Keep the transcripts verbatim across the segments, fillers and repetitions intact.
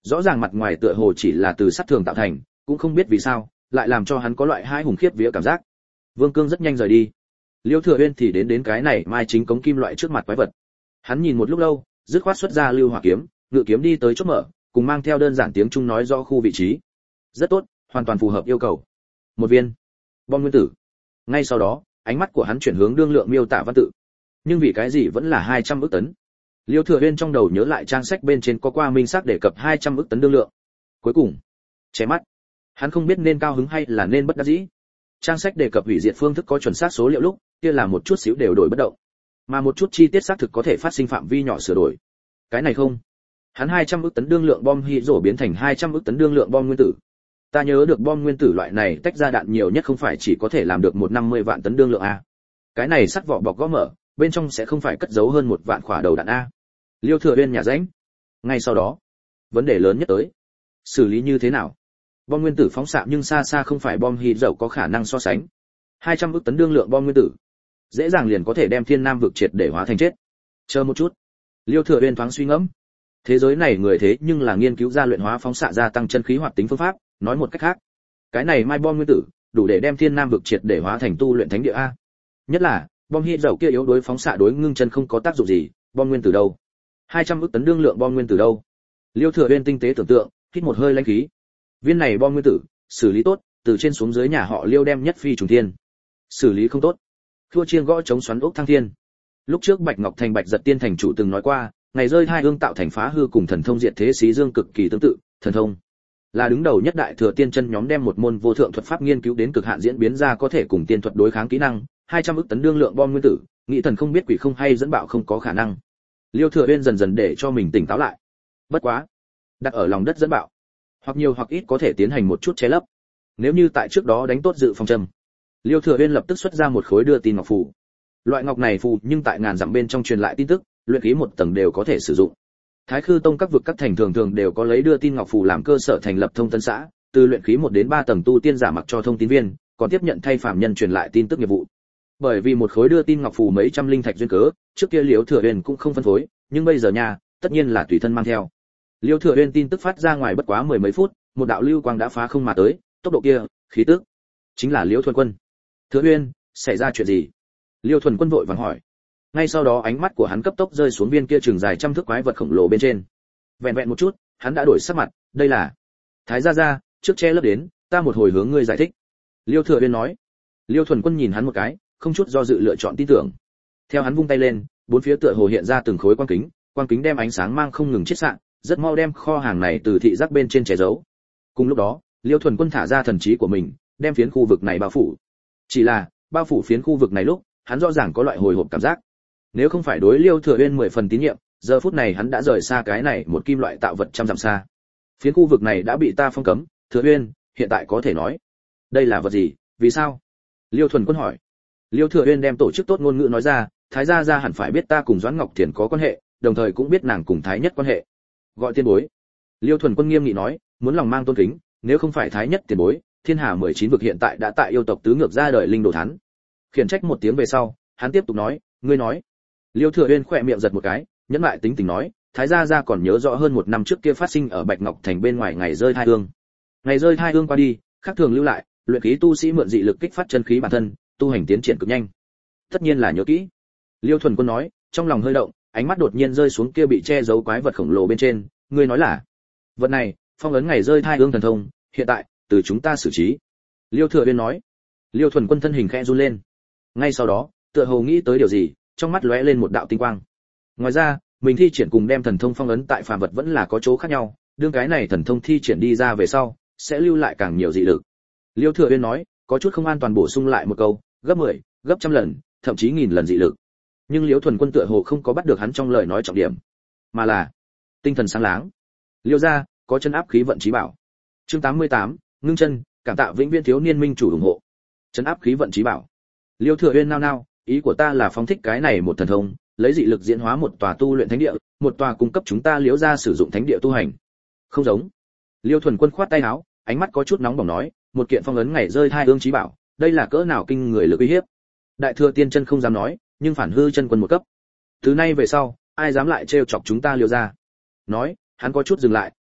Rõ ràng mặt ngoài tựa hồ chỉ là từ sắt thường tạo thành, cũng không biết vì sao, lại làm cho hắn có loại hai hùng khiếp vía cảm giác. Vương Cương rất nhanh rời đi. Liêu Thừa Uyên thì đến đến cái này mai chính cống kim loại trước mặt quái vật. Hắn nhìn một lúc lâu, dứt khoát xuất ra lưu hỏa kiếm, ngự kiếm đi tới chốt mở, cùng mang theo đơn giản tiếng Trung nói rõ khu vị trí. Rất tốt, hoàn toàn phù hợp yêu cầu. Một viên bom nguyên tử. Ngay sau đó, ánh mắt của hắn chuyển hướng đương lượng miêu tả văn tự. Nhưng vì cái gì vẫn là hai trăm ức tấn? Liêu Thừa Uyên trong đầu nhớ lại trang sách bên trên có qua minh xác đề cập hai trăm ức tấn đương lượng. Cuối cùng, chém mắt. Hắn không biết nên cao hứng hay là nên bất đắc dĩ. Trang sách đề cập hủy diệt phương thức có chuẩn xác số liệu lúc, kia là một chút xíu đều đổi bất động, mà một chút chi tiết xác thực có thể phát sinh phạm vi nhỏ sửa đổi. Cái này không. Hắn hai trăm ức tấn đương lượng bom hy rổ biến thành hai trăm ức tấn đương lượng bom nguyên tử. Ta nhớ được bom nguyên tử loại này tách ra đạn nhiều nhất không phải chỉ có thể làm được một năm mươi vạn tấn đương lượng a. Cái này sắt vỏ bọc gõ mở, bên trong sẽ không phải cất giấu hơn một vạn quả đầu đạn a. Liêu Thừa Uyên nhà rãnh. Ngay sau đó, vấn đề lớn nhất tới, xử lý như thế nào? Bom nguyên tử phóng xạ nhưng xa xa không phải bom hy dầu có khả năng so sánh. hai trăm ức tấn đương lượng bom nguyên tử, dễ dàng liền có thể đem Thiên Nam vực triệt để hóa thành chết. Chờ một chút. Liêu Thừa Uyên thoáng suy ngẫm. Thế giới này người thế nhưng là nghiên cứu ra luyện hóa phóng xạ gia tăng chân khí hoạt tính phương pháp, nói một cách khác, cái này mai bom nguyên tử đủ để đem Thiên Nam vực triệt để hóa thành tu luyện thánh địa a. Nhất là, bom hy dầu kia yếu đối phóng xạ đối ngưng chân không có tác dụng gì, bom nguyên tử đâu? hai trăm ức tấn đương lượng bom nguyên tử đâu? Liêu Thừa Uyên tinh tế tưởng tượng, hít một hơi lãnh khí. Viên này bom nguyên tử, xử lý tốt, từ trên xuống dưới nhà họ Liêu đem nhất phi trùng thiên. Xử lý không tốt, thua chiên gõ chống xoắn ốc thăng thiên. Lúc trước Bạch Ngọc Thành Bạch Giật Tiên thành chủ từng nói qua, ngày rơi hai ương tạo thành phá hư cùng thần thông diệt thế xí dương cực kỳ tương tự, thần thông là đứng đầu nhất đại thừa tiên chân nhóm đem một môn vô thượng thuật pháp nghiên cứu đến cực hạn diễn biến ra có thể cùng tiên thuật đối kháng kỹ năng, hai trăm ức tấn đương lượng bom nguyên tử, nghĩ thần không biết quỷ không hay dẫn bạo không có khả năng. Liêu Thừa Uyên dần dần để cho mình tỉnh táo lại. Bất quá, đặt ở lòng đất dẫn bạo, hoặc nhiều hoặc ít có thể tiến hành một chút che lấp. Nếu như tại trước đó đánh tốt dự phòng châm, Liêu Thừa Uyên lập tức xuất ra một khối đưa tin ngọc phù. Loại ngọc này phù nhưng tại ngàn dặm bên trong truyền lại tin tức, luyện khí một tầng đều có thể sử dụng. Thái Khư Tông các vực các thành thường thường đều có lấy đưa tin ngọc phù làm cơ sở thành lập thông tấn xã, từ luyện khí một đến ba tầng tu tiên giả mặc cho thông tín viên, còn tiếp nhận thay phàm nhân truyền lại tin tức nghiệp vụ. Bởi vì một khối đưa tin ngọc phù mấy trăm linh thạch duyên cớ, trước kia Liêu Thừa Uyên cũng không phân phối, nhưng bây giờ nha, tất nhiên là tùy thân mang theo. Liêu Thừa Uyên tin tức phát ra ngoài bất quá mười mấy phút, một đạo lưu quang đã phá không mà tới, tốc độ kia, khí tức, chính là Liêu Thuần Quân. Thừa Uyên, xảy ra chuyện gì? Liêu Thuần Quân vội vàng hỏi. Ngay sau đó ánh mắt của hắn cấp tốc rơi xuống viên kia trường dài trăm thước quái vật khổng lồ bên trên. Vẹn vẹn một chút, hắn đã đổi sắc mặt, đây là Thái gia gia, trước che lấp đến, ta một hồi hướng ngươi giải thích. Liêu Thừa Uyên nói. Liêu Thuần Quân nhìn hắn một cái, không chút do dự lựa chọn tin tưởng. Theo hắn vung tay lên, bốn phía tựa hồ hiện ra từng khối quang kính, quang kính đem ánh sáng mang không ngừng chiết xạ, rất mau đem kho hàng này từ thị giác bên trên che giấu. Cùng lúc đó, Liêu Thuần Quân thả ra thần trí của mình, đem phiến khu vực này bao phủ. Chỉ là, bao phủ phiến khu vực này lúc, hắn rõ ràng có loại hồi hộp cảm giác. Nếu không phải đối Liêu Thừa Uyên mười phần tín nhiệm, giờ phút này hắn đã rời xa cái này một kim loại tạo vật trăm dặm xa. Phiến khu vực này đã bị ta phong cấm, Thừa Uyên, hiện tại có thể nói, đây là vật gì, vì sao? Liêu Thuần Quân hỏi. Liêu Thừa Uyên đem tổ chức tốt ngôn ngữ nói ra, Thái gia gia hẳn phải biết ta cùng Doãn Ngọc Thiền có quan hệ, đồng thời cũng biết nàng cùng Thái Nhất quan hệ. Gọi tiên bối. Liêu Thuần Quân nghiêm nghị nói, muốn lòng mang tôn kính, nếu không phải Thái Nhất tiền bối, thiên hà mười chín vực hiện tại đã tại yêu tộc tứ ngược ra đời linh đồ thán. Khiển trách một tiếng về sau, hắn tiếp tục nói, ngươi nói. Liêu Thừa Uyên khỏe miệng giật một cái, nhẫn lại tính tình nói, Thái gia gia còn nhớ rõ hơn một năm trước kia phát sinh ở Bạch Ngọc Thành bên ngoài ngày rơi thai ương. Ngày rơi thai ương qua đi, khác thường lưu lại, luyện khí tu sĩ mượn dị lực kích phát chân khí bản thân, tu hành tiến triển cực nhanh. Tất nhiên là nhớ kỹ. Liêu Thuần Quân nói, trong lòng hơi động, ánh mắt đột nhiên rơi xuống kia bị che giấu quái vật khổng lồ bên trên, ngươi nói là vật này, phong ấn ngày rơi thai ương thần thông, hiện tại từ chúng ta xử trí. Liêu Thừa Uyên nói. Liêu Thuần Quân thân hình khẽ run lên. Ngay sau đó, tựa hồ nghĩ tới điều gì, trong mắt lóe lên một đạo tinh quang. Ngoài ra, mình thi triển cùng đem thần thông phong ấn tại phàm vật vẫn là có chỗ khác nhau, đương cái này thần thông thi triển đi ra về sau, sẽ lưu lại càng nhiều dị lực. Liêu Thừa Uyên nói, có chút không an toàn bổ sung lại một câu, gấp mười, gấp trăm lần, thậm chí nghìn lần dị lực. Nhưng Liêu Thuần Quân tựa hồ không có bắt được hắn trong lời nói trọng điểm, mà là tinh thần sáng láng. Liêu gia có chân áp khí vận chí bảo. Chương tám mươi tám, ngưng chân, cảm tạ vĩnh viễn thiếu niên minh chủ ủng hộ. Chân áp khí vận chí bảo. Liêu Thừa Uyên nao nao, ý của ta là phóng thích cái này một thần thông, lấy dị lực diễn hóa một tòa tu luyện thánh địa, một tòa cung cấp chúng ta Liêu gia sử dụng thánh địa tu hành. Không giống. Liêu Thuần Quân khoát tay áo, ánh mắt có chút nóng bỏng nói, một kiện phong ấn ngày rơi thai ương chí bảo, đây là cỡ nào kinh người lực uy hiếp. Đại thừa tiên chân không dám nói, nhưng phản hư chân quân một cấp. Từ nay về sau, ai dám lại trêu chọc chúng ta Liêu gia? Nói, hắn có chút dừng lại,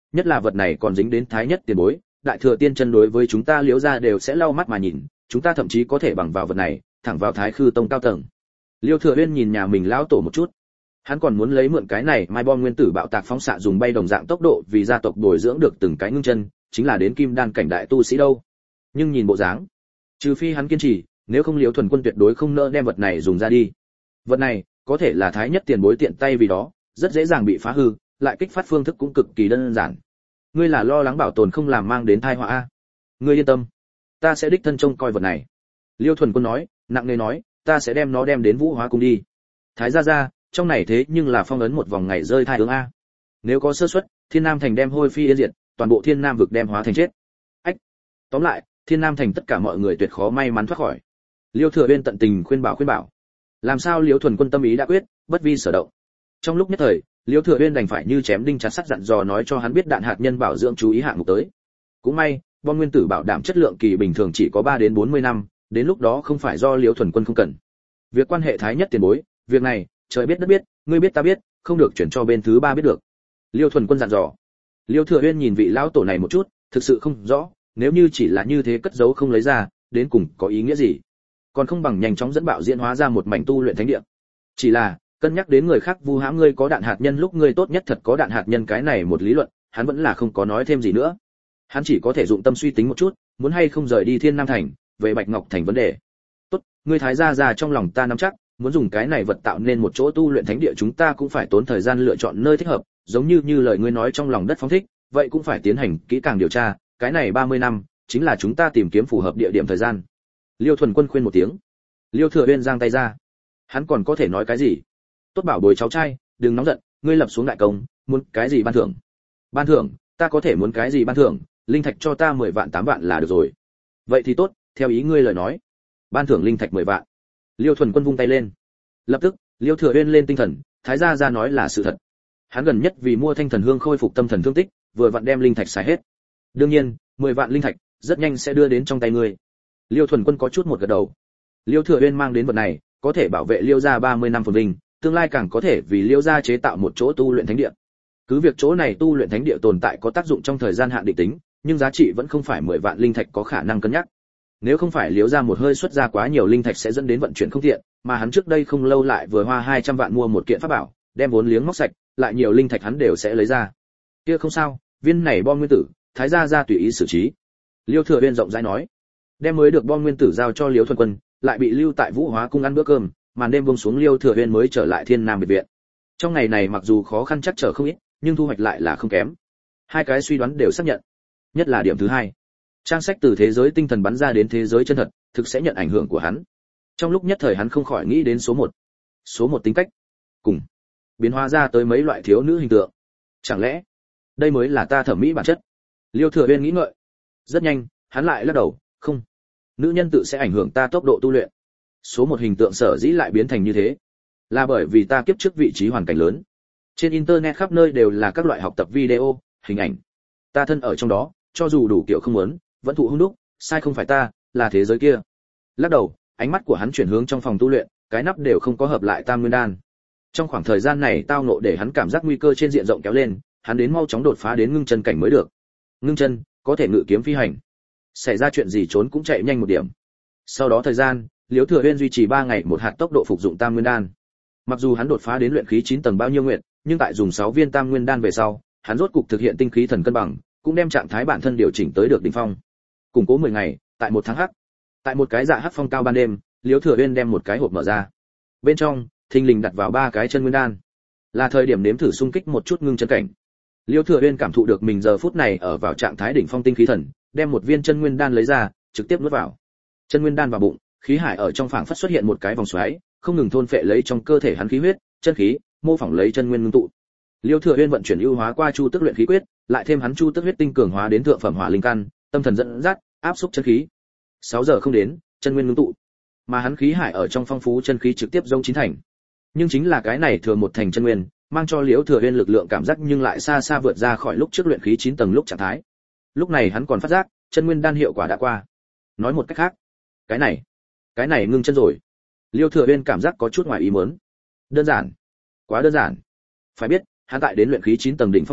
nhất là vật này còn dính đến thái nhất tiền bối, đại thừa tiên chân đối với chúng ta Liễu gia đều sẽ lau mắt mà nhìn, chúng ta thậm chí có thể bằng vào vật này, thẳng vào Thái Khư tông cao tầng. Liêu Thừa Uyên nhìn nhà mình lão tổ một chút. Hắn còn muốn lấy mượn cái này mai bom nguyên tử bạo tạc phóng xạ dùng bay đồng dạng tốc độ vì gia tộc bồi dưỡng được từng cái ngưng chân, chính là đến kim đan cảnh đại tu sĩ đâu. Nhưng nhìn bộ dáng, trừ phi hắn kiên trì, nếu không Liễu Thuần Quân tuyệt đối không nỡ đem vật này dùng ra đi. Vật này có thể là thái nhất tiền bối tiện tay vì đó, rất dễ dàng bị phá hư, lại kích phát phương thức cũng cực kỳ đơn giản. Ngươi là lo lắng bảo tồn không làm mang đến tai họa a? Ngươi yên tâm, ta sẽ đích thân trông coi vật này. Liêu Thuần Quân nói, nặng nề nói, ta sẽ đem nó đem đến Vũ Hóa cung đi. Thái gia gia, trong này thế nhưng là phong ấn một vòng ngày rơi thai hướng a. Nếu có sơ suất, Thiên Nam thành đem hôi phi yên diệt, toàn bộ Thiên Nam vực đem hóa thành chết. Ách. Tóm lại, Thiên Nam thành tất cả mọi người tuyệt khó may mắn thoát khỏi. Liêu Thừa Uyên tận tình khuyên bảo khuyên bảo. Làm sao Liêu Thuần Quân tâm ý đã quyết, bất vi sở động. Trong lúc nhất thời, Liêu Thừa Uyên đành phải như chém đinh chặt sắt dặn dò nói cho hắn biết đạn hạt nhân bảo dưỡng chú ý hạng mục tới. Cũng may, bom nguyên tử bảo đảm chất lượng kỳ bình thường chỉ có ba đến bốn mươi năm, đến lúc đó không phải do Liêu Thuần Quân không cần. Việc quan hệ thái nhất tiền bối, việc này, trời biết đất biết, ngươi biết ta biết, không được chuyển cho bên thứ ba biết được. Liêu Thuần Quân dặn dò. Liêu Thừa Uyên nhìn vị lão tổ này một chút, thực sự không rõ, nếu như chỉ là như thế cất giấu không lấy ra, đến cùng có ý nghĩa gì? Còn không bằng nhanh chóng dẫn bạo diễn hóa ra một mảnh tu luyện thánh địa. Chỉ là, cân nhắc đến người khác vu hãm ngươi có đạn hạt nhân lúc ngươi tốt nhất thật có đạn hạt nhân cái này một lý luận, hắn vẫn là không có nói thêm gì nữa. Hắn chỉ có thể dụng tâm suy tính một chút, muốn hay không rời đi Thiên Nam thành, về Bạch Ngọc thành vấn đề. Tốt, ngươi thái gia gia trong lòng ta nắm chắc, muốn dùng cái này vật tạo nên một chỗ tu luyện thánh địa chúng ta cũng phải tốn thời gian lựa chọn nơi thích hợp, giống như như lời ngươi nói trong lòng đất phóng thích, vậy cũng phải tiến hành kỹ càng điều tra, cái này ba mươi năm, chính là chúng ta tìm kiếm phù hợp địa điểm thời gian. Liêu Thuần Quân khuyên một tiếng. Liêu Thừa Uyên giang tay ra. Hắn còn có thể nói cái gì? Tốt bảo bối cháu trai, đừng nóng giận, ngươi lập xuống đại công, muốn cái gì ban thưởng? Ban thưởng, ta có thể muốn cái gì ban thưởng, linh thạch cho ta mười vạn tám vạn là được rồi. Vậy thì tốt, theo ý ngươi lời nói. Ban thưởng linh thạch mười vạn. Liêu Thuần Quân vung tay lên. Lập tức, Liêu Thừa Uyên lên tinh thần, thái gia gia nói là sự thật. Hắn gần nhất vì mua thanh thần hương khôi phục tâm thần thương tích, vừa vặn đem linh thạch xài hết. Đương nhiên, mười vạn linh thạch rất nhanh sẽ đưa đến trong tay ngươi. Liêu Thuần Quân có chút một gật đầu. Liêu Thừa Uyên mang đến vật này, có thể bảo vệ Liêu gia ba mươi năm phồn vinh, tương lai càng có thể vì Liêu gia chế tạo một chỗ tu luyện thánh địa. Cứ việc chỗ này tu luyện thánh địa tồn tại có tác dụng trong thời gian hạn định tính, nhưng giá trị vẫn không phải mười vạn linh thạch có khả năng cân nhắc. Nếu không phải Liêu gia một hơi xuất ra quá nhiều linh thạch sẽ dẫn đến vận chuyển không tiện, mà hắn trước đây không lâu lại vừa hoa hai trăm vạn mua một kiện pháp bảo, đem vốn liếng móc sạch, lại nhiều linh thạch hắn đều sẽ lấy ra. Kia không sao, viên này bom nguyên tử, thái gia gia tùy ý xử trí. Liêu Thừa Uyên rộng rãi nói. Đem mới được bom nguyên tử giao cho Liêu Thuần Quân, lại bị lưu tại Vũ Hóa cung ăn bữa cơm, màn đêm buông xuống Liêu Thừa Uyên mới trở lại Thiên Nam biệt viện. Trong ngày này mặc dù khó khăn chắc trở không ít, nhưng thu hoạch lại là không kém. Hai cái suy đoán đều xác nhận. Nhất là điểm thứ hai, trang sách từ thế giới tinh thần bắn ra đến thế giới chân thật, thực sẽ nhận ảnh hưởng của hắn. Trong lúc nhất thời hắn không khỏi nghĩ đến số một. Số một tính cách, cùng biến hóa ra tới mấy loại thiếu nữ hình tượng. Chẳng lẽ, đây mới là ta thẩm mỹ bản chất? Liêu Thừa Uyên nghĩ ngợi. Rất nhanh, hắn lại lắc đầu, không. Nữ nhân tự sẽ ảnh hưởng ta tốc độ tu luyện. Số một hình tượng sở dĩ lại biến thành như thế, là bởi vì ta kiếp trước vị trí hoàn cảnh lớn. Trên internet khắp nơi đều là các loại học tập video, hình ảnh. Ta thân ở trong đó, cho dù đủ kiểu không muốn, vẫn thụ hung đúc, sai không phải ta, là thế giới kia. Lắc đầu, ánh mắt của hắn chuyển hướng trong phòng tu luyện, cái nắp đều không có hợp lại tam nguyên đan. Trong khoảng thời gian này tao nộ để hắn cảm giác nguy cơ trên diện rộng kéo lên, hắn đến mau chóng đột phá đến ngưng chân cảnh mới được. Ngưng chân, có thể ngự kiếm phi hành. Xảy ra chuyện gì trốn cũng chạy nhanh một điểm. Sau đó thời gian, Liễu Thừa Uyên duy trì ba ngày một hạt tốc độ phục dụng tam nguyên đan. Mặc dù hắn đột phá đến luyện khí chín tầng bao nhiêu nguyện, nhưng tại dùng sáu viên tam nguyên đan về sau, hắn rốt cục thực hiện tinh khí thần cân bằng, cũng đem trạng thái bản thân điều chỉnh tới được đỉnh phong. Củng cố mười ngày, tại một tháng hắc. Tại một cái dạ hắc phong cao ban đêm, Liễu Thừa Uyên đem một cái hộp mở ra. Bên trong, thình lình đặt vào ba cái chân nguyên đan. Là thời điểm nếm thử xung kích một chút ngưng chân cảnh. Liễu Thừa Uyên cảm thụ được mình giờ phút này ở vào trạng thái đỉnh phong tinh khí thần, đem một viên chân nguyên đan lấy ra, trực tiếp nuốt vào. Chân nguyên đan vào bụng, khí hải ở trong phảng phất xuất hiện một cái vòng xoáy, không ngừng thôn phệ lấy trong cơ thể hắn khí huyết, chân khí, mô phỏng lấy chân nguyên ngưng tụ. Liêu Thừa Uyên vận chuyển ưu hóa qua chu tức luyện khí quyết, lại thêm hắn chu tức huyết tinh cường hóa đến thượng phẩm hỏa linh căn, tâm thần dẫn dắt, áp xúc chân khí. sáu giờ không đến, chân nguyên ngưng tụ. Mà hắn khí hải ở trong phong phú chân khí trực tiếp dông chín thành. Nhưng chính là cái này thừa một thành chân nguyên, mang cho Liễu Thừa Uyên lực lượng cảm giác nhưng lại xa xa vượt ra khỏi lúc trước luyện khí chín tầng lúc trạng thái. Lúc này hắn còn phát giác, chân nguyên đan hiệu quả đã qua. Nói một cách khác, cái này, cái này ngưng chân rồi. Liêu Thừa Uyên cảm giác có chút ngoài ý muốn. Đơn giản, quá đơn giản. Phải biết, hắn tại đến luyện khí chín tầng đỉnh phong lúc,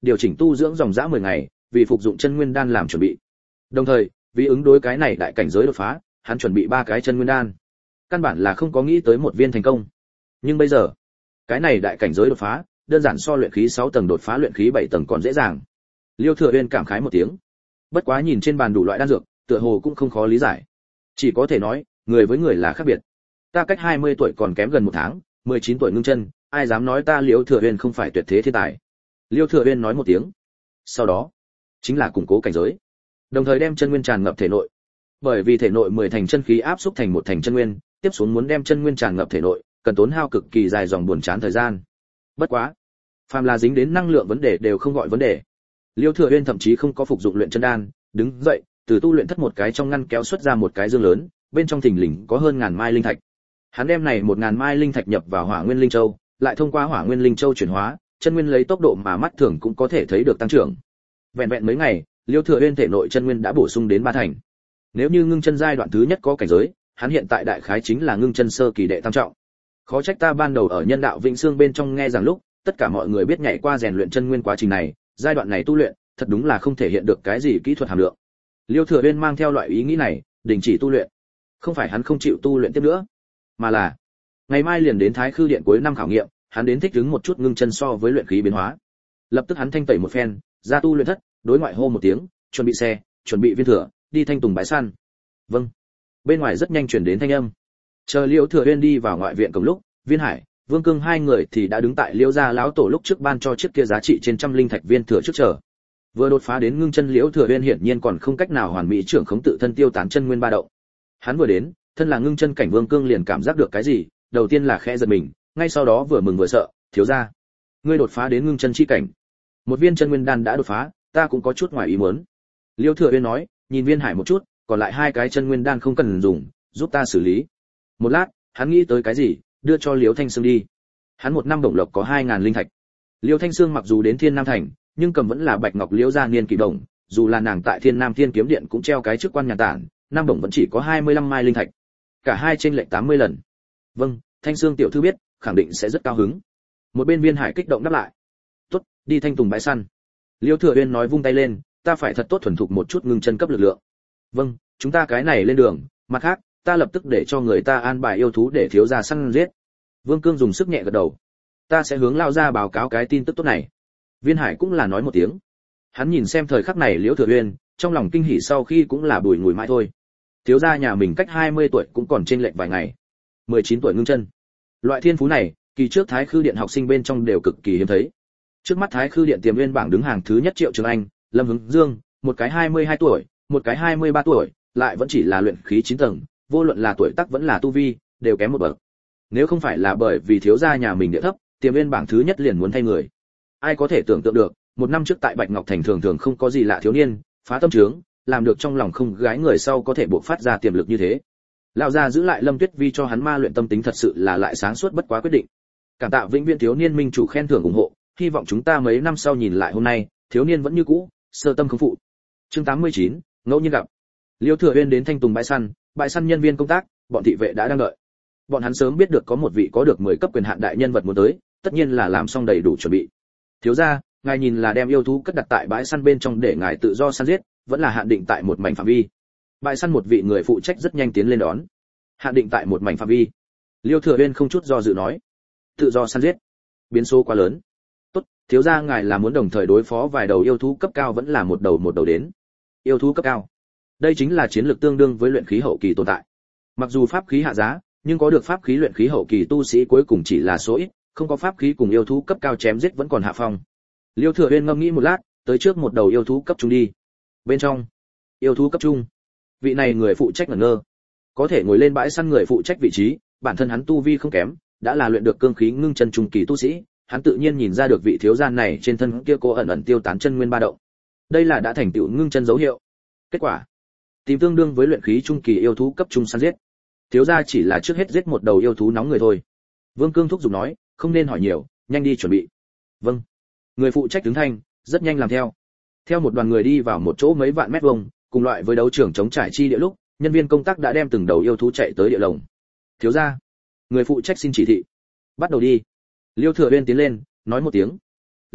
điều chỉnh tu dưỡng dòng dã mười ngày, vì phục dụng chân nguyên đan làm chuẩn bị. Đồng thời, vì ứng đối cái này đại cảnh giới đột phá, hắn chuẩn bị ba cái chân nguyên đan. Căn bản là không có nghĩ tới một viên thành công. Nhưng bây giờ, cái này đại cảnh giới đột phá, đơn giản so luyện khí sáu tầng đột phá luyện khí bảy tầng còn dễ dàng. Liêu Thừa Uyên cảm khái một tiếng. Bất quá nhìn trên bàn đủ loại đan dược, tựa hồ cũng không khó lý giải. Chỉ có thể nói, người với người là khác biệt. Ta cách hai mươi tuổi còn kém gần một tháng, mười chín tuổi ngưng chân, ai dám nói ta Liêu Thừa Uyên không phải tuyệt thế thiên tài. Liêu Thừa Uyên nói một tiếng. Sau đó, chính là củng cố cảnh giới. Đồng thời đem chân nguyên tràn ngập thể nội. Bởi vì thể nội mười thành chân khí áp xúc thành một thành chân nguyên, tiếp xuống muốn đem chân nguyên tràn ngập thể nội, cần tốn hao cực kỳ dài dòng buồn chán thời gian. Bất quá, phàm là dính đến năng lượng vấn đề đều không gọi vấn đề. Liêu Thừa Uyên thậm chí không có phục dụng luyện chân đan, đứng dậy, từ tu luyện thất một cái trong ngăn kéo xuất ra một cái dương lớn, bên trong thình lình có hơn ngàn mai linh thạch. Hắn đem này một ngàn mai linh thạch nhập vào Hỏa Nguyên Linh Châu, lại thông qua Hỏa Nguyên Linh Châu chuyển hóa, chân nguyên lấy tốc độ mà mắt thường cũng có thể thấy được tăng trưởng. Vẹn vẹn mấy ngày, Liêu Thừa Uyên thể nội chân nguyên đã bổ sung đến ba thành. Nếu như ngưng chân giai đoạn thứ nhất có cảnh giới, hắn hiện tại đại khái chính là ngưng chân sơ kỳ đệ tam trọng. Khó trách ta ban đầu ở nhân đạo Vĩnh Xương bên trong nghe rằng lúc, tất cả mọi người biết nhảy qua rèn luyện chân nguyên quá trình này, giai đoạn này tu luyện, thật đúng là không thể hiện được cái gì kỹ thuật hàm lượng. Liêu Thừa Uyên mang theo loại ý nghĩ này, đình chỉ tu luyện. Không phải hắn không chịu tu luyện tiếp nữa, mà là ngày mai liền đến Thái Khư Điện cuối năm khảo nghiệm, hắn đến thích ứng một chút ngưng chân so với luyện khí biến hóa. Lập tức hắn thanh tẩy một phen, ra tu luyện thất, đối ngoại hô một tiếng, chuẩn bị xe, chuẩn bị viên thừa, đi thanh tùng bãi săn. Vâng. Bên ngoài rất nhanh truyền đến thanh âm. Chờ Liêu Thừa Uyên đi vào ngoại viện cùng lúc, Viên Hải, Vương Cương hai người thì đã đứng tại Liêu gia lão tổ lúc trước ban cho chiếc kia giá trị trên trăm linh thạch viên thừa trước chờ. Vừa đột phá đến ngưng chân Liêu Thừa Uyên hiển nhiên còn không cách nào hoàn mỹ trưởng khống tự thân tiêu tán chân nguyên ba động. Hắn vừa đến, thân là ngưng chân cảnh Vương Cương liền cảm giác được cái gì, đầu tiên là khẽ giật mình, ngay sau đó vừa mừng vừa sợ, thiếu gia, ngươi đột phá đến ngưng chân chi cảnh. Một viên chân nguyên đan đã đột phá, ta cũng có chút ngoài ý muốn. Liêu Thừa Uyên nói, nhìn Viên Hải một chút, còn lại hai cái chân nguyên đan không cần dùng, giúp ta xử lý. Một lát, hắn nghĩ tới cái gì, đưa cho Liêu Thanh Sương đi. Hắn một năm đồng lộc có hai ngàn linh thạch. Liêu Thanh Sương mặc dù đến Thiên Nam thành, nhưng cầm vẫn là Bạch Ngọc Liễu gia niên kỳ đồng, dù là nàng tại Thiên Nam Thiên Kiếm Điện cũng treo cái chức quan nhà tản, năm đồng vẫn chỉ có hai mươi lăm mai linh thạch. Cả hai trên lệch tám mươi lần. Vâng, Thanh Sương tiểu thư biết, khẳng định sẽ rất cao hứng. Một bên Viên Hải kích động đáp lại. Tốt, đi thanh tùng bãi săn. Liêu Thừa Uyên nói vung tay lên, ta phải thật tốt thuần thục một chút ngưng chân cấp lực lượng. Vâng, chúng ta cái này lên đường, mặt khác, ta lập tức để cho người ta an bài yêu thú để thiếu gia săn giết. Vương Cương dùng sức nhẹ gật đầu. Ta sẽ hướng lao ra báo cáo cái tin tức tốt này. Viên Hải cũng là nói một tiếng. Hắn nhìn xem thời khắc này Liễu Thừa Uyên, trong lòng kinh hỉ sau khi cũng là bùi ngùi mãi thôi. Thiếu gia nhà mình cách hai mươi tuổi cũng còn chênh lệch vài ngày. mười chín tuổi ngưng chân. Loại thiên phú này, kỳ trước Thái Khư Điện học sinh bên trong đều cực kỳ hiếm thấy. Trước mắt Thái Khư Điện tiềm nguyên bảng đứng hàng thứ nhất Triệu Trường Anh, Lâm Hướng Dương, một cái hai mươi hai tuổi, một cái hai mươi ba tuổi, lại vẫn chỉ là luyện khí chín tầng, vô luận là tuổi tác vẫn là tu vi, đều kém một bậc. Nếu không phải là bởi vì thiếu gia nhà mình địa thấp, tiềm nguyên bảng thứ nhất liền muốn thay người. Ai có thể tưởng tượng được, một năm trước tại Bạch Ngọc Thành thường thường không có gì lạ thiếu niên, phá tâm trướng, làm được trong lòng không gái người sau có thể bộc phát ra tiềm lực như thế. Lão gia giữ lại Lâm Tuyết Vi cho hắn ma luyện tâm tính thật sự là lại sáng suốt bất quá quyết định. Cảm tạ vĩnh viễn thiếu niên minh chủ khen thưởng ủng hộ, hy vọng chúng ta mấy năm sau nhìn lại hôm nay, thiếu niên vẫn như cũ, sơ tâm không phụ. Chương tám mươi chín, ngẫu nhiên gặp. Liêu Thừa Uyên đến Thanh Tùng bãi săn, bãi săn nhân viên công tác, bọn thị vệ đã đang đợi. Bọn hắn sớm biết được có một vị có được mười cấp quyền hạn đại nhân vật muốn tới, tất nhiên là làm xong đầy đủ chuẩn bị. Thiếu gia, ngài nhìn là đem yêu thú cất đặt tại bãi săn bên trong để ngài tự do săn giết, vẫn là hạn định tại một mảnh phạm vi. Bãi săn một vị người phụ trách rất nhanh tiến lên đón. Hạn định tại một mảnh phạm vi. Liêu Thừa Uyên không chút do dự nói, tự do săn giết, biến số quá lớn. Tốt, thiếu gia ngài là muốn đồng thời đối phó vài đầu yêu thú cấp cao vẫn là một đầu một đầu đến. Yêu thú cấp cao, đây chính là chiến lược tương đương với luyện khí hậu kỳ tồn tại. Mặc dù pháp khí hạ giá, nhưng có được pháp khí luyện khí hậu kỳ tu sĩ cuối cùng chỉ là số ít, không có pháp khí cùng yêu thú cấp cao chém giết vẫn còn hạ phong. Liêu Thừa Uyên ngâm nghĩ một lát, tới trước một đầu yêu thú cấp trung đi. Bên trong, yêu thú cấp trung, vị này người phụ trách ngẩn ngơ, có thể ngồi lên bãi săn người phụ trách vị trí, bản thân hắn tu vi không kém, đã là luyện được cương khí ngưng chân trung kỳ tu sĩ, hắn tự nhiên nhìn ra được vị thiếu gia này trên thân kia cô ẩn ẩn tiêu tán chân nguyên ba động. Đây là đã thành tựu ngưng chân dấu hiệu. Kết quả, tìm tương đương với luyện khí trung kỳ yêu thú cấp trung săn giết. Thiếu gia chỉ là trước hết giết một đầu yêu thú nóng người thôi. Vương Cương thúc giục nói, không nên hỏi nhiều, nhanh đi chuẩn bị. Vâng. Người phụ trách đứng thanh, rất nhanh làm theo. Theo một đoàn người đi vào một chỗ mấy vạn mét vuông, cùng loại với đấu trường chống trải chi địa lúc, nhân viên công tác đã đem từng đầu yêu thú chạy tới địa lồng. Thiếu gia, người phụ trách xin chỉ thị. Bắt đầu đi. Liêu Thừa Uyên tiến lên, nói một tiếng. Lập tức,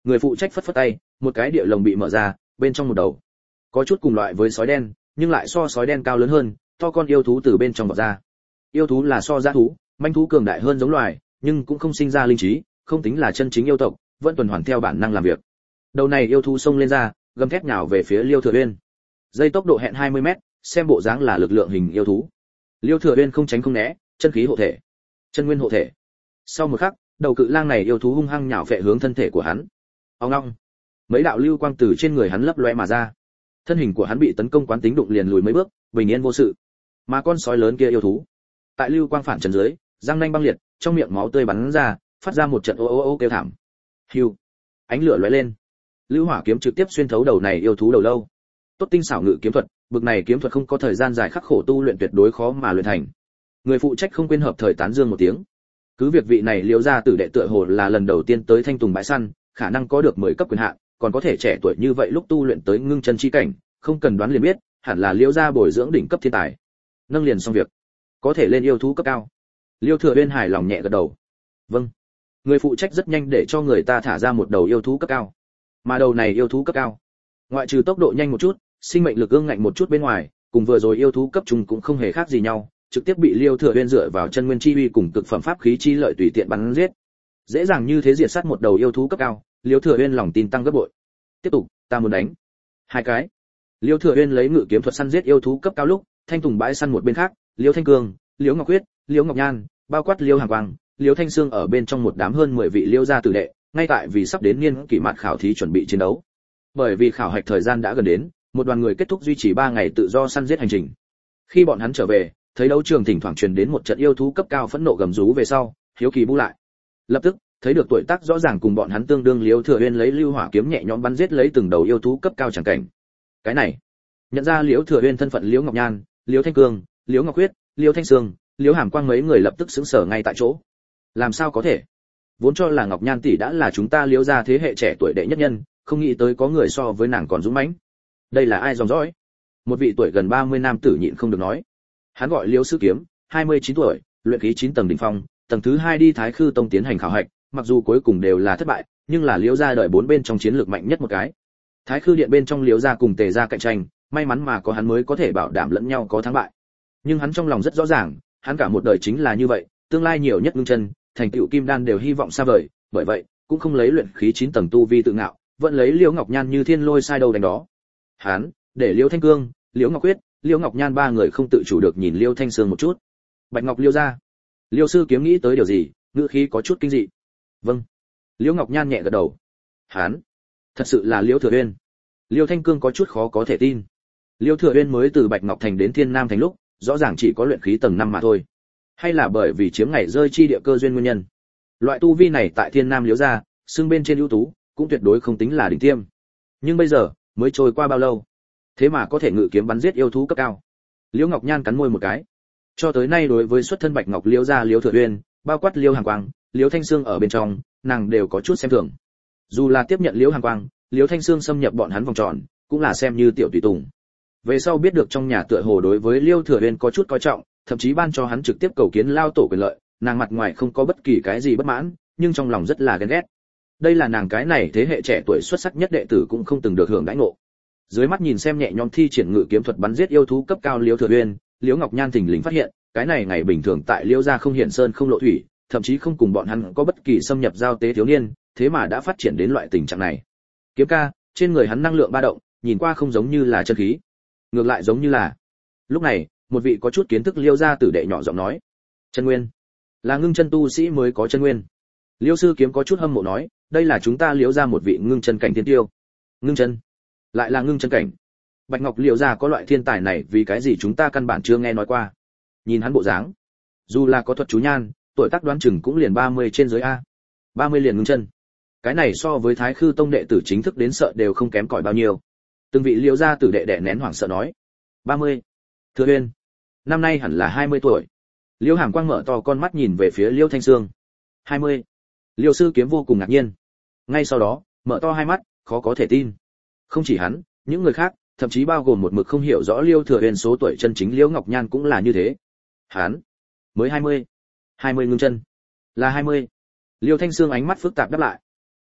Người phụ trách phất phất tay, một cái địa lồng bị mở ra, bên trong một đầu có chút cùng loại với sói đen, nhưng lại so sói đen cao lớn hơn, to con yêu thú từ bên trong bò ra. Yêu thú là so dã thú, manh thú cường đại hơn giống loài, nhưng cũng không sinh ra linh trí, không tính là chân chính yêu tộc, vẫn tuần hoàn theo bản năng làm việc. Đầu này yêu thú xông lên ra, gầm thét nhào về phía Liêu Thừa Uyên. Dây tốc độ hẹn hai mươi mét, xem bộ dáng là lực lượng hình yêu thú. Liêu Thừa Uyên không tránh không né, chân khí hộ thể, chân nguyên hộ thể. Sau một khắc, đầu cự lang này yêu thú hung hăng nhào phệ hướng thân thể của hắn. Ong ong. Mấy đạo lưu quang từ trên người hắn lấp lóe mà ra. Thân hình của hắn bị tấn công quán tính đụng liền lùi mấy bước, bình yên vô sự. Mà con sói lớn kia yêu thú, tại lưu quang phản trần dưới, răng nanh băng liệt, trong miệng máu tươi bắn ra, phát ra một trận ô ô ô kêu thảm. Hưu. Ánh lửa lóe lên. Lưu hỏa kiếm trực tiếp xuyên thấu đầu này yêu thú đầu lâu. Tốt tinh xảo ngự kiếm thuật, bực này kiếm thuật không có thời gian dài khắc khổ tu luyện tuyệt đối khó mà luyện thành. Người phụ trách không quên hợp thời tán dương một tiếng. Cứ việc vị này Liễu gia tử đệ tựa hồ là lần đầu tiên tới Thanh Tùng bãi săn, khả năng có được mười cấp quyền hạn, còn có thể trẻ tuổi như vậy lúc tu luyện tới ngưng chân chi cảnh, không cần đoán liền biết, hẳn là Liễu gia bồi dưỡng đỉnh cấp thiên tài. Nâng liền xong việc, có thể lên yêu thú cấp cao. Liêu Thừa Uyên hài lòng nhẹ gật đầu. Vâng. Người phụ trách rất nhanh để cho người ta thả ra một đầu yêu thú cấp cao. Mà đầu này yêu thú cấp cao, ngoại trừ tốc độ nhanh một chút, sinh mệnh lực ương ngạnh một chút bên ngoài, cùng vừa rồi yêu thú cấp trung cũng không hề khác gì nhau, trực tiếp bị Liêu Thừa Uyên dựa vào chân nguyên chi uy cùng cực phẩm pháp khí chi lợi tùy tiện bắn giết. Dễ dàng như thế diệt sát một đầu yêu thú cấp cao, Liêu Thừa Uyên lòng tin tăng gấp bội. Tiếp tục, ta muốn đánh. Hai cái. Liêu Thừa Uyên lấy ngự kiếm thuật săn giết yêu thú cấp cao lúc, Thanh Tùng bãi săn một bên khác, Liêu Thanh Cương, Liêu Ngọc Huyết, Liêu Ngọc Nhan, bao quát Liêu Hàn Quang, Liêu Thanh Sương ở bên trong một đám hơn mười vị Liêu gia tử đệ, ngay tại vì sắp đến niên kỷ mạt khảo thí chuẩn bị chiến đấu. Bởi vì khảo hạch thời gian đã gần đến, một đoàn người kết thúc duy trì ba ngày tự do săn giết hành trình. Khi bọn hắn trở về, thấy đấu trường thỉnh thoảng truyền đến một trận yêu thú cấp cao phẫn nộ gầm rú về sau, hiếu kỳ bu lại. Lập tức, thấy được tuổi tác rõ ràng cùng bọn hắn tương đương Liêu Thừa Uyên lấy lưu hỏa kiếm nhẹ nhõm bắn giết lấy từng đầu yêu thú cấp cao chẳng cảnh. Cái này, nhận ra Liêu Thừa Uyên thân phận Liêu Ngọc Nhan, Liêu Thanh Cương, Liêu Ngọc Huyết, Liêu Thanh Sương, Liêu Hàm Quang mấy người lập tức sững sờ ngay tại chỗ. Làm sao có thể? Vốn cho là Ngọc Nhan tỷ đã là chúng ta Liêu gia thế hệ trẻ tuổi đệ nhất nhân, không nghĩ tới có người so với nàng còn dũng mãnh. Đây là ai dòng dõi? Một vị tuổi gần ba mươi nam tử nhịn không được nói. Hắn gọi Liêu Sư Kiếm, hai mươi chín tuổi, luyện khí chín tầng đỉnh phong, tầng thứ hai đi Thái Khư Tông tiến hành khảo hạch, mặc dù cuối cùng đều là thất bại, nhưng là Liêu gia đợi bốn bên trong chiến lược mạnh nhất một cái. Thái Khư điện bên trong Liêu gia cùng Tề gia cạnh tranh, may mắn mà có hắn mới có thể bảo đảm lẫn nhau có thắng bại. Nhưng hắn trong lòng rất rõ ràng, hắn cả một đời chính là như vậy, tương lai nhiều nhất ngưng chân, thành tựu kim đan đều hy vọng xa vời, bởi vậy, cũng không lấy luyện khí chín tầng tu vi tự ngạo, vẫn lấy Liễu Ngọc Nhan như thiên lôi sai đầu đánh đó. Hắn, để Liễu Thanh Cương, Liễu Ngọc Huyết, Liễu Ngọc Nhan ba người không tự chủ được nhìn Liễu Thanh Sương một chút. Bạch Ngọc Liễu gia. Liễu Sư Kiếm nghĩ tới điều gì, ngữ khí có chút kinh dị. Vâng. Liễu Ngọc Nhan nhẹ gật đầu. Hắn, thật sự là Liễu Thừa Uyên. Liễu Thanh Cương có chút khó có thể tin. Liễu Thừa Uyên mới từ Bạch Ngọc thành đến Thiên Nam thành lúc, rõ ràng chỉ có luyện khí tầng năm mà thôi. Hay là bởi vì chiếm ngày rơi chi địa cơ duyên nguyên nhân. Loại tu vi này tại Thiên Nam Liễu gia, xương bên trên ưu tú, cũng tuyệt đối không tính là đỉnh tiêm. Nhưng bây giờ, mới trôi qua bao lâu, thế mà có thể ngự kiếm bắn giết yêu thú cấp cao. Liễu Ngọc Nhan cắn môi một cái. Cho tới nay đối với xuất thân Bạch Ngọc Liễu gia Liễu Thừa Uyên, bao quát Liễu Hàn Quang, Liễu Thanh Sương ở bên trong, nàng đều có chút xem thường. Dù là tiếp nhận Liễu Hàn Quang, Liễu Thanh Sương xâm nhập bọn hắn vòng tròn, cũng là xem như tiểu tùy tùng. Về sau biết được trong nhà tựa hồ đối với Liêu Thừa Uyên có chút coi trọng, thậm chí ban cho hắn trực tiếp cầu kiến lao tổ quyền lợi, nàng mặt ngoài không có bất kỳ cái gì bất mãn, nhưng trong lòng rất là ghen ghét. Đây là nàng cái này thế hệ trẻ tuổi xuất sắc nhất đệ tử cũng không từng được hưởng đãi ngộ. Dưới mắt nhìn xem nhẹ nhõm thi triển ngự kiếm thuật bắn giết yêu thú cấp cao Liêu Thừa Uyên, Liễu Ngọc Nhan thình lình phát hiện, cái này ngày bình thường tại Liêu gia không hiển sơn không lộ thủy, thậm chí không cùng bọn hắn có bất kỳ xâm nhập giao tế thiếu niên, thế mà đã phát triển đến loại tình trạng này. Kiếm ca, trên người hắn năng lượng ba động, nhìn qua không giống như là chân khí, ngược lại giống như là. Lúc này, một vị có chút kiến thức Liêu gia tử đệ nhỏ giọng nói, chân nguyên, là ngưng chân tu sĩ mới có chân nguyên. Liêu Sư Kiếm có chút hâm mộ nói, đây là chúng ta Liêu gia một vị ngưng chân cảnh thiên tiêu. Ngưng chân, lại là ngưng chân cảnh. Bạch Ngọc Liêu gia có loại thiên tài này, vì cái gì chúng ta căn bản chưa nghe nói qua. Nhìn hắn bộ dáng, dù là có thuật chú nhan, tuổi tác đoán chừng cũng liền ba mươi trên dưới a. ba mươi liền ngưng chân. Cái này so với Thái Khư Tông đệ tử chính thức đến sợ đều không kém cỏi bao nhiêu. Từng vị Liêu gia tử đệ đệ nén hoảng sợ nói, ba mươi. Thừa Uyên, năm nay hẳn là hai mươi tuổi. Liêu Hàm Quang mở to con mắt nhìn về phía Liêu Thanh Sương. hai mươi. Liêu Sư Kiếm vô cùng ngạc nhiên. Ngay sau đó, mở to hai mắt, khó có thể tin. Không chỉ hắn, những người khác, thậm chí bao gồm một mực không hiểu rõ Liêu Thừa Uyên số tuổi chân chính Liễu Ngọc Nhan cũng là như thế. Hắn mới hai mươi. hai mươi ngưng chân. Là hai mươi. Liêu Thanh Sương ánh mắt phức tạp đáp lại.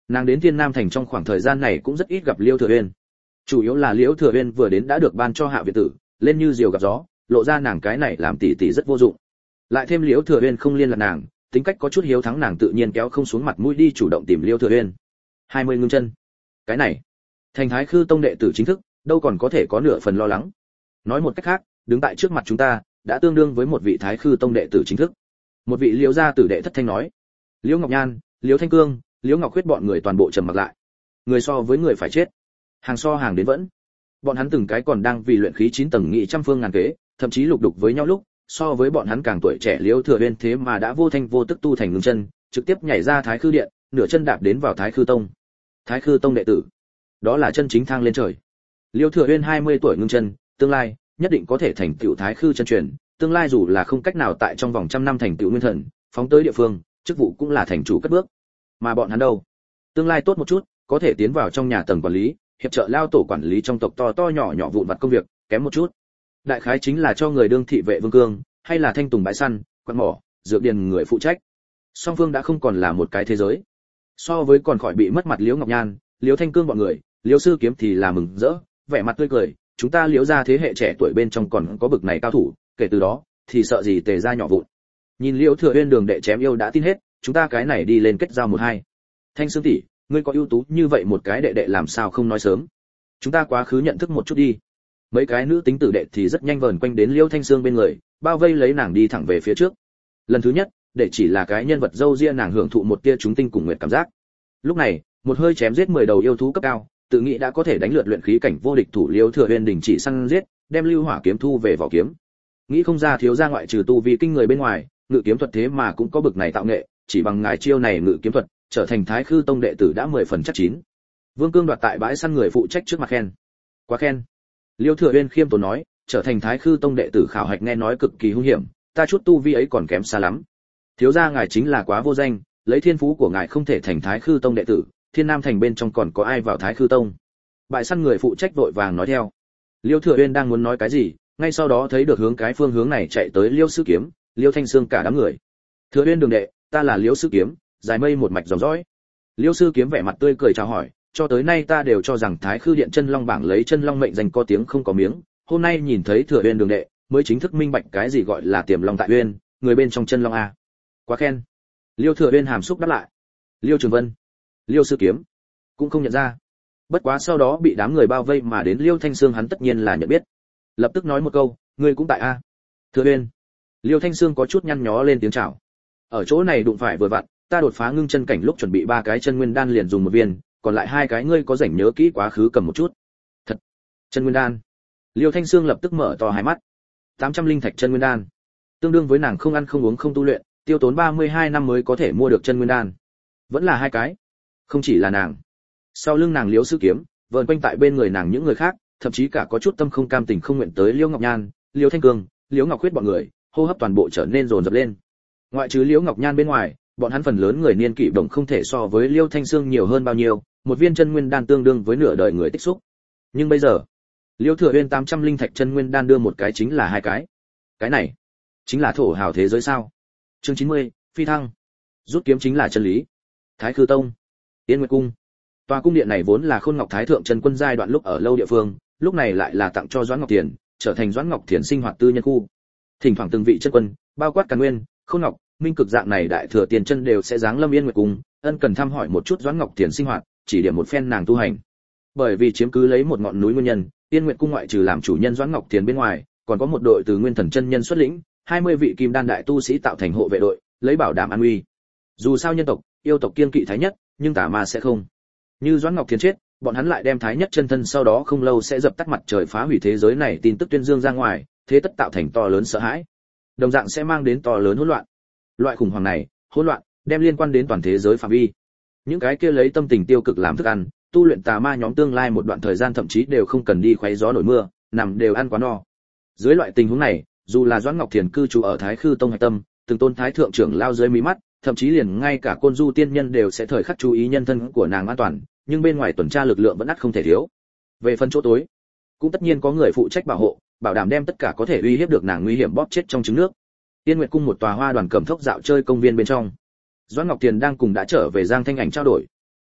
Nàng đến Thiên Nam thành trong khoảng thời gian này cũng rất ít gặp Liêu Thừa Uyên. Chủ yếu là Liêu Thừa Uyên vừa đến đã được ban cho Hạ Việt tử, lên như diều gặp gió, lộ ra nàng cái này làm tỷ tỷ rất vô dụng. Lại thêm Liêu Thừa Uyên không liên lạc nàng, tính cách có chút hiếu thắng, nàng tự nhiên kéo không xuống mặt mũi đi chủ động tìm Liêu Thừa Uyên. hai mươi ngưng chân. Cái này, thành Thái Khư tông đệ tử chính thức, đâu còn có thể có nửa phần lo lắng. Nói một cách khác, đứng tại trước mặt chúng ta, đã tương đương với một vị Thái Khư tông đệ tử chính thức. Một vị Liêu gia tử đệ thất thanh nói. Liêu Ngọc Nhan, Liêu Thanh Cương, Liêu Ngọc Khuyết bọn người toàn bộ trầm mặc lại. Người so với người phải chết, hàng so hàng đến vẫn. Bọn hắn từng cái còn đang vì luyện khí chín tầng nghị trăm phương ngàn kế, thậm chí lục đục với nhau lúc, so với bọn hắn càng tuổi trẻ Liêu Thừa Uyên thế mà đã vô thanh vô tức tu thành ngưng chân, trực tiếp nhảy ra Thái Khư điện, nửa chân đạp đến vào Thái Khư tông. Thái Khư tông đệ tử, đó là chân chính thang lên trời. Liêu Thừa Uyên hai mươi tuổi ngưng chân, tương lai nhất định có thể thành tựu Thái Khư chân truyền, tương lai dù là không cách nào tại trong vòng trăm năm thành tựu nguyên thần, phóng tới địa phương, chức vụ cũng là thành chủ cất bước. Mà bọn hắn đâu? Tương lai tốt một chút, có thể tiến vào trong nhà tầng quản lý, hiệp trợ lao tổ quản lý trong tộc to to nhỏ nhỏ vụn vặt công việc, kém một chút. Đại khái chính là cho người đương thị vệ vương cương, hay là thanh tùng bãi săn, quan mỏ, dược điền người phụ trách. Song phương đã không còn là một cái thế giới. So với còn khỏi bị mất mặt Liễu Ngọc Nhan, Liễu Thanh Cương bọn người, Liễu Sư Kiếm thì là mừng rỡ, vẻ mặt tươi cười, chúng ta Liễu gia thế hệ trẻ tuổi bên trong còn có bực này cao thủ, kể từ đó thì sợ gì tề gia nhỏ vụn. Nhìn Liễu Thừa Uyên đường đệ chém yêu đã tin hết, chúng ta cái này đi lên kết giao một hai. Thanh Sương tỷ, ngươi có ưu tú như vậy một cái đệ đệ làm sao không nói sớm? Chúng ta quá khứ nhận thức một chút đi. Mấy cái nữ tính tử đệ thì rất nhanh vờn quanh đến Liễu Thanh Sương bên người, bao vây lấy nàng đi thẳng về phía trước. Lần thứ nhất, để chỉ là cái nhân vật dâu ria nàng hưởng thụ một tia chúng tinh cùng nguyệt cảm giác. Lúc này, một hơi chém giết mười đầu yêu thú cấp cao, tự nghĩ đã có thể đánh lượt luyện khí cảnh vô địch thủ Liễu Thừa Uyên đình chỉ săn giết, đem lưu hỏa kiếm thu về vỏ kiếm. Nghĩ không ra thiếu gia ngoại trừ tu vi kinh người bên ngoài, ngự kiếm thuật thế mà cũng có bực này tạo nghệ, chỉ bằng ngài chiêu này ngự kiếm thuật, trở thành Thái Khư tông đệ tử đã mười phần chắc chín. Vương Cương đoạt tại bãi săn người phụ trách trước mặt khen. Quá khen. Liêu Thừa Uyên khiêm tốn nói, trở thành Thái Khư tông đệ tử khảo hạch nghe nói cực kỳ hung hiểm, ta chút tu vi ấy còn kém xa lắm. Thiếu gia ngài chính là quá vô danh, lấy thiên phú của ngài không thể thành Thái Khư tông đệ tử, Thiên Nam thành bên trong còn có ai vào Thái Khư tông? Bại săn người phụ trách vội vàng nói theo. Liêu Thừa Uyên đang muốn nói cái gì, ngay sau đó thấy được hướng cái phương hướng này chạy tới Liêu Sư Kiếm, Liêu Thanh Sương cả đám người. Thừa Uyên đường đệ, ta là Liêu Sư Kiếm, dài mây một mạch dòng dõi. Liêu Sư Kiếm vẻ mặt tươi cười chào hỏi, cho tới nay ta đều cho rằng Thái Khư điện chân long bảng lấy chân long mệnh danh có tiếng không có miếng, hôm nay nhìn thấy Thừa Uyên đường đệ, mới chính thức minh bạch cái gì gọi là tiềm long tại uyên, người bên trong chân long a. Quá khen. Liêu Thừa Uyên hàm xúc đáp lại. Liêu Trường Vân, Liêu Sư Kiếm cũng không nhận ra. Bất quá sau đó bị đám người bao vây mà đến Liêu Thanh Sương hắn tất nhiên là nhận biết. Lập tức nói một câu, ngươi cũng tại a? Thừa Uyên. Liêu Thanh Sương có chút nhăn nhó lên tiếng chào. Ở chỗ này đụng phải vừa vặn, ta đột phá ngưng chân cảnh lúc chuẩn bị ba cái chân nguyên đan liền dùng một viên, còn lại hai cái ngươi có rảnh nhớ kỹ quá khứ cầm một chút. Thật. Chân nguyên đan. Liêu Thanh Sương lập tức mở to hai mắt. tám trăm linh thạch chân nguyên đan, tương đương với nàng không ăn không uống không tu luyện, tiêu tốn ba mươi hai năm mới có thể mua được chân nguyên đan. Vẫn là hai cái. Không chỉ là nàng. Sau lưng nàng Liễu Sư Kiếm, vờn quanh tại bên người nàng những người khác, thậm chí cả có chút tâm không cam tình không nguyện tới Liễu Ngọc Nhan, Liễu Thanh Cương, Liễu Ngọc Khuyết bọn người, hô hấp toàn bộ trở nên dồn dập lên. Ngoại trừ Liễu Ngọc Nhan bên ngoài, bọn hắn phần lớn người niên kỷ đồng không thể so với Liêu Thanh Sương nhiều hơn bao nhiêu, một viên chân nguyên đan tương đương với nửa đời người tích xúc. Nhưng bây giờ, Liêu Thừa Uyên tám trăm linh thạch chân nguyên đan đưa một cái chính là hai cái. Cái này, chính là thổ hào thế giới sao? Chương chín mươi, phi thăng. Rút kiếm chính là chân lý. Thái Khư tông, Yên Nguyệt cung. Tòa cung điện này vốn là Khôn Ngọc Thái thượng chân quân giai đoạn lúc ở lâu địa phương, lúc này lại là tặng cho Doãn Ngọc Thiền, trở thành Doãn Ngọc Thiền sinh hoạt tư nhân khu. Thỉnh thoảng từng vị chân quân, bao quát Càn Nguyên, Khôn Ngọc, Minh Cực dạng này đại thừa tiền chân đều sẽ giáng lâm Yên Nguyệt cung, ân cần thăm hỏi một chút Doãn Ngọc Thiền sinh hoạt, chỉ điểm một phen nàng tu hành. Bởi vì chiếm cứ lấy một ngọn núi nguyên nhân, Yên Nguyệt cung ngoại trừ làm chủ nhân Doãn Ngọc Thiền bên ngoài, còn có một đội từ Nguyên Thần chân nhân xuất lĩnh, hai mươi vị kim đan đại tu sĩ tạo thành hộ vệ đội, lấy bảo đảm an uy. Dù sao nhân tộc, yêu tộc kiên kỵ thái nhất, nhưng tà ma sẽ không. Như Doãn Ngọc Thiền chết, bọn hắn lại đem thái nhất chân thân sau đó không lâu sẽ dập tắt mặt trời phá hủy thế giới này tin tức tuyên dương ra ngoài, thế tất tạo thành to lớn sợ hãi. Đồng dạng sẽ mang đến to lớn hỗn loạn. Loại khủng hoảng này, hỗn loạn, đem liên quan đến toàn thế giới phạm vi. Những cái kia lấy tâm tình tiêu cực làm thức ăn, tu luyện tà ma nhóm tương lai một đoạn thời gian thậm chí đều không cần đi khoé gió nổi mưa, nằm đều ăn quá no. Dưới loại tình huống này, dù là Doãn Ngọc Thiền cư trú ở Thái Khư tông hạch tâm, từng tôn thái thượng trưởng lao dưới mí mắt, thậm chí liền ngay cả Côn Du tiên nhân đều sẽ thời khắc chú ý nhân thân của nàng an toàn, nhưng bên ngoài tuần tra lực lượng vẫn ắt không thể thiếu. Về phần chỗ tối, cũng tất nhiên có người phụ trách bảo hộ, bảo đảm đem tất cả có thể uy hiếp được nàng nguy hiểm bóp chết trong trứng nước. Tiên Nguyệt cung một tòa hoa đoàn cẩm thốc dạo chơi công viên bên trong. Doãn Ngọc Thiền đang cùng đã trở về Giang Thanh Ảnh trao đổi.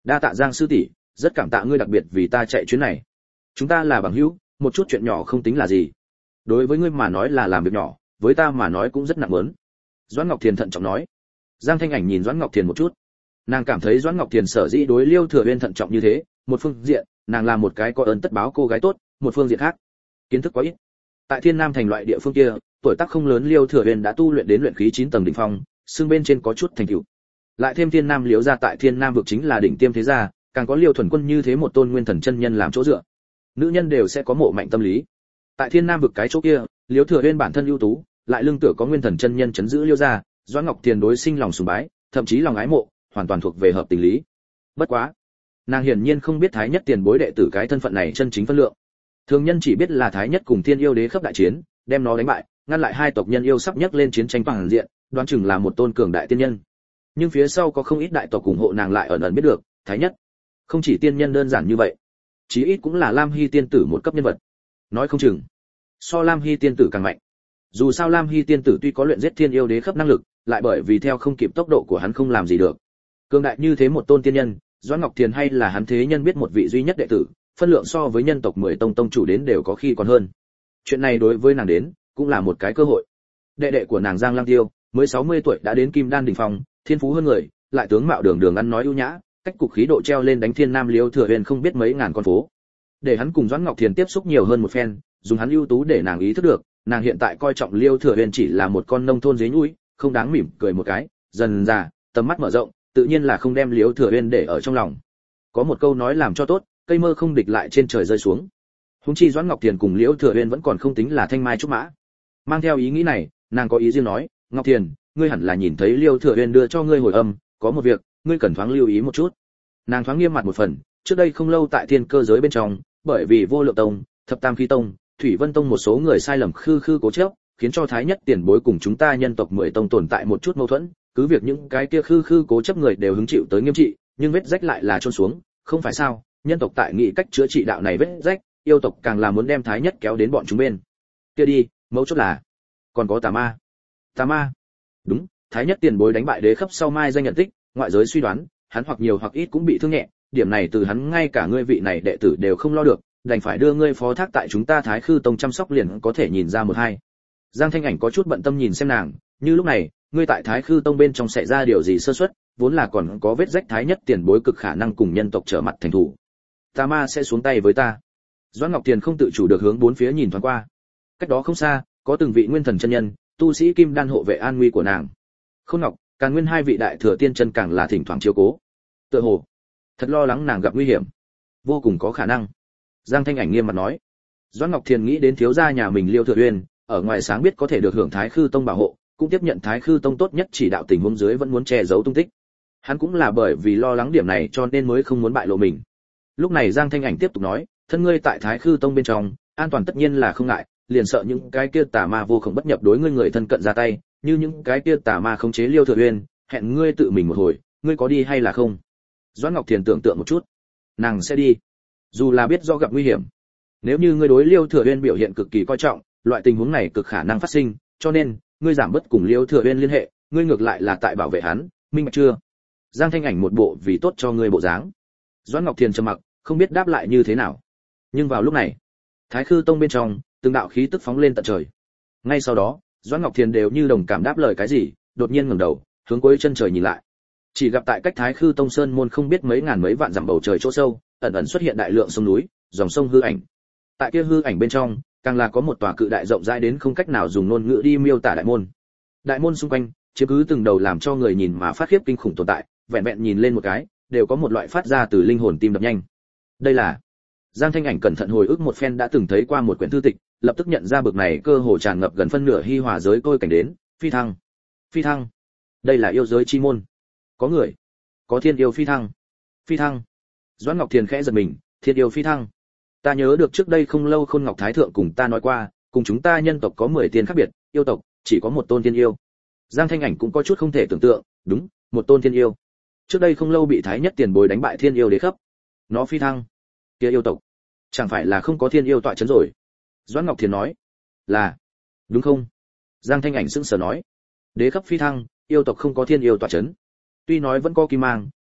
Đa tạ Giang sư tỷ, rất cảm tạ ngươi đặc biệt vì ta chạy chuyến này. Chúng ta là bằng hữu, một chút chuyện nhỏ không tính là gì. Đối với ngươi mà nói là làm việc nhỏ, với ta mà nói cũng rất nặng lớn. Doãn Ngọc Thiền thận trọng nói. Giang Thanh Ảnh nhìn Doãn Ngọc Thiền một chút. Nàng cảm thấy Doãn Ngọc Thiền sở dĩ đối Liêu Thừa Uyên thận trọng như thế, một phương diện, nàng là một cái có ơn tất báo cô gái tốt, một phương diện khác, kiến thức quá ít. Tại Thiên Nam thành loại địa phương kia, tuổi tác không lớn Liêu Thừa Uyên đã tu luyện đến luyện khí chín tầng đỉnh phong, xương bên trên có chút thành tựu. Lại thêm Thiên Nam Liễu gia tại Thiên Nam vực chính là đỉnh tiêm thế gia, càng có Liêu Thuần Quân như thế một tôn nguyên thần chân nhân làm chỗ dựa. Nữ nhân đều sẽ có mộ mạnh tâm lý. Tại Thiên Nam vực cái chỗ kia, Liêu Thừa Uyên bản thân ưu tú, lại lưng tựa có nguyên thần chân nhân chấn giữ Liêu gia, Doãn Ngọc Thiền đối sinh lòng sùng bái, thậm chí lòng ái mộ, hoàn toàn thuộc về hợp tình lý. Bất quá, nàng hiển nhiên không biết Thái Nhất tiền bối đệ tử cái thân phận này chân chính phân lượng. Thường nhân chỉ biết là Thái Nhất cùng Thiên Yêu Đế khắp đại chiến, đem nó đánh bại, ngăn lại hai tộc nhân yêu sắp nhấc lên chiến tranh toàn diện, đoán chừng là một tôn cường đại tiên nhân. Nhưng phía sau có không ít đại tộc ủng hộ nàng lại ẩn ẩn biết được, Thái Nhất không chỉ tiên nhân đơn giản như vậy, chí ít cũng là Lam Hy tiên tử một cấp nhân vật. Nói không chừng, so Lam Hy tiên tử càng mạnh. Dù sao Lam Hy tiên tử tuy có luyện giết Thiên Yêu Đế khắp năng lực, lại bởi vì theo không kịp tốc độ của hắn không làm gì được. Cường đại như thế một tôn tiên nhân, Doãn Ngọc Thiền hay là hắn thế nhân biết một vị duy nhất đệ tử, phân lượng so với nhân tộc mười tông tông chủ đến đều có khi còn hơn. Chuyện này đối với nàng đến, cũng là một cái cơ hội. Đệ đệ của nàng Giang Lăng Tiêu, mới sáu mươi tuổi đã đến Kim Đan đỉnh phong, thiên phú hơn người, lại tướng mạo đường đường ăn nói ưu nhã, cách cục khí độ treo lên đánh Thiên Nam Liêu Thừa Huyền không biết mấy ngàn con phố. Để hắn cùng Doãn Ngọc Thiền tiếp xúc nhiều hơn một phen, dùng hắn ưu tú để nàng ý thức được, nàng hiện tại coi trọng Liêu Thừa Huyền chỉ là một con nông thôn dế nhúi, không đáng mỉm cười một cái, dần dà, tầm mắt mở rộng, tự nhiên là không đem Liêu Thừa Huyền để ở trong lòng. Có một câu nói làm cho tốt, cây mơ không địch lại trên trời rơi xuống. Huống chi Doãn Ngọc Thiền cùng Liêu Thừa Huyền vẫn còn không tính là thanh mai trúc mã. Mang theo ý nghĩ này, nàng có ý riêng nói, Ngọc Thiền, ngươi hẳn là nhìn thấy Liêu Thừa Huyền đưa cho ngươi hồi âm, có một việc, ngươi cần thoáng lưu ý một chút. Nàng thoáng nghiêm mặt một phần, trước đây không lâu tại thiên cơ giới bên trong, bởi vì Vô Lượng Tông, Thập Tam Khí Tông, Thủy Vân Tông một số người sai lầm khư khư cố chấp, khiến cho Thái Nhất tiền bối cùng chúng ta nhân tộc mười tông tồn tại một chút mâu thuẫn, cứ việc những cái kia khư khư cố chấp người đều hứng chịu tới nghiêm trị, nhưng vết rách lại là chôn xuống, không phải sao? Nhân tộc tại nghị cách chữa trị đạo này vết rách, yêu tộc càng là muốn đem Thái Nhất kéo đến bọn chúng bên. Kia đi, mấu chốt là còn có tà ma. Tà ma? Đúng, Thái Nhất tiền bối đánh bại đế khắp sau mai danh nhận tích, ngoại giới suy đoán, hắn hoặc nhiều hoặc ít cũng bị thương nhẹ, điểm này từ hắn ngay cả ngươi vị này đệ tử đều không lo được, đành phải đưa ngươi phó thác tại chúng ta Thái Khư Tông chăm sóc liền có thể nhìn ra một hai. Giang Thanh Ảnh có chút bận tâm nhìn xem nàng, như lúc này, ngươi tại Thái Khư Tông bên trong xảy ra điều gì sơ suất, vốn là còn có vết rách Thái Nhất tiền bối cực khả năng cùng nhân tộc trở mặt thành thủ. Tà ma sẽ xuống tay với ta. Doãn Ngọc Tiền không tự chủ được hướng bốn phía nhìn thoáng qua. Cách đó không xa, có từng vị nguyên thần chân nhân, tu sĩ kim đan hộ vệ an nguy của nàng. Khôn Ngọc, Càn Nguyên hai vị đại thừa tiên chân càng là thỉnh thoảng chiếu cố. Tựa hồ thật lo lắng nàng gặp nguy hiểm. Vô cùng có khả năng. Giang Thanh Ảnh nghiêm mặt nói. Doãn Ngọc Thiền nghĩ đến thiếu gia nhà mình Liêu Thừa Uyên, ở ngoài sáng biết có thể được hưởng Thái Khư Tông bảo hộ, cũng tiếp nhận Thái Khư Tông tốt nhất chỉ đạo tình huống dưới vẫn muốn che giấu tung tích. Hắn cũng là bởi vì lo lắng điểm này cho nên mới không muốn bại lộ mình. Lúc này Giang Thanh Ảnh tiếp tục nói, thân ngươi tại Thái Khư Tông bên trong, an toàn tất nhiên là không ngại, liền sợ những cái kia tà ma vô khổng bất nhập đối ngươi người thân cận ra tay, như những cái kia tà ma khống chế Liêu Thừa Uyên, hẹn ngươi tự mình một hồi, ngươi có đi hay là không? Doãn Ngọc Thiền tưởng tượng một chút, nàng sẽ đi, dù là biết do gặp nguy hiểm. Nếu như ngươi đối Liêu Thừa Uyên biểu hiện cực kỳ coi trọng, loại tình huống này cực khả năng phát sinh, cho nên ngươi giảm bớt cùng Liêu Thừa Uyên liên hệ, ngươi ngược lại là tại bảo vệ hắn, minh bạch chưa? Giang Thanh Ảnh một bộ vì tốt cho ngươi bộ dáng. Doãn Ngọc Thiền trầm mặc, không biết đáp lại như thế nào. Nhưng vào lúc này, Thái Khư Tông bên trong, từng đạo khí tức phóng lên tận trời. Ngay sau đó, Doãn Ngọc Thiền đều như đồng cảm đáp lời cái gì, đột nhiên ngẩng đầu, hướng cuối chân trời nhìn lại. Chỉ gặp tại cách Thái Khư Tông sơn môn không biết mấy ngàn mấy vạn dặm bầu trời chỗ sâu, ẩn ẩn xuất hiện đại lượng sông núi, dòng sông hư ảnh. Tại kia hư ảnh bên trong, càng là có một tòa cự đại rộng rãi đến không cách nào dùng ngôn ngữ đi miêu tả đại môn. Đại môn xung quanh, chiếm cứ từng đầu làm cho người nhìn mà phát khiếp kinh khủng tồn tại, vẹn vẹn nhìn lên một cái, đều có một loại phát ra từ linh hồn tim đập nhanh. Đây là Giang Thanh Ảnh cẩn thận hồi ức một phen đã từng thấy qua một quyển thư tịch, lập tức nhận ra bực này cơ hồ tràn ngập gần phân nửa hi hòa giới tôi cảnh đến, phi thăng. Phi thăng. Đây là yêu giới chi môn. Có người, có thiên yêu phi thăng. Phi thăng. Doãn Ngọc Thiền khẽ giật mình, thiên yêu phi thăng. Ta nhớ được trước đây không lâu Khôn Ngọc Thái thượng cùng ta nói qua, cùng chúng ta nhân tộc có mười tiên khác biệt, yêu tộc chỉ có một tôn thiên yêu. Giang Thanh Ảnh cũng có chút không thể tưởng tượng, đúng, một tôn thiên yêu. Trước đây không lâu bị Thái Nhất tiền bối đánh bại thiên yêu đế khắp. Nó phi thăng. Kia yêu tộc, chẳng phải là không có thiên yêu tọa chấn rồi? Doãn Ngọc Thiền nói. Là, đúng không? Giang Thanh Ảnh sững sờ nói. Đế khắp phi thăng, yêu tộc không có thiên yêu tọa chấn. Tuy nói vẫn có kim mang,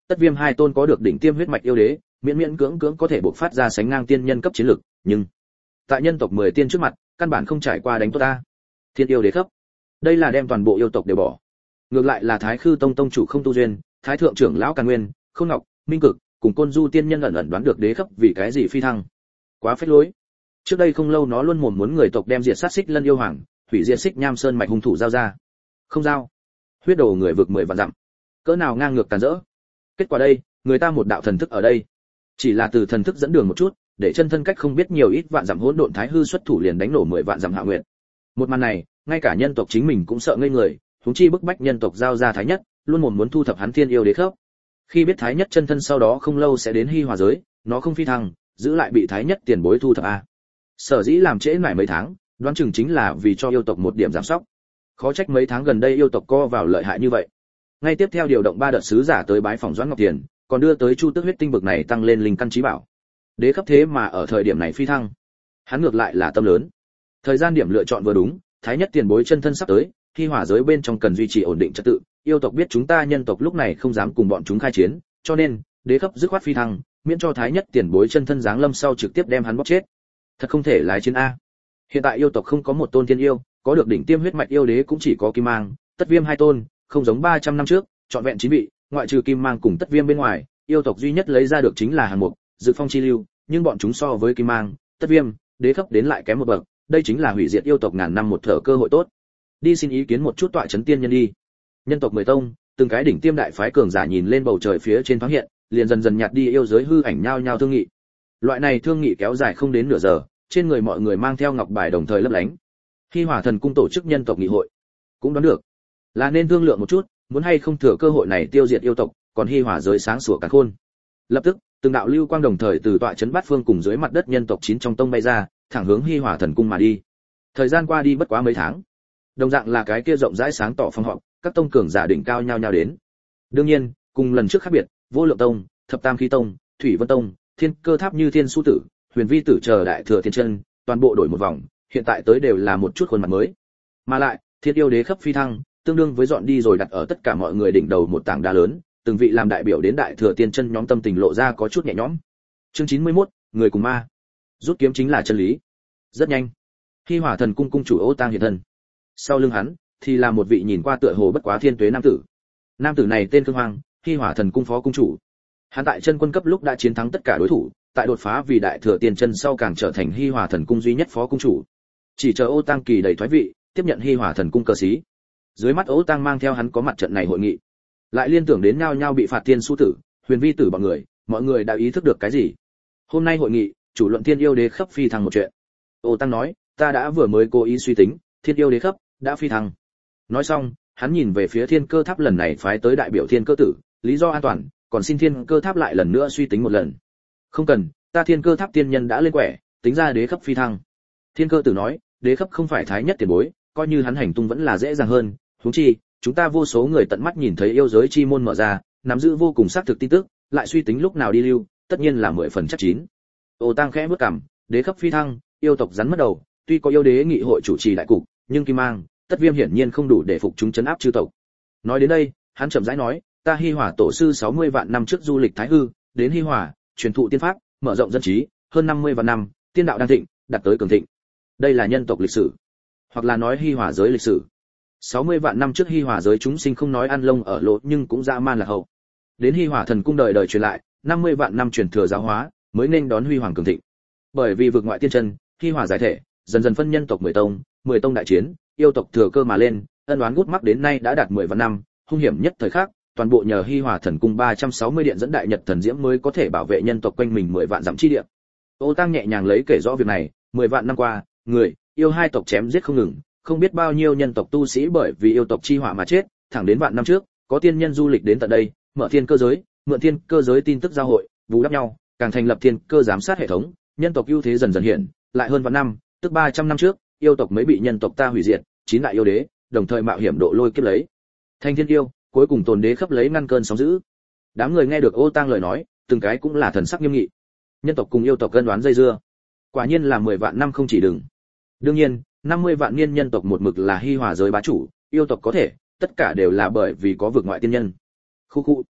Tất Viêm hai tôn có được đỉnh tiêm huyết mạch yêu đế, miễn miễn cưỡng cưỡng có thể bộc phát ra sánh ngang tiên nhân cấp chiến lực, nhưng tại nhân tộc mười tiên trước mặt, căn bản không trải qua đánh tốt ta. Thiên yêu đế cấp, đây là đem toàn bộ yêu tộc đều bỏ. Ngược lại là Thái Khư Tông tông chủ Không Tu Duyên, Thái thượng trưởng lão Càn Nguyên, Khôn Ngọc, Minh Cực, cùng Côn Du tiên nhân ẩn ẩn đoán được đế cấp vì cái gì phi thăng. Quá phế lối. Trước đây không lâu nó luôn mồm muốn người tộc đem diệt sát Xích Lân yêu hoàng, hủy diệt Xích Nham Sơn mạch hung thủ giao ra. Không giao. Huyết đồ người vực mười vạn dặm. Cỡ nào ngang ngược tàn rỡ. Kết quả đây, người ta một đạo thần thức ở đây, chỉ là từ thần thức dẫn đường một chút, để chân thân cách không biết nhiều ít vạn dặm hỗn độn thái hư xuất thủ liền đánh nổ mười vạn dặm hạ nguyệt. Một màn này, ngay cả nhân tộc chính mình cũng sợ ngây người, huống chi bức bách nhân tộc giao ra thái nhất, luôn mồm muốn thu thập hắn thiên yêu đế khớp. Khi biết thái nhất chân thân sau đó không lâu sẽ đến Hi Hòa giới, nó không phi thăng, giữ lại bị thái nhất tiền bối thu thập a. Sở dĩ làm trễ mãi mấy tháng, đoán chừng chính là vì cho yêu tộc một điểm giảm sóc. Khó trách mấy tháng gần đây yêu tộc co vào lợi hại như vậy. Ngay tiếp theo điều động ba đợt sứ giả tới bái phòng Doãn Ngọc Tiền, còn đưa tới Chu Tước huyết tinh bực này tăng lên linh căn trí bảo. Đế cấp thế mà ở thời điểm này phi thăng. Hắn ngược lại là tâm lớn. Thời gian điểm lựa chọn vừa đúng, thái nhất tiền bối chân thân sắp tới, Hi Hòa giới bên trong cần duy trì ổn định trật tự, yêu tộc biết chúng ta nhân tộc lúc này không dám cùng bọn chúng khai chiến, cho nên đế cấp dứt khoát phi thăng, miễn cho thái nhất tiền bối chân thân giáng lâm sau trực tiếp đem hắn bóc chết. Thật không thể lái chiến a. Hiện tại yêu tộc không có một tôn thiên yêu, có được đỉnh tiêm huyết mạch yêu đế cũng chỉ có Kim Mang, Tất Viêm hai tôn, không giống ba trăm năm trước, chọn vẹn chín vị, ngoại trừ Kim Mang cùng Tất Viêm bên ngoài, yêu tộc duy nhất lấy ra được chính là Hàn Mục, Dự Phong chi lưu, nhưng bọn chúng so với Kim Mang, Tất Viêm, đế cấp đến lại kém một bậc, đây chính là hủy diệt yêu tộc ngàn năm một thở cơ hội tốt. Đi xin ý kiến một chút tọa chấn tiên nhân đi. Nhân tộc mười tông, từng cái đỉnh tiêm đại phái cường giả nhìn lên bầu trời phía trên thoáng hiện, liền dần dần nhạt đi yêu giới hư ảnh nhao nhao thương nghị. Loại này thương nghị kéo dài không đến nửa giờ, trên người mọi người mang theo ngọc bài đồng thời lấp lánh. Hi Hòa Thần cung tổ chức nhân tộc nghị hội, cũng đoán được là nên thương lượng một chút, muốn hay không thừa cơ hội này tiêu diệt yêu tộc, còn Hi Hòa giới sáng sủa cả khôn. Lập tức, từng đạo lưu quang đồng thời từ tọa trấn bát phương cùng dưới mặt đất nhân tộc chín trong tông bay ra, thẳng hướng Hi Hòa Thần cung mà đi. Thời gian qua đi bất quá mấy tháng, đồng dạng là cái kia rộng rãi sáng tỏ phong họp, các tông cường giả đỉnh cao nhau nhau đến. Đương nhiên, cùng lần trước khác biệt, Vô Lượng tông, Thập Tam Khí tông, Thủy Vân tông, Thiên Cơ tháp như Thiên Su tử, Huyền Vi tử chờ đại thừa thiên chân, toàn bộ đổi một vòng, hiện tại tới đều là một chút khuôn mặt mới. Mà lại, Thiên yêu đế cấp phi thăng, tương đương với dọn đi rồi đặt ở tất cả mọi người đỉnh đầu một tảng đá lớn, từng vị làm đại biểu đến đại thừa tiên chân nhóm tâm tình lộ ra có chút nhẹ nhõm. Chương chín mươi mốt, người cùng ma. Rút kiếm chính là chân lý. Rất nhanh, Hi Hòa Thần cung cung chủ Ô Tang hiện thân. Sau lưng hắn thì là một vị nhìn qua tựa hồ bất quá thiên tuế nam tử. Nam tử này tên Khương Hoàng, Hi Hòa Thần cung phó cung chủ. Hắn tại chân quân cấp lúc đã chiến thắng tất cả đối thủ, tại đột phá vì đại thừa tiên chân sau càng trở thành Hi Hòa Thần cung duy nhất phó cung chủ. Chỉ chờ Ô Tang kỳ đầy thoái vị, tiếp nhận Hi Hòa Thần cung cơ sĩ. Dưới mắt Ô Tang mang theo hắn có mặt trận này hội nghị, lại liên tưởng đến nhau nhau bị phạt Thiên Su tử, Huyền Vi tử bọn người, mọi người đã ý thức được cái gì? Hôm nay hội nghị, chủ luận Thiên yêu đế khắp phi thăng một chuyện. Ô Tang nói, ta đã vừa mới cố ý suy tính, Thiên yêu đế khắp đã phi thăng. Nói xong, hắn nhìn về phía Thiên Cơ tháp lần này phái tới đại biểu Thiên Cơ tử, lý do an toàn, còn xin Thiên Cơ tháp lại lần nữa suy tính một lần. Không cần, ta Thiên Cơ tháp tiên nhân đã lên quẻ, tính ra đế khắp phi thăng. Thiên Cơ tử nói, đế khắp không phải thái nhất tiền bối, coi như hắn hành tung vẫn là dễ dàng hơn, huống chi, chúng ta vô số người tận mắt nhìn thấy yêu giới chi môn mở ra, nắm giữ vô cùng xác thực tin tức, lại suy tính lúc nào đi lưu, tất nhiên là mười phần chắc chín. Ô Tang khẽ bước cằm, đế khắp phi thăng, yêu tộc rắn mất đầu, tuy có yêu đế nghị hội chủ trì đại cục, nhưng Kim Mang, Tất Viêm hiển nhiên không đủ để phục chúng trấn áp chư tộc. Nói đến đây, hắn chậm rãi nói, ta Hi Hòa tổ sư sáu mươi vạn năm trước du lịch Thái Hư, đến Hi Hòa, truyền thụ tiên pháp, mở rộng dân trí, hơn năm mươi vạn năm, tiên đạo đang thịnh, đạt tới cường thịnh. Đây là nhân tộc lịch sử, hoặc là nói Hi Hòa giới lịch sử. sáu mươi vạn năm trước Hi Hòa giới chúng sinh không nói ăn lông ở lỗ nhưng cũng dã man là hậu. Đến Hi Hòa Thần cung đời đời truyền lại, năm mươi vạn năm truyền thừa giáo hóa, mới nên đón huy hoàng cường thịnh. Bởi vì vực ngoại tiên chân, Hi Hòa giải thể, dần dần phân nhân tộc mười tông, mười tông đại chiến, yêu tộc thừa cơ mà lên, ân oán gút mắc đến nay đã đạt mười vạn năm, hung hiểm nhất thời khắc, toàn bộ nhờ Hi Hòa Thần cung ba trăm sáu mươi điện dẫn đại nhật thần diễm mới có thể bảo vệ nhân tộc quanh mình mười vạn dặm chi địa. Ô Tang nhẹ nhàng lấy kể rõ việc này, mười vạn năm qua, người, yêu hai tộc chém giết không ngừng, không biết bao nhiêu nhân tộc tu sĩ bởi vì yêu tộc chi hỏa mà chết, thẳng đến vạn năm trước, có tiên nhân du lịch đến tận đây, mở thiên cơ giới, mượn thiên cơ giới tin tức giao hội, bù đắp nhau, càng thành lập thiên cơ giám sát hệ thống, nhân tộc ưu thế dần dần hiện, lại hơn vạn năm, tức ba trăm năm trước, yêu tộc mới bị nhân tộc ta hủy diệt, chín đại yêu đế, đồng thời mạo hiểm độ lôi kiếp lấy. Thanh thiên yêu, cuối cùng tồn đế khắp lấy ngăn cơn sóng dữ. Đám người nghe được Ô Tang lời nói, từng cái cũng là thần sắc nghiêm nghị. Nhân tộc cùng yêu tộc cân đoán dây dưa, quả nhiên là mười vạn năm không chỉ đừng. Đương nhiên, năm mươi vạn niên nhân tộc một mực là Hi Hòa giới bá chủ, yêu tộc có thể, tất cả đều là bởi vì có vực ngoại tiên nhân. Khu khu.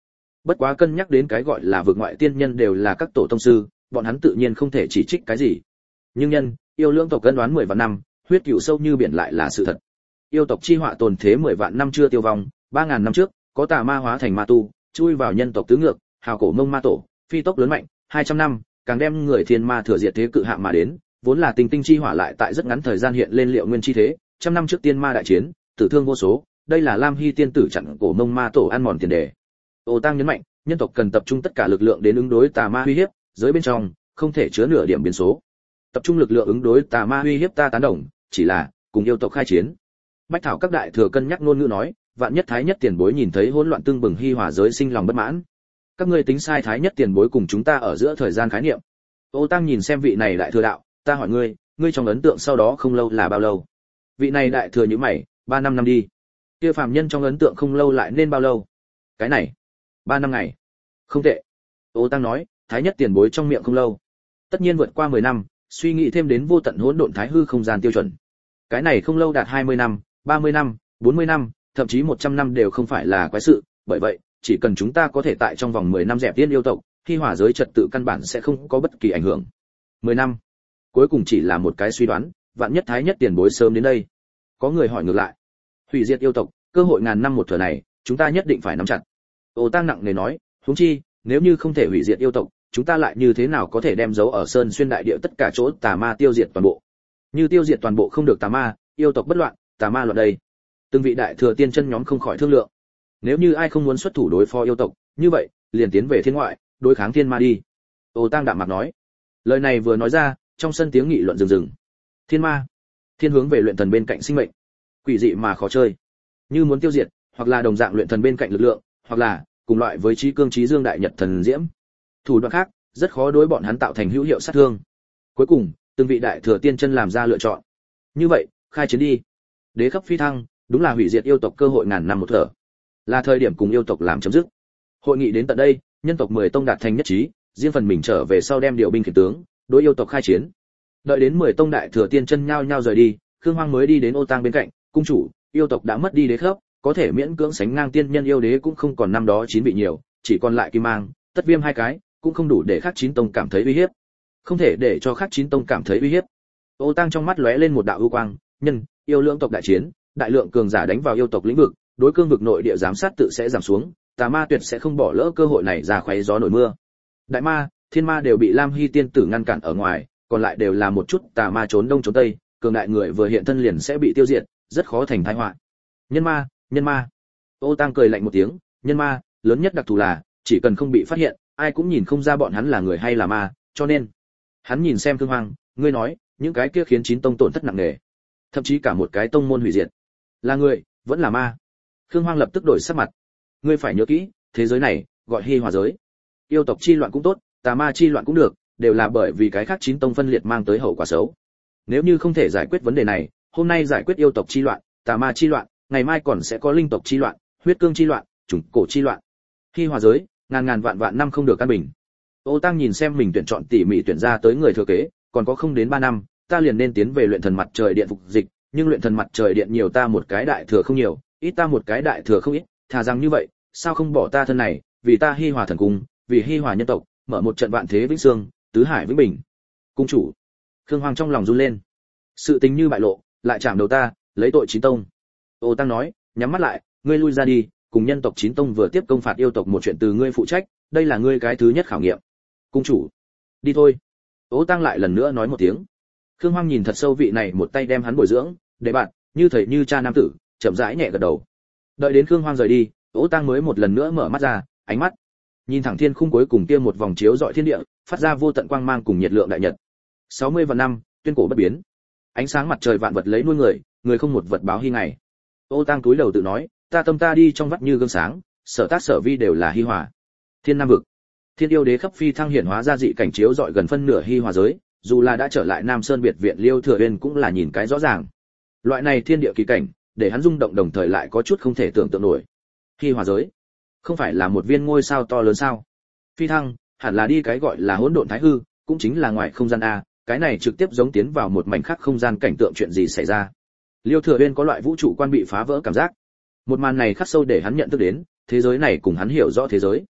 Bất quá cân nhắc đến cái gọi là vực ngoại tiên nhân đều là các tổ tông sư, bọn hắn tự nhiên không thể chỉ trích cái gì. Nhưng nhân, yêu lưỡng tộc cân đoán mười vạn năm, huyết cừu sâu như biển lại là sự thật. Yêu tộc chi họa tồn thế mười vạn năm chưa tiêu vong, ba ngàn năm trước, có tà ma hóa thành ma tu, chui vào nhân tộc tứ ngược, hào cổ mông ma tổ, phi tốc lớn mạnh, hai trăm năm, càng đem người thiên ma thừa diệt thế cự hạ mà đến, vốn là tình tinh chi hỏa lại tại rất ngắn thời gian hiện lên liệu nguyên chi thế, trăm năm trước tiên ma đại chiến, tử thương vô số, đây là Lam Hy tiên tử chặn cổ mông ma tổ ăn mòn tiền đề. Ô Tăng nhấn mạnh, nhân tộc cần tập trung tất cả lực lượng đến ứng đối tà ma uy hiếp, giới bên trong không thể chứa nửa điểm biến số. Tập trung lực lượng ứng đối tà ma uy hiếp ta tán đồng, chỉ là cùng yêu tộc khai chiến. Bách Thảo các đại thừa cân nhắc ngôn ngữ nói, vạn nhất thái nhất tiền bối nhìn thấy hỗn loạn tương bừng hi hòa giới sinh lòng bất mãn. Các ngươi tính sai thái nhất tiền bối cùng chúng ta ở giữa thời gian khái niệm. Ô Tăng nhìn xem vị này đại thừa đạo, ta hỏi ngươi, ngươi trong ấn tượng sau đó không lâu là bao lâu? Vị này đại thừa như mày, ba năm năm đi. Kia phàm nhân trong ấn tượng không lâu lại nên bao lâu? Cái này, ba năm ngày. Không tệ. Ô Tăng nói, thái nhất tiền bối trong miệng không lâu. Tất nhiên vượt qua mười năm, suy nghĩ thêm đến vô tận hỗn độn thái hư không gian tiêu chuẩn. Cái này không lâu đạt hai mươi năm, ba mươi năm, bốn mươi năm, thậm chí một trăm năm đều không phải là quái sự, bởi vậy, chỉ cần chúng ta có thể tại trong vòng mười năm dẹp tiên yêu tộc, khi hỏa giới trật tự căn bản sẽ không có bất kỳ ảnh hưởng. mười năm. Cuối cùng chỉ là một cái suy đoán, vạn nhất thái nhất tiền bối sớm đến đây. Có người hỏi ngược lại. Hủy diệt yêu tộc, cơ hội ngàn năm một thừa này, chúng ta nhất định phải nắm chặt. Ô Tăng nặng nề nói, huống chi, nếu như không thể hủy diệt yêu tộc, chúng ta lại như thế nào có thể đem dấu ở sơn xuyên đại địa tất cả chỗ tà ma tiêu diệt toàn bộ? Như tiêu diệt toàn bộ không được tà ma, yêu tộc bất loạn, tà ma loạn đây. Từng vị đại thừa tiên chân nhóm không khỏi thương lượng. Nếu như ai không muốn xuất thủ đối phó yêu tộc, như vậy, liền tiến về thiên ngoại, đối kháng thiên ma đi. Ô Tăng đạm mặt nói. Lời này vừa nói ra, trong sân tiếng nghị luận rừng rừng. Thiên ma, thiên hướng về luyện thần bên cạnh sinh mệnh, quỷ dị mà khó chơi. Như muốn tiêu diệt, hoặc là đồng dạng luyện thần bên cạnh lực lượng, hoặc là cùng loại với trí cương trí dương đại nhật thần diễm. Thủ đoạn khác, rất khó đối bọn hắn tạo thành hữu hiệu sát thương. Cuối cùng, từng vị đại thừa tiên chân làm ra lựa chọn. Như vậy, khai chiến đi. Đế khắp phi thăng, đúng là hủy diệt yêu tộc cơ hội ngàn năm một thở. Là thời điểm cùng yêu tộc làm chấm dứt. Hội nghị đến tận đây, nhân tộc mười tông đạt thành nhất trí, riêng phần mình trở về sau đem điều binh khiển tướng, đối yêu tộc khai chiến. Đợi đến mười tông đại thừa tiên chân nhao nhao rời đi, Khương Hoang mới đi đến Ô Tang bên cạnh, cung chủ, yêu tộc đã mất đi đế khắp, có thể miễn cưỡng sánh ngang tiên nhân yêu đế cũng không còn năm đó chín vị nhiều, chỉ còn lại Kim Mang, Tất Viêm hai cái, cũng không đủ để khác chín tông cảm thấy uy hiếp. Không thể để cho khác chín tông cảm thấy uy hiếp. Ô Tang trong mắt lóe lên một đạo ưu quang, nhân, yêu lưỡng tộc đại chiến, đại lượng cường giả đánh vào yêu tộc lĩnh vực, đối cương vực nội địa giám sát tự sẽ giảm xuống, tà ma tuyệt sẽ không bỏ lỡ cơ hội này ra khoé gió nổi mưa. Đại ma, thiên ma đều bị Lam Hy tiên tử ngăn cản ở ngoài, còn lại đều là một chút tà ma trốn đông trốn tây, cường đại người vừa hiện thân liền sẽ bị tiêu diệt, rất khó thành tai họa. Nhân ma, nhân ma. Ô Tang cười lạnh một tiếng, nhân ma, lớn nhất đặc thù là, chỉ cần không bị phát hiện, ai cũng nhìn không ra bọn hắn là người hay là ma, cho nên, hắn nhìn xem Khương Hoang, ngươi nói, những cái kia khiến chín tông tổn thất nặng nề, thậm chí cả một cái tông môn hủy diệt, là người, vẫn là ma. Khương Hoang lập tức đổi sắc mặt. Ngươi phải nhớ kỹ, thế giới này gọi Hi Hòa giới. Yêu tộc chi loạn cũng tốt, tà ma chi loạn cũng được, đều là bởi vì cái khác chín tông phân liệt mang tới hậu quả xấu. Nếu như không thể giải quyết vấn đề này, hôm nay giải quyết yêu tộc chi loạn, tà ma chi loạn, ngày mai còn sẽ có linh tộc chi loạn, huyết cương chi loạn, chủng cổ chi loạn. Hi Hòa giới, ngàn ngàn vạn vạn năm không được căn bình. Ô Tăng nhìn xem mình tuyển chọn tỉ mỉ tuyển ra tới người thừa kế, còn có không đến ba năm, ta liền nên tiến về luyện thần mặt trời điện phục dịch, nhưng luyện thần mặt trời điện nhiều ta một cái đại thừa không nhiều, ít ta một cái đại thừa không ít, thà rằng như vậy, sao không bỏ ta thân này, vì ta Hi Hòa thần cung, vì Hi Hòa nhân tộc, mở một trận vạn thế vĩnh sương, tứ hải vĩnh bình. Cung chủ. Khương Hoàng trong lòng run lên. Sự tình như bại lộ, lại chạm đầu ta, lấy tội chín tông. Ô Tăng nói, nhắm mắt lại, ngươi lui ra đi, cùng nhân tộc chín tông vừa tiếp công phạt yêu tộc một chuyện từ ngươi phụ trách, đây là ngươi cái thứ nhất khảo nghiệm. Cung chủ. Đi thôi. Ô Tăng lại lần nữa nói một tiếng. Khương Hoàng nhìn thật sâu vị này một tay đem hắn bồi dưỡng, để bạn, như thầy như cha nam tử, chậm rãi nhẹ gật đầu. Đợi đến Khương Hoàng rời đi, Ô Tăng mới một lần nữa mở mắt ra, ánh mắt nhìn thẳng thiên khung cuối cùng kia một vòng chiếu rọi thiên địa, phát ra vô tận quang mang cùng nhiệt lượng đại nhật. sáu mươi vạn năm, tuyên cổ bất biến. Ánh sáng mặt trời vạn vật lấy nuôi người, người không một vật báo hy ngày. Ô Tăng túi đầu tự nói, ta tâm ta đi trong vắt như gương sáng, sở tác sở vi đều là Hi Hòa. Thiên Nam vực, Thiên yêu đế khắp phi thăng hiển hóa ra dị cảnh chiếu rọi gần phân nửa Hi Hòa giới, dù là đã trở lại Nam Sơn biệt viện Liêu Thừa Uyên cũng là nhìn cái rõ ràng. Loại này thiên địa kỳ cảnh, để hắn rung động đồng thời lại có chút không thể tưởng tượng nổi. Hi Hòa giới, không phải là một viên ngôi sao to lớn sao? Phi thăng, hẳn là đi cái gọi là hỗn độn thái hư, cũng chính là ngoài không gian a, cái này trực tiếp giống tiến vào một mảnh khác không gian cảnh tượng chuyện gì xảy ra. Liêu Thừa Uyên có loại vũ trụ quan bị phá vỡ cảm giác. Một màn này khắc sâu để hắn nhận thức đến, thế giới này cùng hắn hiểu rõ thế giới.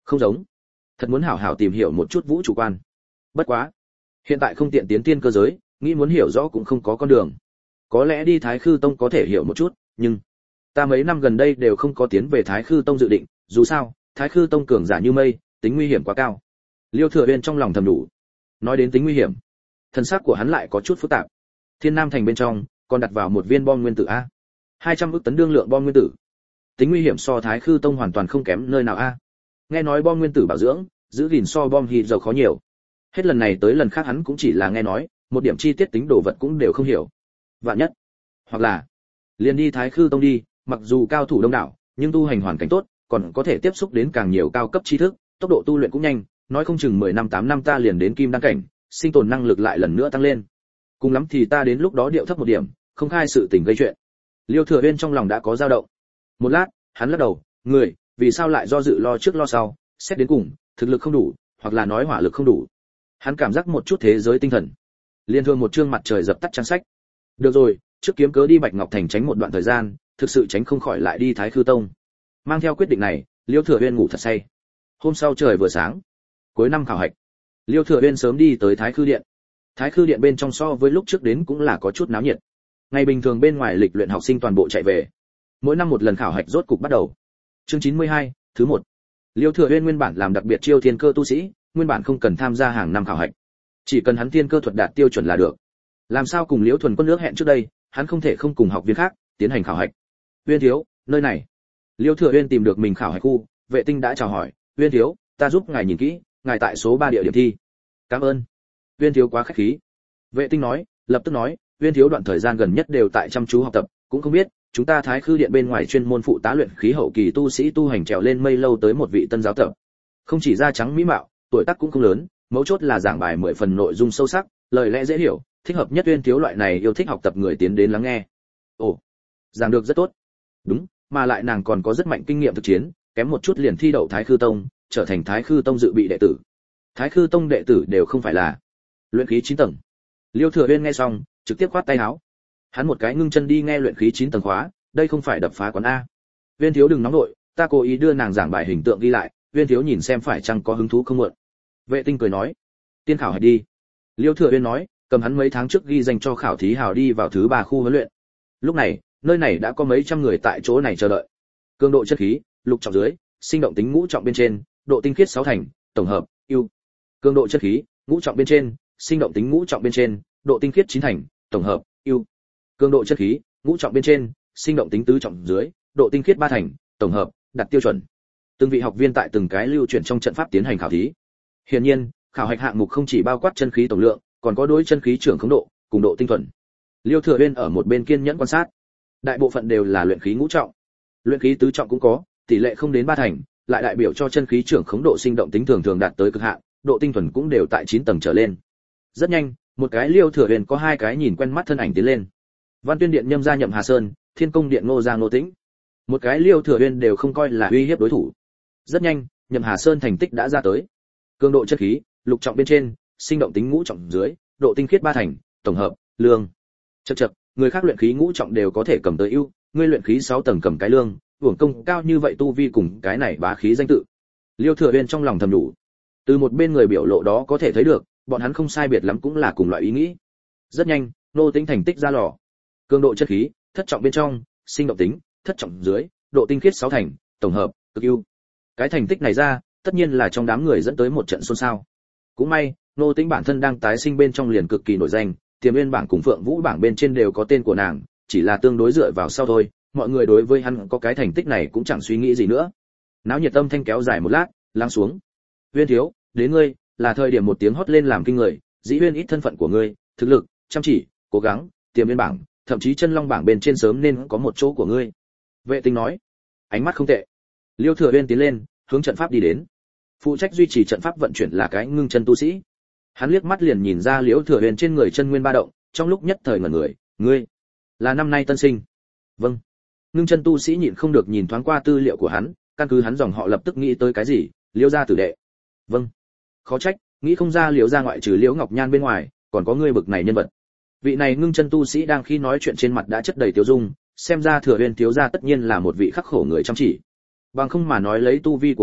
Không giống. Thật muốn hảo hảo tìm hiểu một chút vũ trụ quan. Bất quá, hiện tại không tiện tiến tiên cơ giới, nghĩ muốn hiểu rõ cũng không có con đường. Có lẽ đi Thái Khư Tông có thể hiểu một chút, nhưng ta mấy năm gần đây đều không có tiến về Thái Khư Tông dự định, dù sao, Thái Khư Tông cường giả như mây, tính nguy hiểm quá cao. Liêu Thừa Uyên trong lòng thầm đủ. Nói đến tính nguy hiểm, thân xác của hắn lại có chút phức tạp. Thiên Nam thành bên trong còn đặt vào một viên bom nguyên tử a. hai trăm ức tấn đương lượng bom nguyên tử. Tính nguy hiểm so Thái Khư Tông hoàn toàn không kém nơi nào a. Nghe nói bom nguyên tử bảo dưỡng, giữ gìn so bom hydro dầu khó nhiều. Hết lần này tới lần khác hắn cũng chỉ là nghe nói, một điểm chi tiết tính đồ vật cũng đều không hiểu. Vạn nhất, hoặc là liền đi Thái Khư Tông đi, mặc dù cao thủ đông đảo, nhưng tu hành hoàn cảnh tốt, còn có thể tiếp xúc đến càng nhiều cao cấp tri thức, tốc độ tu luyện cũng nhanh, nói không chừng mười năm tám năm ta liền đến kim đăng cảnh, sinh tồn năng lực lại lần nữa tăng lên. Cùng lắm thì ta đến lúc đó điệu thấp một điểm, không khai sự tình gây chuyện. Liêu Thừa Uyên trong lòng đã có dao động. Một lát, hắn lắc đầu, người, vì sao lại do dự lo trước lo sau, xét đến cùng, thực lực không đủ, hoặc là nói hỏa lực không đủ. Hắn cảm giác một chút thế giới tinh thần. Liên thương một chương mặt trời dập tắt trang sách. Được rồi, trước kiếm cớ đi Bạch Ngọc Thành tránh một đoạn thời gian, thực sự tránh không khỏi lại đi Thái Khư Tông. Mang theo quyết định này, Liêu Thừa Uyên ngủ thật say. Hôm sau trời vừa sáng, cuối năm khảo hạch, Liêu Thừa Uyên sớm đi tới Thái Khư Điện. Thái Khư Điện bên trong so với lúc trước đến cũng là có chút náo nhiệt. Ngày bình thường bên ngoài lịch luyện học sinh toàn bộ chạy về. Mỗi năm một lần khảo hạch rốt cục bắt đầu. Chương chín mươi hai, thứ một. Liêu Thừa Uyên nguyên bản làm đặc biệt chiêu thiên cơ tu sĩ, nguyên bản không cần tham gia hàng năm khảo hạch, chỉ cần hắn thiên cơ thuật đạt tiêu chuẩn là được. Làm sao cùng Liễu Thuần Quân nước hẹn trước đây, hắn không thể không cùng học viên khác tiến hành khảo hạch. Uyên thiếu, nơi này. Liêu Thừa Uyên tìm được mình khảo hạch khu, vệ tinh đã chào hỏi, Uyên thiếu, ta giúp ngài nhìn kỹ, ngài tại số ba địa điểm thi. Cảm ơn. Uyên thiếu quá khách khí. Vệ tinh nói, lập tức nói, Uyên thiếu đoạn thời gian gần nhất đều tại chăm chú học tập, cũng không biết, chúng ta Thái Khư Điện bên ngoài chuyên môn phụ tá luyện khí hậu kỳ tu sĩ tu hành trèo lên mây lâu tới một vị tân giáo tập. Không chỉ da trắng mỹ mạo, tuổi tác cũng không lớn, mấu chốt là giảng bài mười phần nội dung sâu sắc, lời lẽ dễ hiểu, thích hợp nhất Uyên thiếu loại này yêu thích học tập người tiến đến lắng nghe. Ồ, giảng được rất tốt. Đúng, mà lại nàng còn có rất mạnh kinh nghiệm thực chiến, kém một chút liền thi đậu Thái Khư Tông, trở thành Thái Khư Tông dự bị đệ tử. Thái Khư Tông đệ tử đều không phải là luyện khí chín tầng. Liêu Thừa Uyên nghe xong, trực tiếp khoát tay áo. Hắn một cái ngưng chân đi nghe luyện khí chín tầng khóa, đây không phải đập phá quán a. Uyên thiếu đừng nóng nội, ta cố ý đưa nàng giảng bài hình tượng ghi lại, Uyên thiếu nhìn xem phải chăng có hứng thú không muộn. Vệ tinh cười nói, tiên khảo hãy đi. Liêu Thừa Uyên nói, cầm hắn mấy tháng trước ghi danh cho khảo thí hào đi vào thứ ba khu huấn luyện. Lúc này, nơi này đã có mấy trăm người tại chỗ này chờ đợi. Cường độ chất khí, lục trọng dưới, sinh động tính ngũ trọng bên trên, độ tinh khiết sáu thành, tổng hợp, ưu. Cường độ chất khí, ngũ trọng bên trên, sinh động tính ngũ trọng bên trên, độ tinh khiết chín thành, tổng hợp, ưu. Cường độ chất khí, ngũ trọng bên trên, sinh động tính tứ trọng dưới, độ tinh khiết ba thành, tổng hợp, đạt tiêu chuẩn. Từng vị học viên tại từng cái lưu chuyển trong trận pháp tiến hành khảo thí. Hiển nhiên, khảo hạch hạng mục không chỉ bao quát chân khí tổng lượng, còn có đối chân khí trưởng khống độ, cùng độ tinh thuần. Liêu Thừa Uyên ở một bên kiên nhẫn quan sát. Đại bộ phận đều là luyện khí ngũ trọng. Luyện khí tứ trọng cũng có, tỷ lệ không đến ba thành, lại đại biểu cho chân khí trưởng khống độ sinh động tính thường thường đạt tới cực hạn, độ tinh thuần cũng đều tại chín tầng trở lên. Rất nhanh, một cái Liêu Thừa Uyên có hai cái nhìn quen mắt thân ảnh tiến lên. Văn Tuyên Điện Nhâm gia Nhậm Hà Sơn, Thiên Công Điện Ngô Gia Ngô Tĩnh. Một cái Liêu Thừa Uyên đều không coi là uy hiếp đối thủ. Rất nhanh, Nhậm Hà Sơn thành tích đã ra tới. Cường độ chất khí, lục trọng bên trên, sinh động tính ngũ trọng dưới, độ tinh khiết ba thành, tổng hợp, lương. Chậc chậc, người khác luyện khí ngũ trọng đều có thể cầm tới ưu, ngươi luyện khí sáu tầng cầm cái lương, hưởng công cao như vậy tu vi cùng cái này bá khí danh tự. Liêu Thừa Uyên trong lòng thầm đủ. Từ một bên người biểu lộ đó có thể thấy được, bọn hắn không sai biệt lắm cũng là cùng loại ý nghĩ. Rất nhanh, Nô Tĩnh thành tích ra lò. Cường độ chất khí, thất trọng bên trong, sinh động tính, thất trọng dưới, độ tinh khiết sáu thành, tổng hợp, cực ưu. Cái thành tích này ra, tất nhiên là trong đám người dẫn tới một trận xôn xao. Cũng may, Nô Tĩnh bản thân đang tái sinh bên trong liền cực kỳ nổi danh, Tiềm Nguyên bảng cùng Phượng Vũ bảng bên trên đều có tên của nàng, chỉ là tương đối dựa vào sau thôi, mọi người đối với hắn có cái thành tích này cũng chẳng suy nghĩ gì nữa. Náo nhiệt tâm thanh kéo dài một lát, lắng xuống. Uyên thiếu, đến ngươi, là thời điểm một tiếng hót lên làm kinh người, dĩ Uyên ít thân phận của ngươi, thực lực, chăm chỉ, cố gắng, Tiềm Nguyên bảng, thậm chí chân long bảng bên trên sớm nên có một chỗ của ngươi. Vệ tinh nói, ánh mắt không tệ. Liêu Thừa Uyên tiến lên, hướng trận pháp đi đến. Phụ trách duy trì trận pháp vận chuyển là cái ngưng chân tu sĩ. Hắn liếc mắt liền nhìn ra Liễu Thừa Uyên trên người chân nguyên ba động, trong lúc nhất thời ngẩn người, ngươi là năm nay tân sinh? Vâng. Ngưng chân tu sĩ nhịn không được nhìn thoáng qua tư liệu của hắn, căn cứ hắn dòng họ lập tức nghĩ tới cái gì, Liễu gia tử đệ. Vâng. Khó trách, nghĩ không ra Liễu gia ngoại trừ Liễu Ngọc Nhan bên ngoài, còn có ngươi bực này nhân vật. Vị này ngưng chân tu sĩ đang khi nói chuyện trên mặt đã chất đầy tiêu dung, xem ra Thừa Uyên thiếu gia tất nhiên là một vị khắc khổ người chăm chỉ. Bằng không mà nói lấy tu vi của ngươi,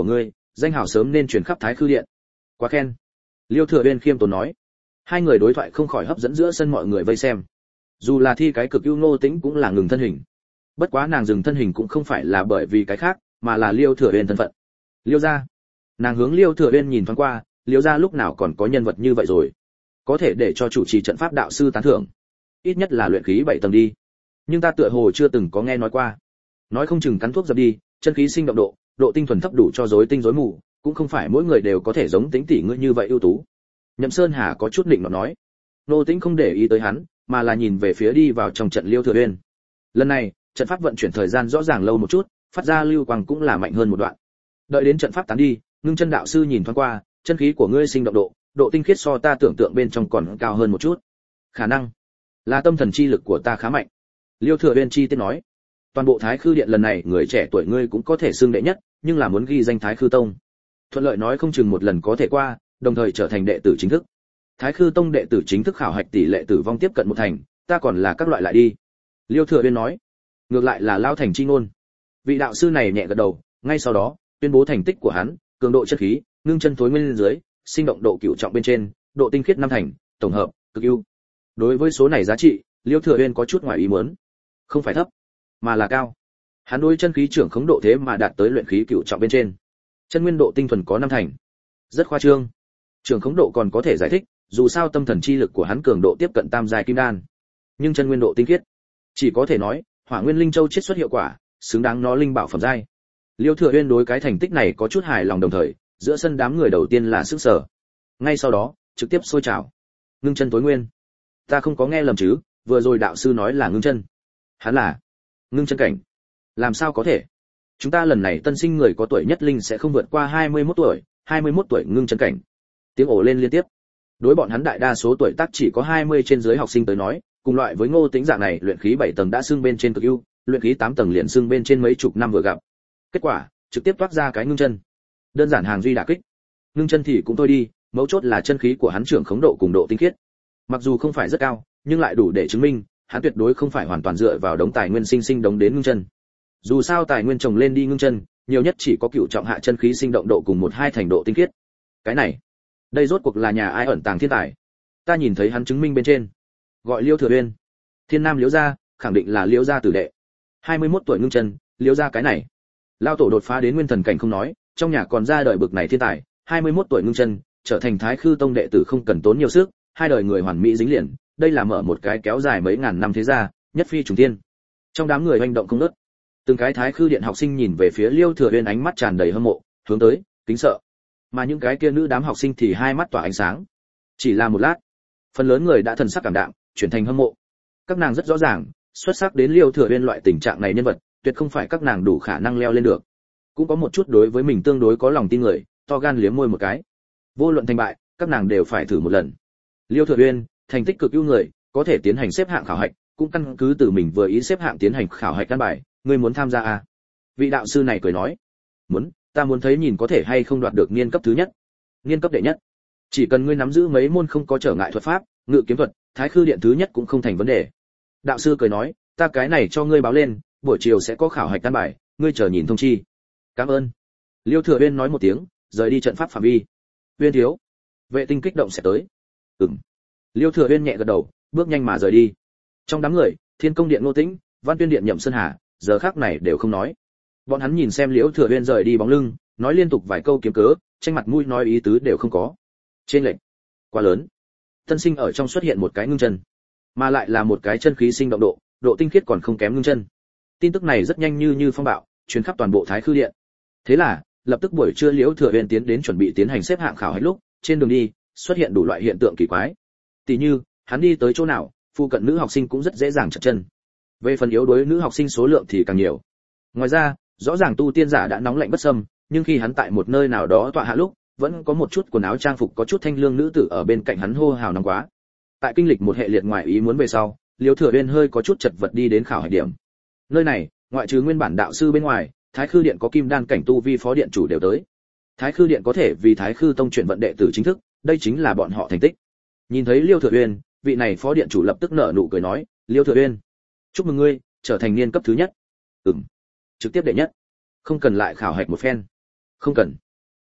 danh hào sớm nên truyền khắp Thái Khư điện. Quá khen. Liêu Thừa Uyên khiêm tốn nói. Hai người đối thoại không khỏi hấp dẫn giữa sân mọi người vây xem. Dù là thi cái cực ưu Ngô Tĩnh cũng là ngừng thân hình. Bất quá nàng dừng thân hình cũng không phải là bởi vì cái khác, mà là Liêu Thừa Uyên thân phận. Liêu gia. Nàng hướng Liêu Thừa Uyên nhìn thoáng qua, Liêu gia lúc nào còn có nhân vật như vậy rồi, có thể để cho chủ trì trận pháp đạo sư tán thưởng, ít nhất là luyện khí bảy tầng đi. Nhưng ta tựa hồ chưa từng có nghe nói qua. Nói không chừng cắn thuốc dập đi, chân khí sinh động độ, độ tinh thuần thấp đủ cho rối tinh rối mù, cũng không phải mỗi người đều có thể giống Tĩnh tỷ ngươi như vậy ưu tú. Nhậm Sơn Hà có chút định mà nói. Nô Tĩnh không để ý tới hắn, mà là nhìn về phía đi vào trong trận Liêu Thừa Uyên. Lần này, trận pháp vận chuyển thời gian rõ ràng lâu một chút, phát ra lưu quang cũng là mạnh hơn một đoạn. Đợi đến trận pháp tán đi, Ngưng Chân đạo sư nhìn thoáng qua, chân khí của ngươi sinh động độ, độ tinh khiết so ta tưởng tượng bên trong còn cao hơn một chút. Khả năng là tâm thần chi lực của ta khá mạnh. Liêu Thừa Uyên chi tiết nói. Toàn bộ Thái Khư điện lần này người trẻ tuổi ngươi cũng có thể xưng đệ nhất, nhưng là muốn ghi danh Thái Khư tông. Thuận lợi nói không chừng một lần có thể qua, đồng thời trở thành đệ tử chính thức. Thái Khư tông đệ tử chính thức khảo hạch tỷ lệ tử vong tiếp cận một thành, ta còn là các loại lại đi. Liêu Thừa Uyên nói. Ngược lại là lao thành chi ngôn. Vị đạo sư này nhẹ gật đầu, ngay sau đó tuyên bố thành tích của hắn, cường độ chất khí, ngưng chân thối nguyên dưới, sinh động độ cửu trọng bên trên, độ tinh khiết năm thành, tổng hợp cực ưu. Đối với số này giá trị, Liêu Thừa Uyên có chút ngoài ý muốn. Không phải thấp, mà là cao. Hắn đối chân khí trưởng khống độ thế mà đạt tới luyện khí cửu trọng bên trên. Chân nguyên độ tinh thuần có năm thành. Rất khoa trương. Trưởng khống độ còn có thể giải thích, dù sao tâm thần chi lực của hắn cường độ tiếp cận tam giai kim đan. Nhưng chân nguyên độ tinh khiết, chỉ có thể nói, Hỏa Nguyên Linh Châu chiết xuất hiệu quả, xứng đáng nó linh bảo phẩm giai. Liêu Thừa Uyên đối cái thành tích này có chút hài lòng, đồng thời, giữa sân đám người đầu tiên là sức sở. Ngay sau đó, trực tiếp sôi trào. Ngưng chân tối nguyên. Ta không có nghe lầm chứ, vừa rồi đạo sư nói là ngưng chân. Hắn là ngưng chân cảnh. Làm sao có thể? Chúng ta lần này tân sinh người có tuổi nhất linh sẽ không vượt qua hai mươi mốt tuổi, hai mươi mốt tuổi ngưng chân cảnh. Tiếng ồ lên liên tiếp. Đối bọn hắn đại đa số tuổi tác chỉ có hai mươi trên dưới học sinh tới nói, cùng loại với Ngô Tĩnh dạng này luyện khí bảy tầng đã xưng bên trên cực ưu, luyện khí tám tầng liền xưng bên trên mấy chục năm vừa gặp. Kết quả, trực tiếp toát ra cái ngưng chân. Đơn giản hàng duy đả kích. Ngưng chân thì cũng thôi đi, mấu chốt là chân khí của hắn trưởng khống độ cùng độ tinh khiết. Mặc dù không phải rất cao, nhưng lại đủ để chứng minh, hắn tuyệt đối không phải hoàn toàn dựa vào đống tài nguyên sinh sinh đống đến ngưng chân. Dù sao tài nguyên trồng lên đi ngưng chân, nhiều nhất chỉ có cựu trọng hạ chân khí sinh động độ cùng một hai thành độ tinh khiết. Cái này, đây rốt cuộc là nhà ai ẩn tàng thiên tài? Ta nhìn thấy hắn chứng minh bên trên, gọi Liêu Thừa Uyên, Thiên Nam Liễu gia, khẳng định là Liễu gia tử đệ. hai mươi mốt tuổi ngưng chân, Liễu gia cái này, lao tổ đột phá đến nguyên thần cảnh không nói, trong nhà còn ra đời bực này thiên tài, hai mươi mốt tuổi ngưng chân, trở thành Thái Khư tông đệ tử không cần tốn nhiều sức, hai đời người hoàn mỹ dính liền, đây là mở một cái kéo dài mấy ngàn năm thế gia, nhất phi trùng thiên. Trong đám người hoành động không ngớt. Từng cái Thái Khư điện học sinh nhìn về phía Liêu Thừa Uyên ánh mắt tràn đầy hâm mộ, hướng tới kính sợ. Mà những cái kia nữ đám học sinh thì hai mắt tỏa ánh sáng. Chỉ là một lát, phần lớn người đã thần sắc cảm đạm, chuyển thành hâm mộ. Các nàng rất rõ ràng, xuất sắc đến Liêu Thừa Uyên loại tình trạng này nhân vật, tuyệt không phải các nàng đủ khả năng leo lên được. Cũng có một chút đối với mình tương đối có lòng tin người, to gan liếm môi một cái. Vô luận thành bại, các nàng đều phải thử một lần. Liêu Thừa Uyên, thành tích cực ưu người, có thể tiến hành xếp hạng khảo hạch, cũng căn cứ từ mình vừa ý xếp hạng tiến hành khảo hạch căn bài, ngươi muốn tham gia à? Vị đạo sư này cười nói, muốn, ta muốn thấy nhìn có thể hay không đoạt được niên cấp thứ nhất, niên cấp đệ nhất. Chỉ cần ngươi nắm giữ mấy môn không có trở ngại thuật pháp, ngự kiếm thuật, Thái Khư điện thứ nhất cũng không thành vấn đề. Đạo sư cười nói, ta cái này cho ngươi báo lên, buổi chiều sẽ có khảo hạch căn bài, ngươi chờ nhìn thông chi. Cảm ơn. Liêu Thừa Uyên nói một tiếng, rời đi trận pháp phạm vi. Uyên thiếu, vệ tinh kích động sẽ tới. Ừm. Liêu Thừa Uyên nhẹ gật đầu, bước nhanh mà rời đi. Trong đám người, Thiên Công điện Ngô Tĩnh, Văn Tuyên điện Nhậm Sơn Hà, giờ khắc này đều không nói. Bọn hắn nhìn xem Liêu Thừa Uyên rời đi bóng lưng, nói liên tục vài câu kiếm cớ, tranh mặt mũi nói ý tứ đều không có. Trên lệnh quá lớn. Tân sinh ở trong xuất hiện một cái ngưng chân, mà lại là một cái chân khí sinh động độ, độ tinh khiết còn không kém ngưng chân. Tin tức này rất nhanh như như phong bạo, truyền khắp toàn bộ Thái Khư điện. Thế là, lập tức buổi trưa Liễu Thừa Uyên tiến đến chuẩn bị tiến hành xếp hạng khảo hạch lúc, trên đường đi, xuất hiện đủ loại hiện tượng kỳ quái. Tỷ như, hắn đi tới chỗ nào, phụ cận nữ học sinh cũng rất dễ dàng trật chân. Về phần yếu đuối nữ học sinh số lượng thì càng nhiều. Ngoài ra, rõ ràng tu tiên giả đã nóng lạnh bất xâm, nhưng khi hắn tại một nơi nào đó tọa hạ lúc, vẫn có một chút quần áo trang phục có chút thanh lương nữ tử ở bên cạnh hắn hô hào nóng quá. Tại kinh lịch một hệ liệt ngoại ý muốn về sau, Liễu Thừa Uyên hơi có chút chật vật đi đến khảo hạch điểm. Nơi này, ngoại trừ nguyên bản đạo sư bên ngoài, Thái Khư điện có kim đan cảnh tu vi phó điện chủ đều tới. Thái Khư điện có thể vì Thái Khư tông chuyển vận đệ tử chính thức, đây chính là bọn họ thành tích. Nhìn thấy Liêu Thừa Uyên, vị này phó điện chủ lập tức nở nụ cười nói, "Liêu Thừa Uyên, chúc mừng ngươi, trở thành niên cấp thứ nhất." "Ừm, trực tiếp đệ nhất. Không cần lại khảo hạch một phen." "Không cần."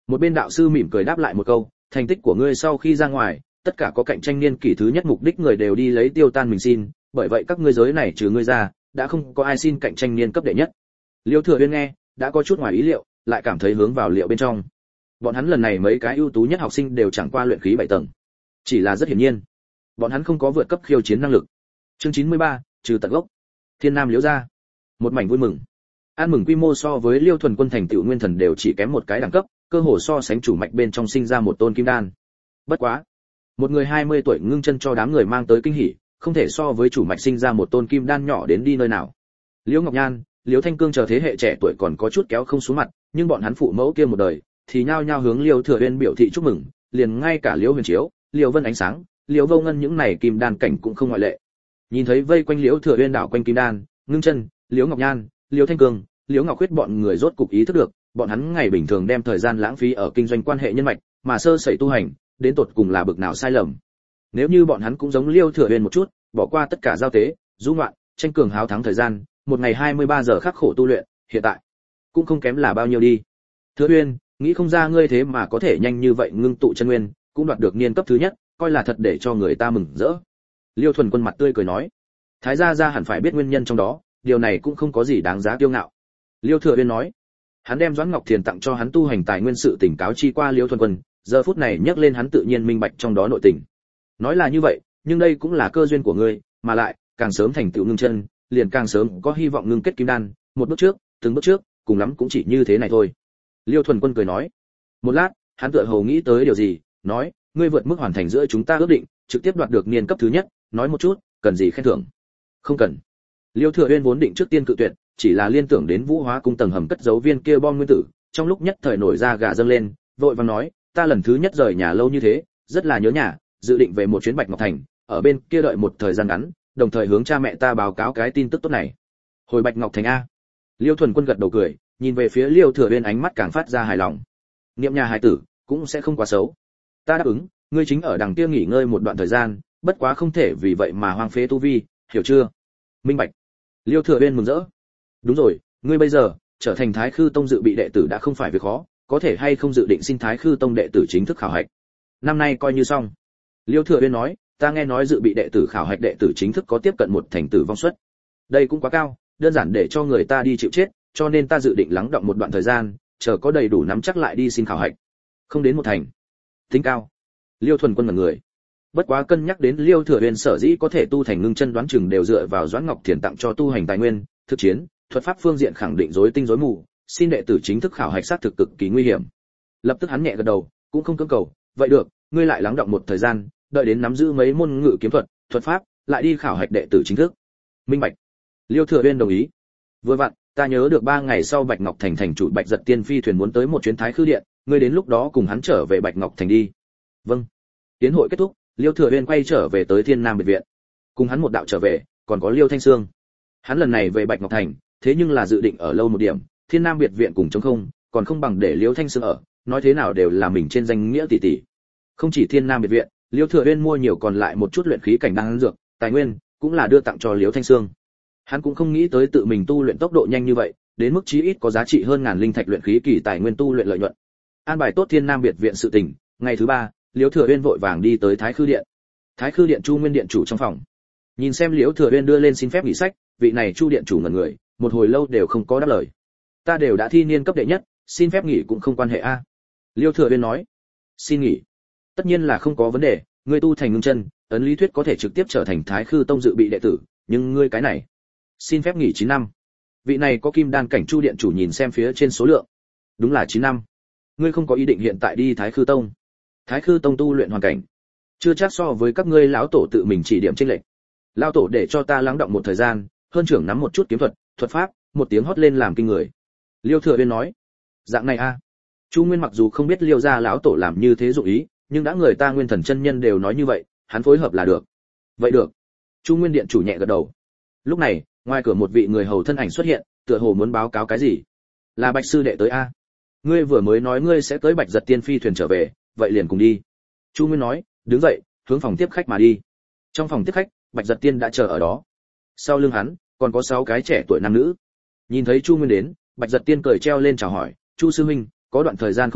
Một bên đạo sư mỉm cười đáp lại một câu, thành tích của ngươi sau khi ra ngoài, tất cả có cạnh tranh niên kỷ thứ nhất mục đích người đều đi lấy tiêu tan mình xin, bởi vậy các ngươi giới này trừ ngươi ra, đã không có ai xin cạnh tranh niên cấp đệ nhất. Liêu Thừa Uyên nghe, đã có chút ngoài ý liệu, lại cảm thấy hướng vào liệu bên trong. Bọn hắn lần này mấy cái ưu tú nhất học sinh đều chẳng qua luyện khí bảy tầng. Chỉ là rất hiển nhiên, bọn hắn không có vượt cấp khiêu chiến năng lực. Chương chín mươi ba, trừ tận gốc. Thiên Nam Liễu gia. Một mảnh vui mừng. An mừng quy mô so với Liêu Thuần Quân thành tựu nguyên thần đều chỉ kém một cái đẳng cấp, cơ hồ so sánh chủ mạch bên trong sinh ra một tôn kim đan. Bất quá, một người hai mươi tuổi ngưng chân cho đám người mang tới kinh hỉ, không thể so với chủ mạch sinh ra một tôn kim đan nhỏ đến đi nơi nào. Liễu Ngọc Nhan, Liễu Thanh Cương chờ thế hệ trẻ tuổi còn có chút kéo không xuống mặt, nhưng bọn hắn phụ mẫu kia một đời thì nhao nhao hướng Liêu Thừa Uyên biểu thị chúc mừng, liền ngay cả Liễu Huyền Chiếu, Liễu Vân Ánh Sáng, Liễu Vô Ngân những này kim đan cảnh cũng không ngoại lệ. Nhìn thấy vây quanh Liễu Thừa Uyên đảo quanh kim đan, ngưng chân, Liễu Ngọc Nhan, Liễu Thanh Cương, Liễu Ngọc Khuyết bọn người rốt cục ý thức được, bọn hắn ngày bình thường đem thời gian lãng phí ở kinh doanh quan hệ nhân mạch, mà sơ sẩy tu hành, đến tột cùng là bực nào sai lầm. Nếu như bọn hắn cũng giống Liêu Thừa Uyên một chút, bỏ qua tất cả giao tế, du ngoạn, tranh cường háo thắng thời gian, một ngày hai mươi ba giờ khắc khổ tu luyện, hiện tại cũng không kém là bao nhiêu đi. Thừa Uyên, nghĩ không ra ngươi thế mà có thể nhanh như vậy ngưng tụ chân nguyên, cũng đoạt được niên cấp thứ nhất, coi là thật để cho người ta mừng rỡ. Liêu Thuần Quân mặt tươi cười nói, Thái gia gia hẳn phải biết nguyên nhân trong đó, điều này cũng không có gì đáng giá kiêu ngạo. Liêu Thừa Uyên nói, hắn đem Doãn Ngọc Thiền tặng cho hắn tu hành tài nguyên sự tỉnh cáo chi qua Liêu Thuần Quân, giờ phút này nhắc lên hắn tự nhiên minh bạch trong đó nội tình. Nói là như vậy, nhưng đây cũng là cơ duyên của ngươi, mà lại càng sớm thành tựu ngưng chân, liền càng sớm có hy vọng ngưng kết kim đan, một bước trước, từng bước trước, cùng lắm cũng chỉ như thế này thôi. Liêu Thuần Quân cười nói. Một lát, hắn tựa hồ nghĩ tới điều gì, nói, ngươi vượt mức hoàn thành giữa chúng ta ước định, trực tiếp đoạt được niên cấp thứ nhất, nói một chút, cần gì khen thưởng? Không cần. Liêu Thừa Uyên vốn định trước tiên cự tuyệt, chỉ là liên tưởng đến Vũ Hóa cung tầng hầm cất giấu viên kia bom nguyên tử, trong lúc nhất thời nổi ra gà dâng lên, vội vàng nói, ta lần thứ nhất rời nhà lâu như thế, rất là nhớ nhà, dự định về một chuyến Bạch Ngọc Thành, ở bên kia đợi một thời gian ngắn, đồng thời hướng cha mẹ ta báo cáo cái tin tức tốt này. Hồi Bạch Ngọc Thành a. Liêu Thuần Quân gật đầu cười, nhìn về phía Liêu Thừa Uyên ánh mắt càng phát ra hài lòng. Niệm nhà hài tử cũng sẽ không quá xấu. Ta đáp ứng, ngươi chính ở đằng kia nghỉ ngơi một đoạn thời gian, bất quá không thể vì vậy mà hoang phế tu vi, hiểu chưa? Minh bạch. Liêu Thừa Uyên mừng rỡ. Đúng rồi, ngươi bây giờ trở thành Thái Khư Tông dự bị đệ tử đã không phải việc khó, có thể hay không dự định xin Thái Khư Tông đệ tử chính thức khảo hạch? Năm nay coi như xong. Liêu Thừa Uyên nói, ta nghe nói dự bị đệ tử khảo hạch đệ tử chính thức có tiếp cận một thành tử vong suất. Đây cũng quá cao, đơn giản để cho người ta đi chịu chết, cho nên ta dự định lắng đọng một đoạn thời gian, chờ có đầy đủ nắm chắc lại đi xin khảo hạch. Không đến một thành. Tính cao. Liêu Thuần Quân ngẩn người. Bất quá cân nhắc đến Liêu Thừa Uyên sở dĩ có thể tu thành ngưng chân đoán chừng đều dựa vào Doãn Ngọc Thiền tặng cho tu hành tài nguyên, thực chiến, thuật pháp phương diện khẳng định rối tinh rối mù, xin đệ tử chính thức khảo hạch xác thực cực kỳ nguy hiểm. Lập tức hắn nhẹ gật đầu, cũng không cưỡng cầu, vậy được, ngươi lại lắng đọng một thời gian, đợi đến nắm giữ mấy môn ngự kiếm thuật, thuật pháp, lại đi khảo hạch đệ tử chính thức. Minh bạch. Liêu Thừa Uyên đồng ý. Vừa vặn, ta nhớ được ba ngày sau Bạch Ngọc Thành thành chủ Bạch Giật Tiên phi thuyền muốn tới một chuyến Thái Khư điện, ngươi đến lúc đó cùng hắn trở về Bạch Ngọc Thành đi. Vâng. Tiến hội kết thúc, Liêu Thừa Uyên quay trở về tới Thiên Nam biệt viện. Cùng hắn một đạo trở về, còn có Liêu Thanh Sương. Hắn lần này về Bạch Ngọc Thành, thế nhưng là dự định ở lâu một điểm, Thiên Nam biệt viện cùng trống không, còn không bằng để Liêu Thanh Sương ở, nói thế nào đều là mình trên danh nghĩa tỷ tỷ. Không chỉ Thiên Nam biệt viện, Liêu Thừa Uyên mua nhiều còn lại một chút luyện khí cảnh đan dược, tài nguyên, cũng là đưa tặng cho Liêu Thanh Sương. Hắn cũng không nghĩ tới tự mình tu luyện tốc độ nhanh như vậy, đến mức chí ít có giá trị hơn ngàn linh thạch luyện khí kỳ tài nguyên tu luyện lợi nhuận. An bài tốt Thiên Nam biệt viện sự tình, ngày thứ ba, Liêu Thừa Uyên vội vàng đi tới Thái Khư điện. Thái Khư điện Chu Nguyên điện chủ trong phòng, nhìn xem Liêu Thừa Uyên đưa lên xin phép nghỉ sách, vị này Chu điện chủ ngẩn người, một hồi lâu đều không có đáp lời. Ta đều đã thi niên cấp đệ nhất, xin phép nghỉ cũng không quan hệ a. Liêu Thừa Uyên nói, xin nghỉ, tất nhiên là không có vấn đề, ngươi tu thành ngưng chân, ấn lý thuyết có thể trực tiếp trở thành Thái Khư Tông dự bị đệ tử, nhưng ngươi cái này, xin phép nghỉ chín năm. Vị này có kim đan cảnh Chu điện chủ nhìn xem phía trên số lượng, đúng là chín năm. Ngươi không có ý định hiện tại đi Thái Khư Tông? Thái Khư Tông tu luyện hoàn cảnh, chưa chắc so với các ngươi lão tổ tự mình chỉ điểm chênh lệch. Lão tổ để cho ta lắng động một thời gian, hơn trưởng nắm một chút kiếm thuật, thuật pháp, một tiếng hót lên làm kinh người. Liêu Thừa Uyên nói, dạng này a. À. Chu Nguyên mặc dù không biết Liêu gia lão tổ làm như thế dụng ý, nhưng đã người ta Nguyên Thần chân nhân đều nói như vậy, hắn phối hợp là được. Vậy được. Chu Nguyên điện chủ nhẹ gật đầu. Lúc này, ngoài cửa một vị người hầu thân ảnh xuất hiện, tựa hồ muốn báo cáo cái gì. Là Bạch sư đệ tới a. Ngươi vừa mới nói ngươi sẽ tới Bạch Giật Tiên phi thuyền trở về, vậy liền cùng đi. Chu Nguyên nói, đứng dậy, hướng phòng tiếp khách mà đi. Trong phòng tiếp khách, Bạch Giật Tiên đã chờ ở đó. Sau lưng hắn, còn có sáu cái trẻ tuổi nam nữ. Nhìn thấy Chu Nguyên đến, Bạch Giật Tiên cười treo lên chào hỏi, "Chu sư huynh, có đoạn thời gian không thấy,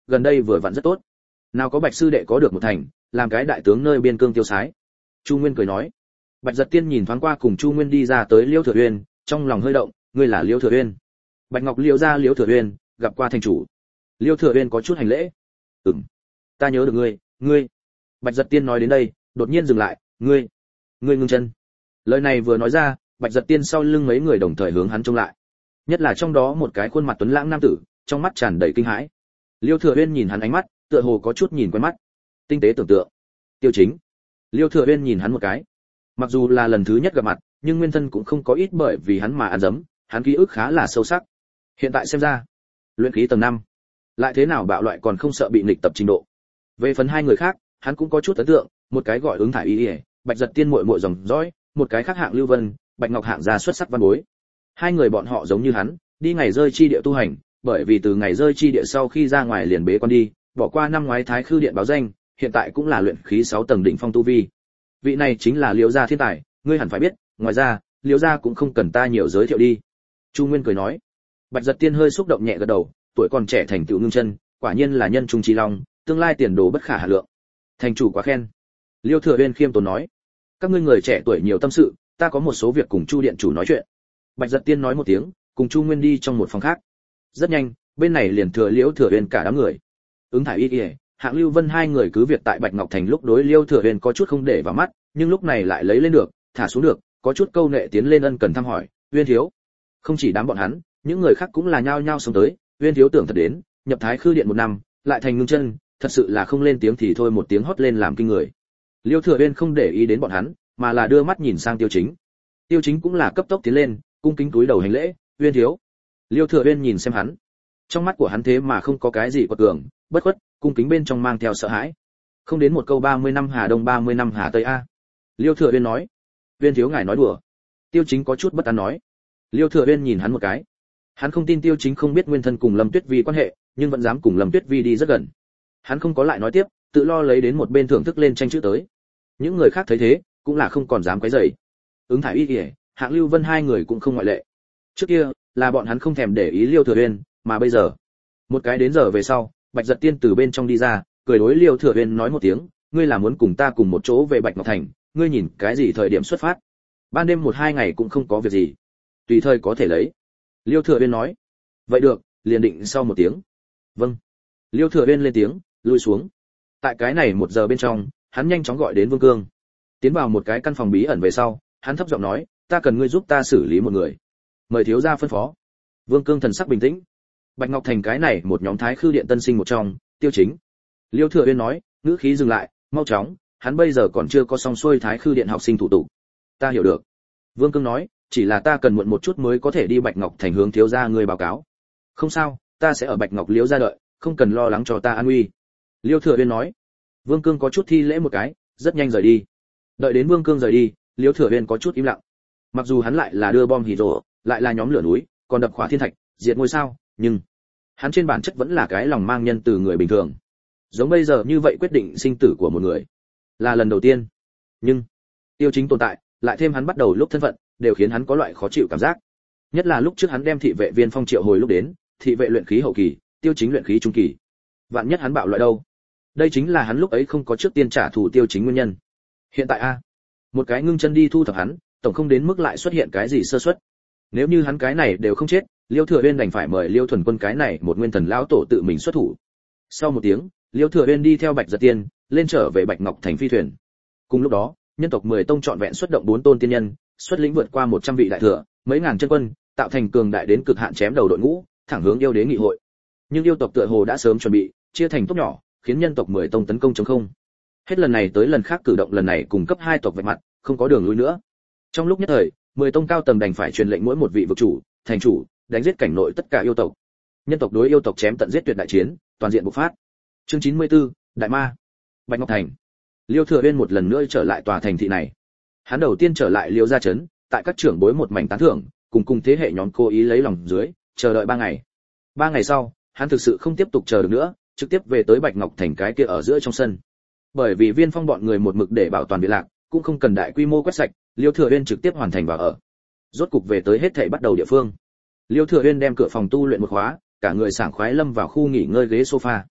gần đây vừa vặn rất tốt. Nào có Bạch sư đệ có được một thành, làm cái đại tướng nơi biên cương tiêu sái. Chu Nguyên cười nói. Bạch Giật Tiên nhìn thoáng qua cùng Chu Nguyên đi ra tới Liêu Thừa Uyên, trong lòng hơi động, ngươi là Liêu Thừa Uyên. Bạch Ngọc Liêu gia Liêu Thừa Uyên, gặp qua thành chủ. Liêu Thừa Uyên có chút hành lễ. Ừm, ta nhớ được ngươi, ngươi. Bạch Giật Tiên nói đến đây, đột nhiên dừng lại, ngươi, ngươi ngưng chân. Lời này vừa nói ra, Bạch Giật Tiên sau lưng mấy người đồng thời hướng hắn trông lại. Nhất là trong đó một cái khuôn mặt tuấn lãng nam tử, trong mắt tràn đầy kinh hãi. Liêu Thừa Uyên nhìn hắn ánh mắt, tựa hồ có chút nhìn quen mắt. Tinh tế tưởng tượng. Tiêu Chính. Liêu Thừa Uyên nhìn hắn một cái. Mặc dù là lần thứ nhất gặp mặt, nhưng nguyên thân cũng không có ít bởi vì hắn mà ăn dấm, hắn ký ức khá là sâu sắc. Hiện tại xem ra, luyện khí tầng năm, lại thế nào bạo loại còn không sợ bị nghịch tập trình độ. Về phần hai người khác, hắn cũng có chút ấn tượng, một cái gọi Ứng Thải Y, Bạch Giật Tiên muội muội dòng dõi, một cái khác hạng Lưu Vân, Bạch Ngọc hạng gia xuất sắc văn bối. Hai người bọn họ giống như hắn, đi ngày rơi chi địa tu hành, bởi vì từ ngày rơi chi địa sau khi ra ngoài liền bế quan đi, bỏ qua năm ngoái Thái Khư điện báo danh, hiện tại cũng là luyện khí sáu tầng đỉnh phong tu vi. Vị này chính là Liễu gia thiên tài, ngươi hẳn phải biết, ngoài ra, Liễu gia cũng không cần ta nhiều giới thiệu đi. Chu Nguyên cười nói. Bạch Giật Tiên hơi xúc động nhẹ gật đầu, tuổi còn trẻ thành tựu ngưng chân, quả nhiên là nhân trung chi long, tương lai tiền đồ bất khả hà lượng. Thành chủ quá khen. Liêu Thừa Uyên khiêm tốn nói. Các ngươi người trẻ tuổi nhiều tâm sự, ta có một số việc cùng Chu điện chủ nói chuyện. Bạch Giật Tiên nói một tiếng, cùng Chu Nguyên đi trong một phòng khác. Rất nhanh, bên này liền thừa Liễu Thừa Uyên cả đám người. Ứng Thải Y, Hạng Lưu Vân hai người cứ việc tại Bạch Ngọc Thành lúc đối Liêu Thừa Uyên có chút không để vào mắt, nhưng lúc này lại lấy lên được, thả xuống được, có chút câu nệ tiến lên ân cần thăm hỏi, "Uyên thiếu." Không chỉ đám bọn hắn, những người khác cũng là nhao nhao xông tới, "Uyên thiếu tưởng thật đến, nhập Thái Khư điện một năm, lại thành ngưng chân, thật sự là không lên tiếng thì thôi một tiếng hót lên làm kinh người." Liêu Thừa Uyên không để ý đến bọn hắn, mà là đưa mắt nhìn sang Tiêu Chính. Tiêu Chính cũng là cấp tốc tiến lên, cung kính cúi đầu hành lễ, "Uyên thiếu." Liêu Thừa Uyên nhìn xem hắn, trong mắt của hắn thế mà không có cái gì quật cường, bất khuất, cung kính bên trong mang theo sợ hãi. Không đến một câu ba mươi năm Hà Đông ba mươi năm Hà Tây a. Liêu Thừa Uyên nói. "Uyên thiếu ngài nói đùa." Tiêu Chính có chút bất an nói. Liêu Thừa Uyên nhìn hắn một cái. Hắn không tin Tiêu Chính không biết nguyên thân cùng Lâm Tuyết Vi quan hệ, nhưng vẫn dám cùng Lâm Tuyết Vi đi rất gần. Hắn không có lại nói tiếp, tự lo lấy đến một bên thưởng thức lên tranh chữ tới. Những người khác thấy thế, cũng là không còn dám quấy rầy. Ứng Thải Y, Hạng Lưu Vân hai người cũng không ngoại lệ. Trước kia, là bọn hắn không thèm để ý Liêu Thừa Uyên, mà bây giờ, một cái đến giờ về sau, Bạch Giật Tiên từ bên trong đi ra, cười đối Liêu Thừa Uyên nói một tiếng, "Ngươi là muốn cùng ta cùng một chỗ về Bạch Ngọc Thành, ngươi nhìn cái gì thời điểm xuất phát?" "Ban đêm một hai ngày cũng không có việc gì, tùy thời có thể lấy." Liêu Thừa Uyên nói. "Vậy được, liền định sau một tiếng." "Vâng." Liêu Thừa Uyên lên tiếng, lui xuống. Tại cái này một giờ bên trong, hắn nhanh chóng gọi đến Vương Cương. Tiến vào một cái căn phòng bí ẩn về sau, hắn thấp giọng nói, "Ta cần ngươi giúp ta xử lý một người." "Mời thiếu gia phân phó." Vương Cương thần sắc bình tĩnh. Bạch Ngọc Thành cái này một nhóm Thái Khư điện tân sinh một trong, Tiêu Chính. Liêu Thừa Uyên nói, ngữ khí dừng lại, "Mau chóng, hắn bây giờ còn chưa có xong xuôi Thái Khư điện học sinh thủ tục." "Ta hiểu được." Vương Cương nói, "Chỉ là ta cần muộn một chút mới có thể đi Bạch Ngọc Thành hướng thiếu gia ngươi báo cáo." "Không sao, ta sẽ ở Bạch Ngọc Liễu gia đợi, không cần lo lắng cho ta an nguy." Liêu Thừa Uyên nói. Vương Cương có chút thi lễ một cái, rất nhanh rời đi. Đợi đến Vương Cương rời đi, Liêu Thừa Uyên có chút im lặng. Mặc dù hắn lại là đưa bom hì rồ, lại là nhóm lửa núi, còn đập khỏa thiên thạch, diệt ngôi sao, nhưng hắn trên bản chất vẫn là cái lòng mang nhân từ người bình thường. Giống bây giờ như vậy quyết định sinh tử của một người, là lần đầu tiên. Nhưng Tiêu Chính tồn tại, lại thêm hắn bắt đầu lúc thân phận, đều khiến hắn có loại khó chịu cảm giác. Nhất là lúc trước hắn đem thị vệ Viên Phong triệu hồi lúc đến, thị vệ luyện khí hậu kỳ, Tiêu Chính luyện khí trung kỳ. Vạn nhất hắn bạo loại đâu? Đây chính là hắn lúc ấy không có trước tiên trả thù Tiêu Chính nguyên nhân. Hiện tại a, một cái ngưng chân đi thu thập hắn, tổng không đến mức lại xuất hiện cái gì sơ suất. Nếu như hắn cái này đều không chết, Liêu Thừa Uyên đành phải mời Liêu Thuần Quân cái này một nguyên thần lão tổ tự mình xuất thủ. Sau một tiếng, Liêu Thừa Uyên đi theo Bạch Giật Tiên, lên trở về Bạch Ngọc Thành phi thuyền. Cùng lúc đó, nhân tộc mười tông trọn vẹn xuất động bốn tôn tiên nhân, xuất lĩnh vượt qua một trăm vị đại thừa, mấy ngàn chân quân, tạo thành cường đại đến cực hạn chém đầu đội ngũ, thẳng hướng yêu đế nghị hội. Nhưng yêu tộc tựa hồ đã sớm chuẩn bị, chia thành tốc nhỏ, khiến nhân tộc mười tông tấn công chống không. Hết lần này tới lần khác cử động lần này cùng cấp hai tộc vạch mặt, không có đường lui nữa. Trong lúc nhất thời, mười tông cao tầng đành phải truyền lệnh mỗi một vị vực chủ, thành chủ, đánh giết cảnh nội tất cả yêu tộc. Nhân tộc đối yêu tộc chém tận giết tuyệt đại chiến, toàn diện bộc phát. Chương chín mươi tư, Đại Ma. Bạch Ngọc Thành. Liêu Thừa Uyên một lần nữa trở lại tòa thành thị này. Hắn đầu tiên trở lại Liêu gia trấn, tại các trưởng bối một mảnh tán thưởng, cùng cùng thế hệ nhóm cố ý lấy lòng dưới, chờ đợi ba ngày. Ba ngày sau, hắn thực sự không tiếp tục chờ được nữa, trực tiếp về tới Bạch Ngọc Thành cái kia ở giữa trong sân. Bởi vì Viên Phong bọn người một mực để bảo toàn biệt lạc, cũng không cần đại quy mô quét sạch, Liêu Thừa Uyên trực tiếp hoàn thành vào ở. Rốt cục về tới hết thảy bắt đầu địa phương. Liêu Thừa Uyên đem cửa phòng tu luyện một khóa, cả người sảng khoái lâm vào khu nghỉ ngơi ghế sofa.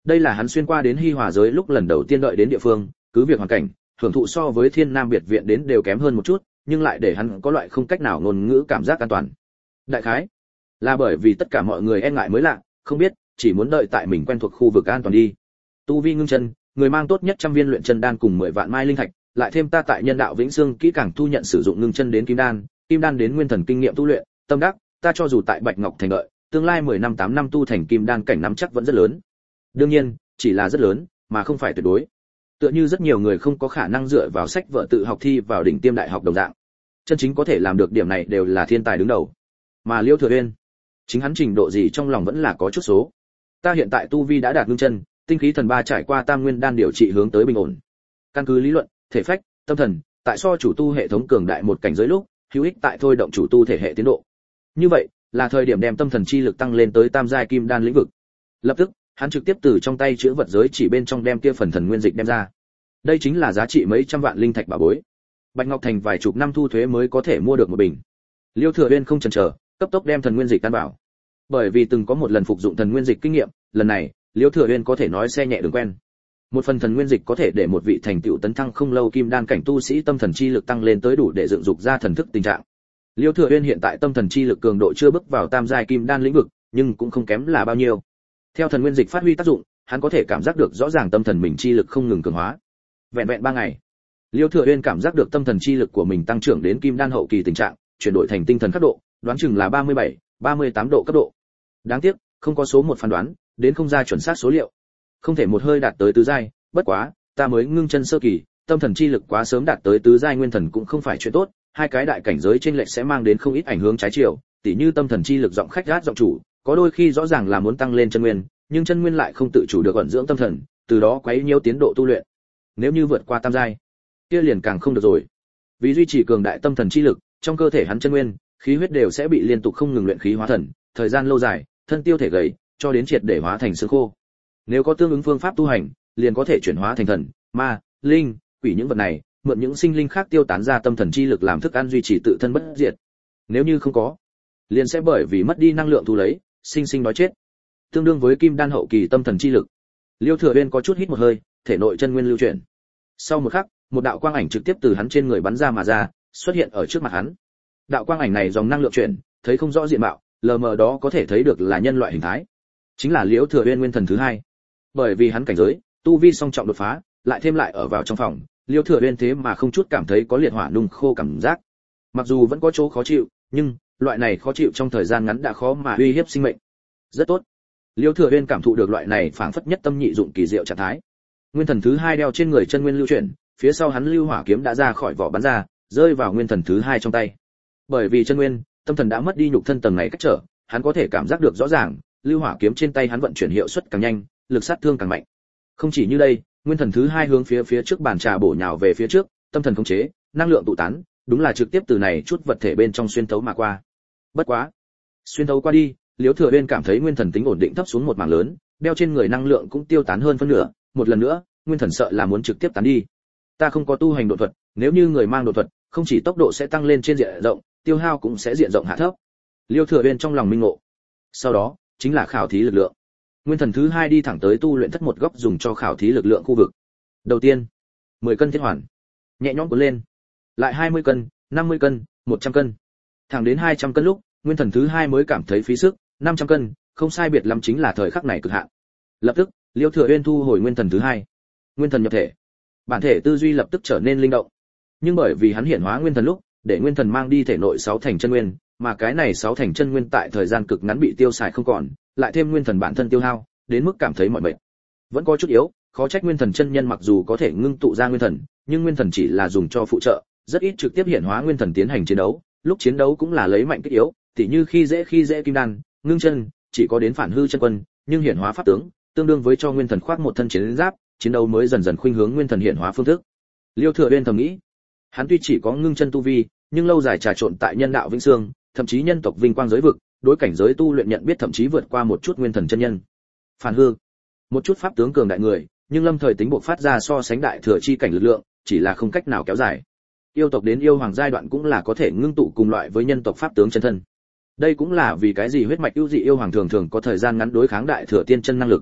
Đây là hắn xuyên qua đến Hi Hòa giới lúc lần đầu tiên đợi đến địa phương, cứ việc hoàn cảnh, hưởng thụ so với Thiên Nam biệt viện đến đều kém hơn một chút, nhưng lại để hắn có loại không cách nào ngôn ngữ cảm giác an toàn. Đại khái là bởi vì tất cả mọi người e ngại mới lạ, không biết, chỉ muốn đợi tại mình quen thuộc khu vực an toàn đi. Tu vi ngưng chân, người mang tốt nhất trăm viên luyện chân đan cùng mười vạn mai linh thạch, lại thêm ta tại nhân đạo vĩnh xương kỹ càng thu nhận sử dụng ngưng chân đến kim đan, kim đan đến nguyên thần kinh nghiệm tu luyện, tâm đắc, ta cho dù tại Bạch Ngọc thành đợi, tương lai mười năm tám năm tu thành kim đan cảnh nắm chắc vẫn rất lớn. Đương nhiên, chỉ là rất lớn, mà không phải tuyệt đối. Tựa như rất nhiều người không có khả năng dựa vào sách vở tự học thi vào đỉnh tiêm đại học đồng dạng. Chân chính có thể làm được điểm này đều là thiên tài đứng đầu. Mà Liêu Thừa Uyên, chính hắn trình độ gì trong lòng vẫn là có chút số. Ta hiện tại tu vi đã đạt ngưng chân, tinh khí thần ba trải qua tam nguyên đan điều trị hướng tới bình ổn. Căn cứ lý luận, thể phách, tâm thần, tại so chủ tu hệ thống cường đại một cảnh giới lúc, hữu ích tại thôi động chủ tu thể hệ tiến độ. Như vậy, là thời điểm đem tâm thần chi lực tăng lên tới tam giai kim đan lĩnh vực. Lập tức, hắn trực tiếp từ trong tay chứa vật giới chỉ bên trong đem kia phần thần nguyên dịch đem ra. Đây chính là giá trị mấy trăm vạn linh thạch bảo bối. Bạch Ngọc thành vài chục năm thu thuế mới có thể mua được một bình. Liêu Thừa Uyên không chần chờ, cấp tốc đem thần nguyên dịch tan bảo. Bởi vì từng có một lần phục dụng thần nguyên dịch kinh nghiệm, lần này, Liêu Thừa Uyên có thể nói xe nhẹ đường quen. Một phần thần nguyên dịch có thể để một vị thành tựu tấn thăng không lâu kim đan cảnh tu sĩ tâm thần chi lực tăng lên tới đủ để dựng dục ra thần thức tình trạng. Liêu Thừa Uyên hiện tại tâm thần chi lực cường độ chưa bước vào tam giai kim đan lĩnh vực, nhưng cũng không kém là bao nhiêu. Theo thần nguyên dịch phát huy tác dụng, hắn có thể cảm giác được rõ ràng tâm thần mình chi lực không ngừng cường hóa. Vẹn vẹn ba ngày, Liêu Thừa Uyên cảm giác được tâm thần chi lực của mình tăng trưởng đến kim đan hậu kỳ tình trạng, chuyển đổi thành tinh thần cấp độ, đoán chừng là ba mươi bảy, ba mươi tám độ cấp độ. Đáng tiếc, không có số một phán đoán, đến không ra chuẩn xác số liệu. Không thể một hơi đạt tới tứ giai, bất quá, ta mới ngưng chân sơ kỳ, tâm thần chi lực quá sớm đạt tới tứ giai nguyên thần cũng không phải chuyện tốt, hai cái đại cảnh giới chênh lệch sẽ mang đến không ít ảnh hưởng trái chiều, tỉ như tâm thần chi lực giọng khách gát giọng chủ, có đôi khi rõ ràng là muốn tăng lên chân nguyên, nhưng chân nguyên lại không tự chủ được ẩn dưỡng tâm thần, từ đó quấy nhiễu tiến độ tu luyện. Nếu như vượt qua tam giai, kia liền càng không được rồi. Vì duy trì cường đại tâm thần chi lực, trong cơ thể hắn chân nguyên, khí huyết đều sẽ bị liên tục không ngừng luyện khí hóa thần, thời gian lâu dài, thân tiêu thể gầy, cho đến triệt để hóa thành xương khô. Nếu có tương ứng phương pháp tu hành, liền có thể chuyển hóa thành thần, ma, linh, quỷ những vật này, mượn những sinh linh khác tiêu tán ra tâm thần chi lực làm thức ăn duy trì tự thân bất diệt. Nếu như không có, liền sẽ bởi vì mất đi năng lượng thu lấy, sinh sinh đói chết. Tương đương với kim đan hậu kỳ tâm thần chi lực. Liêu Thừa Uyên có chút hít một hơi, thể nội chân nguyên lưu chuyển. Sau một khắc, một đạo quang ảnh trực tiếp từ hắn trên người bắn ra mà ra, xuất hiện ở trước mặt hắn. Đạo quang ảnh này dòng năng lượng chuyển, thấy không rõ diện mạo, lờ mờ đó có thể thấy được là nhân loại hình thái. Chính là Liêu Thừa Uyên nguyên thần thứ hai. Bởi vì hắn cảnh giới, tu vi song trọng đột phá, lại thêm lại ở vào trong phòng, Liêu Thừa Uyên thế mà không chút cảm thấy có liệt hỏa nung khô cảm giác. Mặc dù vẫn có chỗ khó chịu, nhưng loại này khó chịu trong thời gian ngắn đã khó mà uy hiếp sinh mệnh. Rất tốt. Liêu Thừa Uyên cảm thụ được loại này phảng phất nhất tâm nhị dụng kỳ diệu trạng thái. Nguyên thần thứ hai đeo trên người chân nguyên lưu chuyển, phía sau hắn lưu hỏa kiếm đã ra khỏi vỏ bắn ra, rơi vào nguyên thần thứ hai trong tay. Bởi vì chân nguyên, tâm thần đã mất đi nhục thân tầng này cách trở, hắn có thể cảm giác được rõ ràng, lưu hỏa kiếm trên tay hắn vận chuyển hiệu suất càng nhanh, lực sát thương càng mạnh. Không chỉ như đây, nguyên thần thứ hai hướng phía phía trước bàn trà bổ nhào về phía trước, tâm thần khống chế, năng lượng tụ tán, đúng là trực tiếp từ này chút vật thể bên trong xuyên thấu mà qua. Bất quá, xuyên thấu qua đi, Liễu Thừa Uyên cảm thấy nguyên thần tính ổn định thấp xuống một mảng lớn, đeo trên người năng lượng cũng tiêu tán hơn phân nửa, một lần nữa, nguyên thần sợ là muốn trực tiếp tán đi. Ta không có tu hành độ thuật, nếu như người mang độ thuật, không chỉ tốc độ sẽ tăng lên trên diện rộng, tiêu hao cũng sẽ diện rộng hạ thấp. Liêu Thừa Uyên trong lòng minh ngộ. Sau đó, chính là khảo thí lực lượng. Nguyên thần thứ hai đi thẳng tới tu luyện thất một góc dùng cho khảo thí lực lượng khu vực. Đầu tiên, mười cân thiết hoàn, nhẹ nhõm cuốn lên. Lại hai mươi cân, năm mươi cân, một trăm cân. Thẳng đến hai trăm cân lúc, nguyên thần thứ hai mới cảm thấy phí sức, năm trăm cân, không sai biệt lắm chính là thời khắc này cực hạn. Lập tức, Liêu Thừa Uyên thu hồi nguyên thần thứ hai. Nguyên thần nhập thể. Bản thể tư duy lập tức trở nên linh động. Nhưng bởi vì hắn hiển hóa nguyên thần lúc, để nguyên thần mang đi thể nội sáu thành chân nguyên, mà cái này sáu thành chân nguyên tại thời gian cực ngắn bị tiêu xài không còn, lại thêm nguyên thần bản thân tiêu hao, đến mức cảm thấy mỏi mệt. Vẫn có chút yếu, khó trách nguyên thần chân nhân mặc dù có thể ngưng tụ ra nguyên thần, nhưng nguyên thần chỉ là dùng cho phụ trợ, rất ít trực tiếp hiển hóa nguyên thần tiến hành chiến đấu, lúc chiến đấu cũng là lấy mạnh kích yếu, tỉ như khi dễ khi dễ kim đan, ngưng chân, chỉ có đến phản hư chân quân, nhưng hiển hóa pháp tướng, tương đương với cho nguyên thần khoác một thân chiến giáp, chiến đấu mới dần dần khuynh hướng nguyên thần hiển hóa phương thức. Liêu Thừa Uyên thầm nghĩ, hắn tuy chỉ có ngưng chân tu vi, nhưng lâu dài trà trộn tại nhân đạo vĩnh xương, thậm chí nhân tộc vinh quang giới vực, đối cảnh giới tu luyện nhận biết thậm chí vượt qua một chút nguyên thần chân nhân. Phản hư, một chút pháp tướng cường đại người, nhưng lâm thời tính buộc phát ra so sánh đại thừa chi cảnh lực lượng, chỉ là không cách nào kéo dài. Yêu tộc đến yêu hoàng giai đoạn cũng là có thể ngưng tụ cùng loại với nhân tộc pháp tướng chân thân. Đây cũng là vì cái gì huyết mạch ưu dị yêu hoàng thường thường có thời gian ngắn đối kháng đại thừa tiên chân năng lực.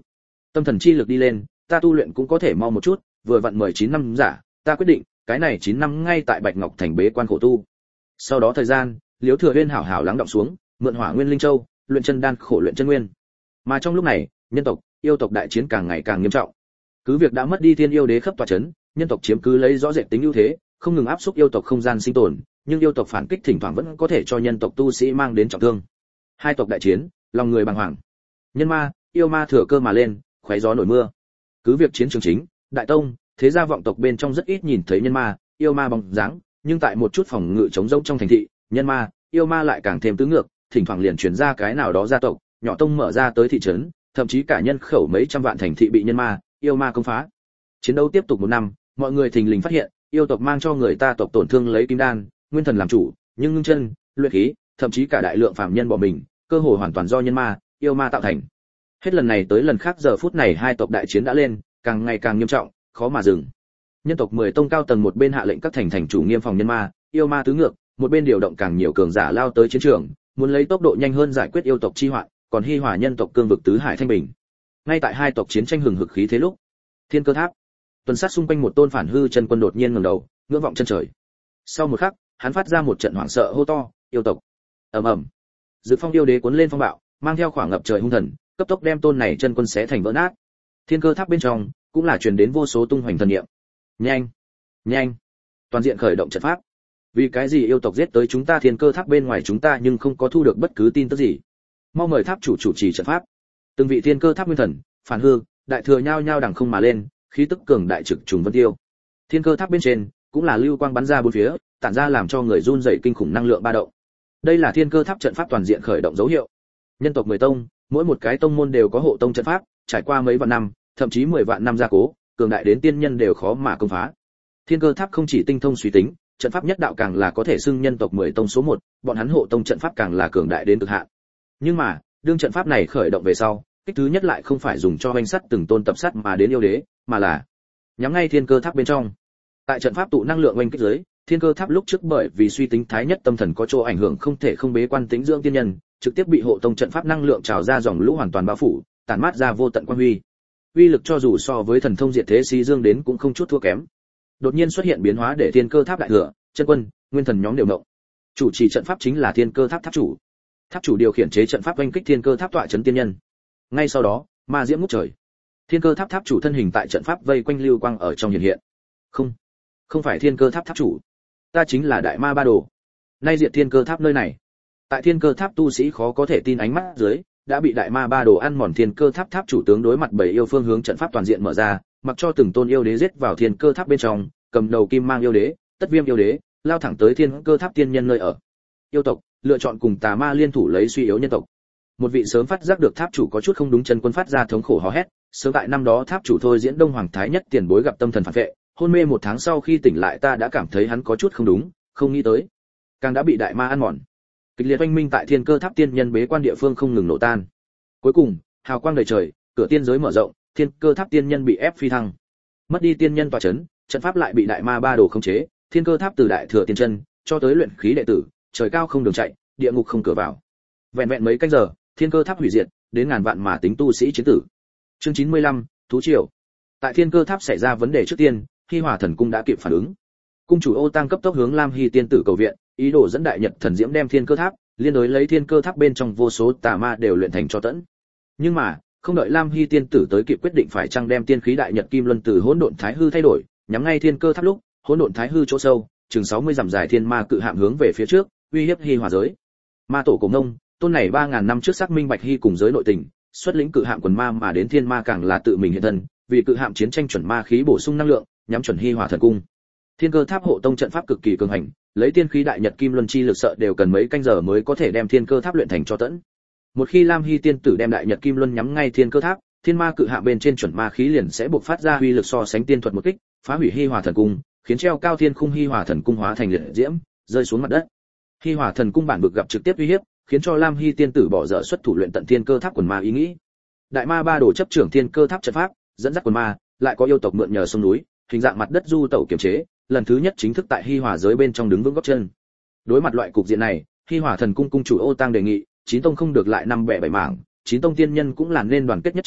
Tâm thần chi lực đi lên, ta tu luyện cũng có thể mau một chút, vừa vặn mười chín năm giả, ta quyết định, cái này chín năm ngay tại Bạch Ngọc Thành bế quan khổ tu. Sau đó thời gian, Liễu Thừa Uyên hảo hảo lắng đọng xuống, mượn Hỏa Nguyên Linh Châu, luyện chân đan khổ luyện chân nguyên. Mà trong lúc này, nhân tộc, yêu tộc đại chiến càng ngày càng nghiêm trọng. Cứ việc đã mất đi thiên yêu đế khắp tọa chấn, nhân tộc chiếm cứ lấy rõ rệt tính ưu thế, không ngừng áp xúc yêu tộc không gian sinh tồn, nhưng yêu tộc phản kích thỉnh thoảng vẫn có thể cho nhân tộc tu sĩ mang đến trọng thương. Hai tộc đại chiến, lòng người bàng hoàng. Nhân ma, yêu ma thừa cơ mà lên, khoé gió nổi mưa. Cứ việc chiến trường chính, đại tông, thế gia vọng tộc bên trong rất ít nhìn thấy nhân ma, yêu ma bóng dáng, nhưng tại một chút phòng ngự chống rỗng trong thành thị, nhân ma, yêu ma lại càng thêm tứ ngược, thỉnh thoảng liền truyền ra cái nào đó gia tộc, nhỏ tông mở ra tới thị trấn, thậm chí cả nhân khẩu mấy trăm vạn thành thị bị nhân ma, yêu ma công phá. Chiến đấu tiếp tục một năm, mọi người thình lình phát hiện, yêu tộc mang cho người ta tộc tổn thương lấy kim đan, nguyên thần làm chủ, nhưng ngưng chân, luyện khí, thậm chí cả đại lượng phàm nhân bỏ mình, cơ hội hoàn toàn do nhân ma, yêu ma tạo thành. Hết lần này tới lần khác giờ phút này hai tộc đại chiến đã lên, càng ngày càng nghiêm trọng, khó mà dừng. Nhân tộc mười tông cao tầng một bên hạ lệnh các thành thành chủ nghiêm phòng nhân ma, yêu ma tứ ngược, một bên điều động càng nhiều cường giả lao tới chiến trường, muốn lấy tốc độ nhanh hơn giải quyết yêu tộc chi hoạn, còn hi hòa nhân tộc cương vực tứ hải thanh bình. Ngay tại hai tộc chiến tranh hừng hực khí thế lúc, Thiên Cơ Tháp, tuần sát xung quanh một tôn phản hư chân quân đột nhiên ngẩng đầu, ngưỡng vọng chân trời. Sau một khắc, hắn phát ra một trận hoảng sợ hô to, yêu tộc. Ầm ầm. Dự Phong yêu đế cuốn lên phong bạo, mang theo khoảng ngập trời hung thần, cấp tốc đem tôn này chân quân xé thành vỡ nát. Thiên Cơ Tháp bên trong cũng là truyền đến vô số tung hoành thần niệm. Nhanh, nhanh, toàn diện khởi động trận pháp. Vì cái gì yêu tộc giết tới chúng ta Thiên Cơ Tháp bên ngoài chúng ta nhưng không có thu được bất cứ tin tức gì. Mau mời tháp chủ chủ trì trận pháp. Từng vị Thiên Cơ Tháp nguyên thần, phản hư, đại thừa nhao nhao đằng không mà lên, khí tức cường đại trực trùng vân tiêu. Thiên Cơ Tháp bên trên cũng là lưu quang bắn ra bốn phía, tản ra làm cho người run rẩy kinh khủng năng lượng ba động. Đây là Thiên Cơ Tháp trận pháp toàn diện khởi động dấu hiệu. Nhân tộc mười tông, mỗi một cái tông môn đều có hộ tông trận pháp, trải qua mấy vạn năm, thậm chí mười vạn năm gia cố, cường đại đến tiên nhân đều khó mà công phá. Thiên Cơ Tháp không chỉ tinh thông suy tính, trận pháp nhất đạo càng là có thể xưng nhân tộc mười tông số một, bọn hắn hộ tông trận pháp càng là cường đại đến cực hạn. Nhưng mà, đương trận pháp này khởi động về sau, kích thứ nhất lại không phải dùng cho hoành sắt từng tôn tập sắt mà đến yêu đế, mà là nhắm ngay Thiên Cơ Tháp bên trong. Tại trận pháp tụ năng lượng oanh kích dưới, Thiên Cơ Tháp lúc trước bởi vì suy tính thái nhất tâm thần có chỗ ảnh hưởng không thể không bế quan tĩnh dưỡng tiên nhân, trực tiếp bị hộ tông trận pháp năng lượng trào ra dòng lũ hoàn toàn bao phủ, tản mát ra vô tận quang huy. Uy lực cho dù so với thần thông diệt thế xí dương đến cũng không chút thua kém. Đột nhiên xuất hiện biến hóa để Thiên Cơ Tháp đại thừa, chân quân, nguyên thần nhóm đều động. Chủ trì trận pháp chính là Thiên Cơ Tháp tháp chủ. Tháp chủ điều khiển chế trận pháp oanh kích Thiên Cơ Tháp tọa trấn tiên nhân. Ngay sau đó, ma diễm ngút trời. Thiên Cơ Tháp tháp chủ thân hình tại trận pháp vây quanh lưu quang ở trong hiện hiện. Không, không phải Thiên Cơ Tháp tháp chủ, ta chính là Đại Ma Ba Đồ. Nay diệt Thiên Cơ Tháp nơi này. Tại Thiên Cơ Tháp tu sĩ khó có thể tin ánh mắt dưới, đã bị Đại Ma Ba Đồ ăn mòn. Thiên Cơ Tháp tháp chủ tướng đối mặt bảy yêu phương hướng trận pháp toàn diện mở ra, mặc cho từng tôn yêu đế giết vào Thiên Cơ Tháp bên trong, cầm đầu Kim Mang yêu đế, Tất Viêm yêu đế, lao thẳng tới Thiên Cơ Tháp tiên nhân nơi ở. Yêu tộc lựa chọn cùng tà ma liên thủ lấy suy yếu nhân tộc. Một vị sớm phát giác được tháp chủ có chút không đúng chân quân phát ra thống khổ hò hét, sớm tại năm đó tháp chủ thôi diễn Đông Hoàng Thái Nhất tiền bối gặp tâm thần phản vệ, hôn mê một tháng sau khi tỉnh lại ta đã cảm thấy hắn có chút không đúng, không nghĩ tới, càng đã bị đại ma ăn mòn. Kịch liệt oanh minh tại Thiên Cơ Tháp tiên nhân bế quan địa phương không ngừng nổ tan. Cuối cùng, hào quang đầy trời, cửa tiên giới mở rộng, Thiên Cơ Tháp tiên nhân bị ép phi thăng. Mất đi tiên nhân tọa chấn, trận pháp lại bị đại ma ba đồ khống chế, Thiên Cơ Tháp từ đại thừa tiên chân cho tới luyện khí đệ tử, trời cao không đường chạy, địa ngục không cửa vào. Vẹn vẹn mấy canh giờ, Thiên Cơ Tháp hủy diệt, đến ngàn vạn mà tính tu sĩ chiến tử. Chương chín mươi lăm, thú triều. Tại Thiên Cơ Tháp xảy ra vấn đề trước tiên, Hi Hòa Thần Cung đã kịp phản ứng. Cung chủ Ô Tăng cấp tốc hướng Lam Hy tiên tử cầu viện, ý đồ dẫn đại nhật thần diễm đem Thiên Cơ Tháp, liên đối lấy Thiên Cơ Tháp bên trong vô số tà ma đều luyện thành cho tẫn. Nhưng mà, không đợi Lam Hy tiên tử tới kịp quyết định phải chăng đem tiên khí đại nhật kim luân từ hỗn độn thái hư thay đổi, nhắm ngay Thiên Cơ Tháp lúc, hỗn độn thái hư chỗ sâu, chừng sáu mươi dặm dài thiên ma cự hạm hướng về phía trước, uy hiếp Hi Hòa giới. Ma tổ Cổ Ngông, tôn này ba ngàn năm trước xác minh Bạch Hy cùng giới nội tình, xuất lĩnh cự hạm quần ma mà đến thiên ma càng là tự mình hiện thân, vì cự hạm chiến tranh chuẩn ma khí bổ sung năng lượng, nhắm chuẩn Hi Hòa Thần Cung. Thiên Cơ Tháp hộ tông trận pháp cực kỳ cường hành, lấy tiên khí đại nhật kim luân chi lực sợ đều cần mấy canh giờ mới có thể đem Thiên Cơ Tháp luyện thành cho tẫn. Một khi Lam Hy tiên tử đem đại nhật kim luân nhắm ngay Thiên Cơ Tháp, thiên ma cự hạm bên trên chuẩn ma khí liền sẽ bộc phát ra uy lực so sánh tiên thuật một kích, phá hủy Hi Hòa Thần Cung, khiến treo cao thiên khung Hi Hòa Thần Cung hóa thành liệt diễm, rơi xuống mặt đất. Hi Hòa Thần Cung bản bực gặp trực tiếp uy hiếp, khiến cho Lam Hy tiên tử bỏ dở xuất thủ luyện tận Thiên Cơ Tháp quần ma ý nghĩ. Đại ma ba đồ chấp trưởng Thiên Cơ Tháp trận pháp, dẫn dắt quần ma, lại có yêu tộc mượn nhờ sông núi, hình dạng mặt đất du tẩu kiểm chế, lần thứ nhất chính thức tại Hi Hòa giới bên trong đứng vững gót chân. Đối mặt loại cục diện này, Hi Hòa Thần Cung cung chủ Ô Tăng đề nghị, chín tông không được lại năm bẻ bảy mảng, chín tông tiên nhân cũng là nên đoàn kết nhất trí,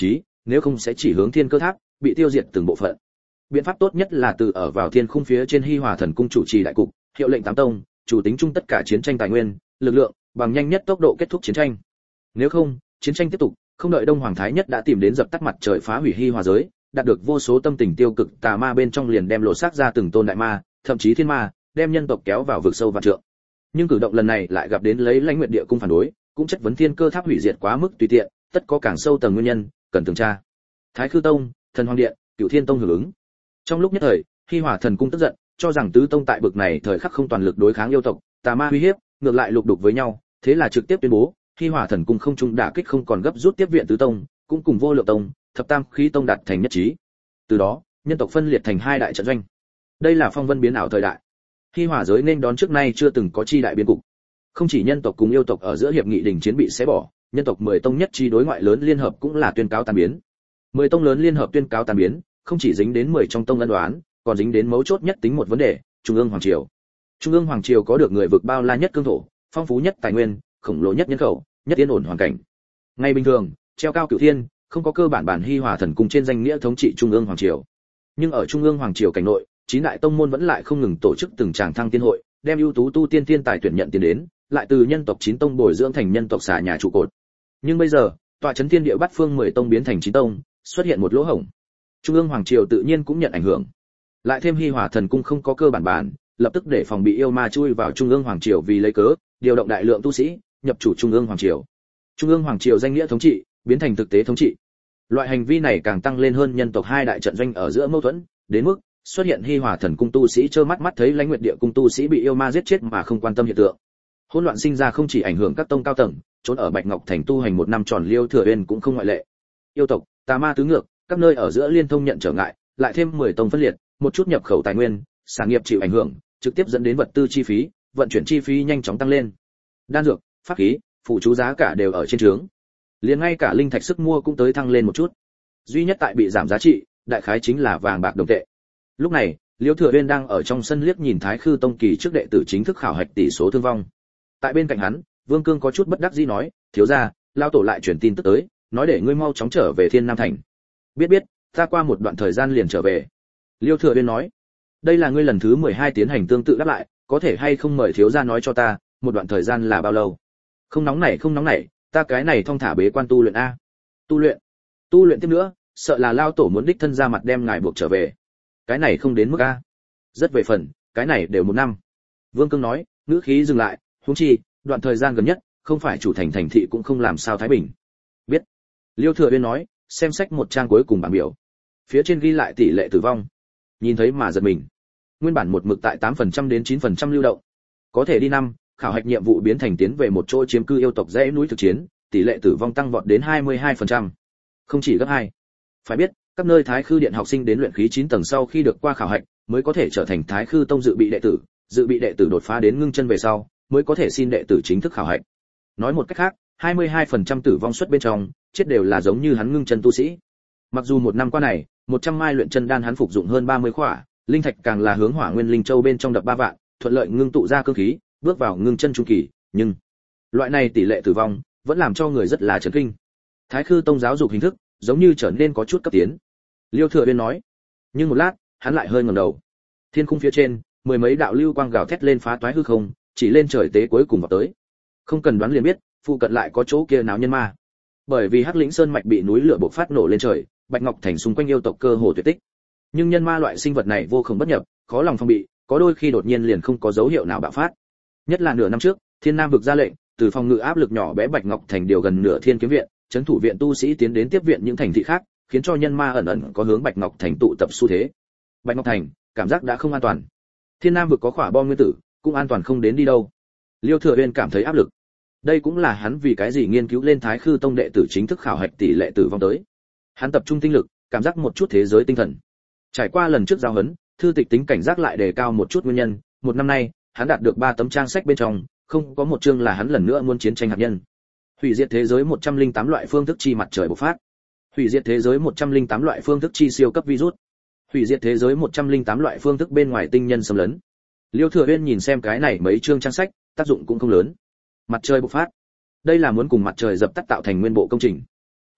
nếu không sẽ chỉ hướng thiên cơ tháp, bị tiêu diệt từng bộ phận. Biện pháp tốt nhất là từ ở vào thiên khung phía trên Hi Hòa Thần cung chủ trì đại cục, hiệu lệnh tám tông, chủ tính chung tất cả chiến tranh tài nguyên, lực lượng, bằng nhanh nhất tốc độ kết thúc chiến tranh. Nếu không, chiến tranh tiếp tục, không đợi Đông Hoàng Thái Nhất đã tìm đến dập tắt mặt trời phá hủy Hi Hòa giới, đạt được vô số tâm tình tiêu cực tà ma bên trong liền đem lộ xác ra từng tôn đại ma, thậm chí thiên ma, đem nhân tộc kéo vào vực sâu vạn trượng. Nhưng cử động lần này lại gặp đến lấy Lãnh Nguyệt Địa cung phản đối, cũng chất vấn thiên cơ tháp hủy diệt quá mức tùy tiện, tất có càng sâu tầng nguyên nhân, cần tường tra. Thái Khư Tông, Thần Hoàng Điện, Cửu Thiên Tông hưởng ứng. Trong lúc nhất thời, Hi Hòa Thần cung tức giận, cho rằng tứ tông tại bực này thời khắc không toàn lực đối kháng yêu tộc, tà ma uy hiếp, ngược lại lục đục với nhau, thế là trực tiếp tuyên bố, Hi Hòa Thần cung không trung đả kích không còn gấp rút tiếp viện tứ tông, cũng cùng Vô Lượng Tông, Thập Tam Khí Tông đạt thành nhất trí. Từ đó, nhân tộc phân liệt thành hai đại trận doanh. Đây là phong vân biến ảo thời đại. Hi Hòa giới nên đón trước nay chưa từng có chi đại biến cục. Không chỉ nhân tộc cùng yêu tộc ở giữa hiệp nghị đình chiến bị xé bỏ, nhân tộc mười tông nhất chi đối ngoại lớn liên hợp cũng là tuyên cáo tan biến. mười tông lớn liên hợp tuyên cáo tan biến, không chỉ dính đến mười trong tông ân đoán, còn dính đến mấu chốt nhất tính một vấn đề, Trung ương hoàng triều. Trung ương hoàng triều có được người vực bao la nhất cương thổ, phong phú nhất tài nguyên, khổng lồ nhất nhân khẩu, nhất yên ổn hoàn cảnh. Ngay bình thường, treo cao cửu thiên, không có cơ bản bản Hi Hòa Thần cung trên danh nghĩa thống trị Trung ương hoàng triều. Nhưng ở Trung ương hoàng triều cảnh nội, chín đại tông môn vẫn lại không ngừng tổ chức từng tràng thăng tiên hội, đem ưu tú tu tiên tiên tài tuyển nhận tiền đến, lại từ nhân tộc chín tông bồi dưỡng thành nhân tộc xà nhà trụ cột. Nhưng bây giờ, tọa chấn thiên địa bát phương mười tông biến thành chín tông, xuất hiện một lỗ hổng. Trung ương hoàng triều tự nhiên cũng nhận ảnh hưởng. Lại thêm Hi Hòa Thần cung không có cơ bản bản, lập tức để phòng bị yêu ma chui vào Trung ương hoàng triều vì lấy cớ, điều động đại lượng tu sĩ, nhập chủ Trung ương hoàng triều. Trung ương hoàng triều danh nghĩa thống trị, biến thành thực tế thống trị. Loại hành vi này càng tăng lên hơn nhân tộc hai đại trận doanh ở giữa mâu thuẫn, đến mức xuất hiện Hi Hòa Thần cung tu sĩ trơ mắt mắt thấy Lãnh Nguyệt Địa cung tu sĩ bị yêu ma giết chết mà không quan tâm hiện tượng. Hỗn loạn sinh ra không chỉ ảnh hưởng các tông cao tầng, trốn ở Bạch Ngọc Thành tu hành một năm tròn Liêu Thừa Uyên cũng không ngoại lệ. Yêu tộc, tà ma tứ ngược, các nơi ở giữa liên thông nhận trở ngại, lại thêm mười tông phân liệt, một chút nhập khẩu tài nguyên, sản nghiệp chịu ảnh hưởng, trực tiếp dẫn đến vật tư chi phí, vận chuyển chi phí nhanh chóng tăng lên. Đan dược, pháp khí, phụ chú giá cả đều ở trên trướng. Liền ngay cả linh thạch sức mua cũng tới thăng lên một chút. Duy nhất tại bị giảm giá trị, đại khái chính là vàng bạc đồng tệ. Lúc này, Liêu Thừa Uyên đang ở trong sân liếc nhìn Thái Khư Tông kỳ trước đệ tử chính thức khảo hạch tỷ số thương vong. Tại bên cạnh hắn, Vương Cương có chút bất đắc dĩ nói, thiếu gia, lao tổ lại truyền tin tức tới, nói để ngươi mau chóng trở về Thiên Nam thành. Biết biết, ta qua một đoạn thời gian liền trở về. Liêu Thừa Uyên nói, đây là ngươi lần thứ mười hai tiến hành tương tự đáp lại, có thể hay không mời thiếu gia nói cho ta, một đoạn thời gian là bao lâu? Không nóng nảy không nóng nảy, ta cái này thong thả bế quan tu luyện a. Tu luyện? Tu luyện tiếp nữa, sợ là lao tổ muốn đích thân ra mặt đem ngài buộc trở về. Cái này không đến mức a. Rất về phần, cái này đều một năm. Vương Cương nói, ngữ khí dừng lại, huống chi, đoạn thời gian gần nhất, không phải chủ thành thành thị cũng không làm sao thái bình. Biết. Liêu Thừa Uyên nói, xem sách một trang cuối cùng bảng biểu. Phía trên ghi lại tỷ lệ tử vong. Nhìn thấy mà giật mình. Nguyên bản một mực tại tám phần trăm đến chín phần trăm lưu động. Có thể đi năm, khảo hạch nhiệm vụ biến thành tiến về một chỗ chiếm cư yêu tộc dãy núi thực chiến, tỷ lệ tử vong tăng vọt đến hai mươi hai phần trăm. Không chỉ gấp hai. Phải biết, các nơi Thái Khư Điện học sinh đến luyện khí chín tầng sau khi được qua khảo hạch, mới có thể trở thành Thái Khư Tông dự bị đệ tử, dự bị đệ tử đột phá đến ngưng chân về sau, mới có thể xin đệ tử chính thức khảo hạch. Nói một cách khác, hai mươi hai phần trăm tử vong suất bên trong, chết đều là giống như hắn ngưng chân tu sĩ. Mặc dù một năm qua này, một trăm mai luyện chân đan hắn phục dụng hơn ba mươi khỏa, linh thạch càng là hướng Hỏa Nguyên Linh Châu bên trong đập ba vạn, thuận lợi ngưng tụ ra cương khí, bước vào ngưng chân trung kỳ, nhưng loại này tỷ lệ tử vong vẫn làm cho người rất là chấn kinh. Thái Khư Tông giáo dục hình thức giống như trở nên có chút cấp tiến. Liêu Thừa Uyên nói. Nhưng một lát, hắn lại hơi ngẩng đầu. Thiên khung phía trên, mười mấy đạo lưu quang gào thét lên phá toái hư không, chỉ lên trời tế cuối cùng vào tới. Không cần đoán liền biết, phụ cận lại có chỗ kia náo nhân ma. Bởi vì Hắc Lĩnh Sơn mạch bị núi lửa bộc phát nổ lên trời, Bạch Ngọc Thành xung quanh yêu tộc cơ hồ tuyệt tích. Nhưng nhân ma loại sinh vật này vô cùng bất nhập, khó lòng phòng bị, có đôi khi đột nhiên liền không có dấu hiệu nào bạo phát. Nhất là nửa năm trước, Thiên Nam vực ra lệnh, từ phòng ngự áp lực nhỏ bé Bạch Ngọc Thành điều gần nửa Thiên Kiếm viện, trấn thủ viện tu sĩ tiến đến tiếp viện những thành thị khác, khiến cho nhân ma ẩn ẩn có hướng Bạch Ngọc Thành tụ tập xu thế. Bạch Ngọc Thành, cảm giác đã không an toàn. Thiên Nam vực có khỏa bom nguyên tử, cũng an toàn không đến đi đâu. Liêu Thừa Uyên cảm thấy áp lực. Đây cũng là hắn vì cái gì nghiên cứu lên Thái Khư Tông đệ tử chính thức khảo hạch tỷ lệ tử vong tới. Hắn tập trung tinh lực, cảm giác một chút thế giới tinh thần. Trải qua lần trước giao huấn, thư tịch tính cảnh giác lại đề cao một chút nguyên nhân, một năm nay, hắn đạt được ba tấm trang sách bên trong, không có một chương là hắn lần nữa muốn chiến tranh hạt nhân. Hủy diệt thế giới một trăm lẻ tám loại phương thức chi mặt trời bộc phát. Hủy diệt thế giới một trăm lẻ tám loại phương thức chi siêu cấp virus. Hủy diệt thế giới một trăm lẻ tám loại phương thức bên ngoài tinh nhân xâm lấn. Liêu Thừa Uyên nhìn xem cái này mấy chương trang sách, tác dụng cũng không lớn. Mặt trời bộc phát. Đây là muốn cùng mặt trời dập tắt tạo thành nguyên bộ công trình.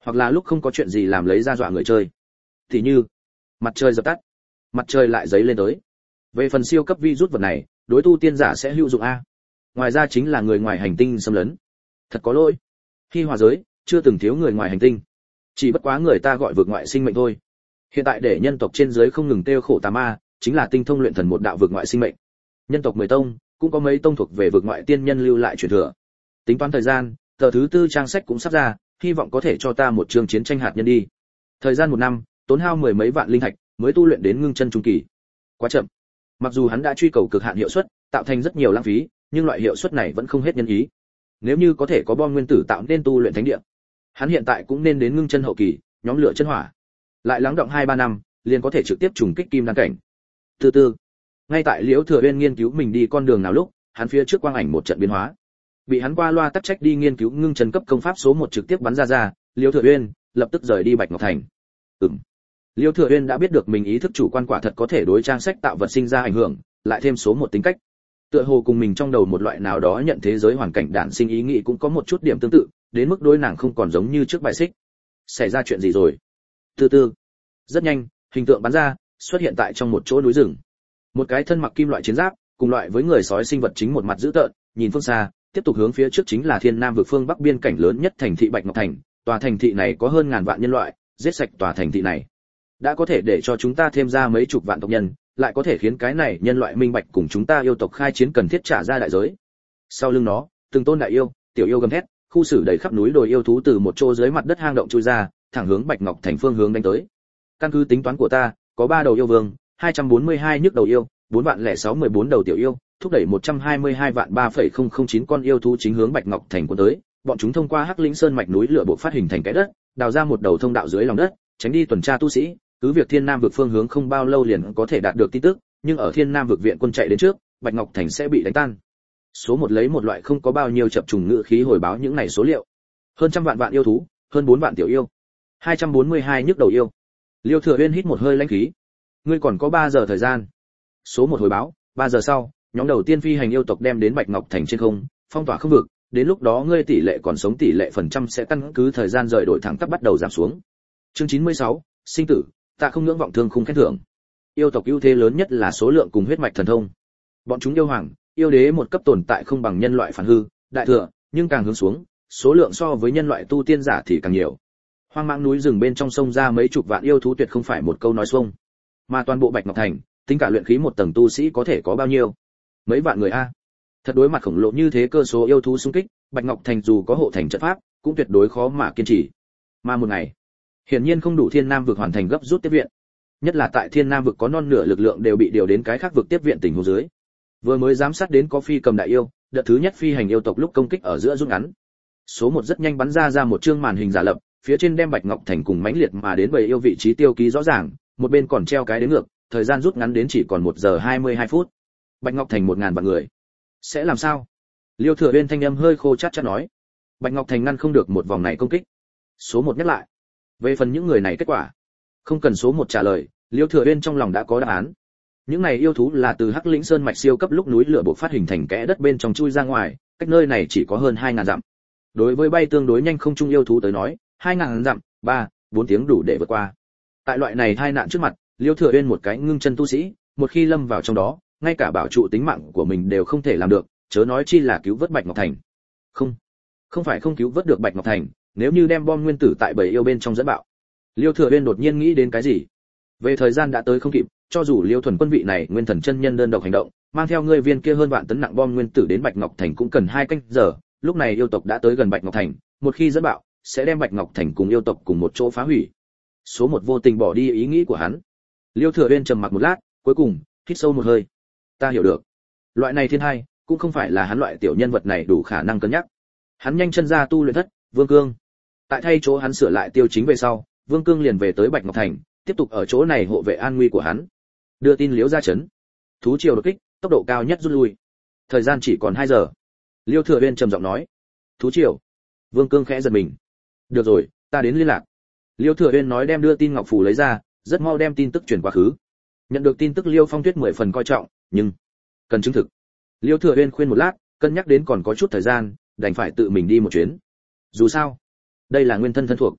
hoặc là lúc không có chuyện gì làm lấy ra dọa người chơi. Thì như mặt trời dập tắt, mặt trời lại giấy lên tới. Về phần siêu cấp virus vật này, đối tu tiên giả sẽ hữu dụng a. Ngoài ra chính là người ngoài hành tinh xâm lấn. Thật có lỗi. Khi hòa giới, chưa từng thiếu người ngoài hành tinh. Chỉ bất quá người ta gọi vượt ngoại sinh mệnh thôi. Hiện tại để nhân tộc trên dưới không ngừng tiêu khổ tà ma, chính là tinh thông luyện thần một đạo vượt ngoại sinh mệnh. Nhân tộc mười tông, cũng có mấy tông thuộc về vượt ngoại tiên nhân lưu lại truyền thừa. Tính toán thời gian, tờ thứ tư trang sách cũng sắp ra, hy vọng có thể cho ta một chương chiến tranh hạt nhân đi. Thời gian một năm, tốn hao mười mấy vạn linh thạch, mới tu luyện đến ngưng chân trung kỳ. Quá chậm. Mặc dù hắn đã truy cầu cực hạn hiệu suất, tạo thành rất nhiều lãng phí, nhưng loại hiệu suất này vẫn không hết nhân ý. Nếu như có thể có bom nguyên tử tạo nên tu luyện thánh địa, hắn hiện tại cũng nên đến ngưng chân hậu kỳ, nhóm lửa chân hỏa. Lại lắng động hai ba năm, liền có thể trực tiếp trùng kích kim đan cảnh. Từ từ, ngay tại Liễu Thừa Uyên nghiên cứu mình đi con đường nào lúc, hắn phía trước quang ảnh một trận biến hóa. Bị hắn qua loa tắc trách đi nghiên cứu ngưng chân cấp công pháp số một trực tiếp bắn ra ra, Liễu Thừa Uyên lập tức rời đi Bạch Ngọc Thành. Ừm. Liễu Thừa Uyên đã biết được mình ý thức chủ quan quả thật có thể đối trang sách tạo vật sinh ra ảnh hưởng, lại thêm số một tính cách. Tựa hồ cùng mình trong đầu một loại nào đó nhận thế giới hoàn cảnh đản sinh ý nghĩ cũng có một chút điểm tương tự, đến mức đối nàng không còn giống như trước bài xích. Xảy ra chuyện gì rồi? Từ từ. Rất nhanh, hình tượng bắn ra, xuất hiện tại trong một chỗ núi rừng. Một cái thân mặc kim loại chiến giáp, cùng loại với người sói sinh vật chính một mặt dữ tợn, nhìn phương xa, tiếp tục hướng phía trước chính là Thiên Nam vực phương Bắc biên cảnh lớn nhất thành thị Bạch Ngọc Thành. Tòa thành thị này có hơn ngàn vạn nhân loại, giết sạch tòa thành thị này đã có thể để cho chúng ta thêm ra mấy chục vạn tộc nhân, lại có thể khiến cái này nhân loại minh bạch cùng chúng ta yêu tộc khai chiến cần thiết trả ra đại giới. Sau lưng nó, từng tôn đại yêu, tiểu yêu gầm thét, khu xử đầy khắp núi đồi yêu thú từ một chỗ dưới mặt đất hang động chui ra, thẳng hướng Bạch Ngọc Thành phương hướng đánh tới. Căn cứ tính toán của ta, có ba đầu yêu vương, hai trăm bốn mươi hai nhức đầu yêu, bốn vạn lẻ sáu mười bốn đầu tiểu yêu, thúc đẩy một trăm hai mươi hai vạn ba phẩy không không chín con yêu thú chính hướng Bạch Ngọc Thành của tới. Bọn chúng thông qua Hắc Lĩnh Sơn mạch núi lửa bộ phát hình thành cái đất, đào ra một đầu thông đạo dưới lòng đất, tránh đi tuần tra tu sĩ. Cứ việc Thiên Nam vực phương hướng không bao lâu liền có thể đạt được tin tức, nhưng ở Thiên Nam vực viện quân chạy đến trước, Bạch Ngọc Thành sẽ bị đánh tan. Số một lấy một loại không có bao nhiêu chập trùng ngữ khí hồi báo những này số liệu. Hơn trăm vạn vạn yêu thú, hơn bốn vạn tiểu yêu, hai trăm bốn mươi hai nhức đầu yêu. Liêu Thừa Uyên hít một hơi lãnh khí. Ngươi còn có ba giờ thời gian. Số một hồi báo, ba giờ sau, nhóm đầu tiên phi hành yêu tộc đem đến Bạch Ngọc Thành trên không, phong tỏa không vực, đến lúc đó ngươi tỷ lệ còn sống tỷ lệ phần trăm sẽ căn cứ thời gian rời đổi thẳng tắp bắt đầu giảm xuống. Chương chín mươi sáu, sinh tử, ta không ngưỡng vọng thương khung khen thưởng. Yêu tộc ưu thế lớn nhất là số lượng cùng huyết mạch thần thông. Bọn chúng yêu hoàng, yêu đế một cấp tồn tại không bằng nhân loại phản hư, đại thừa, nhưng càng hướng xuống, số lượng so với nhân loại tu tiên giả thì càng nhiều. Hoang mãng núi rừng bên trong sông ra mấy chục vạn yêu thú tuyệt không phải một câu nói xuông. Mà toàn bộ Bạch Ngọc Thành, tính cả luyện khí một tầng tu sĩ có thể có bao nhiêu? Mấy vạn người a. Thật đối mặt khổng lồ như thế cơ số yêu thú xung kích, Bạch Ngọc Thành dù có hộ thành trận pháp, cũng tuyệt đối khó mà kiên trì. Mà một ngày, hiển nhiên không đủ Thiên Nam vực hoàn thành gấp rút tiếp viện. Nhất là tại Thiên Nam vực có non nửa lực lượng đều bị điều đến cái khác vực tiếp viện tình huống dưới. Vừa mới giám sát đến có phi cầm đại yêu, đợt thứ nhất phi hành yêu tộc lúc công kích ở giữa rút ngắn. Số một rất nhanh bắn ra ra một chương màn hình giả lập, phía trên đem Bạch Ngọc Thành cùng mãnh liệt mà đến bầy yêu vị trí tiêu ký rõ ràng, một bên còn treo cái đến ngược, thời gian rút ngắn đến chỉ còn một giờ hai mươi hai phút. Bạch Ngọc Thành một ngàn vạn người. Sẽ làm sao? Liêu Thừa Uyên thanh âm hơi khô chát chát nói. Bạch Ngọc Thành ngăn không được một vòng này công kích. Số một nhắc lại. Về phần những người này kết quả, không cần số một trả lời, Liêu Thừa Uyên trong lòng đã có đáp án. Những này yêu thú là từ Hắc Lĩnh Sơn mạch siêu cấp lúc núi lửa bộc phát hình thành kẽ đất bên trong chui ra ngoài, cách nơi này chỉ có hơn hai ngàn dặm. Đối với bay tương đối nhanh không trung yêu thú tới nói, hai ngàn dặm, ba, bốn tiếng đủ để vượt qua. Tại loại này tai nạn trước mặt, Liêu Thừa Uyên một cái ngưng chân tu sĩ, một khi lâm vào trong đó, ngay cả bảo trụ tính mạng của mình đều không thể làm được, chớ nói chi là cứu vớt Bạch Ngọc Thành. Không, không phải không cứu vớt được Bạch Ngọc Thành, nếu như đem bom nguyên tử tại bầy yêu bên trong dẫn bạo. Liêu Thừa Uyên đột nhiên nghĩ đến cái gì? Về thời gian đã tới không kịp, cho dù Liêu Thuần Quân vị này nguyên thần chân nhân đơn độc hành động, mang theo người viên kia hơn vạn tấn nặng bom nguyên tử đến Bạch Ngọc Thành cũng cần hai canh giờ, lúc này yêu tộc đã tới gần Bạch Ngọc Thành, một khi dẫn bạo, sẽ đem Bạch Ngọc Thành cùng yêu tộc cùng một chỗ phá hủy. Số một vô tình bỏ đi ý nghĩ của hắn. Liêu Thừa Uyên trầm mặc một lát, cuối cùng hít sâu một hơi. Ta hiểu được, loại này thiên hai cũng không phải là hắn loại tiểu nhân vật này đủ khả năng cân nhắc. Hắn nhanh chân ra tu luyện thất, Vương Cương. Tại thay chỗ hắn sửa lại tiêu chính về sau, Vương Cương liền về tới Bạch Ngọc Thành, tiếp tục ở chỗ này hộ vệ an nguy của hắn. Đưa tin Liễu ra chấn. Thú triều đột kích, tốc độ cao nhất rút lui. Thời gian chỉ còn hai giờ. Liêu Thừa Uyên trầm giọng nói. Thú triều. Vương Cương khẽ giật mình. Được rồi, ta đến liên lạc. Liêu Thừa Uyên nói đem đưa tin ngọc phù lấy ra, rất mau đem tin tức truyền quá khứ. Nhận được tin tức Liêu Phong Tuyết mười phần coi trọng, nhưng cần chứng thực. Liêu Thừa Uyên khuyên một lát, cân nhắc đến còn có chút thời gian, đành phải tự mình đi một chuyến. Dù sao, đây là nguyên thân thân thuộc.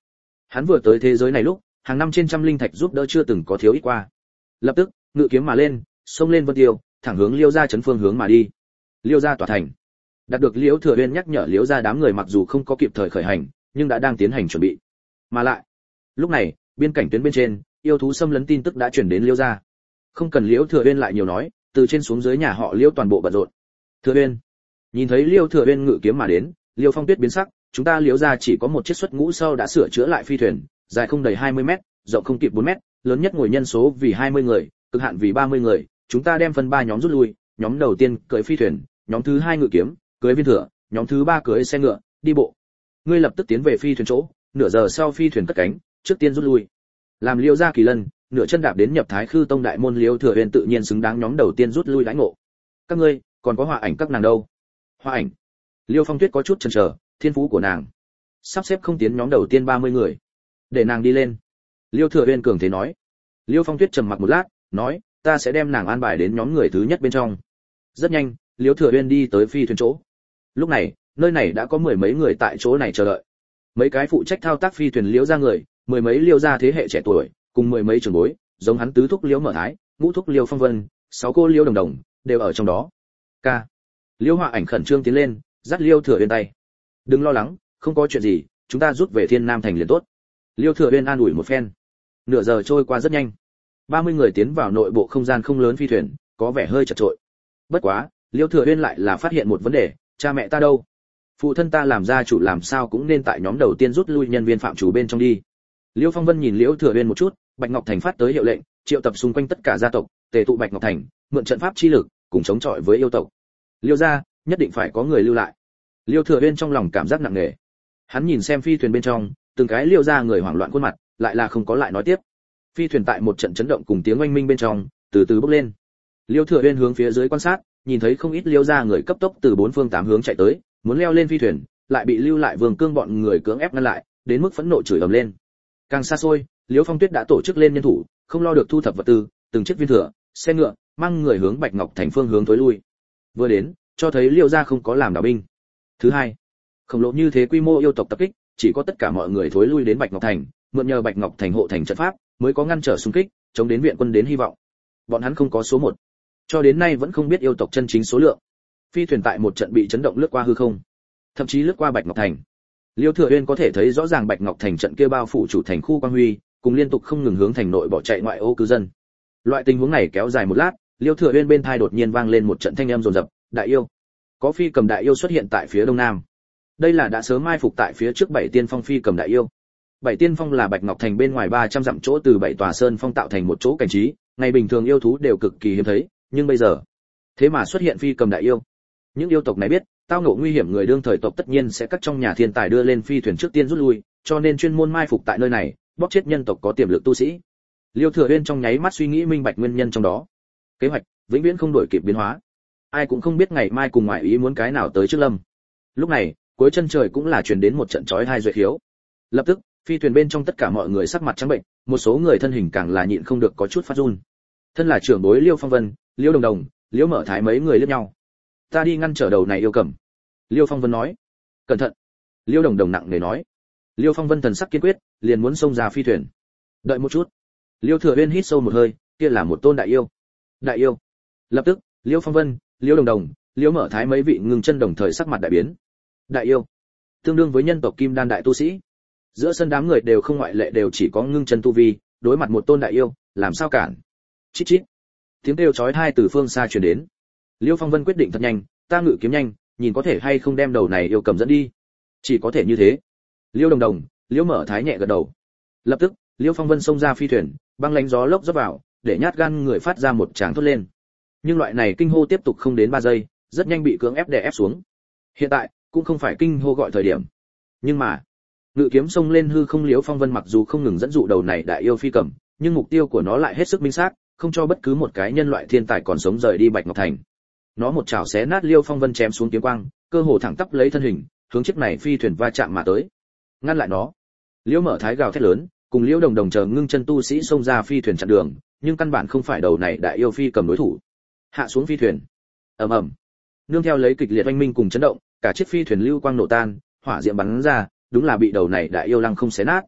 Hắn vừa tới thế giới này lúc, hàng năm trên trăm linh thạch giúp đỡ chưa từng có thiếu ít qua. Lập tức, ngự kiếm mà lên, xông lên Vân Tiêu, thẳng hướng Liêu gia trấn phương hướng mà đi. Liêu gia tòa thành. Đạt được Liễu Thừa Uyên nhắc nhở Liễu gia đám người mặc dù không có kịp thời khởi hành, nhưng đã đang tiến hành chuẩn bị. Mà lại, lúc này, biên cảnh tuyến bên trên, yêu thú xâm lấn tin tức đã truyền đến Liễu gia. Không cần Liễu Thừa Uyên lại nhiều nói, từ trên xuống dưới nhà họ Liễu toàn bộ bận rộn. Thừa Uyên. Nhìn thấy Liễu Thừa Uyên ngự kiếm mà đến, Liêu Phong Tuyết biến sắc, chúng ta Liễu gia chỉ có một chiếc xuất ngũ sau đã sửa chữa lại phi thuyền, dài không đầy hai mươi mét, rộng không kịp bốn mét, lớn nhất ngồi nhân số vì hai mươi người, cực hạn vì ba mươi người, chúng ta đem phân ba nhóm rút lui, nhóm đầu tiên cưỡi phi thuyền, nhóm thứ hai ngự kiếm, cưỡi viên thừa, nhóm thứ ba cưỡi xe ngựa, đi bộ. Ngươi lập tức tiến về phi thuyền chỗ, nửa giờ sau phi thuyền cất cánh, trước tiên rút lui. Làm Liêu gia kỳ lân, nửa chân đạp đến nhập Thái Khư Tông đại môn Liêu Thừa Uyên tự nhiên xứng đáng nhóm đầu tiên rút lui lãnh ngộ. Các ngươi, còn có họa ảnh các nàng đâu? Họa ảnh. Liêu Phong Tuyết có chút chần chờ, thiên phú của nàng sắp xếp không tiến nhóm đầu tiên ba mươi người, để nàng đi lên. Liêu Thừa Uyên cường thế nói. Liêu Phong Tuyết trầm mặc một lát, nói, ta sẽ đem nàng an bài đến nhóm người thứ nhất bên trong. Rất nhanh, Liêu Thừa Uyên đi tới phi thuyền chỗ. Lúc này, nơi này đã có mười mấy người tại chỗ này chờ đợi. Mấy cái phụ trách thao tác phi thuyền Liễu gia người, mười mấy Liêu gia thế hệ trẻ tuổi, cùng mười mấy trưởng bối, giống hắn tứ thúc Liễu Mở Thái, ngũ thúc Liêu Phong Vân, sáu cô Liêu Đồng Đồng, đều ở trong đó. Ca. Liêu Họa Ảnh khẩn trương tiến lên, dắt Liêu Thừa Uyên tay. Đừng lo lắng, không có chuyện gì, chúng ta rút về Thiên Nam thành liền tốt. Liêu Thừa Uyên an ủi một phen. Nửa giờ trôi qua rất nhanh. ba mươi người tiến vào nội bộ không gian không lớn phi thuyền, có vẻ hơi chật chội. Bất quá, Liêu Thừa Uyên lại là phát hiện một vấn đề, cha mẹ ta đâu? Phụ thân ta làm gia chủ làm sao cũng nên tại nhóm đầu tiên rút lui nhân viên phạm chủ bên trong đi. Liêu Phong Vân nhìn Liêu Thừa Uyên một chút, Bạch Ngọc Thành phát tới hiệu lệnh, triệu tập xung quanh tất cả gia tộc, tề tụ Bạch Ngọc Thành, mượn trận pháp chi lực, cùng chống chọi với yêu tộc. Liêu gia, nhất định phải có người lưu lại. Liêu Thừa Uyên trong lòng cảm giác nặng nề. Hắn nhìn xem phi thuyền bên trong, từng cái Liêu gia người hoảng loạn khuôn mặt, lại là không có lại nói tiếp. Phi thuyền tại một trận chấn động cùng tiếng oanh minh bên trong, từ từ bốc lên. Liêu Thừa Uyên hướng phía dưới quan sát, nhìn thấy không ít Liêu gia người cấp tốc từ bốn phương tám hướng chạy tới, muốn leo lên phi thuyền, lại bị lưu lại Vương Cương bọn người cưỡng ép ngăn lại, đến mức phẫn nộ chửi ầm lên. Càng xa xôi, Liêu Phong Tuyết đã tổ chức lên nhân thủ, không lo được thu thập vật tư, từng chiếc viên thừa, xe ngựa, mang người hướng Bạch Ngọc Thành phương hướng tối lui. Vừa đến, cho thấy Liêu gia không có làm đảo binh. Thứ hai, khổng lồ như thế quy mô yêu tộc tập kích, chỉ có tất cả mọi người thối lui đến Bạch Ngọc Thành, mượn nhờ Bạch Ngọc Thành hộ thành trận pháp, mới có ngăn trở xung kích, chống đến viện quân đến hy vọng. Bọn hắn không có số một, cho đến nay vẫn không biết yêu tộc chân chính số lượng. Phi thuyền tại một trận bị chấn động lướt qua hư không, thậm chí lướt qua Bạch Ngọc Thành. Liêu Thừa Uyên có thể thấy rõ ràng Bạch Ngọc Thành trận kia bao phủ chủ thành khu quang huy, cùng liên tục không ngừng hướng thành nội bỏ chạy ngoại ô cư dân. Loại tình huống này kéo dài một lát, Liêu Thừa Uyên bên tai đột nhiên vang lên một trận thanh âm rồn rập, đại yêu. Có phi cầm đại yêu xuất hiện tại phía đông nam. Đây là đã sớm mai phục tại phía trước bảy tiên phong phi cầm đại yêu. Bảy tiên phong là Bạch Ngọc Thành bên ngoài ba trăm dặm chỗ từ bảy tòa sơn phong tạo thành một chỗ cảnh trí, ngày bình thường yêu thú đều cực kỳ hiếm thấy, nhưng bây giờ, thế mà xuất hiện phi cầm đại yêu. Những yêu tộc này biết, tao ngộ nguy hiểm người đương thời tộc tất nhiên sẽ cắt trong nhà thiên tài đưa lên phi thuyền trước tiên rút lui, cho nên chuyên môn mai phục tại nơi này, bóp chết nhân tộc có tiềm lực tu sĩ. Liêu Thừa Uyên trong nháy mắt suy nghĩ minh bạch nguyên nhân trong đó. Kế hoạch vĩnh viễn không đổi kịp biến hóa. Ai cũng không biết ngày mai cùng ngoại ý muốn cái nào tới trước lâm. Lúc này, cuối chân trời cũng là truyền đến một trận chói tai duệ khiếu. Lập tức, phi thuyền bên trong tất cả mọi người sắc mặt trắng bệnh, một số người thân hình càng là nhịn không được có chút phát run. Thân là trưởng bối Liêu Phong Vân, Liêu Đồng Đồng, Liêu Mở Thái mấy người liếc nhau. Ta đi ngăn trở đầu này yêu cầm. Liêu Phong Vân nói. Cẩn thận. Liêu Đồng Đồng nặng nề nói. Liêu Phong Vân thần sắc kiên quyết, liền muốn xông ra phi thuyền. Đợi một chút. Liêu Thừa Uyên hít sâu một hơi, kia là một tôn đại yêu. Đại yêu. Lập tức, Liêu Phong Vân, Liêu Đồng Đồng, Liêu Mở Thái mấy vị ngừng chân đồng thời sắc mặt đại biến. Đại yêu, tương đương với nhân tộc kim đan đại tu sĩ. Giữa sân đám người đều không ngoại lệ đều chỉ có ngưng chân tu vi, đối mặt một tôn đại yêu, làm sao cản? Chít chít. Tiếng kêu chói tai từ phương xa truyền đến. Liêu Phong Vân quyết định thật nhanh, ta ngự kiếm nhanh, nhìn có thể hay không đem đầu này yêu cầm dẫn đi. Chỉ có thể như thế. Liêu Đồng Đồng, Liêu Mở Thái nhẹ gật đầu. Lập tức, Liêu Phong Vân xông ra phi thuyền, băng lánh gió lốc rót vào, để nhát gan người phát ra một tràng thốt lên. Nhưng loại này kinh hô tiếp tục không đến ba giây, rất nhanh bị cưỡng ép đè ép xuống. Hiện tại, cũng không phải kinh hô gọi thời điểm. Nhưng mà, ngự kiếm xông lên hư không Liêu Phong Vân mặc dù không ngừng dẫn dụ đầu này đại yêu phi cầm, nhưng mục tiêu của nó lại hết sức minh xác, không cho bất cứ một cái nhân loại thiên tài còn sống rời đi Bạch Ngọc Thành. Nó một chảo xé nát Liêu Phong Vân chém xuống kiếm quang, cơ hồ thẳng tắp lấy thân hình, hướng chiếc này phi thuyền va chạm mà tới. Ngăn lại nó. Liêu Mở Thái gào thét lớn, cùng Liêu Đồng Đồng chờ ngưng chân tu sĩ xông ra phi thuyền chặn đường, nhưng căn bản không phải đầu này đại yêu phi cầm đối thủ. Hạ xuống phi thuyền. Ầm ầm. Nương theo lấy kịch liệt oanh minh cùng chấn động, cả chiếc phi thuyền lưu quang nổ tan, hỏa diệm bắn ra, đúng là bị đầu này đại yêu lăng không xé nát.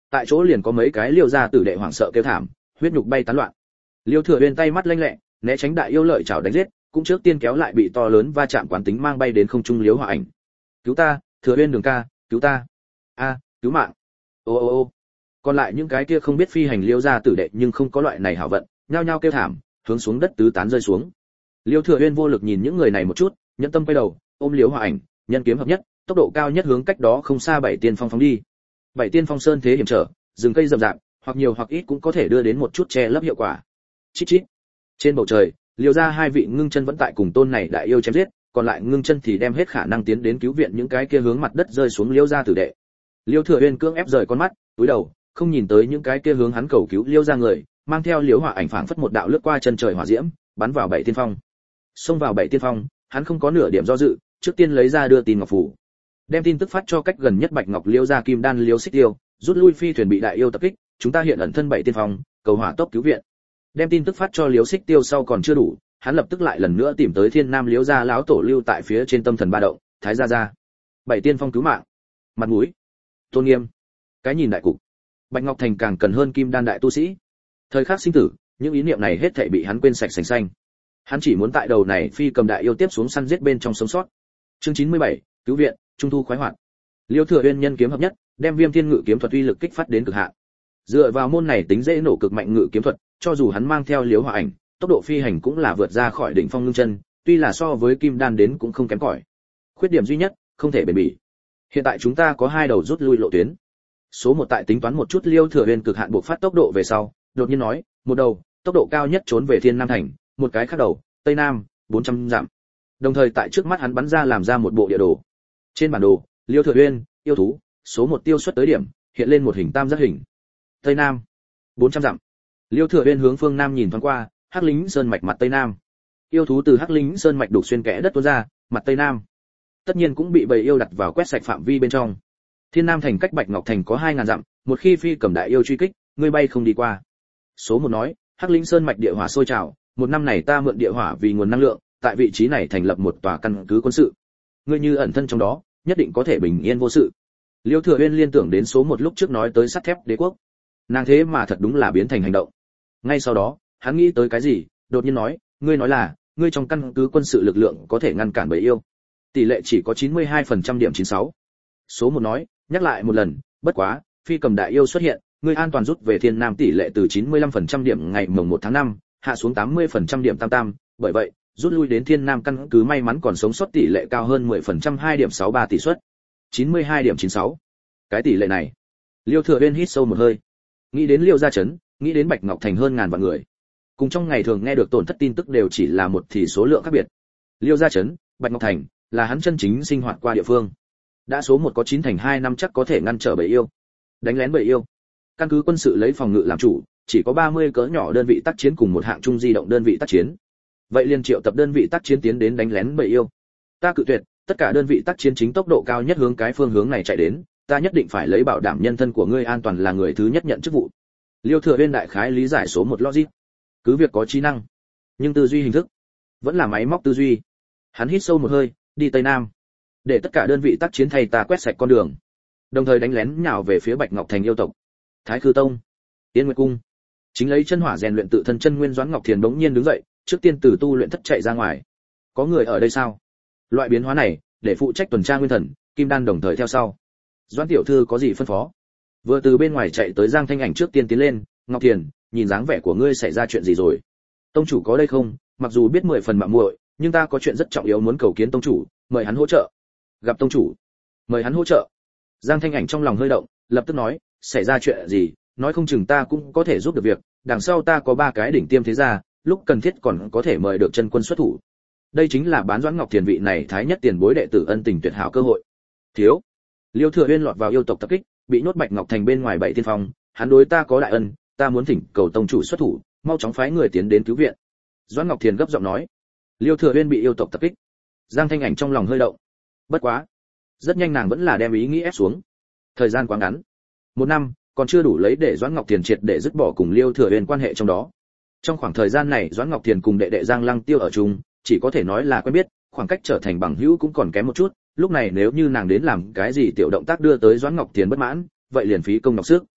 tại chỗ liền có mấy cái liêu gia tử đệ hoảng sợ kêu thảm, huyết nhục bay tán loạn. Liêu Thừa Uyên tay mắt lanh lẹ, né tránh đại yêu lợi chảo đánh giết, cũng trước tiên kéo lại bị to lớn va chạm quán tính mang bay đến không trung Liêu Hỏa Ảnh. "Cứu ta, Thừa Uyên Đường ca, cứu ta! A, cứu mạng!" Ô ô ô. Còn lại những cái kia không biết phi hành Liêu gia tử đệ nhưng không có loại này hảo vận, nhao nhao kêu thảm, hướng xuống đất tứ tán rơi xuống. Liêu Thừa Uyên vô lực nhìn những người này một chút, nhẫn tâm quay đầu, ôm Liêu Hỏa Ảnh, nhân kiếm hợp nhất, tốc độ cao nhất hướng cách đó không xa Bảy Tiên Phong phóng đi. Bảy Tiên Phong sơn thế hiểm trở, rừng cây rậm rạp, hoặc nhiều hoặc ít cũng có thể đưa đến một chút che lấp hiệu quả. Chít chít. Trên bầu trời, Liêu gia hai vị ngưng chân vẫn tại cùng tôn này đại yêu chém giết, còn lại ngưng chân thì đem hết khả năng tiến đến cứu viện những cái kia hướng mặt đất rơi xuống Liêu gia tử đệ. Liêu Thừa Uyên cưỡng ép rời con mắt, cúi đầu, không nhìn tới những cái kia hướng hắn cầu cứu Liêu gia người, mang theo Liêu Hỏa Ảnh phảng phất một đạo lướt qua chân trời hỏa diễm, bắn vào Bảy Tiên Phong. Xông vào Bảy Tiên Phong, hắn không có nửa điểm do dự, trước tiên lấy ra đưa tin ngọc phù, đem tin tức phát cho cách gần nhất Bạch Ngọc Liêu gia Kim Đan Liêu Xích Tiêu, rút lui phi thuyền bị đại yêu tập kích, chúng ta hiện ẩn thân Bảy Tiên Phong, cầu hỏa tốc cứu viện. Đem tin tức phát cho Liêu Xích Tiêu sau còn chưa đủ, hắn lập tức lại lần nữa tìm tới Thiên Nam Liêu gia lão tổ lưu tại phía trên tâm thần ba động, Thái gia gia. Bảy Tiên Phong cứu mạng, mặt mũi, tôn nghiêm, cái nhìn đại cục. Bạch Ngọc Thành càng cần hơn Kim Đan đại tu sĩ. Thời khắc sinh tử, những ý niệm này hết thảy bị hắn quên sạch sành xanh. Hắn chỉ muốn tại đầu này phi cầm đại yêu tiếp xuống săn giết bên trong sống sót. Chương chín mươi bảy, cứu viện, trung thu khoái hoạt. Liêu Thừa Uyên nhân kiếm hợp nhất, đem Viêm Thiên Ngự kiếm thuật uy lực kích phát đến cực hạn. Dựa vào môn này tính dễ nổ cực mạnh ngự kiếm thuật, cho dù hắn mang theo Liêu Hỏa Ảnh, tốc độ phi hành cũng là vượt ra khỏi đỉnh phong ngưng chân, tuy là so với Kim Đan đến cũng không kém cỏi. Khuyết điểm duy nhất, không thể bền bỉ. Hiện tại chúng ta có hai đầu rút lui lộ tuyến. Số một tại tính toán một chút Liêu Thừa Uyên cực hạn buộc phát tốc độ về sau, đột nhiên nói, một đầu, tốc độ cao nhất trốn về Thiên Nam thành, một cái khác đầu, Tây Nam, bốn trăm dặm. Đồng thời tại trước mắt hắn bắn ra làm ra một bộ địa đồ. Trên bản đồ, Liêu Thừa Uyên, yêu thú, số một tiêu xuất tới điểm, hiện lên một hình tam giác hình. Tây Nam, bốn trăm dặm. Liêu Thừa Uyên hướng phương nam nhìn thoáng qua, Hắc Lính Sơn mạch mặt Tây Nam. Yêu thú từ Hắc Lính Sơn mạch đục xuyên kẽ đất tuôn ra, mặt Tây Nam. Tất nhiên cũng bị bầy yêu đặt vào quét sạch phạm vi bên trong. Thiên Nam thành cách Bạch Ngọc thành có hai ngàn dặm, một khi phi cầm đại yêu truy kích, ngươi bay không đi qua. Số một nói, Hắc Lính Sơn mạch địa hỏa sôi trào, một năm này ta mượn địa hỏa vì nguồn năng lượng, tại vị trí này thành lập một tòa căn cứ quân sự. Ngươi như ẩn thân trong đó, nhất định có thể bình yên vô sự. Liêu Thừa Uyên liên tưởng đến số một lúc trước nói tới sắt thép đế quốc. Nàng thế mà thật đúng là biến thành hành động. Ngay sau đó, hắn nghĩ tới cái gì, đột nhiên nói, ngươi nói là, ngươi trong căn cứ quân sự lực lượng có thể ngăn cản bầy yêu. Tỷ lệ chỉ có chín mươi hai phần trăm điểm chín sáu. Số một nói, nhắc lại một lần, bất quá, phi cầm đại yêu xuất hiện, ngươi an toàn rút về Thiên Nam tỷ lệ từ chín mươi lăm phần trăm điểm ngày mồng một tháng năm, hạ xuống tám mươi phần trăm điểm tam tam, bởi vậy, rút lui đến Thiên Nam căn cứ may mắn còn sống sót tỷ lệ cao hơn mười phần trăm hai điểm sáu ba tỷ suất. chín mươi hai điểm chín sáu. Cái tỷ lệ này. Liêu Thừa Uyên hít sâu một hơi. Nghĩ đến Liêu gia trấn, nghĩ đến Bạch Ngọc thành hơn ngàn vạn người. Cùng trong ngày thường nghe được tổn thất tin tức đều chỉ là một thì số lượng khác biệt. Liêu gia trấn, Bạch Ngọc thành là hắn chân chính sinh hoạt qua địa phương. Đã số một có chín thành hai năm chắc có thể ngăn trở bầy yêu. Đánh lén bầy yêu. Căn cứ quân sự lấy phòng ngự làm chủ, chỉ có ba mươi cỡ nhỏ đơn vị tác chiến cùng một hạng trung di động đơn vị tác chiến. Vậy liền triệu tập đơn vị tác chiến tiến đến đánh lén bầy yêu. Ta cự tuyệt, tất cả đơn vị tác chiến chính tốc độ cao nhất hướng cái phương hướng này chạy đến, ta nhất định phải lấy bảo đảm nhân thân của ngươi an toàn là người thứ nhất nhận chức vụ. Liêu Thừa Uyên đại khái lý giải số một logic. Cứ việc có trí năng, nhưng tư duy hình thức vẫn là máy móc tư duy. Hắn hít sâu một hơi, đi Tây Nam, để tất cả đơn vị tác chiến thay ta quét sạch con đường, đồng thời đánh lén nhào về phía Bạch Ngọc thành yêu tộc. Thái Khư Tông, Tiên Nguyệt Cung. Chính lấy chân hỏa rèn luyện tự thân chân nguyên Doãn Ngọc Thiền bỗng nhiên đứng dậy, trước tiên từ tu luyện thất chạy ra ngoài. Có người ở đây sao? Loại biến hóa này, để phụ trách tuần tra nguyên thần, Kim Đan đồng thời theo sau. Doãn tiểu thư có gì phân phó? Vừa từ bên ngoài chạy tới Giang Thanh Ảnh trước tiên tiến lên, Ngọc Thiền, nhìn dáng vẻ của ngươi xảy ra chuyện gì rồi? Tông chủ có đây không? Mặc dù biết mười phần mạo muội, nhưng ta có chuyện rất trọng yếu muốn cầu kiến tông chủ, mời hắn hỗ trợ. Gặp tông chủ, mời hắn hỗ trợ. Giang Thanh Ảnh trong lòng hơi động, lập tức nói, xảy ra chuyện gì? Nói không chừng ta cũng có thể giúp được việc, đằng sau ta có ba cái đỉnh tiêm thế gia, lúc cần thiết còn có thể mời được chân quân xuất thủ. Đây chính là bán Doãn Ngọc Thiền vị này thái nhất tiền bối đệ tử ân tình tuyệt hảo cơ hội. Thiếu, Liêu Thừa Uyên lọt vào yêu tộc tập kích, bị nhốt Bạch Ngọc thành bên ngoài Bảy Tiên Phong, hắn đối ta có đại ân, ta muốn thỉnh cầu tông chủ xuất thủ, mau chóng phái người tiến đến cứu viện. Doãn Ngọc Thiền gấp giọng nói. Liêu Thừa Uyên bị yêu tộc tập kích. Giang Thanh Ảnh trong lòng hơi động. Bất quá, rất nhanh nàng vẫn là đem ý nghĩ ép xuống. Thời gian quá ngắn, một năm còn chưa đủ lấy để Doãn Ngọc Thiền triệt để dứt bỏ cùng Liêu Thừa Uyên quan hệ trong đó. Trong khoảng thời gian này Doãn Ngọc Thiền cùng đệ đệ Giang Lăng Tiêu ở chung, chỉ có thể nói là quen biết, khoảng cách trở thành bằng hữu cũng còn kém một chút, lúc này nếu như nàng đến làm cái gì tiểu động tác đưa tới Doãn Ngọc Thiền bất mãn, vậy liền phí công nhọc sức.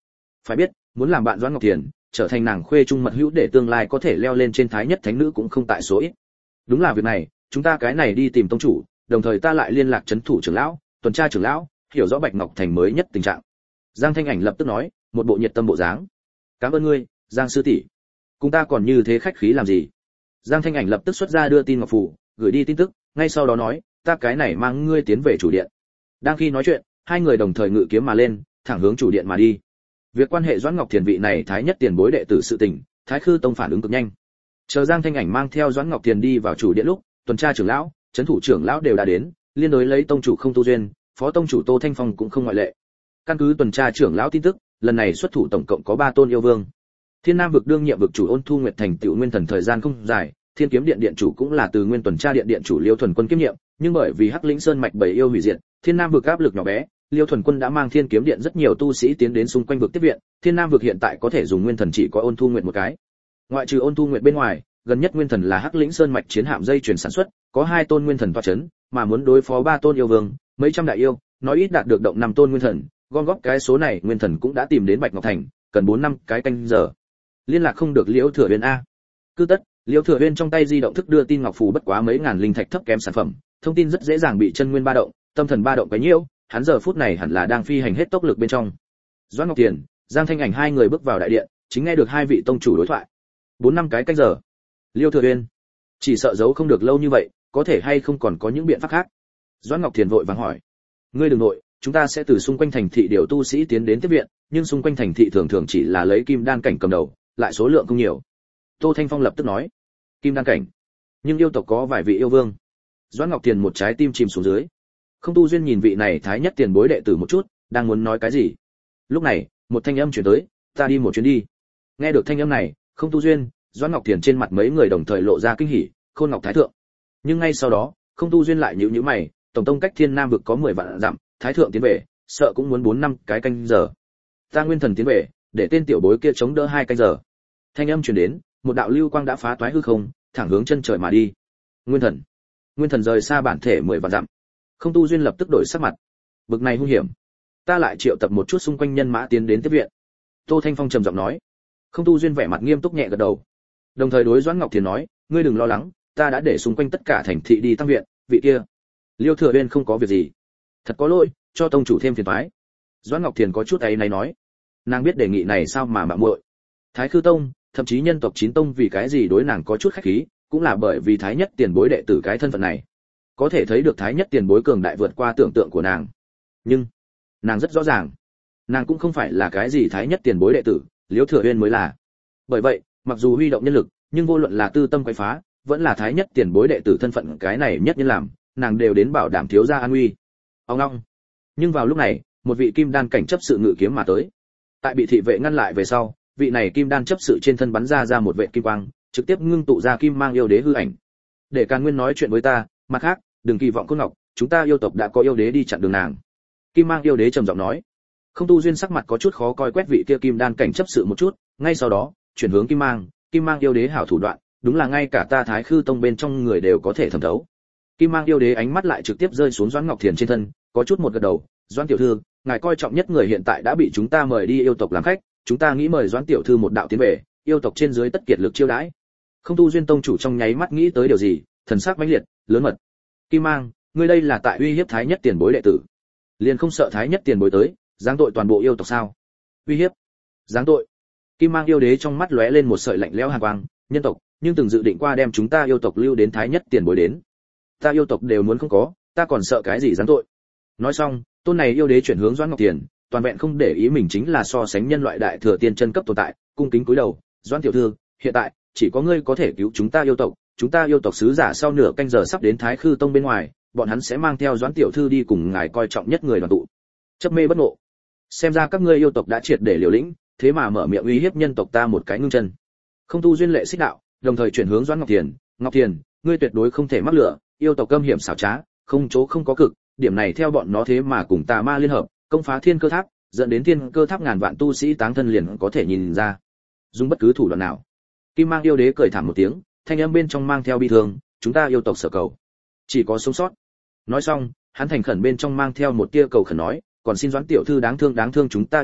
Phải biết, muốn làm bạn Doãn Ngọc Thiền, trở thành nàng khuê trung mật hữu để tương lai có thể leo lên trên thái nhất thánh nữ cũng không tại số ít. Đúng là việc này, chúng ta cái này đi tìm tông chủ, đồng thời ta lại liên lạc trấn thủ trưởng lão, tuần tra trưởng lão, hiểu rõ Bạch Ngọc Thành mới nhất tình trạng. Giang Thanh Ảnh lập tức nói, một bộ nhiệt tâm bộ dáng. Cảm ơn ngươi, Giang sư tỷ. Cùng ta còn như thế khách khí làm gì? Giang Thanh Ảnh lập tức xuất ra đưa tin ngọc phù, gửi đi tin tức, ngay sau đó nói, ta cái này mang ngươi tiến về chủ điện. Đang khi nói chuyện, hai người đồng thời ngự kiếm mà lên, thẳng hướng chủ điện mà đi. Việc quan hệ Doãn Ngọc Thiền vị này thái nhất tiền bối đệ tử sự tình, Thái Khư Tông phản ứng cực nhanh. Chờ Giang Thanh Ảnh mang theo Doãn Ngọc Thiền đi vào chủ điện lúc, tuần tra trưởng lão, trấn thủ trưởng lão đều đã đến, liên đối lấy tông chủ Không Tu Duyên, phó tông chủ Tô Thanh Phong cũng không ngoại lệ. Căn cứ tuần tra trưởng lão tin tức, lần này xuất thủ tổng cộng có ba tôn yêu vương. Thiên Nam vực đương nhiệm vực chủ Ôn Thu Nguyệt thành tựu nguyên thần thời gian không dài, Thiên Kiếm Điện điện chủ cũng là từ nguyên tuần tra điện điện chủ Liêu Thuần Quân kiêm nhiệm, nhưng bởi vì Hắc Lĩnh Sơn mạch bảy yêu hủy diệt, Thiên Nam vực áp lực nhỏ bé, Liêu Thuần Quân đã mang Thiên Kiếm Điện rất nhiều tu sĩ tiến đến xung quanh vực tiếp viện, Thiên Nam vực hiện tại có thể dùng nguyên thần chỉ có Ôn Thu Nguyệt một cái. Ngoại trừ Ôn Thu Nguyệt bên ngoài, gần nhất nguyên thần là Hắc Lĩnh Sơn mạch chiến hạm dây chuyển sản xuất, có hai tôn nguyên thần tọa chấn, mà muốn đối phó ba tôn yêu vương, mấy trăm đại yêu, nói ít đạt được động năm tôn nguyên thần, gom góp cái số này nguyên thần cũng đã tìm đến Bạch Ngọc Thành, cần bốn năm cái canh giờ. Liên lạc không được Liễu Thừa Uyên a. Cứ tất, Liễu Thừa Uyên trong tay di động thức đưa tin ngọc phù bất quá mấy ngàn linh thạch thấp kém sản phẩm, thông tin rất dễ dàng bị chân nguyên ba động, tâm thần ba động cái nhiễu, hắn giờ phút này hẳn là đang phi hành hết tốc lực bên trong. Doãn Ngọc Thiền, Giang Thanh Ảnh hai người bước vào đại điện, chính nghe được hai vị tông chủ đối thoại. Bốn năm cái canh giờ. Liễu Thừa Uyên, chỉ sợ giấu không được lâu như vậy, có thể hay không còn có những biện pháp khác? Doãn Ngọc Thiền vội vàng hỏi. Ngươi đừng nội, chúng ta sẽ từ xung quanh thành thị điều tu sĩ tiến đến tiếp viện, nhưng xung quanh thành thị thường thường chỉ là lấy kim đan cảnh cầm đầu, lại số lượng không nhiều. Tô Thanh Phong lập tức nói, kim đan cảnh, nhưng yêu tộc có vài vị yêu vương. Doãn Ngọc Thiền một trái tim chìm xuống dưới. Không Tu Duyên nhìn vị này thái nhất tiền bối đệ tử một chút, đang muốn nói cái gì. Lúc này, một thanh âm truyền tới, ta đi một chuyến đi. Nghe được thanh âm này, Không Tu Duyên, Doãn Ngọc Thiền trên mặt mấy người đồng thời lộ ra kinh hỉ, Khôn Ngọc Thái thượng. Nhưng ngay sau đó, Không Tu Duyên lại nhíu nhíu mày, tổng tông cách Thiên Nam vực có mười vạn dặm, Thái thượng tiến về, sợ cũng muốn bốn năm cái canh giờ. Ta nguyên thần tiến về, để tên tiểu bối kia chống đỡ hai canh giờ. Thanh âm truyền đến, một đạo lưu quang đã phá toái hư không, thẳng hướng chân trời mà đi. Nguyên thần, nguyên thần rời xa bản thể mười vạn dặm. Không Tu Duyên lập tức đổi sắc mặt. Bực này hung hiểm, ta lại triệu tập một chút xung quanh nhân mã tiến đến tiếp viện. Tô Thanh Phong trầm giọng nói. Không Tu Duyên vẻ mặt nghiêm túc nhẹ gật đầu. Đồng thời đối Doãn Ngọc Thiền nói, ngươi đừng lo lắng, ta đã để xung quanh tất cả thành thị đi tăng viện, vị kia, Liêu Thừa Uyên không có việc gì. Thật có lỗi, cho tông chủ thêm phiền toái. Doãn Ngọc Thiền có chút áy náy nói, nàng biết đề nghị này sao mà mạo muội. Thái Khư Tông, thậm chí nhân tộc chín tông vì cái gì đối nàng có chút khách khí, cũng là bởi vì thái nhất tiền bối đệ tử cái thân phận này. Có thể thấy được thái nhất tiền bối cường đại vượt qua tưởng tượng của nàng. Nhưng, nàng rất rõ ràng, nàng cũng không phải là cái gì thái nhất tiền bối đệ tử, Liêu Thừa Uyên mới là. Bởi vậy, mặc dù huy động nhân lực, nhưng vô luận là tư tâm quấy phá, vẫn là thái nhất tiền bối đệ tử thân phận cái này nhất nhân làm, nàng đều đến bảo đảm thiếu gia an nguy. Ông ngoong. Nhưng vào lúc này, một vị kim đan cảnh chấp sự ngự kiếm mà tới. Tại bị thị vệ ngăn lại về sau, vị này kim đan chấp sự trên thân bắn ra ra một vệt kim quang, trực tiếp ngưng tụ ra kim mang yêu đế hư ảnh. Để Càn Nguyên nói chuyện với ta, mặt khác, đừng kỳ vọng Côn Ngọc, chúng ta yêu tộc đã có yêu đế đi chặn đường nàng. Kim mang yêu đế trầm giọng nói. Không Tu Duyên sắc mặt có chút khó coi quét vị kia kim đan cảnh chấp sự một chút, ngay sau đó, chuyển hướng kim mang, kim mang yêu đế hảo thủ đoạn, đúng là ngay cả ta Thái Khư Tông bên trong người đều có thể thẩm thấu. Kim mang yêu đế ánh mắt lại trực tiếp rơi xuống Doãn Ngọc Thiền trên thân, có chút một gật đầu, Doãn tiểu thư, ngài coi trọng nhất người hiện tại đã bị chúng ta mời đi yêu tộc làm khách, chúng ta nghĩ mời Doãn tiểu thư một đạo tiến về, yêu tộc trên dưới tất kiệt lực chiêu đãi. Không Tu Duyên tông chủ trong nháy mắt nghĩ tới điều gì, thần sắc mãnh liệt, lớn mật. Kim mang, ngươi đây là tại uy hiếp thái nhất tiền bối đệ tử, liền không sợ thái nhất tiền bối tới, giáng tội toàn bộ yêu tộc sao? Uy hiếp, giáng tội. Kim mang yêu đế trong mắt lóe lên một sợi lạnh lẽo hàn quang, nhân tộc, nhưng từng dự định qua đem chúng ta yêu tộc lưu đến thái nhất tiền bối đến. Ta yêu tộc đều muốn không có, ta còn sợ cái gì giáng tội. Nói xong, tôn này yêu đế chuyển hướng Doãn Ngọc Thiền, toàn vẹn không để ý mình chính là so sánh nhân loại đại thừa tiên chân cấp tồn tại, cung kính cúi đầu, Doãn tiểu thư, hiện tại chỉ có ngươi có thể cứu chúng ta yêu tộc, chúng ta yêu tộc sứ giả sau nửa canh giờ sắp đến Thái Khư Tông bên ngoài, bọn hắn sẽ mang theo Doãn tiểu thư đi cùng ngài coi trọng nhất người đoàn tụ. Chấp mê bất ngộ, xem ra các ngươi yêu tộc đã triệt để liều lĩnh, thế mà mở miệng uy hiếp nhân tộc ta một cái ngưng chân. Không Tu Duyên lệ xích đạo, đồng thời chuyển hướng Doãn Ngọc Thiền, Ngọc Thiền, ngươi tuyệt đối không thể mắc lửa, yêu tộc câm hiểm xảo trá, không chỗ không có cực, điểm này theo bọn nó thế mà cùng tà ma liên hợp, công phá thiên cơ tháp, dẫn đến thiên cơ tháp ngàn vạn tu sĩ táng thân liền có thể nhìn ra. Dùng bất cứ thủ đoạn nào. Kim mang yêu đế cười thảm một tiếng, thanh âm bên trong mang theo bi thương, chúng ta yêu tộc sở cầu, chỉ có sống sót. Nói xong, hắn thành khẩn bên trong mang theo một tia cầu khẩn nói, còn xin Doãn tiểu thư đáng thương đáng thương chúng ta yêu tộc,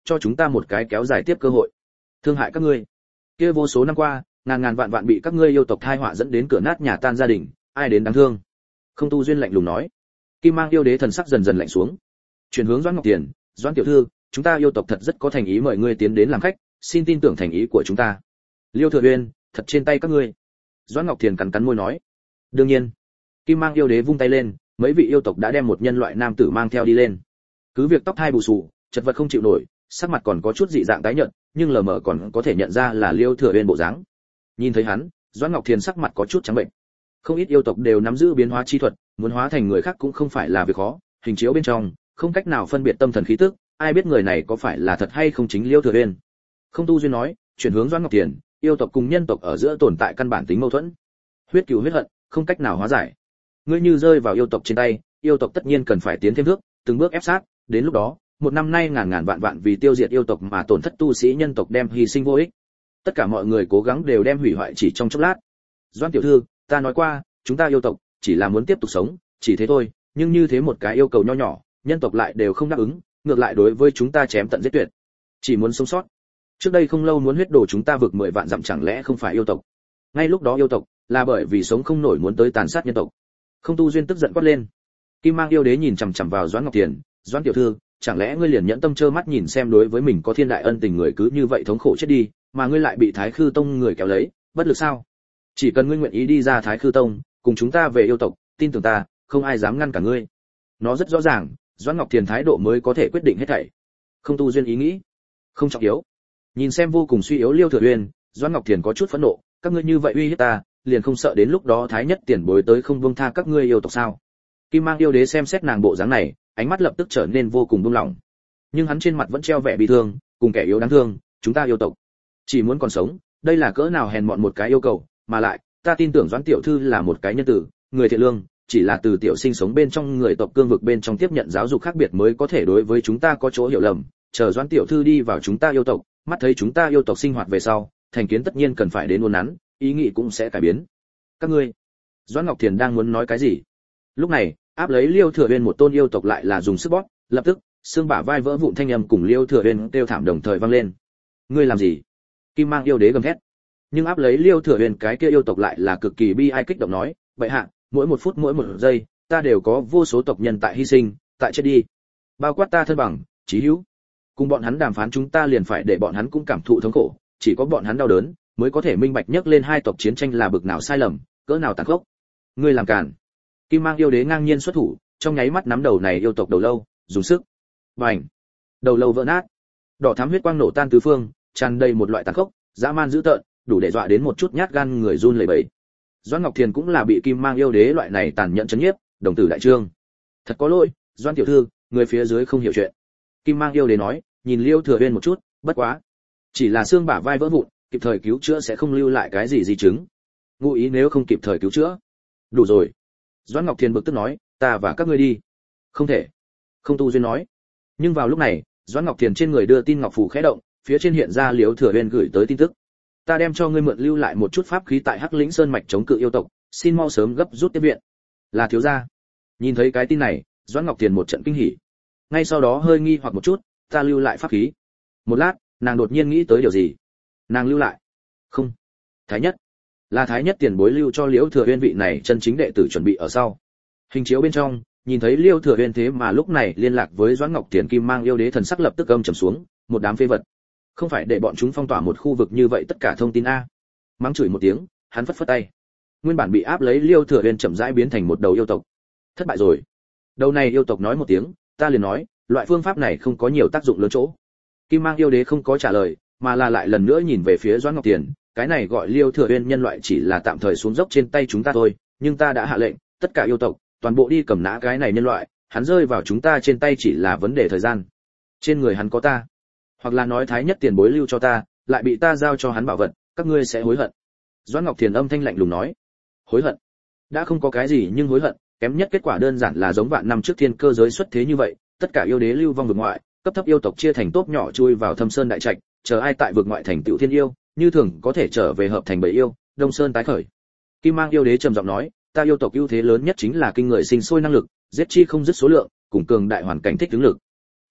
cho chúng ta một cái kéo dài tiếp cơ hội. Thương hại các ngươi. Kia vô số năm qua, ngàn ngàn vạn vạn bị các ngươi yêu tộc thai họa dẫn đến cửa nát nhà tan gia đình, ai đến đáng thương. Không Tu Duyên lạnh lùng nói. Kim Mang yêu đế thần sắc dần dần lạnh xuống. Chuyển hướng Doãn Ngọc Tiền, Doãn tiểu thư, chúng ta yêu tộc thật rất có thành ý mời ngươi tiến đến làm khách, xin tin tưởng thành ý của chúng ta. Liêu Thừa Uyên, thật trên tay các ngươi. Doãn Ngọc Tiền cắn cắn môi nói. Đương nhiên. Kim Mang yêu đế vung tay lên, mấy vị yêu tộc đã đem một nhân loại nam tử mang theo đi lên. Cứ việc tóc hai bù xù, chật vật không chịu nổi, sắc mặt còn có chút dị dạng tái nhợt, nhưng lờ mờ còn có thể nhận ra là Liêu Thừa Uyên bộ dáng. Nhìn thấy hắn, Doãn Ngọc Thiền sắc mặt có chút trắng bệnh. Không ít yêu tộc đều nắm giữ biến hóa chi thuật, muốn hóa thành người khác cũng không phải là việc khó, hình chiếu bên trong, không cách nào phân biệt tâm thần khí tức, ai biết người này có phải là thật hay không chính Liêu Thừa Uyên. Không Tu Duyên nói, chuyển hướng Doãn Ngọc Thiền, yêu tộc cùng nhân tộc ở giữa tồn tại căn bản tính mâu thuẫn. Huyết cừu huyết hận, không cách nào hóa giải. Ngươi như rơi vào yêu tộc trên tay, yêu tộc tất nhiên cần phải tiến thêm bước, từng bước ép sát, đến lúc đó, một năm nay ngàn ngàn vạn vạn vì tiêu diệt yêu tộc mà tổn thất tu sĩ nhân tộc đem hy sinh vô ích. Tất cả mọi người cố gắng đều đem hủy hoại chỉ trong chốc lát. Doãn tiểu thư, ta nói qua, chúng ta yêu tộc chỉ là muốn tiếp tục sống, chỉ thế thôi, nhưng như thế một cái yêu cầu nho nhỏ, nhân tộc lại đều không đáp ứng, ngược lại đối với chúng ta chém tận giết tuyệt. Chỉ muốn sống sót. Trước đây không lâu muốn huyết đổ chúng ta vượt mười vạn dặm chẳng lẽ không phải yêu tộc? Ngay lúc đó yêu tộc là bởi vì sống không nổi muốn tới tàn sát nhân tộc. Không Tu Duyên tức giận quát lên. Kim Mang yêu đế nhìn chằm chằm vào Doãn Ngọc Tiền, Doãn tiểu thư, chẳng lẽ ngươi liền nhẫn tâm trơ mắt nhìn xem đối với mình có thiên đại ân tình người cứ như vậy thống khổ chết đi, mà ngươi lại bị Thái Khư Tông người kéo lấy, bất lực sao? Chỉ cần ngươi nguyện ý đi ra Thái Khư Tông, cùng chúng ta về yêu tộc, tin tưởng ta, không ai dám ngăn cả ngươi. Nó rất rõ ràng, Doãn Ngọc Thiền thái độ mới có thể quyết định hết thảy. Không Tu Duyên ý nghĩ, không trọng yếu. Nhìn xem vô cùng suy yếu Liêu Thừa Uyên, Doãn Ngọc Thiền có chút phẫn nộ, các ngươi như vậy uy hiếp ta, liền không sợ đến lúc đó Thái Nhất tiền bối tới không buông tha các ngươi yêu tộc sao? Kim Mang yêu đế xem xét nàng bộ dáng này, ánh mắt lập tức trở nên vô cùng buông lỏng. Nhưng hắn trên mặt vẫn treo vẻ bi thương, cùng kẻ yếu đáng thương, chúng ta yêu tộc chỉ muốn còn sống, đây là cỡ nào hèn mọn một cái yêu cầu, mà lại, ta tin tưởng Doãn tiểu thư là một cái nhân tử, người thiện lương, chỉ là từ tiểu sinh sống bên trong người tộc cương vực bên trong tiếp nhận giáo dục khác biệt mới có thể đối với chúng ta có chỗ hiểu lầm, chờ Doãn tiểu thư đi vào chúng ta yêu tộc, mắt thấy chúng ta yêu tộc sinh hoạt về sau, thành kiến tất nhiên cần phải đến uốn nắn, ý nghĩ cũng sẽ cải biến. Các ngươi, Doãn Ngọc Thiền đang muốn nói cái gì? Lúc này, áp lấy Liêu Thừa Uyên một tôn yêu tộc lại là dùng sức bóp, lập tức, xương bả vai vỡ vụn thanh âm cùng Liêu Thừa Uyên kêu thảm đồng thời vang lên. Ngươi làm gì? Kim Mang yêu đế gầm thét. Nhưng áp lấy Liêu Thừa Uyên cái kia yêu tộc lại là cực kỳ bi ai kích động nói, vậy hạ, mỗi một phút mỗi một giây, ta đều có vô số tộc nhân tại hy sinh, tại chết đi. Bao quát ta thân bằng, chí hữu. Cùng bọn hắn đàm phán chúng ta liền phải để bọn hắn cũng cảm thụ thống khổ, chỉ có bọn hắn đau đớn, mới có thể minh bạch nhắc lên hai tộc chiến tranh là bực nào sai lầm, cỡ nào tàn khốc. Ngươi làm cản. Kim Mang yêu đế ngang nhiên xuất thủ, trong nháy mắt nắm đầu này yêu tộc đầu lâu, dùng sức. Bành! Đầu lâu vỡ nát. Đỏ thắm huyết quang nổ tan tứ phương, tràn đầy một loại tàn khốc, dã man dữ tợn, đủ để dọa đến một chút nhát gan người run lẩy bẩy. Doãn Ngọc Thiền cũng là bị Kim Mang yêu đế loại này tàn nhẫn chấn nhiếp, đồng tử đại trương. Thật có lỗi, Doãn tiểu thư, người phía dưới không hiểu chuyện. Kim Mang yêu đế nói, nhìn Liêu Thừa Uyên một chút, bất quá, chỉ là xương bả vai vỡ vụn, kịp thời cứu chữa sẽ không lưu lại cái gì di chứng. Ngụ ý nếu không kịp thời cứu chữa, đủ rồi. Doãn Ngọc Thiền bực tức nói, ta và các ngươi đi. Không thể. Không Tu Duyên nói. Nhưng vào lúc này, Doãn Ngọc Thiền trên người đưa tin ngọc phù khẽ động, phía trên hiện ra Liêu Thừa Uyên gửi tới tin tức. Ta đem cho ngươi mượn lưu lại một chút pháp khí tại Hắc Lĩnh Sơn mạch chống cự yêu tộc, xin mau sớm gấp rút tiếp viện. Là thiếu gia. Nhìn thấy cái tin này, Doãn Ngọc Thiền một trận kinh hỉ. Ngay sau đó hơi nghi hoặc một chút, ta lưu lại pháp khí. Một lát, nàng đột nhiên nghĩ tới điều gì. Nàng lưu lại? Không. Thái Nhất. Là Thái Nhất tiền bối lưu cho Liễu Thừa Uyên vị này chân chính đệ tử chuẩn bị ở sau. Hình chiếu bên trong, nhìn thấy Liễu Thừa Uyên thế mà lúc này liên lạc với Doãn Ngọc Thiền Kim Mang yêu đế thần sắc lập tức âm trầm xuống, một đám phế vật. Không phải để bọn chúng phong tỏa một khu vực như vậy tất cả thông tin a. Mắng chửi một tiếng, hắn phất phất tay. Nguyên bản bị áp lấy Liêu Thừa Uyên chậm rãi biến thành một đầu yêu tộc. Thất bại rồi. Đầu này yêu tộc nói một tiếng, ta liền nói, loại phương pháp này không có nhiều tác dụng lớn chỗ. Kim Mang yêu đế không có trả lời, mà là lại lần nữa nhìn về phía Doãn Ngọc Tiền, cái này gọi Liêu Thừa Uyên nhân loại chỉ là tạm thời xuống dốc trên tay chúng ta thôi, nhưng ta đã hạ lệnh, tất cả yêu tộc, toàn bộ đi cầm nã cái này nhân loại, hắn rơi vào chúng ta trên tay chỉ là vấn đề thời gian. Trên người hắn có ta, hoặc là nói Thái Nhất tiền bối lưu cho ta, lại bị ta giao cho hắn bảo vật, các ngươi sẽ hối hận. Doãn Ngọc Thiền âm thanh lạnh lùng nói. Hối hận? Đã không có cái gì nhưng hối hận, kém nhất kết quả đơn giản là giống vạn năm trước thiên cơ giới xuất thế như vậy, tất cả yêu đế lưu vong vực ngoại, cấp thấp yêu tộc chia thành tốp nhỏ chui vào Thâm Sơn đại trạch, chờ ai tại vực ngoại thành tựu thiên yêu, như thường có thể trở về hợp thành bảy yêu, Đông Sơn tái khởi. Kim Mang yêu đế trầm giọng nói, ta yêu tộc ưu thế lớn nhất chính là kinh người sinh sôi năng lực, giết chi không dứt số lượng, cùng cường đại hoàn cảnh thích ứng lực.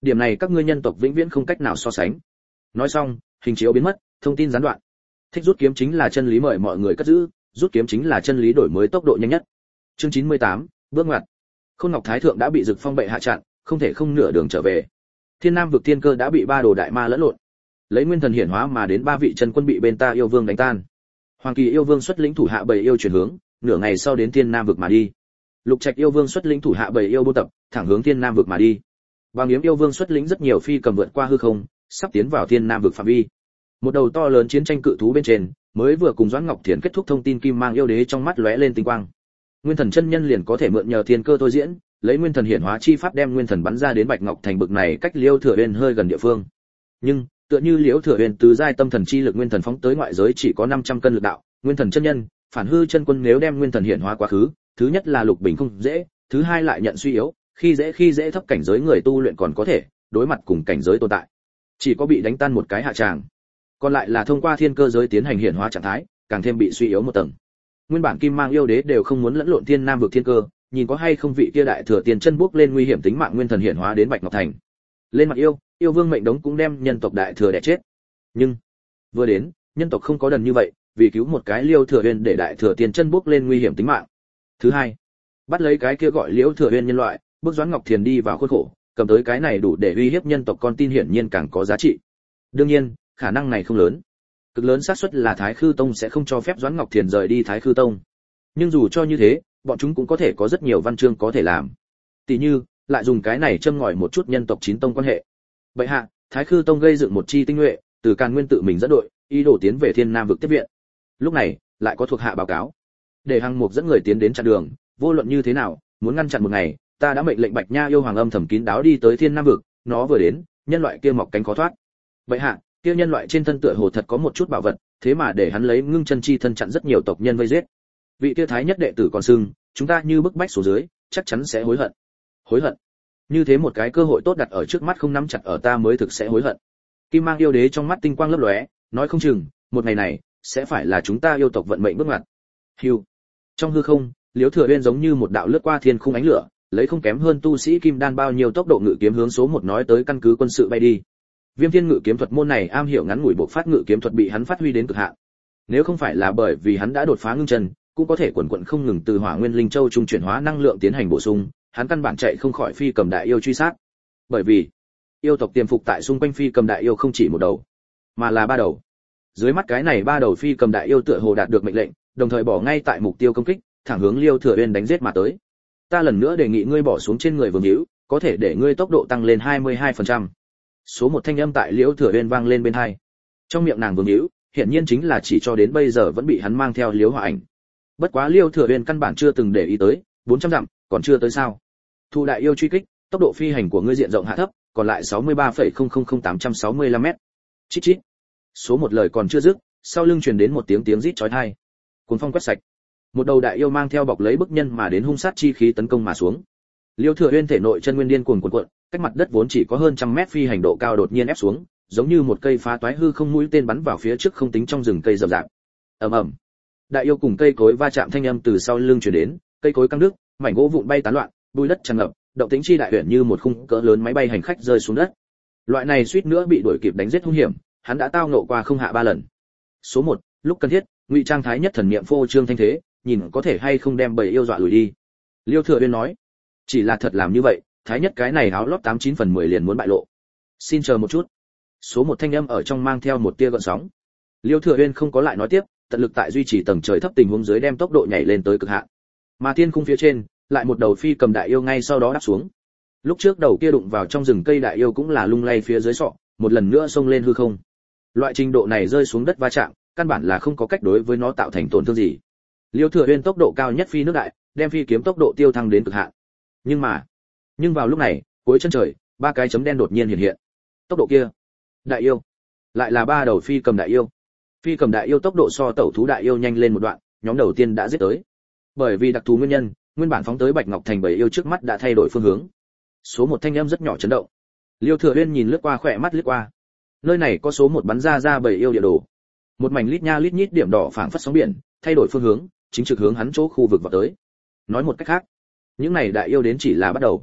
Điểm này các ngươi nhân tộc vĩnh viễn không cách nào so sánh. Nói xong, hình chiếu biến mất, thông tin gián đoạn. Thích rút kiếm chính là chân lý, mời mọi người cất giữ, rút kiếm chính là chân lý, đổi mới tốc độ nhanh nhất. Chương chín mươi tám, bước ngoặt. Khôn Ngọc Thái thượng đã bị Dực Phong bệ hạ chặn, không thể không nửa đường trở về. Thiên Nam vực thiên cơ đã bị ba đồ đại ma lẫn lộn. Lấy nguyên thần hiển hóa mà đến ba vị chân quân bị bên ta yêu vương đánh tan. Hoàng Kỳ yêu vương xuất lĩnh thủ hạ bầy yêu chuyển hướng, nửa ngày sau đến Thiên Nam vực mà đi. Lục Trạch yêu vương xuất lĩnh thủ hạ bầy yêu buôn tập, thẳng hướng Thiên Nam vực mà đi. Bàng Yếm yêu vương xuất lĩnh rất nhiều phi cầm vượt qua hư không, sắp tiến vào Thiên Nam vực phạm vi. Một đầu to lớn chiến tranh cự thú bên trên, mới vừa cùng Doãn Ngọc Thiền kết thúc thông tin, kim mang yêu đế trong mắt lóe lên tinh quang. Nguyên thần chân nhân liền có thể mượn nhờ thiên cơ thôi diễn, lấy nguyên thần hiển hóa chi pháp đem nguyên thần bắn ra đến Bạch Ngọc Thành bực này cách Liêu Thừa Uyên hơi gần địa phương. Nhưng, tựa như Liêu Thừa Uyên tứ giai tâm thần chi lực nguyên thần phóng tới ngoại giới chỉ có năm trăm cân lực đạo, nguyên thần chân nhân, phản hư chân quân nếu đem nguyên thần hiển hóa quá khứ, thứ nhất là lục bình không dễ, thứ hai lại nhận suy yếu, khi dễ khi dễ thấp cảnh giới người tu luyện còn có thể, đối mặt cùng cảnh giới tồn tại, chỉ có bị đánh tan một cái hạ tràng. Còn lại là thông qua thiên cơ giới tiến hành hiển hóa trạng thái, càng thêm bị suy yếu một tầng. Nguyên bản kim mang yêu đế đều không muốn lẫn lộn Thiên Nam vực thiên cơ, nhìn có hay không vị kia đại thừa tiền chân bước lên nguy hiểm tính mạng nguyên thần hiển hóa đến Bạch Ngọc Thành. Lên mặt yêu, yêu vương mệnh đống cũng đem nhân tộc đại thừa đè chết. Nhưng vừa đến, nhân tộc không có đần như vậy, vì cứu một cái Liêu Thừa Uyên để đại thừa tiền chân bước lên nguy hiểm tính mạng. Thứ hai, bắt lấy cái kia gọi Liễu Thừa Uyên nhân loại, bước Doãn Ngọc Thiền đi vào khuôn khổ, cầm tới cái này đủ để uy hiếp nhân tộc con tin hiển nhiên càng có giá trị. Đương nhiên, khả năng này không lớn. Cực lớn xác suất là Thái Khư Tông sẽ không cho phép Doãn Ngọc Thiền rời đi Thái Khư Tông. Nhưng dù cho như thế, bọn chúng cũng có thể có rất nhiều văn chương có thể làm. Tỷ như, lại dùng cái này châm ngòi một chút nhân tộc chín tông quan hệ. Vậy hạ, Thái Khư Tông gây dựng một chi tinh nhuệ, từ Càn Nguyên tự mình dẫn đội, ý đồ tiến về Thiên Nam vực tiếp viện. Lúc này, lại có thuộc hạ báo cáo, để Hằng Mục dẫn người tiến đến chặn đường, vô luận như thế nào, muốn ngăn chặn một ngày, ta đã mệnh lệnh Bạch Nha yêu hoàng âm thầm kín đáo đi tới Thiên Nam vực, nó vừa đến, nhân loại kia mọc cánh khó thoát. Vậy hạ, kia nhân loại trên thân tựa hồ thật có một chút bảo vật, thế mà để hắn lấy ngưng chân chi thân chặn rất nhiều tộc nhân vây giết. Vị kia thái nhất đệ tử còn sưng, chúng ta như bức bách xuống dưới, chắc chắn sẽ hối hận. Hối hận? Như thế một cái cơ hội tốt đặt ở trước mắt không nắm chặt ở ta mới thực sẽ hối hận. Kim Mang yêu đế trong mắt tinh quang lấp lóe, nói không chừng, một ngày này sẽ phải là chúng ta yêu tộc vận mệnh bước ngoặt. Hưu. Trong hư không, Liễu Thừa Uyên giống như một đạo lướt qua thiên khung ánh lửa, lấy không kém hơn tu sĩ kim đan bao nhiêu tốc độ ngự kiếm hướng số một nói tới căn cứ quân sự bay đi. Viêm Thiên Ngự kiếm thuật môn này am hiểu ngắn ngủi bộc phát ngự kiếm thuật bị hắn phát huy đến cực hạn. Nếu không phải là bởi vì hắn đã đột phá ngưng chân, cũng có thể quần quần không ngừng từ Hỏa Nguyên Linh Châu trung chuyển hóa năng lượng tiến hành bổ sung, hắn căn bản chạy không khỏi phi cầm đại yêu truy sát. Bởi vì, yêu tộc tiềm phục tại xung quanh phi cầm đại yêu không chỉ một đầu, mà là ba đầu. Dưới mắt cái này ba đầu phi cầm đại yêu tựa hồ đạt được mệnh lệnh, đồng thời bỏ ngay tại mục tiêu công kích, thẳng hướng Liêu Thừa Uyên đánh giết mà tới. Ta lần nữa đề nghị ngươi bỏ xuống trên người Vương Hữu, có thể để ngươi tốc độ tăng lên hai mươi hai phần trăm. Số một thanh âm tại Liễu Thừa Uyên vang lên bên tai. Trong miệng nàng Vương Hữu, hiển nhiên chính là chỉ cho đến bây giờ vẫn bị hắn mang theo Liễu Hỏa Ảnh. Bất quá Liêu Thừa Uyên căn bản chưa từng để ý tới, bốn trăm dặm, còn chưa tới sao? Thu đại yêu truy kích, tốc độ phi hành của ngươi diện rộng hạ thấp, còn lại sáu mươi ba phẩy không không không tám trăm sáu mươi lăm mét. Chít chít. Số một lời còn chưa dứt, sau lưng truyền đến một tiếng tiếng rít chói tai. Cuồng phong quét sạch. Một đầu đại yêu mang theo bọc lấy bức nhân mà đến hung sát chi khí tấn công mà xuống. Liêu Thừa Uyên thể nội chân nguyên điên cuồng cuộn cuộn, cách mặt đất vốn chỉ có hơn trăm mét phi hành độ cao đột nhiên ép xuống, giống như một cây phá toái hư không mũi tên bắn vào phía trước không tính trong rừng cây rậm rạp. Ầm ầm. Đại yêu cùng cây cối va chạm thanh âm từ sau lưng truyền đến, cây cối căng đứt, mảnh gỗ vụn bay tán loạn, bụi đất tràn ngập, động tĩnh chi đại huyền như một khung cỡ lớn máy bay hành khách rơi xuống đất. Loại này suýt nữa bị đuổi kịp đánh giết hung hiểm, hắn đã tao ngộ qua không hạ ba lần. Số một, lúc cần thiết, ngụy trang thái nhất thần niệm phô trương thanh thế, nhìn có thể hay không đem bầy yêu dọa lùi đi. Liêu Thừa Uyên nói, chỉ là thật làm như vậy, thái nhất cái này áo lót tám chín phần mười liền muốn bại lộ. Xin chờ một chút. Số một thanh âm ở trong mang theo một tia gợn sóng. Liêu Thừa Uyên không có lại nói tiếp, tận lực tại duy trì tầng trời thấp tình huống dưới đem tốc độ nhảy lên tới cực hạn. Mà thiên khung phía trên, lại một đầu phi cầm đại yêu ngay sau đó đáp xuống. Lúc trước đầu kia đụng vào trong rừng cây đại yêu cũng là lung lay phía dưới sọ, một lần nữa xông lên hư không. Loại trình độ này rơi xuống đất va chạm, căn bản là không có cách đối với nó tạo thành tổn thương gì. Liêu Thừa Uyên tốc độ cao nhất phi nước đại, đem phi kiếm tốc độ tiêu thăng đến cực hạn. Nhưng mà, nhưng vào lúc này, cuối chân trời, ba cái chấm đen đột nhiên hiện hiện. Tốc độ kia, đại yêu, lại là ba đầu phi cầm đại yêu. Phi cầm đại yêu tốc độ so tẩu thú đại yêu nhanh lên một đoạn, nhóm đầu tiên đã giết tới. Bởi vì đặc thù nguyên nhân, nguyên bản phóng tới Bạch Ngọc Thành bầy yêu trước mắt đã thay đổi phương hướng. Số một thanh âm rất nhỏ chấn động. Liêu Thừa Uyên nhìn lướt qua khỏe mắt lướt qua. Nơi này có số một bắn ra ra bầy yêu địa đồ. Một mảnh lít nha lít nhít điểm đỏ phảng phất sóng biển, thay đổi phương hướng, chính trực hướng hắn chỗ khu vực vào tới. Nói một cách khác, những này đại yêu đến chỉ là bắt đầu.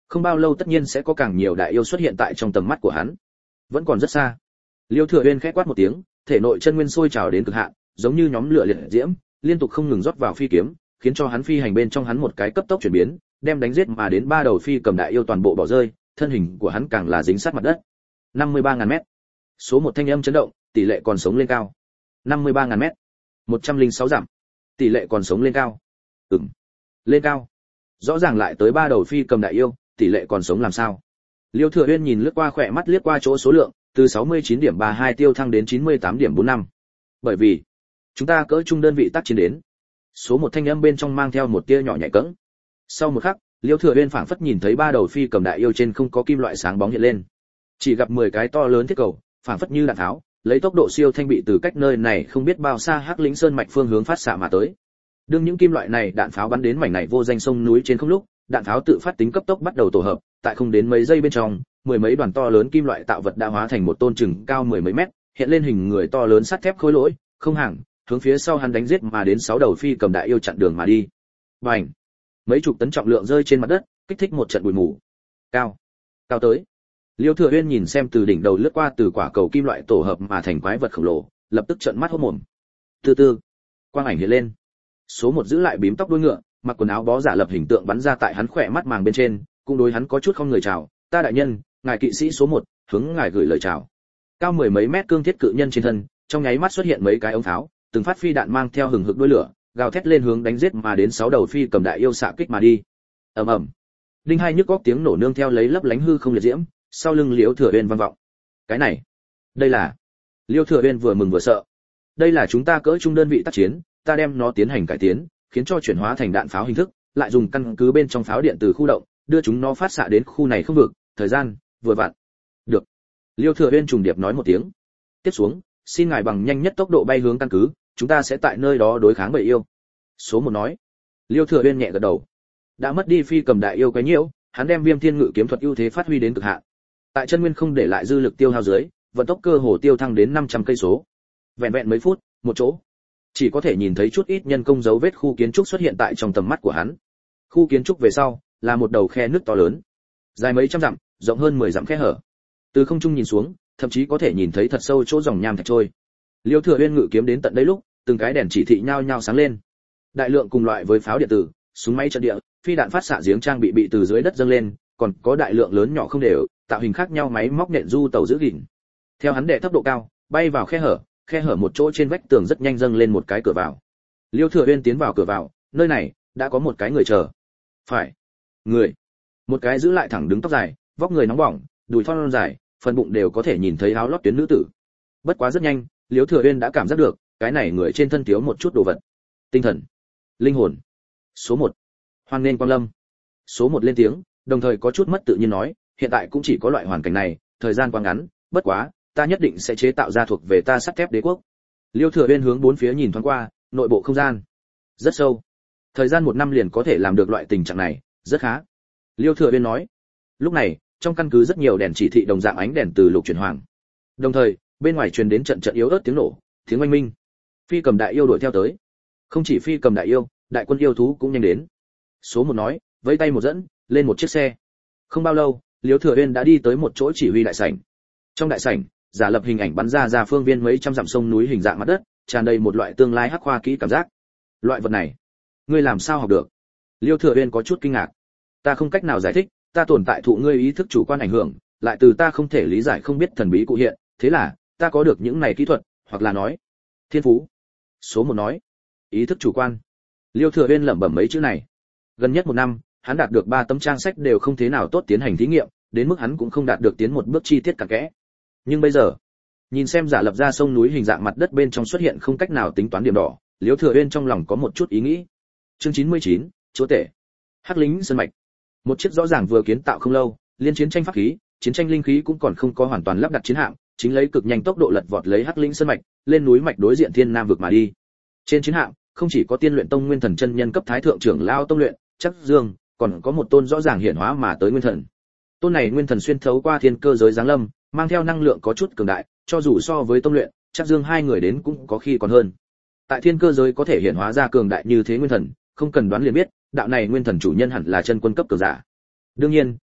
Không bao lâu tất nhiên sẽ có càng nhiều đại yêu xuất hiện tại trong tầm mắt của hắn. Vẫn còn rất xa. Liêu Thừa Uyên khẽ quát một tiếng, thể nội chân nguyên sôi trào đến cực hạn, giống như nhóm lửa liệt diễm, liên tục không ngừng rót vào phi kiếm, khiến cho hắn phi hành bên trong hắn một cái cấp tốc chuyển biến, đem đánh giết mà đến ba đầu phi cầm đại yêu toàn bộ bỏ rơi, thân hình của hắn càng là dính sát mặt đất. năm mươi ba ngàn mét. Số một thanh âm chấn động, tỷ lệ còn sống lên cao. năm mươi ba ngàn mét. một trăm lẻ sáu dặm. Tỷ lệ còn sống lên cao. Ừm. Lên cao. Rõ ràng lại tới ba đầu phi cầm đại yêu, tỷ lệ còn sống làm sao? Liêu Thừa Uyên nhìn lướt qua khỏe mắt liếc qua chỗ số lượng, từ sáu mươi chín điểm ba hai tiêu thăng đến chín mươi tám điểm bốn năm. Bởi vì, chúng ta cỡ trung đơn vị tác chiến đến. Số một thanh âm bên trong mang theo một tia nhỏ nhẹ cẫng. Sau một khắc, Liêu Thừa Uyên phảng phất nhìn thấy ba đầu phi cầm đại yêu trên không có kim loại sáng bóng hiện lên. Chỉ gặp mười cái to lớn thiết cầu, phảng phất như đạn tháo, lấy tốc độ siêu thanh bị từ cách nơi này không biết bao xa Hắc Lĩnh Sơn mạch phương hướng phát xạ mà tới. Đương những kim loại này đạn pháo bắn đến mảnh này vô danh sông núi trên không lúc, đạn pháo tự phát tính cấp tốc bắt đầu tổ hợp, tại không đến mấy giây bên trong, mười mấy đoàn to lớn kim loại tạo vật đã hóa thành một tôn chừng cao mười mấy mét, hiện lên hình người to lớn sắt thép khối lỗi, không hàng, hướng phía sau hắn đánh giết mà đến sáu đầu phi cầm đại yêu chặn đường mà đi. Bành! Mấy chục tấn trọng lượng rơi trên mặt đất, kích thích một trận bụi mù. Cao, cao tới. Liêu Thừa Uyên nhìn xem từ đỉnh đầu lướt qua từ quả cầu kim loại tổ hợp mà thành quái vật khổng lồ, lập tức trợn mắt hốt mồm. Từ từ, quang ảnh hiện lên. Số một giữ lại bím tóc đuôi ngựa, mặc quần áo bó giả lập hình tượng bắn ra tại hắn khỏe mắt màng bên trên, cũng đối hắn có chút không người chào, "Ta đại nhân, ngài kỵ sĩ số một, hướng ngài gửi lời chào." Cao mười mấy mét cương thiết cự nhân trên thân, trong nháy mắt xuất hiện mấy cái ống pháo, từng phát phi đạn mang theo hừng hực đuôi lửa, gào thét lên hướng đánh giết mà đến sáu đầu phi cầm đại yêu xạ kích mà đi. Ầm ầm. Đinh hai nhức góc tiếng nổ nương theo lấy lấp lánh hư không liệt diễm, sau lưng Liễu Thừa Uyên vang vọng. Cái này, đây là... Liêu Thừa Uyên vừa mừng vừa sợ. Đây là chúng ta cỡ trung đơn vị tác chiến, ta đem nó tiến hành cải tiến, khiến cho chuyển hóa thành đạn pháo hình thức, lại dùng căn cứ bên trong pháo điện từ khu động, đưa chúng nó phát xạ đến khu này không vực, thời gian vừa vặn. Được. Liêu Thừa Uyên trùng điệp nói một tiếng. Tiếp xuống, xin ngài bằng nhanh nhất tốc độ bay hướng căn cứ, chúng ta sẽ tại nơi đó đối kháng bầy yêu. Số một nói. Liêu Thừa Uyên nhẹ gật đầu. Đã mất đi phi cầm đại yêu quấy nhiễu, hắn đem Viêm Thiên Ngự kiếm thuật ưu thế phát huy đến cực hạn. Tại chân nguyên không để lại dư lực tiêu hao dưới, vận tốc cơ hồ tiêu thăng đến năm trăm cây số. Vẹn vẹn mấy phút, một chỗ, chỉ có thể nhìn thấy chút ít nhân công dấu vết khu kiến trúc xuất hiện tại trong tầm mắt của hắn. Khu kiến trúc về sau là một đầu khe nước to lớn, dài mấy trăm dặm, rộng hơn mười dặm khe hở. Từ không trung nhìn xuống, thậm chí có thể nhìn thấy thật sâu chỗ dòng nham thạch trôi. Liêu Thừa Uyên ngự kiếm đến tận đây lúc, từng cái đèn chỉ thị nhao nhao sáng lên. Đại lượng cùng loại với pháo điện tử, súng máy trận địa, phi đạn phát xạ giếng trang bị bị từ dưới đất dâng lên, còn có đại lượng lớn nhỏ không đều, tạo hình khác nhau máy móc nện du tàu giữ gìn. Theo hắn đệ tốc độ cao, bay vào khe hở, khe hở một chỗ trên vách tường rất nhanh dâng lên một cái cửa vào. Liêu Thừa Uyên tiến vào cửa vào, nơi này đã có một cái người chờ. Phải, người, một cái giữ lại thẳng đứng tóc dài, vóc người nóng bỏng, đùi thon dài, phần bụng đều có thể nhìn thấy áo lót tuyến nữ tử. Bất quá rất nhanh, Liêu Thừa Uyên đã cảm giác được, cái này người trên thân thiếu một chút đồ vật. Tinh thần, linh hồn. Số một, hoan nghênh quang lâm. Số một lên tiếng, đồng thời có chút mất tự nhiên nói, hiện tại cũng chỉ có loại hoàn cảnh này, thời gian quá ngắn, bất quá, ta nhất định sẽ chế tạo ra thuộc về ta sắt thép đế quốc. Liêu Thừa Uyên hướng bốn phía nhìn thoáng qua, nội bộ không gian rất sâu. Thời gian một năm liền có thể làm được loại tình trạng này, rất khá. Liêu Thừa Uyên nói. Lúc này, trong căn cứ rất nhiều đèn chỉ thị đồng dạng ánh đèn từ lục chuyển hoàng. Đồng thời, bên ngoài truyền đến trận trận yếu ớt tiếng nổ, tiếng oanh minh. Phi cầm đại yêu đuổi theo tới. Không chỉ phi cầm đại yêu, đại quân yêu thú cũng nhanh đến. Số một nói, vẫy tay một dẫn, lên một chiếc xe. Không bao lâu, Liêu Thừa Uyên đã đi tới một chỗ chỉ huy đại sảnh. Trong đại sảnh, giả lập hình ảnh bắn ra ra phương viên mấy trăm dặm sông núi hình dạng mặt đất, tràn đầy một loại tương lai hắc khoa kỹ cảm giác. Loại vật này, ngươi làm sao học được? Liêu Thừa Uyên có chút kinh ngạc. Ta không cách nào giải thích, ta tồn tại thụ ngươi ý thức chủ quan ảnh hưởng, lại từ ta không thể lý giải không biết thần bí cụ hiện, thế là ta có được những này kỹ thuật, hoặc là nói thiên phú. Số một nói, ý thức chủ quan. Liêu Thừa Uyên lẩm bẩm mấy chữ này. Gần nhất một năm, hắn đạt được ba tấm trang sách đều không thế nào tốt tiến hành thí nghiệm, đến mức hắn cũng không đạt được tiến một bước chi tiết cặn kẽ. Nhưng bây giờ, nhìn xem giả lập ra sông núi hình dạng mặt đất bên trong xuất hiện không cách nào tính toán điểm đỏ, Liêu Thừa Uyên trong lòng có một chút ý nghĩ. Chương chín mươi chín, chúa tể. Hắc Lĩnh Sơn mạch. Một chiếc rõ ràng vừa kiến tạo không lâu, liên chiến tranh pháp khí, chiến tranh linh khí cũng còn không có hoàn toàn lắp đặt chiến hạm, chính lấy cực nhanh tốc độ lật vọt lấy Hắc Lĩnh Sơn mạch, lên núi mạch đối diện Thiên Nam vực mà đi. Trên chiến hạm, không chỉ có Tiên Luyện Tông Nguyên Thần chân nhân cấp thái thượng trưởng lão tông luyện, Chắc Dương, còn có một tôn rõ ràng hiển hóa mà tới nguyên thần. Tôn này nguyên thần xuyên thấu qua thiên cơ giới giáng lâm, mang theo năng lượng có chút cường đại, cho dù so với tông luyện, Chắc Dương hai người đến cũng có khi còn hơn. Tại thiên cơ giới có thể hiển hóa ra cường đại như thế nguyên thần, không cần đoán liền biết, đạo này nguyên thần chủ nhân hẳn là chân quân cấp cường giả. Đương nhiên,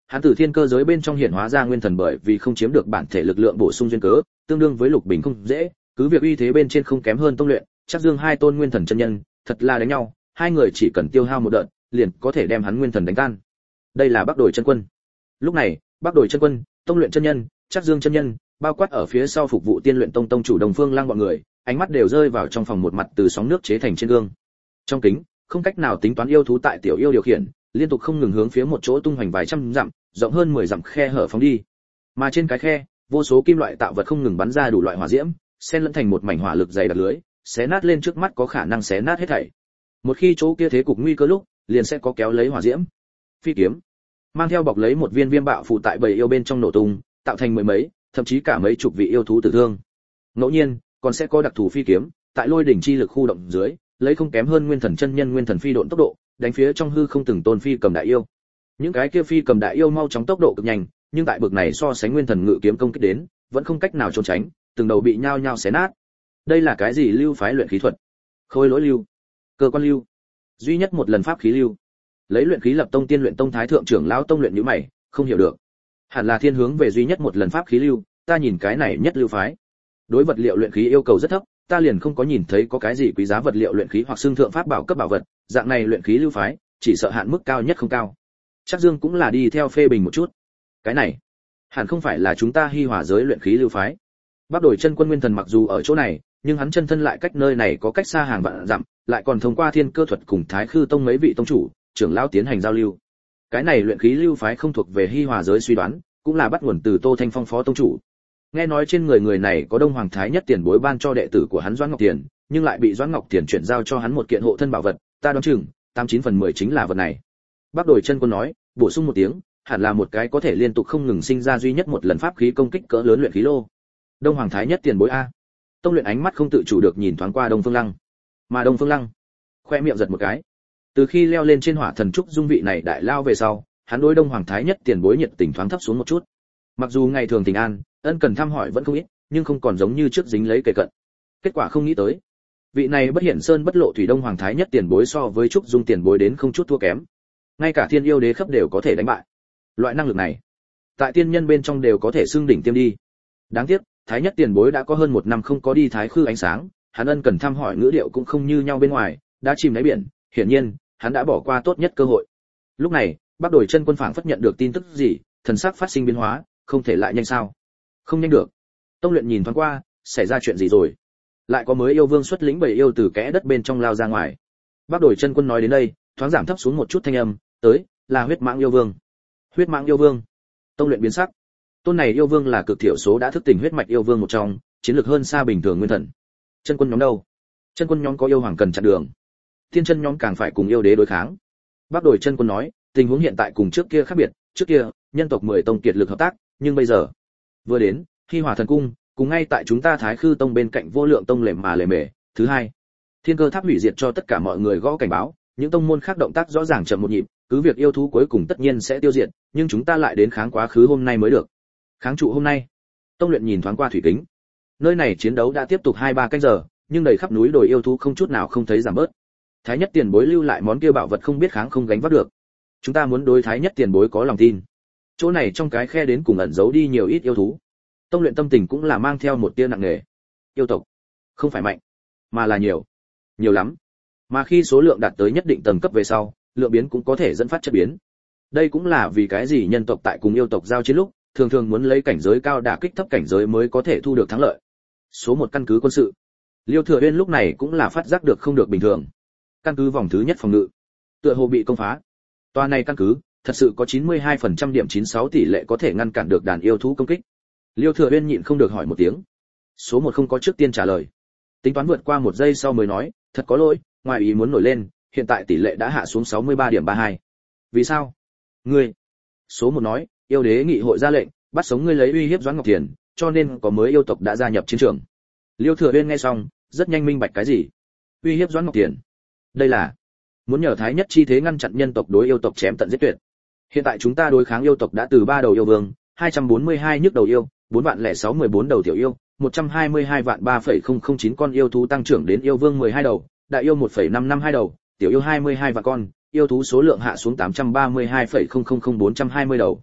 hắn từ thiên cơ giới bên trong hiện hóa ra nguyên thần bởi vì không chiếm được bản thể lực lượng bổ sung duyên cớ, tương đương với Lục Bình không dễ, cứ việc uy thế bên trên không kém hơn Tông Luyện, chắc Dương hai tôn nguyên thần chân nhân, thật là đánh nhau, hai người chỉ cần tiêu hao một đợt, liền có thể đem hắn nguyên thần đánh tan. Đây là Bắc Đồi chân quân. Lúc này, Bắc Đồi chân quân, Tông Luyện chân nhân, chắc Dương chân nhân, bao quát ở phía sau phục vụ Tiên Luyện Tông tông chủ Đồng Phương Lăng bọn người, ánh mắt đều rơi vào trong phòng một mặt từ sóng nước chế thành trên gương. Trong kính, không cách nào tính toán yêu thú tại tiểu yêu điều khiển, liên tục không ngừng hướng phía một chỗ tung hoành vài trăm dặm, rộng hơn mười dặm khe hở phóng đi. Mà trên cái khe, vô số kim loại tạo vật không ngừng bắn ra đủ loại hỏa diễm, xen lẫn thành một mảnh hỏa lực dày đặc lưới, xé nát lên trước mắt có khả năng xé nát hết thảy. Một khi chỗ kia thế cục nguy cơ lúc, liền sẽ có kéo lấy hỏa diễm. Phi kiếm mang theo bọc lấy một viên viêm bạo phù tại bầy yêu bên trong nổ tung, tạo thành mười mấy, thậm chí cả mấy chục vị yêu thú tử thương. Ngẫu nhiên, còn sẽ có đặc thù phi kiếm, tại lôi đỉnh chi lực khu động dưới, lấy không kém hơn nguyên thần chân nhân nguyên thần phi độn tốc độ, đánh phía trong hư không từng tôn phi cầm đại yêu. Những cái kia phi cầm đại yêu mau chóng tốc độ cực nhanh, nhưng tại bực này so sánh nguyên thần ngự kiếm công kích đến, vẫn không cách nào trốn tránh, từng đầu bị nhao nhao xé nát. Đây là cái gì lưu phái luyện khí thuật? Khôi lỗi lưu, cơ quan lưu, duy nhất một lần pháp khí lưu. Lấy luyện khí lập tông tiên luyện tông thái thượng trưởng lão tông luyện nhíu mày, không hiểu được. Hẳn là thiên hướng về duy nhất một lần pháp khí lưu, ta nhìn cái này nhất lưu phái. Đối vật liệu luyện khí yêu cầu rất thấp, ta liền không có nhìn thấy có cái gì quý giá vật liệu luyện khí hoặc xương thượng pháp bảo cấp bảo vật, dạng này luyện khí lưu phái, chỉ sợ hạn mức cao nhất không cao. Chắc Dương cũng là đi theo phê bình một chút. Cái này, hẳn không phải là chúng ta Hi Hòa giới luyện khí lưu phái. Bắc Đồi chân quân nguyên thần mặc dù ở chỗ này, nhưng hắn chân thân lại cách nơi này có cách xa hàng vạn dặm, lại còn thông qua thiên cơ thuật cùng Thái Khư tông mấy vị tông chủ, trưởng lão tiến hành giao lưu. Cái này luyện khí lưu phái không thuộc về Hi Hòa giới suy đoán, cũng là bắt nguồn từ Tô Thanh Phong phó tông chủ. Nghe nói trên người người này có Đông Hoàng Thái Nhất tiền bối ban cho đệ tử của hắn Doãn Ngọc Tiền, nhưng lại bị Doãn Ngọc Tiền chuyển giao cho hắn một kiện hộ thân bảo vật, ta đoán chừng tám chín phần mười chính là vật này. Bắc Đồi chân quân nói, bổ sung một tiếng, hẳn là một cái có thể liên tục không ngừng sinh ra duy nhất một lần pháp khí công kích cỡ lớn luyện khí lô. Đông Hoàng Thái Nhất tiền bối a. Tông Luyện ánh mắt không tự chủ được nhìn thoáng qua Đông Phương Lăng. Mà Đông Phương Lăng, khoe miệng giật một cái. Từ khi leo lên trên Hỏa Thần trúc dung vị này đại lao về sau, hắn đối Đông Hoàng Thái Nhất tiền bối nhiệt tình thoáng thấp xuống một chút. Mặc dù ngày thường tình an, ân cần thăm hỏi vẫn không ít, nhưng không còn giống như trước dính lấy kề cận. Kết quả không nghĩ tới, vị này bất hiển sơn bất lộ thủy Đông Hoàng Thái Nhất tiền bối so với trúc dung tiền bối đến không chút thua kém. Ngay cả thiên yêu đế cấp đều có thể đánh bại. Loại năng lực này, tại tiên nhân bên trong đều có thể xưng đỉnh tiêm đi. Đáng tiếc, Thái Nhất tiền bối đã có hơn một năm không có đi Thái Khư ánh sáng, hắn ân cần thăm hỏi ngữ điệu cũng không như nhau bên ngoài, đã chìm đáy biển, hiển nhiên, hắn đã bỏ qua tốt nhất cơ hội. Lúc này, Bắc Đồi chân quân phảng phất nhận được tin tức gì, thần sắc phát sinh biến hóa, không thể lại nhanh sao? Không nhanh được. Tông Luyện nhìn thoáng qua, xảy ra chuyện gì rồi? Lại có mới yêu vương xuất lĩnh bầy yêu từ kẽ đất bên trong lao ra ngoài. Bắc Đồi chân quân nói đến đây, thoáng giảm thấp xuống một chút thanh âm, tới, là huyết mãng yêu vương. Huyết mãng yêu vương. Tông Luyện biến sắc. Tôn này yêu vương là cực thiểu số đã thức tỉnh huyết mạch yêu vương một trong, chiến lược hơn xa bình thường nguyên thần. Chân quân nhóm đâu? Chân quân nhóm có yêu hoàng cần chặn đường. Thiên chân nhóm càng phải cùng yêu đế đối kháng. Bắc Đồi chân quân nói, tình huống hiện tại cùng trước kia khác biệt, trước kia, nhân tộc mười tông kiệt lực hợp tác, nhưng bây giờ, vừa đến, Hi Hòa thần cung, cùng ngay tại chúng ta Thái Khư tông bên cạnh Vô Lượng tông lề mà lề mề. Thứ hai, Thiên Cơ tháp hủy diệt cho tất cả mọi người gõ cảnh báo, những tông môn khác động tác rõ ràng chậm một nhịp, cứ việc yêu thú cuối cùng tất nhiên sẽ tiêu diệt, nhưng chúng ta lại đến kháng quá khứ hôm nay mới được. Kháng trụ hôm nay. Tông Luyện nhìn thoáng qua thủy kính. Nơi này chiến đấu đã tiếp tục hai ba canh giờ, nhưng đầy khắp núi đồi yêu thú không chút nào không thấy giảm bớt. Thái Nhất tiền bối lưu lại món kia bảo vật không biết kháng không gánh vác được. Chúng ta muốn đối Thái Nhất tiền bối có lòng tin. Chỗ này trong cái khe đến cùng ẩn giấu đi nhiều ít yêu thú. Tông Luyện tâm tình cũng là mang theo một tia nặng nề. Yêu tộc không phải mạnh, mà là nhiều, nhiều lắm. Mà khi số lượng đạt tới nhất định tầng cấp về sau, lượng biến cũng có thể dẫn phát chất biến. Đây cũng là vì cái gì nhân tộc tại cùng yêu tộc giao chiến lúc, thường thường muốn lấy cảnh giới cao đả kích thấp cảnh giới mới có thể thu được thắng lợi. Số một căn cứ quân sự. Liêu Thừa Uyên lúc này cũng là phát giác được không được bình thường. Căn cứ vòng thứ nhất phòng ngự, tựa hồ bị công phá. Tòa này căn cứ, thật sự có chín mươi hai phần trăm điểm chín mươi sáu tỷ lệ có thể ngăn cản được đàn yêu thú công kích. Liêu Thừa Uyên nhịn không được hỏi một tiếng. Số một không có trước tiên trả lời. Tính toán vượt qua một giây sau mới nói, thật có lỗi, ngoài ý muốn nổi lên, hiện tại tỷ lệ đã hạ xuống sáu mươi ba điểm ba hai. Vì sao? Ngươi. Số một nói, yêu đế nghị hội ra lệnh, bắt sống ngươi lấy uy hiếp Doãn Ngọc Thiền, cho nên có mới yêu tộc đã gia nhập chiến trường. Liêu Thừa Uyên nghe xong, rất nhanh minh bạch cái gì? Uy hiếp Doãn Ngọc Thiền. Đây là muốn nhờ Thái Nhất chi thế ngăn chặn nhân tộc đối yêu tộc chém tận giết tuyệt. Hiện tại chúng ta đối kháng yêu tộc đã từ ba đầu yêu vương, hai trăm bốn mươi hai nhức đầu yêu, bốn vạn lẻ sáu mười bốn đầu tiểu yêu, một trăm hai mươi hai vạn ba phẩy không không chín con yêu thú tăng trưởng đến yêu vương mười hai đầu, đại yêu một phẩy năm năm hai đầu, tiểu yêu hai mươi hai vạn con, yêu thú số lượng hạ xuống tám trăm ba mươi hai phẩy không không không bốn trăm hai mươi đầu,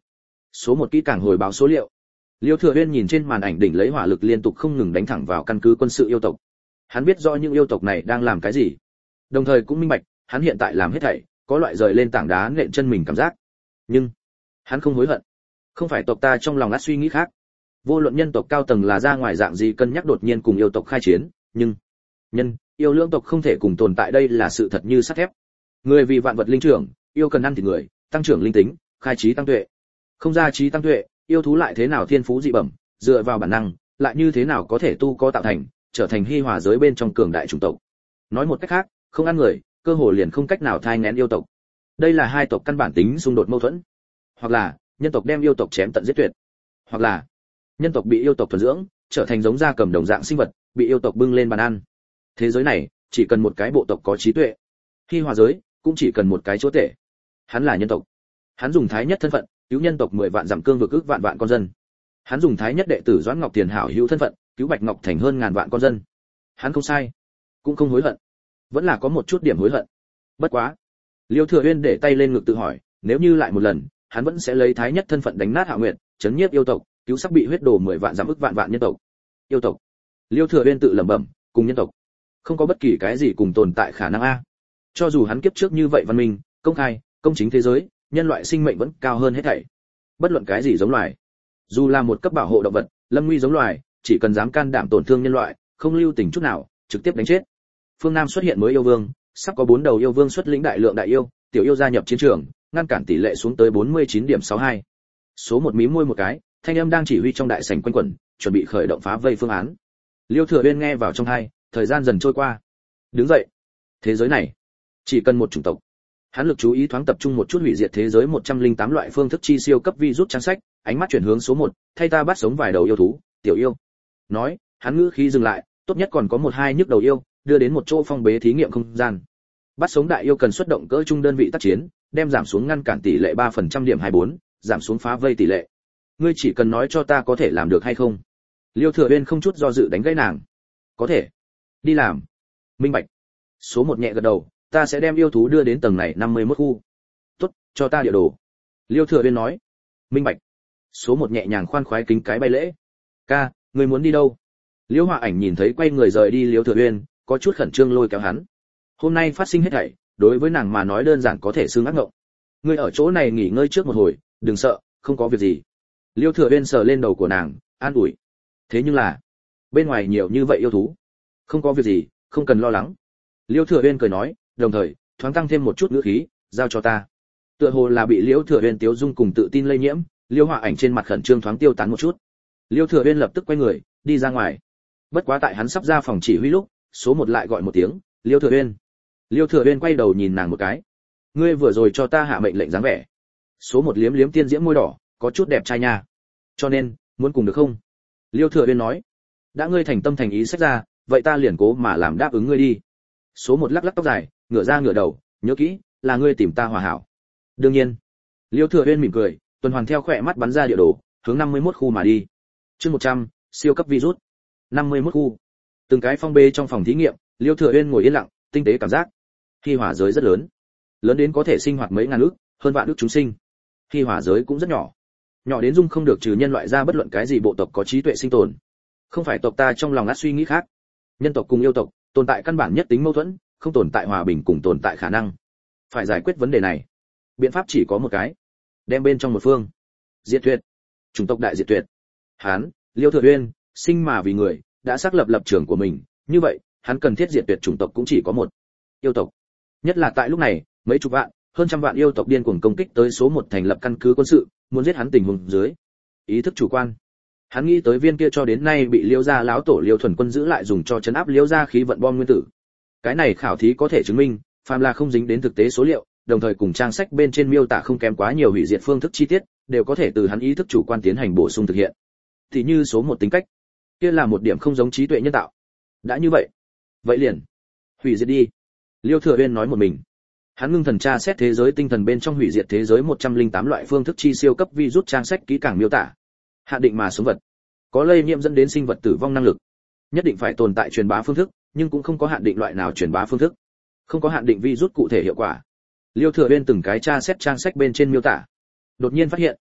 Số một kỹ càng hồi báo số liệu. Liêu Thừa Uyên nhìn trên màn ảnh đỉnh lấy hỏa lực liên tục không ngừng đánh thẳng vào căn cứ quân sự yêu tộc. Hắn biết rõ những yêu tộc này đang làm cái gì, đồng thời cũng minh bạch, hắn hiện tại làm hết thảy, có loại rời lên tảng đá nện chân mình cảm giác. Nhưng, hắn không hối hận. Không phải tộc ta trong lòng ắt suy nghĩ khác. Vô luận nhân tộc cao tầng là ra ngoài dạng gì cân nhắc đột nhiên cùng yêu tộc khai chiến, nhưng nhân, yêu lưỡng tộc không thể cùng tồn tại, đây là sự thật như sắt thép. Người vì vạn vật linh trưởng, yêu cần ăn thịt người, tăng trưởng linh tính, khai trí tăng tuệ. Không ra trí tăng tuệ, yêu thú lại thế nào thiên phú dị bẩm, dựa vào bản năng, lại như thế nào có thể tu có tạo thành, trở thành hi hòa giới bên trong cường đại chủng tộc. Nói một cách khác, không ăn người, cơ hồ liền không cách nào thai nghén yêu tộc. Đây là hai tộc căn bản tính xung đột mâu thuẫn. Hoặc là, nhân tộc đem yêu tộc chém tận giết tuyệt. Hoặc là, nhân tộc bị yêu tộc thuần dưỡng, trở thành giống gia cầm đồng dạng sinh vật, bị yêu tộc bưng lên bàn ăn. Thế giới này, chỉ cần một cái bộ tộc có trí tuệ. Hi hòa giới, cũng chỉ cần một cái chúa tể. Hắn là nhân tộc. Hắn dùng thái nhất thân phận, cứu nhân tộc mười vạn dặm cương vực ước vạn vạn con dân. Hắn dùng thái nhất đệ tử Doãn Ngọc Tiền hảo hữu thân phận, cứu Bạch Ngọc Thành hơn ngàn vạn con dân. Hắn không sai, cũng không hối hận. Vẫn là có một chút điểm hối hận. Bất quá, Liêu Thừa Uyên để tay lên ngực tự hỏi, nếu như lại một lần, hắn vẫn sẽ lấy thái nhất thân phận đánh nát Hạo Nguyệt, chấn nhiếp yêu tộc, cứu sắp bị huyết đổ mười vạn giảm ức vạn vạn nhân tộc. Yêu tộc. Liêu Thừa Uyên tự lẩm bẩm, cùng nhân tộc, không có bất kỳ cái gì cùng tồn tại khả năng a. Cho dù hắn kiếp trước như vậy văn minh, công khai, công chính thế giới, nhân loại sinh mệnh vẫn cao hơn hết thảy. Bất luận cái gì giống loài, dù là một cấp bảo hộ động vật, lâm nguy giống loài, chỉ cần dám can đảm tổn thương nhân loại, không lưu tình chút nào, trực tiếp đánh chết. Phương Nam xuất hiện mới yêu vương, sắp có bốn đầu yêu vương xuất lĩnh đại lượng đại yêu, tiểu yêu gia nhập chiến trường, ngăn cản tỷ lệ xuống tới bốn mươi chín điểm sáu hai. Số một mí môi một cái, thanh âm đang chỉ huy trong đại sảnh quanh quẩn, chuẩn bị khởi động phá vây phương án. Liêu Thừa Uyên nghe vào trong tai, thời gian dần trôi qua. Đứng dậy. Thế giới này, chỉ cần một chủng tộc. Hắn lực chú ý thoáng tập trung một chút hủy diệt thế giới một trăm lẻ tám loại phương thức chi siêu cấp virus trang sách, ánh mắt chuyển hướng số một, thay ta bắt sống vài đầu yêu thú, tiểu yêu. Nói, hắn ngữ khí dừng lại, tốt nhất còn có một hai nhức đầu yêu, đưa đến một chỗ phong bế thí nghiệm không gian. Bắt sống đại yêu cần xuất động cỡ trung đơn vị tác chiến, đem giảm xuống ngăn cản tỷ lệ ba phần trăm điểm hai mươi bốn, giảm xuống phá vây tỷ lệ. Ngươi chỉ cần nói cho ta có thể làm được hay không? Liêu Thừa Uyên không chút do dự đánh gãy nàng. Có thể. Đi làm. Minh bạch. Số một nhẹ gật đầu, ta sẽ đem yêu thú đưa đến tầng này năm mươi mốt khu. Tốt, cho ta địa đồ. Liêu Thừa Uyên nói. Minh bạch. Số một nhẹ nhàng khoan khoái kính cái bay lễ. Ca, ngươi muốn đi đâu? Liêu Họa Ảnh nhìn thấy quay người rời đi Liêu Thừa Uyên, có chút khẩn trương lôi kéo hắn. Hôm nay phát sinh hết thảy, đối với nàng mà nói đơn giản có thể xương ác ngộng. Ngươi ở chỗ này nghỉ ngơi trước một hồi, đừng sợ, không có việc gì. Liêu Thừa Uyên sờ lên đầu của nàng, an ủi. Thế nhưng là, bên ngoài nhiều như vậy yêu thú. Không có việc gì, không cần lo lắng. Liêu Thừa Uyên cười nói, đồng thời thoáng tăng thêm một chút ngữ khí, giao cho ta. Tựa hồ là bị Liêu Thừa Uyên tiếu dung cùng tự tin lây nhiễm, Liêu Họa Ảnh trên mặt khẩn trương thoáng tiêu tán một chút. Liêu Thừa Uyên lập tức quay người, đi ra ngoài. Bất quá tại hắn sắp ra phòng chỉ huy lúc, số một lại gọi một tiếng, Liêu Thừa Uyên. Liêu Thừa Uyên quay đầu nhìn nàng một cái. Ngươi vừa rồi cho ta hạ mệnh lệnh dáng vẻ. Số một liếm liếm tiên diễm môi đỏ, có chút đẹp trai nha. Cho nên, muốn cùng được không? Liêu Thừa Uyên nói. Đã ngươi thành tâm thành ý sách ra, vậy ta liền cố mà làm đáp ứng ngươi đi. Số một lắc lắc tóc dài, ngửa ra ngửa đầu, nhớ kỹ, là ngươi tìm ta hòa hảo. Đương nhiên. Liêu Thừa Uyên mỉm cười, tuần hoàn theo khỏe mắt bắn ra địa đồ, hướng năm mươi mốt khu mà đi. Chương một trăm, siêu cấp virus. năm mươi mốt khu. Từng cái phong bê trong phòng thí nghiệm, Liêu Thừa Uyên ngồi yên lặng, tinh tế cảm giác. Hi hòa giới rất lớn, lớn đến có thể sinh hoạt mấy ngàn ức, hơn vạn ức chúng sinh. Hi hòa giới cũng rất nhỏ, nhỏ đến dung không được trừ nhân loại ra bất luận cái gì bộ tộc có trí tuệ sinh tồn. Không phải tộc ta trong lòng ắt suy nghĩ khác. Nhân tộc cùng yêu tộc tồn tại căn bản nhất tính mâu thuẫn, không tồn tại hòa bình cùng tồn tại khả năng. Phải giải quyết vấn đề này, biện pháp chỉ có một cái, đem bên trong một phương diệt tuyệt, chủng tộc đại diệt tuyệt. Hán, Liêu Thừa Uyên, sinh mà vì người, đã xác lập lập trường của mình, như vậy, hắn cần thiết diệt tuyệt chủng tộc cũng chỉ có một, yêu tộc. Nhất là tại lúc này, mấy chục vạn, hơn trăm vạn yêu tộc điên cuồng công kích tới số một thành lập căn cứ quân sự, muốn giết hắn tình huống dưới. Ý thức chủ quan. Hắn nghĩ tới viên kia cho đến nay bị Liêu gia lão tổ Liêu Thuần Quân giữ lại dùng cho chấn áp Liêu gia khí vận bom nguyên tử. Cái này khảo thí có thể chứng minh, phàm là không dính đến thực tế số liệu, đồng thời cùng trang sách bên trên miêu tả không kém quá nhiều hủy diệt phương thức chi tiết, đều có thể từ hắn ý thức chủ quan tiến hành bổ sung thực hiện. Thì như số một tính cách, kia là một điểm không giống trí tuệ nhân tạo. Đã như vậy, vậy liền hủy diệt đi. Liêu Thừa Uyên nói một mình. Hắn ngưng thần tra xét thế giới tinh thần bên trong hủy diệt thế giới một trăm lẻ tám loại phương thức chi siêu cấp virus trang sách kỹ càng miêu tả. Hạn định mà sống vật có lây nhiễm dẫn đến sinh vật tử vong năng lực. Nhất định phải tồn tại truyền bá phương thức, nhưng cũng không có hạn định loại nào truyền bá phương thức. Không có hạn định virus cụ thể hiệu quả. Liêu Thừa Uyên từng cái tra xét trang sách bên trên miêu tả. Đột nhiên phát hiện,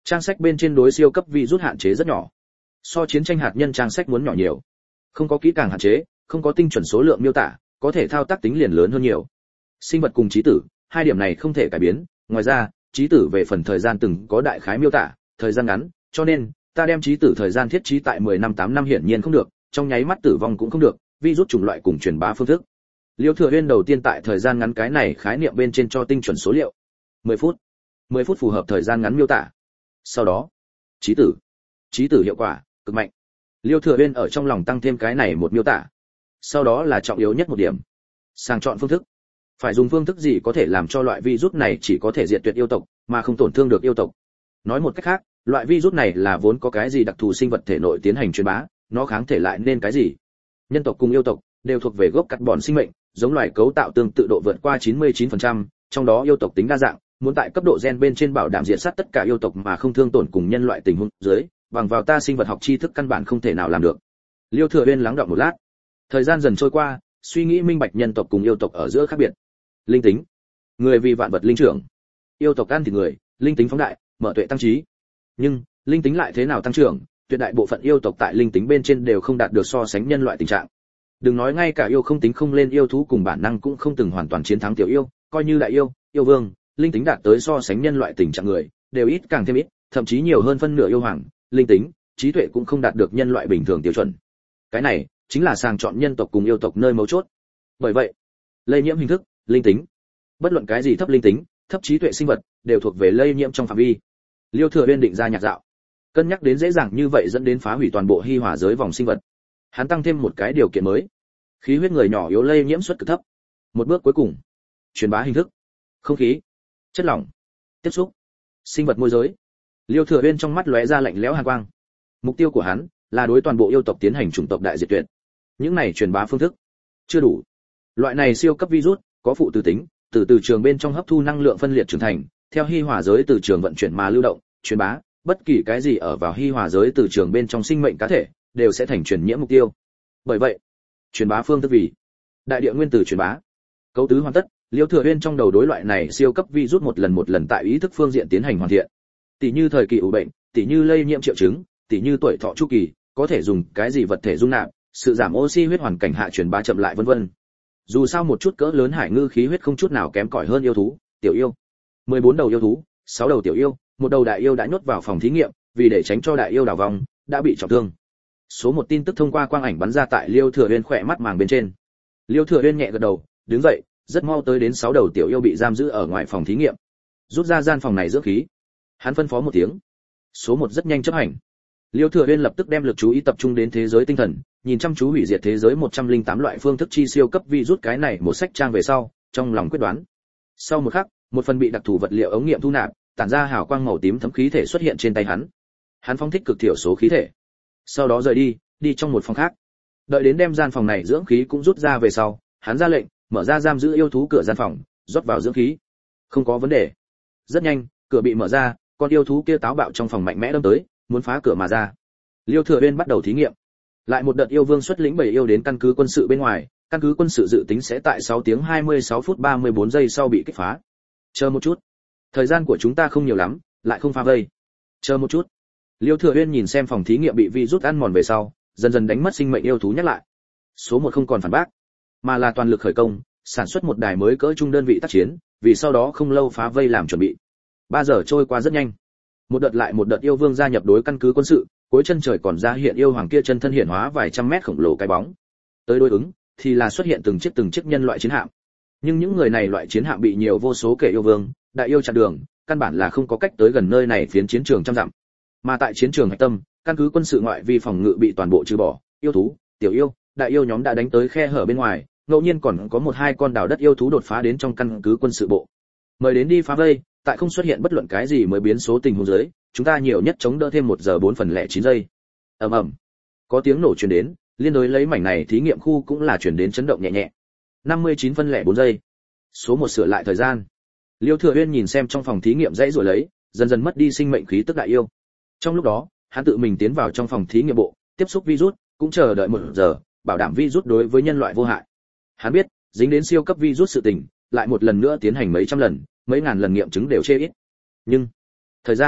Trang sách bên trên đối siêu cấp virus hạn chế rất nhỏ, so chiến tranh hạt nhân trang sách muốn nhỏ nhiều, không có kỹ càng hạn chế, không có tinh chuẩn số lượng miêu tả, có thể thao tác tính liền lớn hơn nhiều. Sinh vật cùng trí tử, hai điểm này không thể cải biến, ngoài ra, trí tử về phần thời gian từng có đại khái miêu tả, thời gian ngắn, cho nên ta đem trí tử thời gian thiết trí tại mười năm tám năm hiển nhiên không được, trong nháy mắt tử vong cũng không được, virus chủng loại cùng truyền bá phương thức. Liêu Thừa Uyên đầu tiên tại thời gian ngắn cái này khái niệm bên trên cho tinh chuẩn số liệu. mười phút. mười phút phù hợp thời gian ngắn miêu tả. Sau đó, trí tử. Trí tử hiệu quả cực mạnh. Liêu Thừa Uyên ở trong lòng tăng thêm cái này một miêu tả. Sau đó là trọng yếu nhất một điểm. Sàng chọn phương thức. Phải dùng phương thức gì có thể làm cho loại virus này chỉ có thể diệt tuyệt yêu tộc, mà không tổn thương được yêu tộc. Nói một cách khác, loại virus này là vốn có cái gì đặc thù sinh vật thể nội tiến hành truyền bá, nó kháng thể lại nên cái gì? Nhân tộc cùng yêu tộc đều thuộc về gốc carbon sinh mệnh, giống loài cấu tạo tương tự độ vượt qua chín mươi chín phần trăm, trong đó yêu tộc tính đa dạng, muốn tại cấp độ gen bên trên bảo đảm diệt sát tất cả yêu tộc mà không thương tổn cùng nhân loại tình huống dưới, bằng vào ta sinh vật học tri thức căn bản không thể nào làm được. Liêu Thừa Uyên lắng đọng một lát. Thời gian dần trôi qua, suy nghĩ minh bạch nhân tộc cùng yêu tộc ở giữa khác biệt. Linh tính, người vì vạn vật linh trưởng. Yêu tộc ăn thịt người, linh tính phóng đại, mở tuệ tăng trí. Nhưng, linh tính lại thế nào tăng trưởng, tuyệt đại bộ phận yêu tộc tại linh tính bên trên đều không đạt được so sánh nhân loại tình trạng. Đừng nói ngay cả yêu không tính không lên yêu thú cùng bản năng cũng không từng hoàn toàn chiến thắng tiểu yêu, coi như đại yêu, yêu vương, linh tính đạt tới so sánh nhân loại tình trạng người, đều ít càng thêm ít, thậm chí nhiều hơn phân nửa yêu hoàng, linh tính, trí tuệ cũng không đạt được nhân loại bình thường tiêu chuẩn. Cái này chính là sàng chọn nhân tộc cùng yêu tộc nơi mấu chốt. Bởi vậy, lây nhiễm hình thức, linh tính, bất luận cái gì thấp linh tính, thấp trí tuệ sinh vật, đều thuộc về lây nhiễm trong phạm vi. Liêu Thừa Uyên định ra nhạc dạo, cân nhắc đến dễ dàng như vậy dẫn đến phá hủy toàn bộ hi hòa giới vòng sinh vật. Hắn tăng thêm một cái điều kiện mới. Khí huyết người nhỏ yếu lây nhiễm suất cực thấp. Một bước cuối cùng, truyền bá hình thức, không khí, chất lỏng, tiếp xúc, sinh vật môi giới. Liêu Thừa Uyên trong mắt lóe ra lạnh lẽo hàn quang. Mục tiêu của hắn là đối toàn bộ yêu tộc tiến hành chủng tộc đại diệt tuyệt. Những này truyền bá phương thức chưa đủ. Loại này siêu cấp virus có phụ từ tính, từ từ trường bên trong hấp thu năng lượng phân liệt trưởng thành, theo hi hòa giới từ trường vận chuyển mà lưu động, truyền bá, bất kỳ cái gì ở vào hi hòa giới từ trường bên trong sinh mệnh cá thể đều sẽ thành truyền nhiễm mục tiêu. Bởi vậy, truyền bá phương thức vì đại địa nguyên tử truyền bá. Cấu tứ hoàn tất, Liêu Thừa Uyên trong đầu đối loại này siêu cấp virus một lần một lần tại ý thức phương diện tiến hành hoàn thiện. Tỷ như thời kỳ ủ bệnh, tỷ như lây nhiễm triệu chứng, tỷ như tuổi thọ chu kỳ, có thể dùng cái gì vật thể dung nạp, sự giảm oxy huyết hoàn cảnh hạ truyền bá chậm lại vân vân. Dù sao một chút cỡ lớn hải ngư khí huyết không chút nào kém cỏi hơn yêu thú, tiểu yêu. mười bốn đầu yêu thú, sáu đầu tiểu yêu, một đầu đại yêu đã nhốt vào phòng thí nghiệm, vì để tránh cho đại yêu đào vòng, đã bị trọng thương. Số một tin tức thông qua quang ảnh bắn ra tại Liêu Thừa Uyên khỏe mắt màng bên trên. Liêu Thừa Uyên nhẹ gật đầu, đứng dậy, rất mau tới đến sáu đầu tiểu yêu bị giam giữ ở ngoài phòng thí nghiệm. Rút ra gian phòng này dưỡng khí. Hắn phân phó một tiếng. Số một rất nhanh chấp hành. Liêu Thừa Uyên lập tức đem lực chú ý tập trung đến thế giới tinh thần, nhìn chăm chú hủy diệt thế giới một trăm lẻ tám loại phương thức chi siêu cấp virus cái này một sách trang về sau, trong lòng quyết đoán. Sau một khắc, một phần bị đặc thù vật liệu ống nghiệm thu nạp, tản ra hào quang màu tím thấm khí thể xuất hiện trên tay hắn. Hắn phóng thích cực thiểu số khí thể. Sau đó rời đi, đi trong một phòng khác. Đợi đến đem gian phòng này dưỡng khí cũng rút ra về sau, hắn ra lệnh, mở ra giam giữ yêu thú cửa gian phòng, rót vào dưỡng khí. Không có vấn đề. Rất nhanh, cửa bị mở ra, con yêu thú kia táo bạo trong phòng mạnh mẽ đâm tới, muốn phá cửa mà ra. Liêu Thừa Uyên bắt đầu thí nghiệm. Lại một đợt yêu vương xuất lĩnh bảy yêu đến căn cứ quân sự bên ngoài, căn cứ quân sự dự tính sẽ tại sáu tiếng hai mươi sáu phút ba mươi bốn giây sau bị kích phá. Chờ một chút, thời gian của chúng ta không nhiều lắm, lại không phá vây. Chờ một chút. Liêu Thừa Uyên nhìn xem phòng thí nghiệm bị virus ăn mòn về sau, dần dần đánh mất sinh mệnh yêu thú nhắc lại. Số một không còn phản bác, mà là toàn lực khởi công, sản xuất một đài mới cỡ trung đơn vị tác chiến, vì sau đó không lâu phá vây làm chuẩn bị. Ba giờ trôi qua rất nhanh. Một đợt lại một đợt yêu vương gia nhập đối căn cứ quân sự, cuối chân trời còn ra hiện yêu hoàng kia chân thân hiển hóa vài trăm mét khổng lồ cái bóng. Tới đối ứng thì là xuất hiện từng chiếc từng chiếc nhân loại chiến hạm. Nhưng những người này loại chiến hạm bị nhiều vô số kẻ yêu vương, đại yêu chặn đường, căn bản là không có cách tới gần nơi này phiến chiến trường trăm dặm. Mà tại chiến trường hạch tâm, căn cứ quân sự ngoại vi phòng ngự bị toàn bộ trừ bỏ, yêu thú, tiểu yêu, đại yêu nhóm đã đánh tới khe hở bên ngoài, ngẫu nhiên còn có một hai con đào đất yêu thú đột phá đến trong căn cứ quân sự bộ. Mời đến đi phá vây, tại không xuất hiện bất luận cái gì mới biến số tình huống dưới, chúng ta nhiều nhất chống đỡ thêm một giờ bốn phần lẻ chín giây. Ầm ầm. Có tiếng nổ truyền đến, liên đối lấy mảnh này thí nghiệm khu cũng là truyền đến chấn động nhẹ nhẹ. năm mươi chín phân lẻ bốn giây. Số một sửa lại thời gian. Liêu Thừa Uyên nhìn xem trong phòng thí nghiệm dãy rồi lấy, dần dần mất đi sinh mệnh khí tức đại yêu. Trong lúc đó, hắn tự mình tiến vào trong phòng thí nghiệm bộ, tiếp xúc virus, cũng chờ đợi một giờ, bảo đảm virus đối với nhân loại vô hại. Hắn biết, dính đến siêu cấp virus sự tình, lại một lần nữa tiến hành mấy trăm lần, mấy ngàn lần nghiệm chứng đều chê ít. Nhưng, thời gian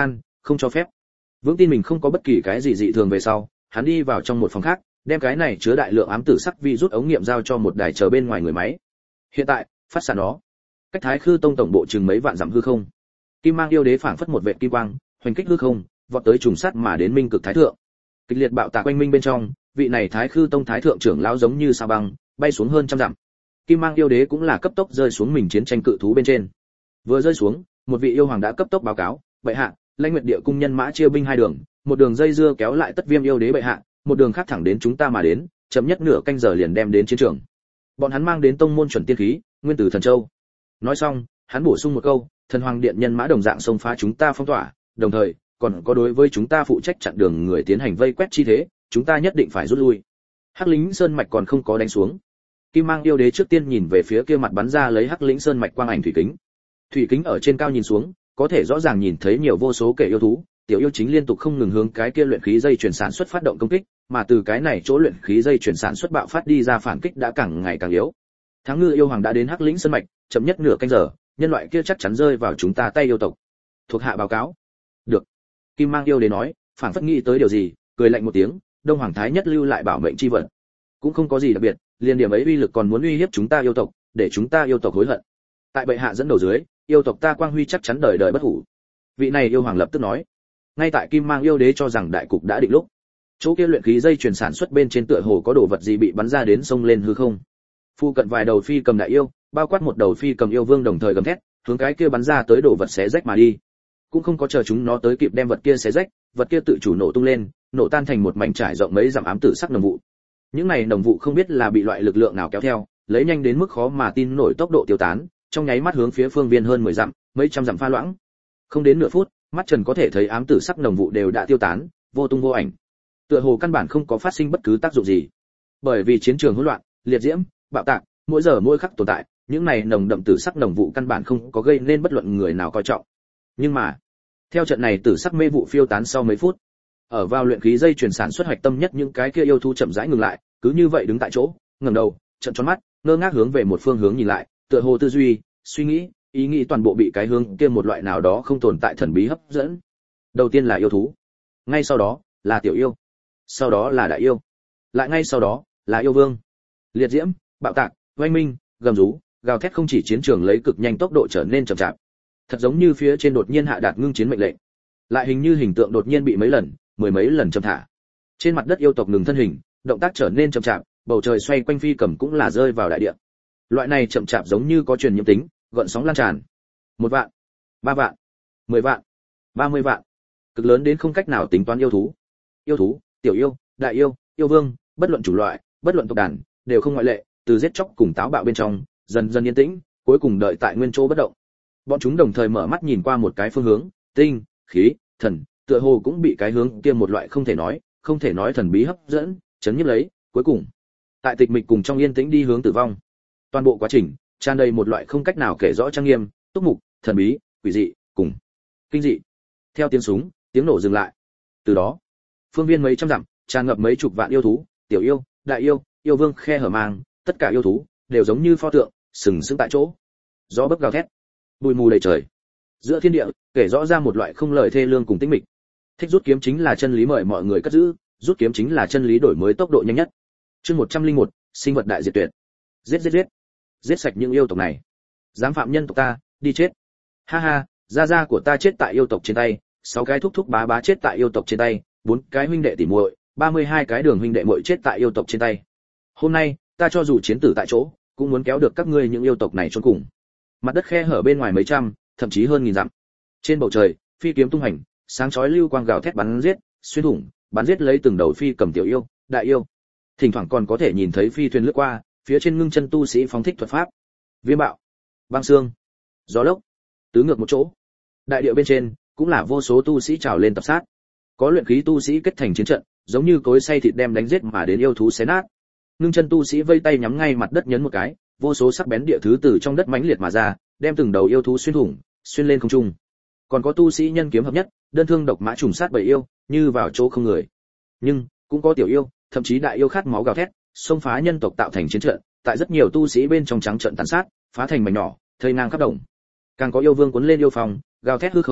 không cho phép. Vững tin mình không có bất kỳ cái gì dị thường về sau, hắn đi vào trong một phòng khác, đem cái này chứa đại lượng ám tử sắc vi rút ống nghiệm giao cho một đài chờ bên ngoài người máy. Hiện tại, phát xạ nó. Cách Thái Khư Tông tổng bộ chừng mấy vạn dặm hư không. Kim Mang yêu đế phảng phất một vệt kim quang, hoành kích hư không, vọt tới trùng sát mà đến Minh Cực Thái Thượng. Kịch liệt bạo tạc quanh minh bên trong, vị này Thái Khư Tông Thái Thượng trưởng lão giống như sao băng, bay xuống hơn trăm dặm. Kim Mang yêu đế cũng là cấp tốc rơi xuống mình chiến tranh cự thú bên trên. Vừa rơi xuống, một vị yêu hoàng đã cấp tốc báo cáo, bệ hạ, Lãnh Nguyệt Địa cung nhân mã chia binh hai đường, một đường dây dưa kéo lại Tất Viêm yêu đế bệ hạ, một đường khác thẳng đến chúng ta mà đến, chậm nhất nửa canh giờ liền đem đến chiến trường. Bọn hắn mang đến tông môn chuẩn tiên khí, nguyên tử thần châu. Nói xong, hắn bổ sung một câu, thần hoàng điện nhân mã đồng dạng xông phá chúng ta phong tỏa, đồng thời còn có đối với chúng ta phụ trách chặn đường người tiến hành vây quét chi thế, chúng ta nhất định phải rút lui. Hắc Lĩnh Sơn mạch còn không có đánh xuống. Kim Mang yêu đế trước tiên nhìn về phía kia mặt bắn ra lấy Hắc Lĩnh Sơn mạch quang ảnh thủy kính. Thủy kính ở trên cao nhìn xuống, có thể rõ ràng nhìn thấy nhiều vô số kẻ yêu thú, tiểu yêu chính liên tục không ngừng hướng cái kia luyện khí dây chuyển sản xuất phát động công kích, mà từ cái này chỗ luyện khí dây chuyển sản xuất bạo phát đi ra phản kích đã càng ngày càng yếu. Thắng Ngư yêu hoàng đã đến Hắc Lĩnh Sơn mạch, chậm nhất nửa canh giờ, nhân loại kia chắc chắn rơi vào chúng ta tay yêu tộc. Thuộc hạ báo cáo. Được. Kim Mang yêu đế nói, phảng phất nghĩ tới điều gì, cười lạnh một tiếng, Đông Hoàng Thái nhất lưu lại bảo mệnh chi vật. Cũng không có gì đặc biệt, liền điểm ấy uy lực còn muốn uy hiếp chúng ta yêu tộc, để chúng ta yêu tộc hối hận. Tại bệ hạ dẫn đầu dưới, yêu tộc ta quang huy chắc chắn đời đời bất hủ. Vị này yêu hoàng lập tức nói. Ngay tại Kim Mang yêu đế cho rằng đại cục đã định lúc, chỗ kia luyện khí dây chuyển sản xuất bên trên tựa hồ có đồ vật gì bị bắn ra đến sông lên hư không. Phu cận vài đầu phi cầm đại yêu, bao quát một đầu phi cầm yêu vương đồng thời gầm thét, hướng cái kia bắn ra tới đồ vật xé rách mà đi. Cũng không có chờ chúng nó tới kịp đem vật kia xé rách, vật kia tự chủ nổ tung lên, nổ tan thành một mảnh trải rộng mấy dặm ám tử sắc nồng vụ. Những này nồng vụ không biết là bị loại lực lượng nào kéo theo, lấy nhanh đến mức khó mà tin nổi tốc độ tiêu tán, trong nháy mắt hướng phía phương viên hơn mười dặm, mấy trăm dặm pha loãng. Không đến nửa phút, mắt Trần có thể thấy ám tử sắc nồng vụ đều đã tiêu tán, vô tung vô ảnh. Tựa hồ căn bản không có phát sinh bất cứ tác dụng gì. Bởi vì chiến trường hỗn loạn, liệt diễm, bạo tạc, mỗi giờ mỗi khắc tồn tại, những này nồng đậm tử sắc nồng vụ căn bản không có gây nên bất luận người nào coi trọng. Nhưng mà, theo trận này tử sắc mê vụ phiêu tán sau mấy phút, ở vào luyện khí dây chuyển sản xuất hoạch tâm nhất những cái kia yêu thú chậm rãi ngừng lại, cứ như vậy đứng tại chỗ, ngẩng đầu, trợn tròn mắt, ngơ ngác hướng về một phương hướng nhìn lại, tựa hồ tư duy, suy nghĩ, ý nghĩ toàn bộ bị cái hướng kia một loại nào đó không tồn tại thần bí hấp dẫn. Đầu tiên là yêu thú, ngay sau đó là tiểu yêu, sau đó là đại yêu, lại ngay sau đó là yêu vương. Liệt diễm, bạo tạc, oanh minh, gầm rú, gào thét không chỉ chiến trường lấy cực nhanh tốc độ trở nên chậm chạp, thật giống như phía trên đột nhiên hạ đạt ngưng chiến mệnh lệnh, lại hình như hình tượng đột nhiên bị mấy lần, mười mấy lần chậm thả. Trên mặt đất yêu tộc ngừng thân hình, động tác trở nên chậm chạp, bầu trời xoay quanh phi cầm cũng là rơi vào đại địa. Loại này chậm chạp giống như có truyền nhiễm tính, gợn sóng lan tràn. Một vạn, ba vạn, mười vạn, ba mươi vạn, cực lớn đến không cách nào tính toán yêu thú. Yêu thú, tiểu yêu, đại yêu, yêu vương, bất luận chủ loại, bất luận tộc đàn, đều không ngoại lệ, từ giết chóc cùng táo bạo bên trong, dần dần yên tĩnh, cuối cùng đợi tại nguyên chỗ bất động. Bọn chúng đồng thời mở mắt nhìn qua một cái phương hướng, tinh, khí, thần, tựa hồ cũng bị cái hướng kia một loại không thể nói, không thể nói thần bí hấp dẫn, chấn nhiếp lấy, cuối cùng, tại tịch mịch cùng trong yên tĩnh đi hướng tử vong. Toàn bộ quá trình tràn đầy một loại không cách nào kể rõ trang nghiêm, túc mục, thần bí, quỷ dị, cùng kinh dị. Theo tiếng súng, tiếng nổ dừng lại. Từ đó, phương viên mấy trăm dặm, tràn ngập mấy chục vạn yêu thú, tiểu yêu, đại yêu, yêu vương khe hở mang, tất cả yêu thú đều giống như pho tượng, sừng sững tại chỗ. Gió bấc gào thét, bụi mù đầy trời. Giữa thiên địa, kể rõ ra một loại không lời thê lương cùng tĩnh mịch. Thích rút kiếm chính là chân lý mời mọi người cất giữ, rút kiếm chính là chân lý đổi mới tốc độ nhanh nhất. Chương một trăm lẻ một, sinh vật đại diệt tuyệt. Giết giết giết. Giết sạch những yêu tộc này. Dám phạm nhân tộc ta, đi chết. Ha ha, gia gia của ta chết tại yêu tộc trên tay, sáu cái thúc thúc bá bá chết tại yêu tộc trên tay, bốn cái huynh đệ tỷ muội, ba mươi hai cái đường huynh đệ muội chết tại yêu tộc trên tay. Hôm nay, ta cho dù chiến tử tại chỗ, cũng muốn kéo được các ngươi những yêu tộc này chôn cùng. Mặt đất khe hở bên ngoài mấy trăm, thậm chí hơn nghìn dặm. Trên bầu trời, phi kiếm tung hành, sáng chói lưu quang gào thét bắn giết, xuyên thủng, bắn giết lấy từng đầu phi cầm tiểu yêu, đại yêu. Thỉnh thoảng còn có thể nhìn thấy phi thuyền lướt qua, phía trên ngưng chân tu sĩ phóng thích thuật pháp. Viêm bạo, băng xương, gió lốc, tứ ngược một chỗ. Đại địa bên trên cũng là vô số tu sĩ trào lên tập sát. Có luyện khí tu sĩ kết thành chiến trận, giống như cối xay thịt đem đánh giết mà đến yêu thú xé nát. Ngưng chân tu sĩ vây tay nhắm ngay mặt đất nhấn một cái, vô số sắc bén địa thứ từ trong đất mãnh liệt mà ra, đem từng đầu yêu thú xuyên thủng, xuyên lên không trung. Còn có tu sĩ nhân kiếm hợp nhất, đơn thương độc mã trùng sát bầy yêu, như vào chỗ không người. Nhưng cũng có tiểu yêu, thậm chí đại yêu khát máu gào thét, xông phá nhân tộc tạo thành chiến trận, tại rất nhiều tu sĩ bên trong trắng trận tàn sát, phá thành mảnh nhỏ, thây ngang khắp đồng. Càng có yêu vương cuốn lên yêu phong, gào thét hư không,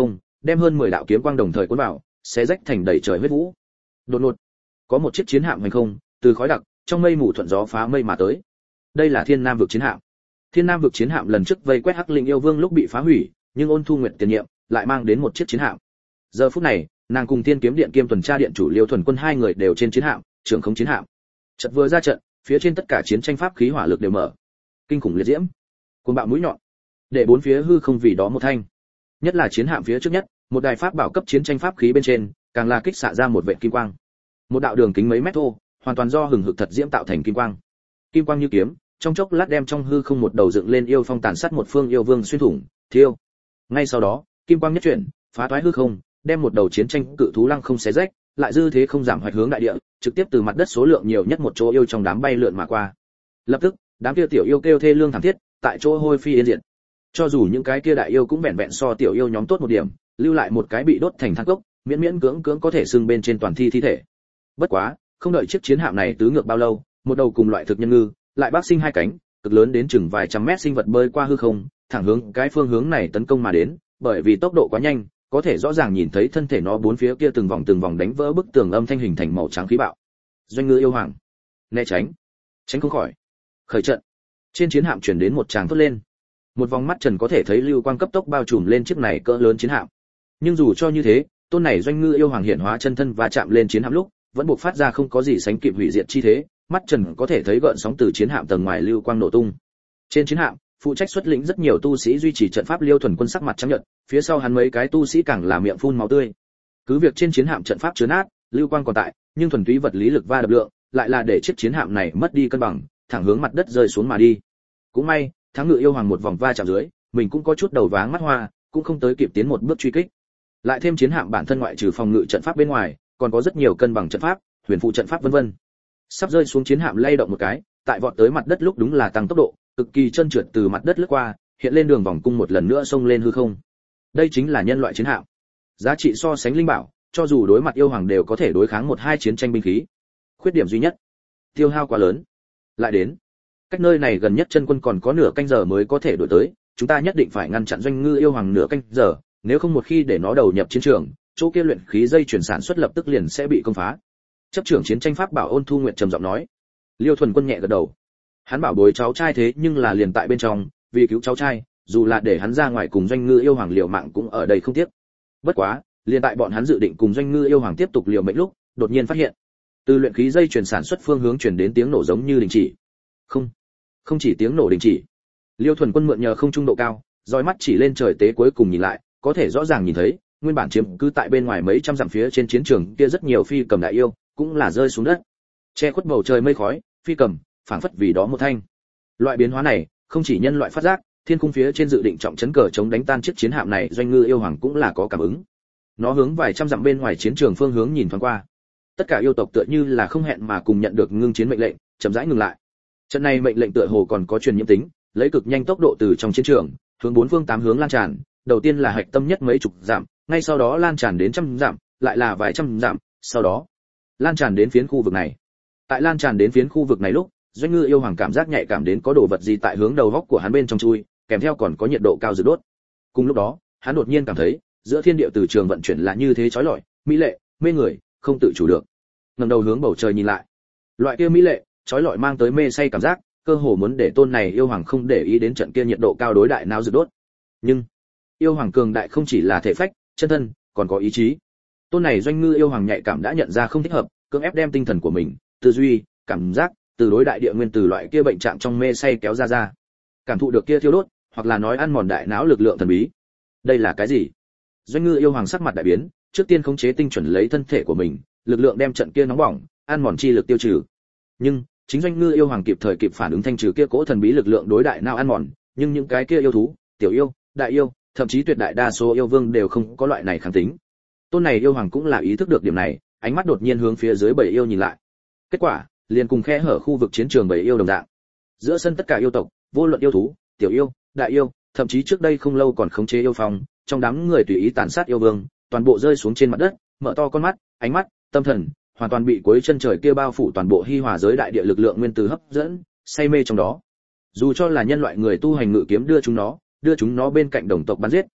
đem hơn mười đạo kiếm quang đồng thời cuốn vào, xé rách thành đầy trời huyết vũ. Đột ngột, có một chiếc chiến hạm hành không, từ khói đặc, trong mây mù thuận gió phá mây mà tới. Đây là Thiên Nam vực chiến hạm. Thiên Nam vực chiến hạm lần trước vây quét Hắc Linh yêu vương lúc bị phá hủy, nhưng Ôn Thu Nguyệt tiền nhiệm lại mang đến một chiếc chiến hạm. Giờ phút này, nàng cùng Thiên Kiếm Điện kiêm tuần tra điện chủ Liêu Thuần Quân hai người đều trên chiến hạm, trưởng khống chiến hạm. Chợt vừa ra trận, phía trên tất cả chiến tranh pháp khí hỏa lực đều mở. Kinh khủng liệt diễm, cuồng bạo mũi nhọn, để bốn phía hư không vì đó một thanh. Nhất là chiến hạm phía trước nhất, một đài pháp bảo cấp chiến tranh pháp khí bên trên, càng là kích xạ ra một vệt kim quang. Một đạo đường kính mấy mét thô, hoàn toàn do hừng hực thật diễm tạo thành kim quang. Kim quang như kiếm, trong chốc lát đem trong hư không một đầu dựng lên yêu phong tàn sát một phương yêu vương xuyên thủng, thiêu. Ngay sau đó, kim quang nhất chuyển, phá toái hư không, đem một đầu chiến tranh cự thú lăng không xé rách, lại dư thế không giảm hoạch hướng đại địa, trực tiếp từ mặt đất số lượng nhiều nhất một chỗ yêu trong đám bay lượn mà qua. Lập tức, đám kia tiểu yêu kêu thê lương thảm thiết, tại chỗ hôi phi yên diệt. Cho dù những cái kia đại yêu cũng vẹn vẹn so tiểu yêu nhóm tốt một điểm, lưu lại một cái bị đốt thành than cốc, miễn miễn cưỡng cưỡng có thể xưng bên trên toàn thi thi thể. Bất quá, không đợi chiếc chiến hạm này tứ ngược bao lâu, một đầu cùng loại thực nhân ngư, lại bác sinh hai cánh, cực lớn đến chừng vài trăm mét sinh vật bơi qua hư không, thẳng hướng cái phương hướng này tấn công mà đến, bởi vì tốc độ quá nhanh, có thể rõ ràng nhìn thấy thân thể nó bốn phía kia từng vòng từng vòng đánh vỡ bức tường âm thanh hình thành màu trắng khí bạo. Doanh ngư yêu hoàng, né tránh, tránh không khỏi. Khởi trận. Trên chiến hạm truyền đến một tràng thốt lên. Một vòng mắt trần có thể thấy lưu quang cấp tốc bao trùm lên chiếc này cỡ lớn chiến hạm. Nhưng dù cho như thế, tôn này doanh ngư yêu hoàng hiện hóa chân thân và chạm lên chiến hạm lúc, vẫn buộc phát ra không có gì sánh kịp hủy diệt chi thế, mắt trần có thể thấy gợn sóng từ chiến hạm tầng ngoài lưu quang nổ tung. Trên chiến hạm, phụ trách xuất lĩnh rất nhiều tu sĩ duy trì trận pháp Liêu Thuần Quân sắc mặt trắng nhợt, phía sau hắn mấy cái tu sĩ càng là miệng phun máu tươi. Cứ việc trên chiến hạm trận pháp chứa nát, lưu quang còn tại, nhưng thuần túy vật lý lực va đập lượng, lại là để chiếc chiến hạm này mất đi cân bằng, thẳng hướng mặt đất rơi xuống mà đi. Cũng may, thắng ngự yêu hoàng một vòng va chạm dưới, mình cũng có chút đầu váng mắt hoa, cũng không tới kịp tiến một bước truy kích. Lại thêm chiến hạm bản thân ngoại trừ phòng ngự trận pháp bên ngoài, còn có rất nhiều cân bằng trận pháp, huyền phụ trận pháp vân vân. Sắp rơi xuống chiến hạm lay động một cái, tại vọt tới mặt đất lúc đúng là tăng tốc độ, cực kỳ chân trượt từ mặt đất lướt qua, hiện lên đường vòng cung một lần nữa xông lên hư không. Đây chính là nhân loại chiến hạm. Giá trị so sánh linh bảo, cho dù đối mặt yêu hoàng đều có thể đối kháng một hai chiến tranh binh khí. Khuyết điểm duy nhất, tiêu hao quá lớn. Lại đến, cách nơi này gần nhất chân quân còn có nửa canh giờ mới có thể đuổi tới, chúng ta nhất định phải ngăn chặn doanh ngư yêu hoàng nửa canh giờ, nếu không một khi để nó đầu nhập chiến trường, chỗ kia luyện khí dây chuyển sản xuất lập tức liền sẽ bị công phá. Chấp trưởng chiến tranh pháp bảo Ôn Thu Nguyệt trầm giọng nói. Liêu Thuần Quân nhẹ gật đầu. Hắn bảo bối cháu trai thế nhưng là liền tại bên trong, vì cứu cháu trai, dù là để hắn ra ngoài cùng doanh ngư yêu hoàng liều mạng cũng ở đây không tiếc. Bất quá, liền tại bọn hắn dự định cùng doanh ngư yêu hoàng tiếp tục liều mệnh lúc, đột nhiên phát hiện, từ luyện khí dây chuyển sản xuất phương hướng truyền đến tiếng nổ giống như đình chỉ. Không, không chỉ tiếng nổ đình chỉ. Liêu Thuần Quân mượn nhờ không trung độ cao, dõi mắt chỉ lên trời tế cuối cùng nhìn lại, có thể rõ ràng nhìn thấy, nguyên bản chiếm cứ tại bên ngoài mấy trăm dặm phía trên chiến trường kia rất nhiều phi cầm đại yêu, cũng là rơi xuống đất. Che khuất bầu trời mây khói, phi cầm, phảng phất vì đó một thanh. Loại biến hóa này, không chỉ nhân loại phát giác, thiên cung phía trên dự định trọng trấn cờ chống đánh tan chiếc chiến hạm này, doanh ngư yêu hoàng cũng là có cảm ứng. Nó hướng vài trăm dặm bên ngoài chiến trường phương hướng nhìn thoáng qua. Tất cả yêu tộc tựa như là không hẹn mà cùng nhận được ngưng chiến mệnh lệnh, chậm rãi ngừng lại. Trận này mệnh lệnh tựa hồ còn có truyền nhiễm tính, lấy cực nhanh tốc độ từ trong chiến trường, hướng bốn phương tám hướng lan tràn, đầu tiên là hạch tâm nhất mấy chục dặm, ngay sau đó lan tràn đến trăm dặm, lại là vài trăm dặm, sau đó lan tràn đến phiến khu vực này. Tại lan tràn đến phiến khu vực này lúc, doanh ngư yêu hoàng cảm giác nhạy cảm đến có đồ vật gì tại hướng đầu góc của hắn bên trong chui, kèm theo còn có nhiệt độ cao rực đốt. Cùng lúc đó, hắn đột nhiên cảm thấy, giữa thiên địa từ trường vận chuyển là như thế chói lọi, mỹ lệ, mê người, không tự chủ được. Ngẩng đầu hướng bầu trời nhìn lại. Loại kia mỹ lệ, chói lọi mang tới mê say cảm giác, cơ hồ muốn để tôn này yêu hoàng không để ý đến trận kia nhiệt độ cao đối đại não rực đốt. Nhưng, yêu hoàng cường đại không chỉ là thể phách, chân thân, còn có ý chí. Tôn này doanh ngư yêu hoàng nhạy cảm đã nhận ra không thích hợp, cưỡng ép đem tinh thần của mình, tư duy, cảm giác, từ đối đại địa nguyên từ loại kia bệnh trạng trong mê say kéo ra ra. Cảm thụ được kia thiêu đốt, hoặc là nói ăn mòn đại não lực lượng thần bí. Đây là cái gì? Doanh ngư yêu hoàng sắc mặt đại biến, trước tiên khống chế tinh chuẩn lấy thân thể của mình, lực lượng đem trận kia nóng bỏng, ăn mòn chi lực tiêu trừ. Nhưng, chính doanh ngư yêu hoàng kịp thời kịp phản ứng thanh trừ kia cỗ thần bí lực lượng đối đại não ăn mòn, nhưng những cái kia yêu thú, tiểu yêu, đại yêu, thậm chí tuyệt đại đa số yêu vương đều không có loại này kháng tính. Tôn này yêu hoàng cũng là ý thức được điểm này, ánh mắt đột nhiên hướng phía dưới bầy yêu nhìn lại. Kết quả, liền cùng khe hở khu vực chiến trường bầy yêu đồng dạng. Giữa sân tất cả yêu tộc, vô luận yêu thú, tiểu yêu, đại yêu, thậm chí trước đây không lâu còn khống chế yêu phong, trong đám người tùy ý tàn sát yêu vương, toàn bộ rơi xuống trên mặt đất, mở to con mắt, ánh mắt, tâm thần, hoàn toàn bị cuối chân trời kia bao phủ toàn bộ hi hòa giới đại địa lực lượng nguyên tử hấp dẫn, say mê trong đó. Dù cho là nhân loại người tu hành ngự kiếm đưa chúng nó, đưa chúng nó bên cạnh đồng tộc bắn giết,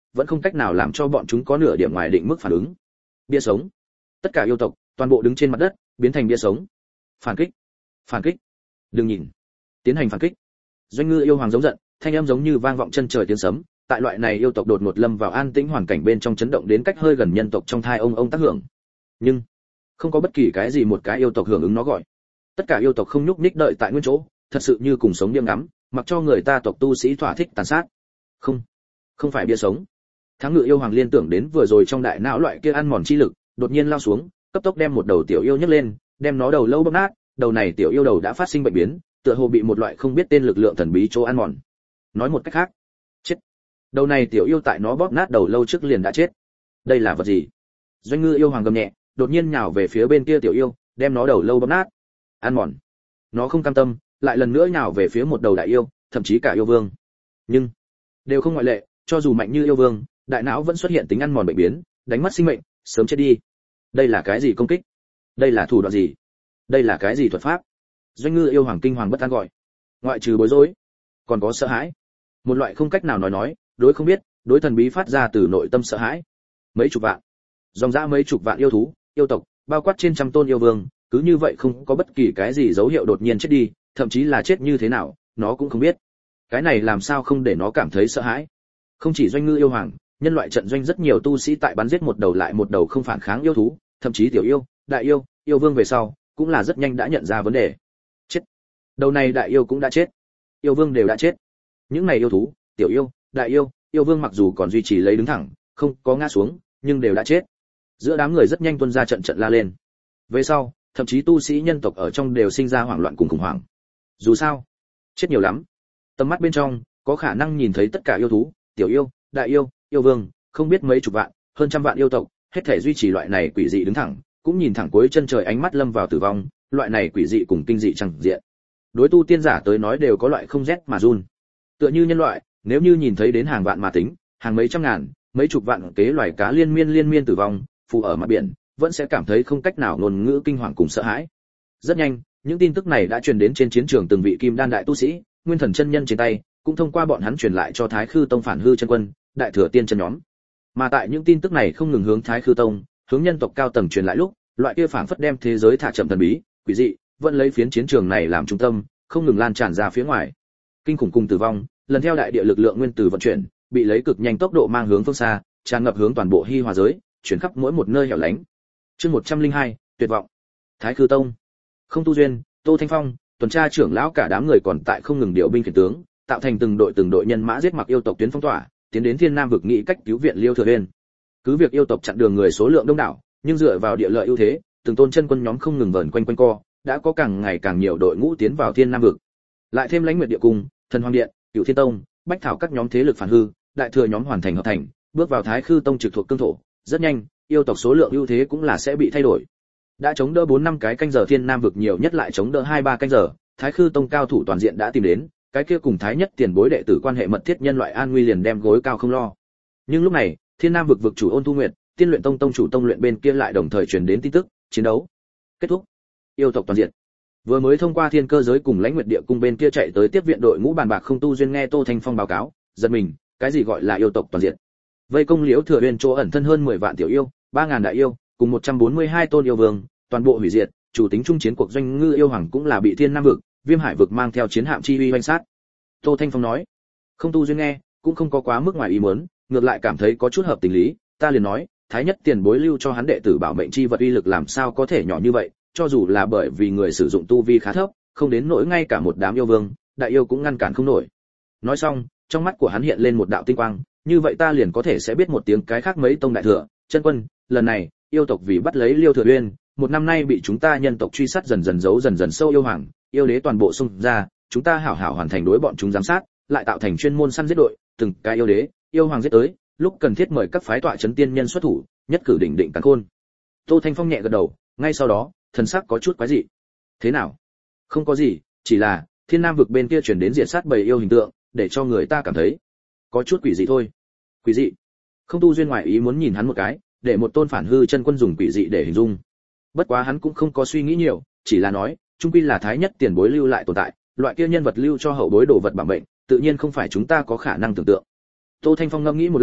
vẫn không cách nào làm cho bọn chúng có nửa điểm ngoài định mức phản ứng. Bia sống. Tất cả yêu tộc toàn bộ đứng trên mặt đất, biến thành bia sống. Phản kích, phản kích, đừng nhìn, tiến hành phản kích. Doanh Ngư yêu hoàng giống giận, thanh âm giống như vang vọng chân trời tiếng sấm, tại loại này yêu tộc đột ngột lâm vào an tĩnh hoàn cảnh bên trong chấn động đến cách hơi gần nhân tộc trong thai ông ông tác hưởng. Nhưng không có bất kỳ cái gì một cái yêu tộc hưởng ứng nó gọi. Tất cả yêu tộc không nhúc nhích đợi tại nguyên chỗ, thật sự như cùng sống điên ngắm, mặc cho người ta tộc tu sĩ thỏa thích tàn sát. Không, không phải bia sống. Thắng Ngự yêu hoàng liên tưởng đến vừa rồi trong đại não loại kia ăn mòn chi lực, đột nhiên lao xuống, cấp tốc đem một đầu tiểu yêu nhấc lên, đem nó đầu lâu bóp nát, đầu này tiểu yêu đầu đã phát sinh bệnh biến, tựa hồ bị một loại không biết tên lực lượng thần bí chỗ ăn mòn. Nói một cách khác, chết. Đầu này tiểu yêu tại nó bóp nát đầu lâu trước liền đã chết. Đây là vật gì? Doanh Ngư yêu hoàng gầm nhẹ, đột nhiên nhào về phía bên kia tiểu yêu, đem nó đầu lâu bóp nát. Ăn mòn. Nó không cam tâm, lại lần nữa nhào về phía một đầu đại yêu, thậm chí cả yêu vương. Nhưng đều không ngoại lệ, cho dù mạnh như yêu vương, đại não vẫn xuất hiện tính ăn mòn bệnh biến, đánh mất sinh mệnh, sớm chết đi. Đây là cái gì công kích? Đây là thủ đoạn gì? Đây là cái gì thuật pháp? Doanh Ngư yêu hoàng kinh hoàng bất an gọi. Ngoại trừ bối rối, còn có sợ hãi. Một loại không cách nào nói nói, đối không biết, đối thần bí phát ra từ nội tâm sợ hãi. Mấy chục vạn, dòng dã mấy chục vạn yêu thú, yêu tộc, bao quát trên trăm tôn yêu vương, cứ như vậy không có bất kỳ cái gì dấu hiệu đột nhiên chết đi, thậm chí là chết như thế nào, nó cũng không biết. Cái này làm sao không để nó cảm thấy sợ hãi? Không chỉ Doanh Ngư yêu hoàng, nhân loại trận doanh rất nhiều tu sĩ tại bắn giết một đầu lại một đầu không phản kháng yêu thú, thậm chí tiểu yêu, đại yêu, yêu vương về sau, cũng là rất nhanh đã nhận ra vấn đề. Chết. Đầu này đại yêu cũng đã chết. Yêu vương đều đã chết. Những này yêu thú, tiểu yêu, đại yêu, yêu vương mặc dù còn duy trì lấy đứng thẳng, không có ngã xuống, nhưng đều đã chết. Giữa đám người rất nhanh tuôn ra trận trận la lên. Về sau, thậm chí tu sĩ nhân tộc ở trong đều sinh ra hoảng loạn cùng khủng hoảng. Dù sao, chết nhiều lắm. Tầm mắt bên trong có khả năng nhìn thấy tất cả yêu thú, tiểu yêu, đại yêu, yêu vương, không biết mấy chục vạn, hơn trăm vạn yêu tộc, hết thể duy trì loại này quỷ dị đứng thẳng, cũng nhìn thẳng cuối chân trời ánh mắt lâm vào tử vong, loại này quỷ dị cùng kinh dị chẳng diện. Đối tu tiên giả tới nói đều có loại không rét mà run. Tựa như nhân loại, nếu như nhìn thấy đến hàng vạn mà tính, hàng mấy trăm ngàn, mấy chục vạn kế loài cá liên miên liên miên tử vong, phù ở mặt biển, vẫn sẽ cảm thấy không cách nào ngôn ngữ kinh hoàng cùng sợ hãi. Rất nhanh, những tin tức này đã truyền đến trên chiến trường từng vị kim đan đại tu sĩ, nguyên thần chân nhân trên tay, cũng thông qua bọn hắn truyền lại cho Thái Khư Tông phản hư chân quân, đại thừa tiên chân nhóm. Mà tại những tin tức này không ngừng hướng Thái Khư Tông, hướng nhân tộc cao tầng truyền lại lúc, loại kia phảng phất đem thế giới thả chậm thần bí, quỷ dị, vẫn lấy phiến chiến trường này làm trung tâm, không ngừng lan tràn ra phía ngoài. Kinh khủng cùng tử vong, lần theo đại địa lực lượng nguyên tử vận chuyển, bị lấy cực nhanh tốc độ mang hướng phương xa, tràn ngập hướng toàn bộ Hi Hòa giới, chuyển khắp mỗi một nơi hẻo lánh. Chương một trăm lẻ hai, tuyệt vọng. Thái Khư Tông. Không Tu Duyên, Tô Thanh Phong, tuần tra trưởng lão cả đám người còn tại không ngừng điều binh khiển tướng, tạo thành từng đội từng đội nhân mã giết mặc yêu tộc tuyến phong tỏa, tiến đến Thiên Nam vực nghĩ cách cứu viện Liêu Thừa Uyên. Cứ việc yêu tộc chặn đường người số lượng đông đảo, nhưng dựa vào địa lợi ưu thế, từng tôn chân quân nhóm không ngừng vờn quanh quanh co, đã có càng ngày càng nhiều đội ngũ tiến vào Thiên Nam vực. Lại thêm Lãnh Nguyệt Địa Cung, Thần Hoàng Điện, Cửu Thiên Tông, Bách Thảo các nhóm thế lực phản hư, đại thừa nhóm hoàn thành hợp thành, bước vào Thái Khư Tông trực thuộc cương thổ, rất nhanh, yêu tộc số lượng ưu thế cũng là sẽ bị thay đổi. Đã chống đỡ bốn năm cái canh giờ Thiên Nam vực nhiều nhất lại chống đỡ hai ba canh giờ, Thái Khư Tông cao thủ toàn diện đã tìm đến, cái kia cùng Thái Nhất tiền bối đệ tử quan hệ mật thiết nhân loại an nguy liền đem gối cao không lo. Nhưng lúc này, Thiên Nam vực vực chủ Ôn Thu Nguyệt, Tiên Luyện Tông tông chủ Tông Luyện bên kia lại đồng thời truyền đến tin tức, chiến đấu kết thúc, yêu tộc toàn diện. Vừa mới thông qua Thiên Cơ giới cùng Lãnh Nguyệt Địa Cung bên kia chạy tới tiếp viện đội ngũ bàn bạc Không Tu Duyên nghe Tô Thanh Phong báo cáo, giật mình, cái gì gọi là yêu tộc toàn diện? Vây công Liễu Thừa Uyên chỗ ẩn thân hơn mười vạn tiểu yêu, ba ngàn đại yêu, cùng một trăm bốn mươi hai tôn yêu vương, toàn bộ hủy diệt, chủ tính trung chiến cuộc Doanh Ngư yêu hoàng cũng là bị Thiên Nam vực, Viêm Hải vực mang theo chiến hạm chi uy hoành sát. Tô Thanh Phong nói, Không Tu Duyên nghe, cũng không có quá mức ngoài ý muốn, ngược lại cảm thấy có chút hợp tình lý, ta liền nói, Thái Nhất tiền bối lưu cho hắn đệ tử bảo mệnh chi vật uy lực làm sao có thể nhỏ như vậy, cho dù là bởi vì người sử dụng tu vi khá thấp, không đến nỗi ngay cả một đám yêu vương, đại yêu cũng ngăn cản không nổi. Nói xong, trong mắt của hắn hiện lên một đạo tinh quang, như vậy ta liền có thể sẽ biết một tiếng cái khác mấy tông đại thừa, chân quân, lần này, yêu tộc vì bắt lấy Liêu Thừa Uyên, một năm nay bị chúng ta nhân tộc truy sát dần dần giấu dần dần sâu yêu hoàng, yêu đế toàn bộ xung ra, chúng ta hảo hảo hoàn thành đối bọn chúng giám sát, lại tạo thành chuyên môn săn giết đội, từng cái yêu đế, yêu hoàng giết tới, lúc cần thiết mời các phái tọa chấn tiên nhân xuất thủ, nhất cử đỉnh định càn khôn. Tô Thanh Phong nhẹ gật đầu, ngay sau đó, thần sắc có chút quái dị. Thế nào? Không có gì, chỉ là Thiên Nam vực bên kia truyền đến diệt sát bầy yêu hình tượng, để cho người ta cảm thấy có chút quỷ dị thôi. Quỷ dị? Không Tu Duyên ngoại ý muốn nhìn hắn một cái, để một tôn phản hư chân quân dùng quỷ dị để hình dung. Bất quá hắn cũng không có suy nghĩ nhiều, chỉ là nói, trung quy là Thái Nhất tiền bối lưu lại tồn tại, loại kia nhân vật lưu cho hậu bối đồ vật bảo mệnh, tự nhiên không phải chúng ta có khả năng tưởng tượng. Tô Thanh Phong ngẫm nghĩ một lát,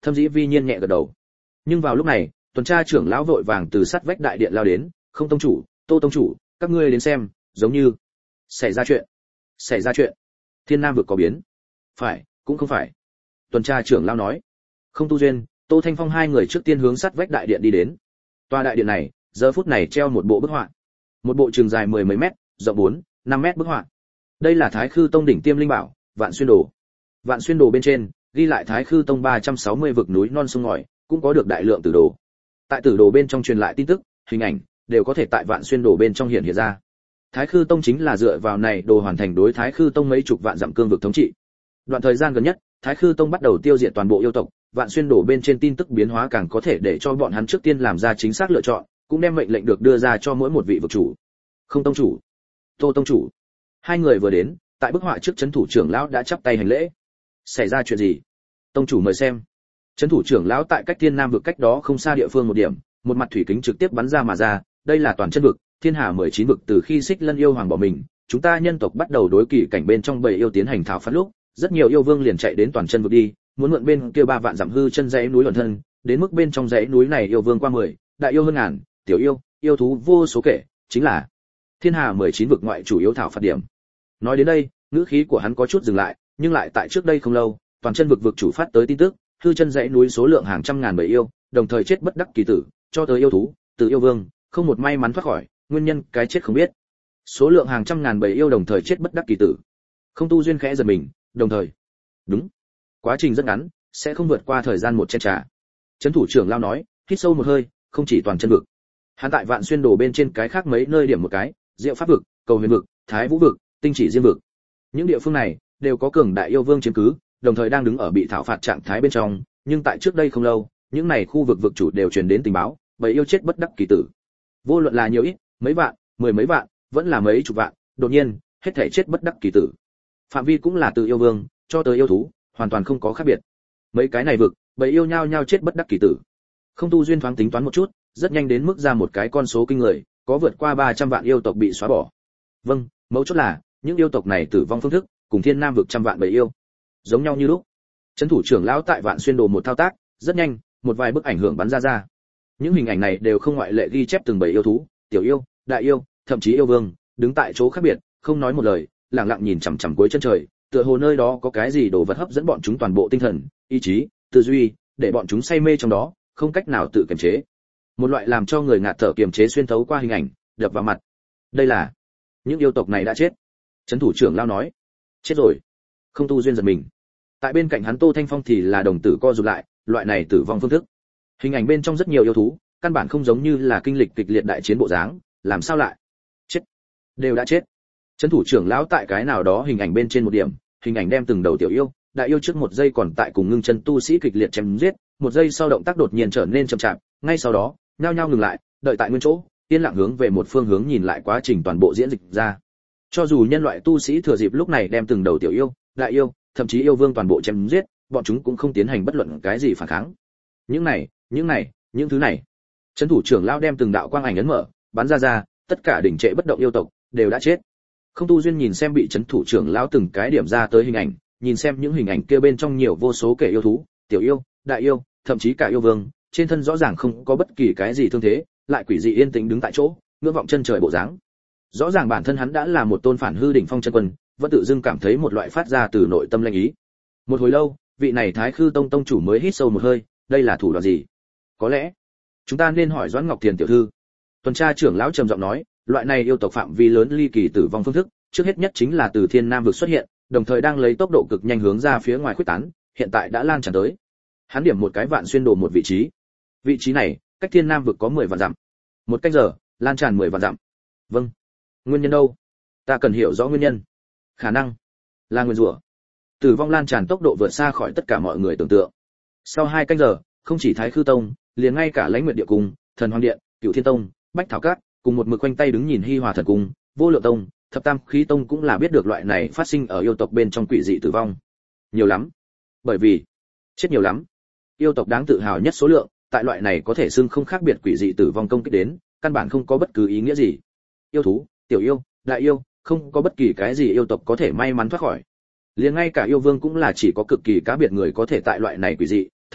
Thâm Dĩ Vi nhiên nhẹ gật đầu. Nhưng vào lúc này, tuần tra trưởng lão vội vàng từ sát vách đại điện lao đến, "Không tông chủ, Tô tông chủ, các ngươi đến xem, giống như xảy ra chuyện." "Xảy ra chuyện? Thiên Nam vực có biến?" "Phải, cũng không phải." Tuần tra trưởng lão nói. Không Tu Duyên, Tô Thanh Phong hai người trước tiên hướng sát vách đại điện đi đến. Tòa đại điện này, giờ phút này treo một bộ bức họa. Một bộ trường dài mười mấy mét, rộng bốn, năm mét bức họa. Đây là Thái Khư Tông đỉnh tiêm linh bảo, Vạn Xuyên Đồ. Vạn Xuyên Đồ bên trên ghi lại Thái Khư Tông ba trăm sáu mươi vực núi non sông ngòi, cũng có được đại lượng tử đồ. Tại tử đồ bên trong truyền lại tin tức, hình ảnh đều có thể tại Vạn Xuyên Đồ bên trong hiện hiện ra. Thái Khư Tông chính là dựa vào này đồ hoàn thành đối Thái Khư Tông mấy chục vạn dặm cương vực thống trị. Đoạn thời gian gần nhất, Thái Khư Tông bắt đầu tiêu diệt toàn bộ yêu tộc, Vạn Xuyên Đồ bên trên tin tức biến hóa càng có thể để cho bọn hắn trước tiên làm ra chính xác lựa chọn, cũng đem mệnh lệnh được đưa ra cho mỗi một vị vực chủ. Không tông chủ, Tô tông chủ. Hai người vừa đến, tại bức họa trước trấn thủ trưởng lão đã chắp tay hành lễ. Xảy ra chuyện gì? Tông chủ mời xem. Trấn thủ trưởng lão tại cách Thiên Nam vực cách đó không xa địa phương một điểm, một mặt thủy kính trực tiếp bắn ra mà ra, đây là toàn chân vực, Thiên Hà mười chín vực từ khi Xích Lân yêu hoàng bỏ mình, chúng ta nhân tộc bắt đầu đối kỳ cảnh bên trong bầy yêu tiến hành thảo phạt lúc, rất nhiều yêu vương liền chạy đến toàn chân vực đi, muốn mượn bên kia ba vạn dặm hư chân dãy núi ẩn thân, đến mức bên trong dãy núi này yêu vương qua mười, đại yêu hơn ngàn, tiểu yêu, yêu thú vô số kể, chính là Thiên Hà mười chín vực ngoại chủ yếu thảo phạt điểm. Nói đến đây, ngữ khí của hắn có chút dừng lại, nhưng lại tại trước đây không lâu, toàn chân vực vực chủ phát tới tin tức, hư chân dãy núi số lượng hàng trăm ngàn bầy yêu, đồng thời chết bất đắc kỳ tử, cho tới yêu thú, từ yêu vương, không một may mắn thoát khỏi, nguyên nhân cái chết không biết. Số lượng hàng trăm ngàn bầy yêu đồng thời chết bất đắc kỳ tử. Không Tu Duyên khẽ giật mình, đồng thời. Đúng. Quá trình rất ngắn, sẽ không vượt qua thời gian một chén trà. Trấn thủ trưởng lao nói, hít sâu một hơi, không chỉ toàn chân vực. Hắn tại Vạn Xuyên Đồ bên trên cái khác mấy nơi điểm một cái, Diệu Pháp vực, Cầu Huyền vực, Thái Vũ vực, Tinh Chỉ Diêm vực. Những địa phương này đều có cường đại yêu vương chiếm cứ, đồng thời đang đứng ở bị thảo phạt trạng thái bên trong, nhưng tại trước đây không lâu, những này khu vực vực chủ đều truyền đến tình báo, bầy yêu chết bất đắc kỳ tử. Vô luận là nhiều ít, mấy vạn, mười mấy vạn, vẫn là mấy chục vạn, đột nhiên, hết thảy chết bất đắc kỳ tử. Phạm vi cũng là từ yêu vương cho tới yêu thú, hoàn toàn không có khác biệt. Mấy cái này vực, bầy yêu nhau nhau chết bất đắc kỳ tử. Không Tu Duyên thoáng tính toán một chút, rất nhanh đến mức ra một cái con số kinh người, có vượt qua ba trăm vạn yêu tộc bị xóa bỏ. Vâng, mấu chốt là, những yêu tộc này tử vong phương thức, cùng Thiên Nam vực trăm vạn bầy yêu giống nhau như lúc. Trấn thủ trưởng lão tại Vạn Xuyên Đồ một thao tác, rất nhanh, một vài bức ảnh hưởng bắn ra ra. Những hình ảnh này đều không ngoại lệ ghi chép từng bầy yêu thú, tiểu yêu, đại yêu, thậm chí yêu vương, đứng tại chỗ khác biệt, không nói một lời, lặng lặng nhìn chằm chằm cuối chân trời, tựa hồ nơi đó có cái gì đồ vật hấp dẫn bọn chúng toàn bộ tinh thần, ý chí, tư duy, để bọn chúng say mê trong đó, không cách nào tự kiềm chế. Một loại làm cho người ngạt thở kiềm chế xuyên thấu qua hình ảnh, đập vào mặt. Đây là những yêu tộc này đã chết. Trấn thủ trưởng lao nói, chết rồi. Không Tu Duyên giật mình. Tại bên cạnh hắn Tô Thanh Phong thì là đồng tử co rụt lại, loại này tử vong phương thức. Hình ảnh bên trong rất nhiều yêu thú, căn bản không giống như là kinh lịch kịch liệt đại chiến bộ dáng, làm sao lại chết? Đều đã chết. Trấn thủ trưởng lão tại cái nào đó hình ảnh bên trên một điểm, hình ảnh đem từng đầu tiểu yêu, đại yêu trước một giây còn tại cùng ngưng chân tu sĩ kịch liệt chém giết, một giây sau động tác đột nhiên trở nên chậm chạp, ngay sau đó, nhao nhao ngừng lại, đợi tại nguyên chỗ, yên lặng hướng về một phương hướng nhìn lại quá trình toàn bộ diễn dịch ra. Cho dù nhân loại tu sĩ thừa dịp lúc này đem từng đầu tiểu yêu, đại yêu, thậm chí yêu vương toàn bộ chém giết, bọn chúng cũng không tiến hành bất luận cái gì phản kháng. Những này, những này, những thứ này. Trấn thủ trưởng lão đem từng đạo quang ảnh ấn mở, bắn ra ra, tất cả đỉnh trệ bất động yêu tộc đều đã chết. Không Tu Duyên nhìn xem bị trấn thủ trưởng lão từng cái điểm ra tới hình ảnh, nhìn xem những hình ảnh kia bên trong nhiều vô số kẻ yêu thú, tiểu yêu, đại yêu, thậm chí cả yêu vương, trên thân rõ ràng không có bất kỳ cái gì thương thế, lại quỷ dị yên tĩnh đứng tại chỗ, ngưỡng vọng chân trời bộ dáng. Rõ ràng bản thân hắn đã là một tôn phản hư đỉnh phong chân quân, vẫn tự dưng cảm thấy một loại phát ra từ nội tâm lanh ý. Một hồi lâu, vị này Thái Khư Tông tông chủ mới hít sâu một hơi, đây là thủ đoạn gì? Có lẽ chúng ta nên hỏi Doãn Ngọc Thiền tiểu thư. Tuần tra trưởng lão trầm giọng nói, loại này yêu tộc phạm vi lớn ly kỳ tử vong phương thức, trước hết nhất chính là từ Thiên Nam vực xuất hiện, đồng thời đang lấy tốc độ cực nhanh hướng ra phía ngoài khuếch tán, hiện tại đã lan tràn tới. Hắn điểm một cái Vạn Xuyên Đồ một vị trí. Vị trí này, cách Thiên Nam vực có mười vạn dặm. Một canh giờ, lan tràn mười vạn dặm. Vâng. Nguyên nhân đâu? Ta cần hiểu rõ nguyên nhân. Khả năng là nguyên rủa. Tử vong lan tràn tốc độ vượt xa khỏi tất cả mọi người tưởng tượng. Sau hai canh giờ, không chỉ Thái Khư Tông, liền ngay cả Lãnh Nguyệt Địa Cung, Thần Hoàng Điện, Cửu Thiên Tông, Bách Thảo Các, cùng một mực quanh tay đứng nhìn Hi Hòa Thần Cung, Vô Lượng Tông, Thập Tam Khí Tông cũng là biết được loại này phát sinh ở yêu tộc bên trong quỷ dị tử vong. Nhiều lắm. Bởi vì chết nhiều lắm. Yêu tộc đáng tự hào nhất số lượng, tại loại này có thể xưng không khác biệt quỷ dị tử vong công kích đến, căn bản không có bất cứ ý nghĩa gì. Yêu thú, tiểu yêu, đại yêu, không có bất kỳ cái gì yêu tộc có thể may mắn thoát khỏi. Liền ngay cả yêu vương cũng là chỉ có cực kỳ cá biệt người có thể tại loại này quỷ dị, thần bí,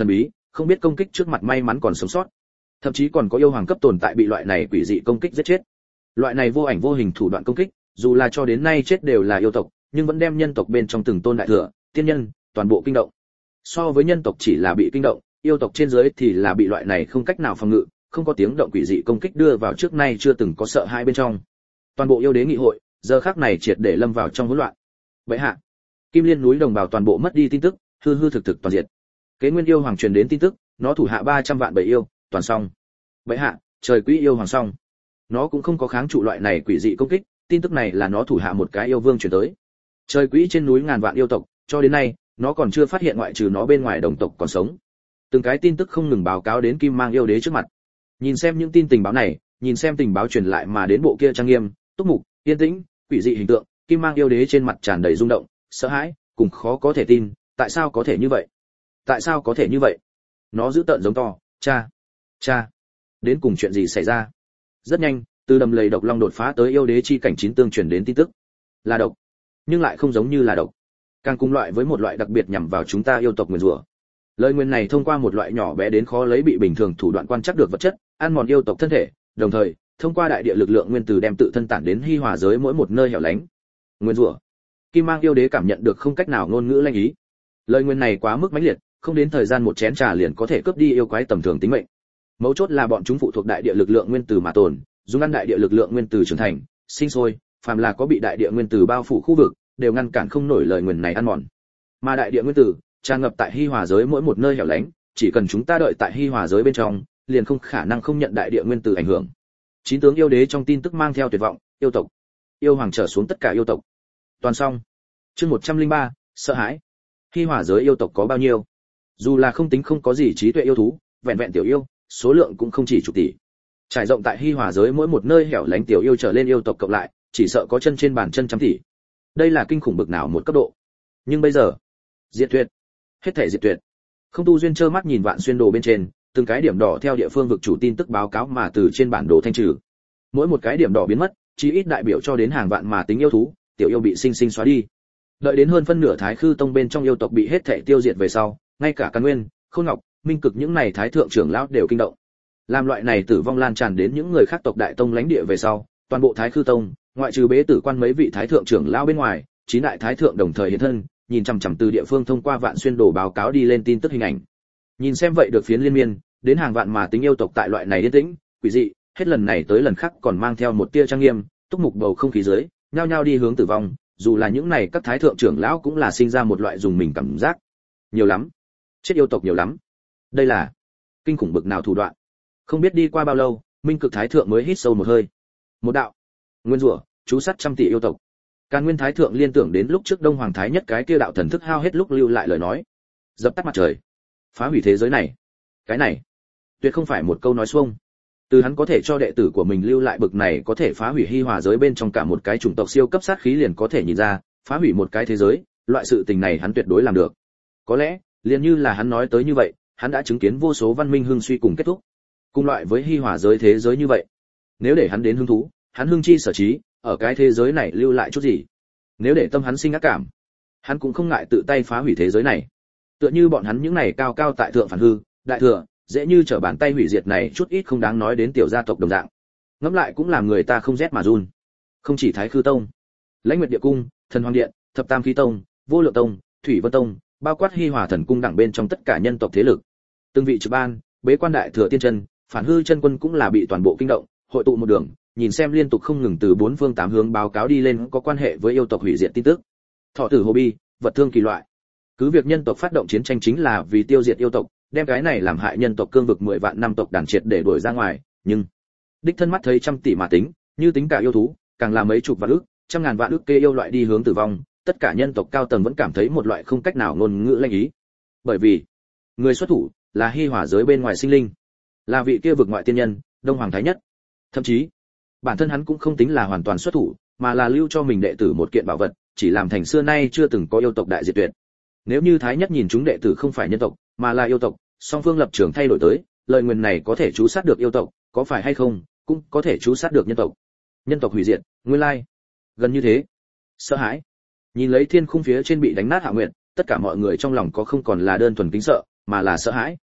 không biết công kích trước mặt may mắn còn sống sót. Thậm chí còn có yêu hoàng cấp tồn tại bị loại này quỷ dị công kích giết chết. Loại này vô ảnh vô hình thủ đoạn công kích, dù là cho đến nay chết đều là yêu tộc, nhưng vẫn đem nhân tộc bên trong từng tôn đại thừa, tiên nhân, toàn bộ kinh động. So với nhân tộc chỉ là bị kinh động, yêu tộc trên dưới thì là bị loại này không cách nào phòng ngự, không có tiếng động quỷ dị công kích đưa vào trước nay chưa từng có sợ hãi bên trong. Toàn bộ yêu đế nghị hội, giờ khắc này triệt để lâm vào trong hỗn loạn. Vậy hạ, Kim Liên núi đồng bào toàn bộ mất đi tin tức, hư hư thực thực toàn diệt. Kế Nguyên yêu hoàng truyền đến tin tức, nó thủ hạ ba trăm vạn bầy yêu, toàn xong. Vậy hạ, trời quỷ yêu hoàng xong. Nó cũng không có kháng trụ loại này quỷ dị công kích, tin tức này là nó thủ hạ một cái yêu vương truyền tới. Trời quỷ trên núi ngàn vạn yêu tộc, cho đến nay, nó còn chưa phát hiện ngoại trừ nó bên ngoài đồng tộc còn sống. Từng cái tin tức không ngừng báo cáo đến Kim Mang yêu đế trước mặt. Nhìn xem những tin tình báo này, nhìn xem tình báo truyền lại mà đến bộ kia trang nghiêm, túc mục, yên tĩnh, quỷ dị hình tượng, Kim Mang yêu đế trên mặt tràn đầy rung động, sợ hãi, cùng khó có thể tin, tại sao có thể như vậy? Tại sao có thể như vậy? Nó giữ tợn giống to, cha, cha, đến cùng chuyện gì xảy ra? Rất nhanh, từ đầm lầy độc long đột phá tới yêu đế chi cảnh chín tương truyền đến tin tức, là độc, nhưng lại không giống như là độc, càng cùng loại với một loại đặc biệt nhằm vào chúng ta yêu tộc nguyền rủa. Lời nguyền này thông qua một loại nhỏ bé đến khó lấy bị bình thường thủ đoạn quan trắc được vật chất, ăn mòn yêu tộc thân thể, đồng thời thông qua đại địa lực lượng nguyên tử đem tự thân tản đến hi hòa giới mỗi một nơi hẻo lánh. Nguyền rủa. Kim Mang yêu đế cảm nhận được không cách nào ngôn ngữ lanh ý. Lời nguyền này quá mức mãnh liệt, không đến thời gian một chén trà liền có thể cướp đi yêu quái tầm thường tính mệnh. Mấu chốt là bọn chúng phụ thuộc đại địa lực lượng nguyên tử mà tồn, dùng ăn đại địa lực lượng nguyên tử trưởng thành, sinh sôi, phàm là có bị đại địa nguyên tử bao phủ khu vực, đều ngăn cản không nổi lời nguyền này ăn mòn. Mà đại địa nguyên tử tràn ngập tại hi hòa giới mỗi một nơi hẻo lánh, chỉ cần chúng ta đợi tại hi hòa giới bên trong, liền không khả năng không nhận đại địa nguyên tử ảnh hưởng. Chín tướng yêu đế trong tin tức mang theo tuyệt vọng, yêu tộc, yêu hoàng trở xuống tất cả yêu tộc. Toàn xong. Chương một trăm lẻ ba, sợ hãi. Hi hòa giới yêu tộc có bao nhiêu? Dù là không tính không có gì trí tuệ yêu thú, vẹn vẹn tiểu yêu, số lượng cũng không chỉ chục tỷ. Trải rộng tại hi hòa giới mỗi một nơi hẻo lánh tiểu yêu trở lên yêu tộc cộng lại, chỉ sợ có chân trên bàn chân trăm tỷ. Đây là kinh khủng bực nào một cấp độ. Nhưng bây giờ, diệt tuyệt, hết thể diệt tuyệt. Không tu duyên trơ mắt nhìn Vạn Xuyên đồ bên trên, từng cái điểm đỏ theo địa phương vực chủ tin tức báo cáo mà từ trên bản đồ thanh trừ. Mỗi một cái điểm đỏ biến mất, chỉ ít đại biểu cho đến hàng vạn mà tính yêu thú, tiểu yêu bị sinh sinh xóa đi. Đợi đến hơn phân nửa Thái Khư Tông bên trong yêu tộc bị hết thể tiêu diệt về sau, ngay cả Càn Nguyên, Khôn Ngọc, Minh Cực những này thái thượng trưởng lão đều kinh động. Làm loại này tử vong lan tràn đến những người khác tộc đại tông lãnh địa về sau, toàn bộ Thái Khư Tông, ngoại trừ bế tử quan mấy vị thái thượng trưởng lão bên ngoài, chín đại thái thượng đồng thời hiện thân, nhìn chằm chằm từ địa phương thông qua Vạn Xuyên đồ báo cáo đi lên tin tức hình ảnh. Nhìn xem vậy được phiến liên miên, đến hàng vạn mà tính yêu tộc tại loại này yên tĩnh, quỷ dị, hết lần này tới lần khác còn mang theo một tia trang nghiêm, túc mục bầu không khí dưới, nhao nhao đi hướng tử vong, dù là những này các thái thượng trưởng lão cũng là sinh ra một loại dùng mình cảm giác. Nhiều lắm, chết yêu tộc nhiều lắm. Đây là kinh khủng bực nào thủ đoạn. Không biết đi qua bao lâu, Minh Cực thái thượng mới hít sâu một hơi. Một đạo, nguyên rủa, chú sát trăm tỷ yêu tộc. Càn Nguyên thái thượng liên tưởng đến lúc trước Đông Hoàng thái nhất cái kia đạo thần thức hao hết lúc lưu lại lời nói, dập tắt mặt trời, phá hủy thế giới này. Cái này, tuyệt không phải một câu nói xuông. Từ hắn có thể cho đệ tử của mình lưu lại bực này có thể phá hủy hi hòa giới bên trong cả một cái chủng tộc siêu cấp sát khí liền có thể nhìn ra, phá hủy một cái thế giới, loại sự tình này hắn tuyệt đối làm được. Có lẽ, liền như là hắn nói tới như vậy, hắn đã chứng kiến vô số văn minh hưng suy cùng kết thúc. Cùng loại với hi hòa giới thế giới như vậy, nếu để hắn đến hứng thú, hắn hưng chi sở trí, ở cái thế giới này lưu lại chút gì? Nếu để tâm hắn sinh ác cảm, hắn cũng không ngại tự tay phá hủy thế giới này. Tựa như bọn hắn những này cao cao tại thượng phản hư, đại thừa, dễ như trở bàn tay hủy diệt này chút ít không đáng nói đến tiểu gia tộc đồng dạng. Ngẫm lại cũng làm người ta không rét mà run. Không chỉ Thái Khư Tông, Lãnh Nguyệt Địa Cung, Thần Hoàng Điện, Thập Tam Khí Tông, Vô Lượng Tông, Thủy Vân Tông, bao quát Hi Hòa Thần Cung đẳng bên trong tất cả nhân tộc thế lực. Từng vị trực ban, bế quan đại thừa tiên chân, phản hư chân quân cũng là bị toàn bộ kinh động, hội tụ một đường, nhìn xem liên tục không ngừng từ bốn phương tám hướng báo cáo đi lên có quan hệ với yêu tộc hủy diệt tin tức. Thọ tử hồ bi, vật thương kỳ loại. Cứ việc nhân tộc phát động chiến tranh chính là vì tiêu diệt yêu tộc, đem cái này làm hại nhân tộc cương vực mười vạn năm tộc đàn triệt để đuổi ra ngoài, nhưng đích thân mắt thấy trăm tỷ mà tính, như tính cả yêu thú, càng là mấy chục vạn ức, trăm ngàn vạn ức kê yêu loại đi hướng tử vong, tất cả nhân tộc cao tầng vẫn cảm thấy một loại không cách nào ngôn ngữ lanh ý. Bởi vì, người xuất thủ là Hi Hòa giới bên ngoài sinh linh, là vị kia vực ngoại tiên nhân, Đông Hoàng thái nhất. Thậm chí, bản thân hắn cũng không tính là hoàn toàn xuất thủ, mà là lưu cho mình đệ tử một kiện bảo vật, chỉ làm thành xưa nay chưa từng có yêu tộc đại diệt tuyệt. Nếu như thái nhất nhìn chúng đệ tử không phải nhân tộc, mà là yêu tộc, song phương lập trường thay đổi tới, lời nguyền này có thể chú sát được yêu tộc, có phải hay không, cũng có thể chú sát được nhân tộc. Nhân tộc hủy diệt, nguyên lai gần như thế. Sợ hãi. Nhìn lấy thiên khung phía trên bị đánh nát Hạ Nguyệt, tất cả mọi người trong lòng có không còn là đơn thuần kính sợ, mà là sợ hãi.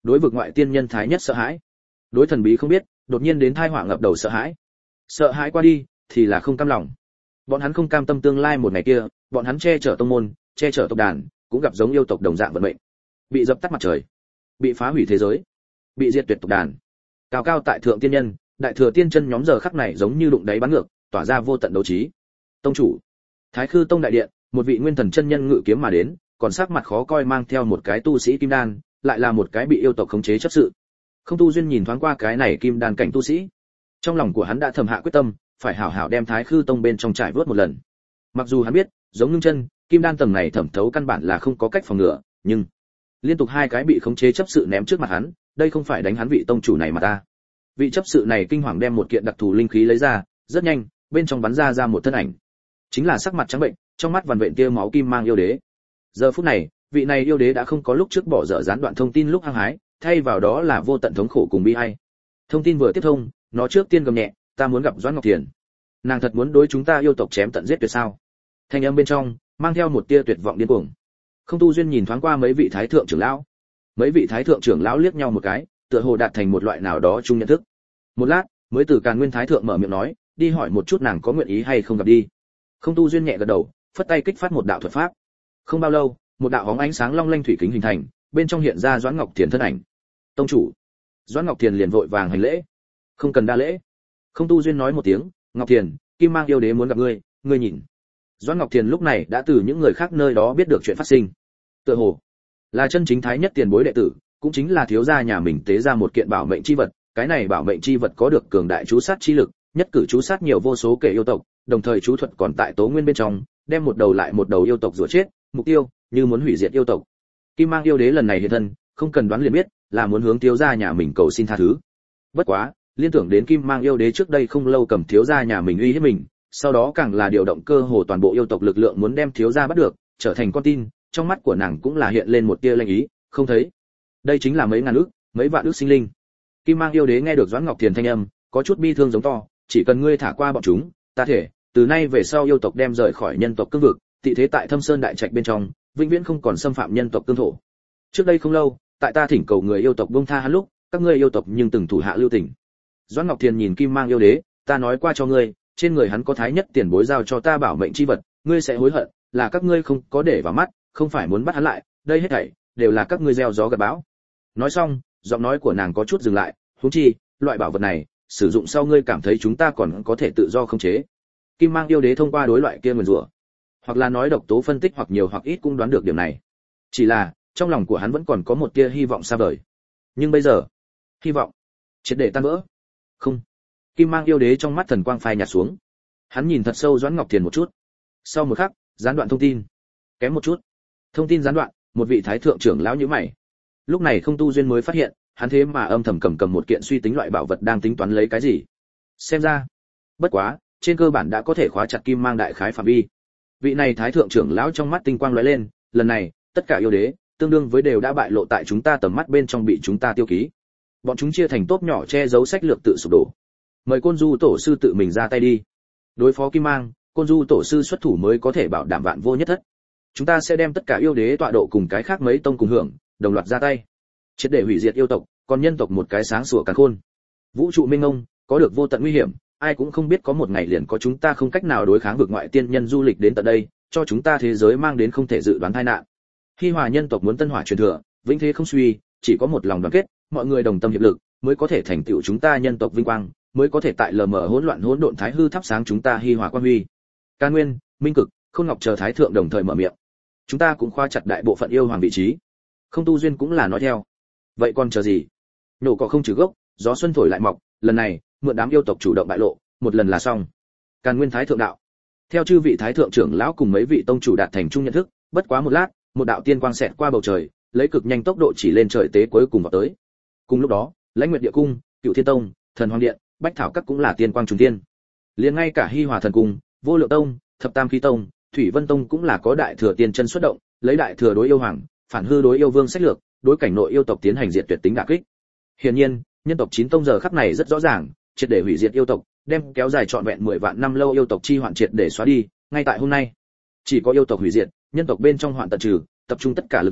đối vực ngoại tiên nhân thái nhất sợ hãi, đối thần bí không biết đột nhiên đến tai họa ngập đầu sợ hãi. Sợ hãi qua đi thì là không cam lòng. Bọn hắn không cam tâm tương lai một ngày kia, bọn hắn che chở tông môn, che chở tộc đàn, cũng gặp giống yêu tộc đồng dạng vận mệnh. Bị dập tắt mặt trời, bị phá hủy thế giới, bị diệt tuyệt tộc đàn. Cao cao tại thượng tiên nhân, đại thừa tiên chân nhóm giờ khắc này giống như đụng đáy bắn ngược, tỏa ra vô tận đấu trí. Tông chủ, Thái Khư Tông đại điện, một vị nguyên thần chân nhân ngự kiếm mà đến, còn sắc mặt khó coi mang theo một cái tu sĩ kim đan, lại là một cái bị yêu tộc khống chế chấp sự. Không Tu Duyên nhìn thoáng qua cái này kim đan cảnh tu sĩ, trong lòng của hắn đã thầm hạ quyết tâm, phải hảo hảo đem Thái Khư Tông bên trong trải vớt một lần. Mặc dù hắn biết, giống Ngưng Chân, kim đan tầng này thẩm thấu căn bản là không có cách phòng ngừa, nhưng liên tục hai cái bị khống chế chấp sự ném trước mặt hắn, đây không phải đánh hắn vị tông chủ này mà ta. Vị chấp sự này kinh hoàng đem một kiện đặc thù linh khí lấy ra, rất nhanh, bên trong bắn ra ra một thân ảnh. Chính là sắc mặt trắng bệnh, trong mắt vằn vện tia máu kim mang yêu đế. Giờ phút này, vị này yêu đế đã không có lúc trước bỏ dở gián đoạn thông tin lúc hăng hái, thay vào đó là vô tận thống khổ cùng bi ai. Thông tin vừa tiếp thông, nó trước tiên gầm nhẹ, ta muốn gặp Doãn Ngọc Thiền. Nàng thật muốn đối chúng ta yêu tộc chém tận giết tuyệt sao? Thanh âm bên trong mang theo một tia tuyệt vọng điên cuồng. Không Tu Duyên nhìn thoáng qua mấy vị thái thượng trưởng lão. Mấy vị thái thượng trưởng lão liếc nhau một cái, tựa hồ đạt thành một loại nào đó chung nhận thức. Một lát, mới từ Càn Nguyên thái thượng mở miệng nói, đi hỏi một chút nàng có nguyện ý hay không gặp đi. Không Tu Duyên nhẹ gật đầu, phất tay kích phát một đạo thuật pháp. Không bao lâu, một đạo bóng ánh sáng long lanh thủy kính hình thành, bên trong hiện ra Doãn Ngọc Thiền thân ảnh. Tông chủ. Doãn Ngọc Thiền liền vội vàng hành lễ. Không cần đa lễ. Không Tu Duyên nói một tiếng, Ngọc Thiền, Kim Mang yêu đế muốn gặp ngươi, ngươi nhìn. Doãn Ngọc Thiền lúc này đã từ những người khác nơi đó biết được chuyện phát sinh. Tựa hồ là chân chính thái nhất tiền bối đệ tử, cũng chính là thiếu gia nhà mình tế ra một kiện bảo mệnh chi vật, cái này bảo mệnh chi vật có được cường đại chú sát chi lực, nhất cử chú sát nhiều vô số kẻ yêu tộc, đồng thời chú thuật còn tại tố nguyên bên trong, đem một đầu lại một đầu yêu tộc rủa chết, mục tiêu như muốn hủy diệt yêu tộc. Kim Mang yêu đế lần này hiện thân, không cần đoán liền biết, là muốn hướng thiếu gia nhà mình cầu xin tha thứ. Bất quá, liên tưởng đến Kim Mang yêu đế trước đây không lâu cầm thiếu gia nhà mình uy hiếp mình, sau đó càng là điều động cơ hồ toàn bộ yêu tộc lực lượng muốn đem thiếu gia bắt được, trở thành con tin, trong mắt của nàng cũng là hiện lên một tia lanh ý, không thấy. Đây chính là mấy ngàn ước, mấy vạn ước sinh linh. Kim Mang yêu đế nghe được Doãn Ngọc Thiền thanh âm, có chút bi thương giống to, chỉ cần ngươi thả qua bọn chúng, ta thể, từ nay về sau yêu tộc đem rời khỏi nhân tộc cương vực, tị thế tại Thâm Sơn đại trạch bên trong, vĩnh viễn không còn xâm phạm nhân tộc cương thổ. Trước đây không lâu, tại ta thỉnh cầu người yêu tộc buông tha hắn lúc, các ngươi yêu tộc nhưng từng thủ hạ lưu tình. Doãn Ngọc Thiền nhìn Kim Mang yêu đế, ta nói qua cho ngươi, trên người hắn có thái nhất tiền bối giao cho ta bảo mệnh chi vật, ngươi sẽ hối hận, là các ngươi không có để vào mắt, không phải muốn bắt hắn lại, đây hết thảy đều là các ngươi gieo gió gặt bão. Nói xong, giọng nói của nàng có chút dừng lại, huống chi, loại bảo vật này, sử dụng sau ngươi cảm thấy chúng ta còn có thể tự do khống chế. Kim Mang yêu đế thông qua đối loại kia nguyền rủa, hoặc là nói độc tố phân tích hoặc nhiều hoặc ít cũng đoán được điểm này. Chỉ là, trong lòng của hắn vẫn còn có một tia hy vọng xa vời. Nhưng bây giờ, hy vọng triệt để tan vỡ. Không. Kim Mang yêu đế trong mắt thần quang phai nhạt xuống. Hắn nhìn thật sâu Doãn Ngọc Thiền một chút. Sau một khắc, gián đoạn thông tin. Kém một chút. Thông tin gián đoạn, một vị thái thượng trưởng lão nhíu mày. Lúc này Không Tu Duyên mới phát hiện, hắn thế mà âm thầm cầm cầm một kiện suy tính loại bảo vật đang tính toán lấy cái gì. Xem ra, bất quá, trên cơ bản đã có thể khóa chặt Kim Mang đại khái phạm vi. Vị này thái thượng trưởng lão trong mắt tinh quang lóe lên, lần này, tất cả yêu đế, tương đương với đều đã bại lộ tại chúng ta tầm mắt bên trong bị chúng ta tiêu ký. Bọn chúng chia thành tốp nhỏ che giấu sách lược tự sụp đổ. Mời Côn Du tổ sư tự mình ra tay đi. Đối phó Kim Mang, Côn Du tổ sư xuất thủ mới có thể bảo đảm vạn vô nhất thất. Chúng ta sẽ đem tất cả yêu đế tọa độ cùng cái khác mấy tông cùng hưởng, đồng loạt ra tay. Triệt để hủy diệt yêu tộc, còn nhân tộc một cái sáng sủa càn khôn. Vũ trụ mênh mông, có được vô tận nguy hiểm, ai cũng không biết có một ngày liền có chúng ta không cách nào đối kháng vực ngoại tiên nhân du lịch đến tận đây, cho chúng ta thế giới mang đến không thể dự đoán tai nạn. Hi Hòa nhân tộc muốn tân hỏa truyền thừa, vĩnh thế không suy, chỉ có một lòng đoàn kết, mọi người đồng tâm hiệp lực, mới có thể thành tựu chúng ta nhân tộc vinh quang, mới có thể tại lờ mờ hỗn loạn hỗn độn thái hư thắp sáng chúng ta Hi Hòa quang huy. Ca Nguyên, Minh Cực, Khôn Ngọc chờ thái thượng đồng thời mở miệng. Chúng ta cũng khoa chặt đại bộ phận yêu hoàng vị trí. Không Tu Duyên cũng là nói theo. Vậy còn chờ gì? Nổ cỏ không trừ gốc, gió xuân thổi lại mọc, lần này, mượn đám yêu tộc chủ động bại lộ, một lần là xong. Càn Nguyên thái thượng đạo. Theo chư vị thái thượng trưởng lão cùng mấy vị tông chủ đạt thành chung nhận thức, bất quá một lát, một đạo tiên quang xẹt qua bầu trời, lấy cực nhanh tốc độ chỉ lên trời tế cuối cùng vào tới. Cùng lúc đó, Lãnh Nguyệt Địa Cung, Cựu Thiên Tông, Thần Hoàng Điện, Bách Thảo Các cũng là tiên quang trùng tiên. Liền ngay cả Hi Hòa Thần Cung, Vô Lượng Tông, Thập Tam Khí Tông, Thủy Vân Tông cũng là có đại thừa tiên chân xuất động, lấy đại thừa đối yêu hoàng, phản hư đối yêu vương sách lược, đối cảnh nội yêu tộc tiến hành diệt tuyệt tính đả kích. Hiển nhiên, nhân tộc chín tông giờ khắc này rất rõ ràng, triệt để hủy diệt yêu tộc, đem kéo dài trọn vẹn mười vạn năm lâu yêu tộc chi hoạn triệt để xóa đi, ngay tại hôm nay. Chỉ có yêu tộc hủy diệt, nhân tộc bên trong hoạn tận trừ, tập trung tất cả lực lượng,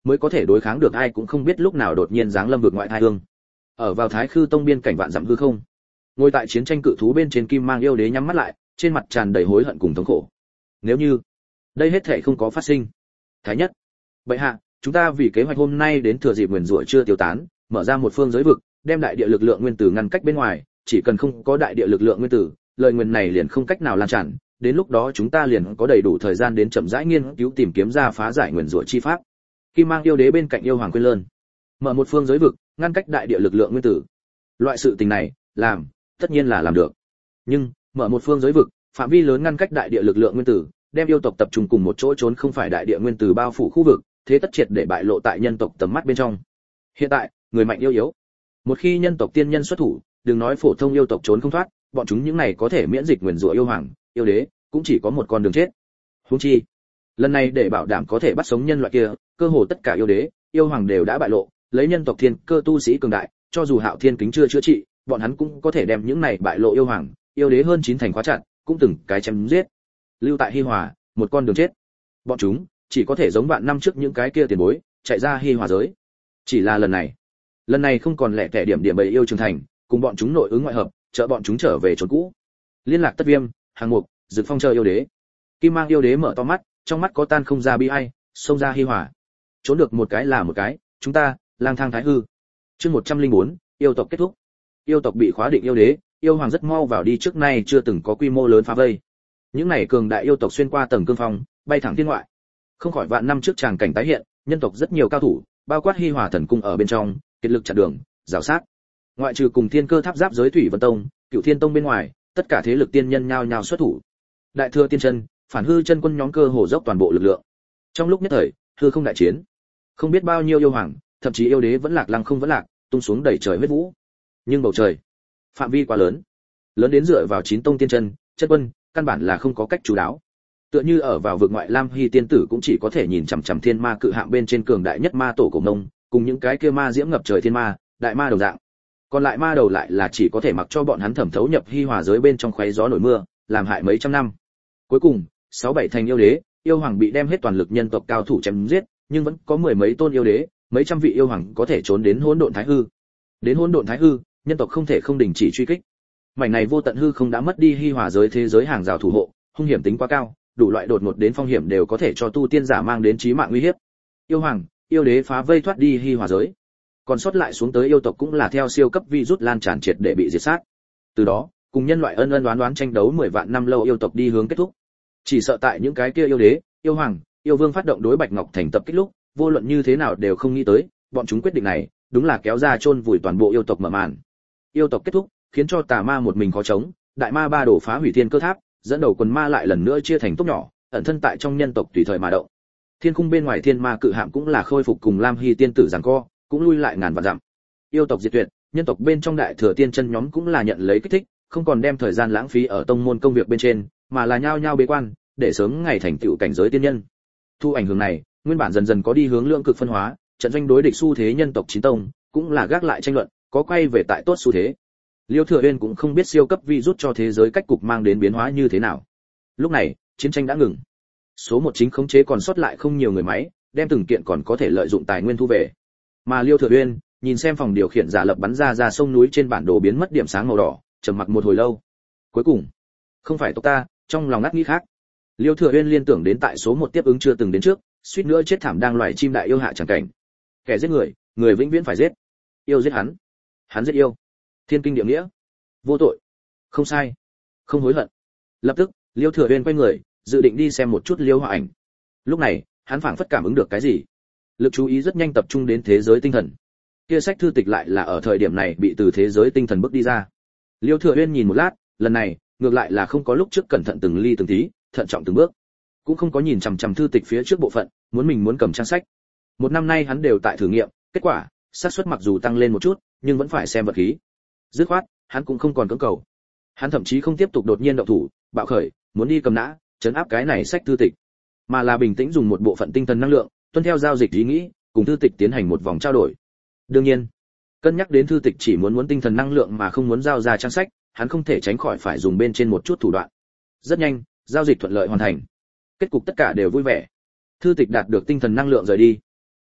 mới có thể đối kháng được ai cũng không biết lúc nào đột nhiên giáng lâm vực ngoại thái hương. Ở vào Thái Khư Tông biên cảnh vạn dặm hư không, ngồi tại chiến tranh cự thú bên trên Kim Mang yêu đế nhắm mắt lại, trên mặt tràn đầy hối hận cùng thống khổ. Nếu như đây hết thảy không có phát sinh, Thái nhất, bệ hạ, chúng ta vì kế hoạch hôm nay đến thừa dịp nguyền rủa chưa tiêu tán, mở ra một phương giới vực, đem đại địa lực lượng nguyên tử ngăn cách bên ngoài, chỉ cần không có đại địa lực lượng nguyên tử, lời nguyền này liền không cách nào lan tràn, đến lúc đó chúng ta liền có đầy đủ thời gian đến chậm rãi nghiên cứu tìm kiếm ra phá giải nguyền rủa chi pháp. Kim Mang yêu đế bên cạnh yêu hoàng quên lơn, mở một phương giới vực, ngăn cách đại địa lực lượng nguyên tử. Loại sự tình này, làm, tất nhiên là làm được. Nhưng, mở một phương giới vực, phạm vi lớn ngăn cách đại địa lực lượng nguyên tử, đem yêu tộc tập trung cùng một chỗ trốn không phải đại địa nguyên tử bao phủ khu vực, thế tất triệt để bại lộ tại nhân tộc tầm mắt bên trong. Hiện tại, người mạnh yêu yếu. Một khi nhân tộc tiên nhân xuất thủ, đừng nói phổ thông yêu tộc trốn không thoát, bọn chúng những này có thể miễn dịch nguyền rủa yêu hoàng, yêu đế, cũng chỉ có một con đường chết. Huống chi, lần này để bảo đảm có thể bắt sống nhân loại kia, cơ hồ tất cả yêu đế, yêu hoàng đều đã bại lộ, lấy nhân tộc thiên cơ tu sĩ cường đại, cho dù Hạo Thiên kính chưa chữa trị, bọn hắn cũng có thể đem những này bại lộ yêu hoàng, yêu đế hơn chín thành khóa chặt, cũng từng cái chém giết. Lưu tại Hi Hòa, một con đường chết. Bọn chúng chỉ có thể giống vạn năm trước những cái kia tiền bối, chạy ra Hi Hòa giới. Chỉ là lần này, lần này không còn lẻ tẻ điểm điểm bầy yêu trưởng thành, cùng bọn chúng nội ứng ngoại hợp, trợ bọn chúng trở về chốn cũ. Liên lạc Tất Viêm, Hàng Mục, Dực Phong chờ yêu đế. Kim Mang yêu đế mở to mắt, trong mắt có tan không ra bi ai, xông ra Hi Hòa. Trốn được một cái là một cái, chúng ta lang thang thái hư. Chương một trăm lẻ bốn, yêu tộc kết thúc. Yêu tộc bị khóa định yêu đế, yêu hoàng rất mau vào đi trước nay chưa từng có quy mô lớn phá vây. Những này cường đại yêu tộc xuyên qua tầng cương phong, bay thẳng thiên ngoại. Không khỏi vạn năm trước tràng cảnh tái hiện, nhân tộc rất nhiều cao thủ, bao quát Hi Hòa thần cung ở bên trong, kết lực chặn đường, rào sát. Ngoại trừ cùng Thiên Cơ Tháp giáp giới Thủy Vân Tông, Cửu Thiên Tông bên ngoài, tất cả thế lực tiên nhân nhao nhao xuất thủ. Đại thừa tiên chân, phản hư chân quân nhóm cơ hồ dốc toàn bộ lực lượng. Trong lúc nhất thời, hư không đại chiến. Không biết bao nhiêu yêu hoàng, thậm chí yêu đế vẫn lạc lăng không vẫn lạc, tung xuống đầy trời huyết vũ. Nhưng bầu trời, phạm vi quá lớn, lớn đến dựa vào chín tông tiên chân, chân quân, căn bản là không có cách chủ đáo. Tựa như ở vào vực ngoại Lam Hy tiên tử cũng chỉ có thể nhìn chằm chằm thiên ma cự hạng bên trên cường đại nhất ma tổ cổ nông, cùng những cái kia ma diễm ngập trời thiên ma, đại ma đồng dạng. Còn lại ma đầu lại là chỉ có thể mặc cho bọn hắn thẩm thấu nhập Hi Hòa giới bên trong khoé gió nổi mưa, làm hại mấy trăm năm. Cuối cùng, sáu bảy thành yêu đế, yêu hoàng bị đem hết toàn lực nhân tộc cao thủ chém giết, nhưng vẫn có mười mấy tôn yêu đế, mấy trăm vị yêu hoàng có thể trốn đến hỗn độn thái hư. Đến hỗn độn thái hư, nhân tộc không thể không đình chỉ truy kích. Mảnh này vô tận hư không đã mất đi Hi Hòa giới thế giới hàng rào thủ hộ, hung hiểm tính quá cao, đủ loại đột ngột đến phong hiểm đều có thể cho tu tiên giả mang đến chí mạng nguy hiểm. Yêu hoàng, yêu đế phá vây thoát đi Hi Hòa giới. Còn sót lại xuống tới yêu tộc cũng là theo siêu cấp virus lan tràn triệt để bị diệt sát. Từ đó, cùng nhân loại ân ân đoán đoán tranh đấu mười vạn năm lâu yêu tộc đi hướng kết thúc. Chỉ sợ tại những cái kia yêu đế, yêu hoàng, yêu vương phát động đối Bạch Ngọc Thành tập kích lúc, vô luận như thế nào đều không nghĩ tới, bọn chúng quyết định này, đúng là kéo ra chôn vùi toàn bộ yêu tộc mở màn. Yêu tộc kết thúc, khiến cho tà ma một mình khó chống, đại ma ba đổ phá hủy thiên cơ tháp, dẫn đầu quần ma lại lần nữa chia thành tốc nhỏ, ẩn thân tại trong nhân tộc tùy thời mà động. Thiên cung bên ngoài thiên ma cự hạm cũng là khôi phục cùng Lam Hy tiên tử giằng co, cũng lui lại ngàn vạn dặm. Yêu tộc diệt tuyệt, nhân tộc bên trong đại thừa tiên chân nhóm cũng là nhận lấy kích thích, không còn đem thời gian lãng phí ở tông môn công việc bên trên, mà là nhao nhao bế quan, để sớm ngày thành tựu cảnh giới tiên nhân. Thu ảnh hưởng này, nguyên bản dần dần có đi hướng lượng cực phân hóa, trận doanh đối địch xu thế nhân tộc chín tông, cũng là gác lại tranh luận, có quay về tại tốt xu thế. Liêu Thừa Uyên cũng không biết siêu cấp virus cho thế giới cách cục mang đến biến hóa như thế nào. Lúc này, chiến tranh đã ngừng. Số một chính khống chế còn sót lại không nhiều người máy, đem từng kiện còn có thể lợi dụng tài nguyên thu về. Mà Liêu Thừa Uyên, nhìn xem phòng điều khiển giả lập bắn ra ra sông núi trên bản đồ biến mất điểm sáng màu đỏ, trầm mặc một hồi lâu. Cuối cùng, không phải tộc ta, trong lòng ngắt nghĩ khác. Liêu Thừa Uyên liên tưởng đến tại số một tiếp ứng chưa từng đến trước, suýt nữa chết thảm đang loài chim đại yêu hạ chẳng cảnh. Kẻ giết người, người vĩnh viễn phải giết. Yêu giết hắn, hắn giết yêu. Thiên kinh địa nghĩa. Vô tội. Không sai. Không hối hận. Lập tức, Liêu Thừa Uyên quay người, dự định đi xem một chút Liêu Hỏa Ảnh. Lúc này, hắn phảng phất cảm ứng được cái gì. Lực chú ý rất nhanh tập trung đến thế giới tinh thần. Kia sách thư tịch lại là ở thời điểm này bị từ thế giới tinh thần bước đi ra. Liêu Thừa Uyên nhìn một lát, lần này, ngược lại là không có lúc trước cẩn thận từng ly từng tí, thận trọng từng bước, cũng không có nhìn chằm chằm thư tịch phía trước bộ phận, muốn mình muốn cầm trang sách. Một năm nay hắn đều tại thử nghiệm, kết quả, xác suất mặc dù tăng lên một chút, nhưng vẫn phải xem vật khí. Dứt khoát, hắn cũng không còn cưỡng cầu. Hắn thậm chí không tiếp tục đột nhiên động thủ, bạo khởi, muốn đi cầm nã, trấn áp cái này sách thư tịch, mà là bình tĩnh dùng một bộ phận tinh thần năng lượng, tuân theo giao dịch ý nghĩ, cùng thư tịch tiến hành một vòng trao đổi. Đương nhiên, cân nhắc đến thư tịch chỉ muốn muốn tinh thần năng lượng mà không muốn giao ra trang sách, hắn không thể tránh khỏi phải dùng bên trên một chút thủ đoạn. Rất nhanh, giao dịch thuận lợi hoàn thành. Kết cục tất cả đều vui vẻ. Thư tịch đạt được tinh thần năng lượng rời đi.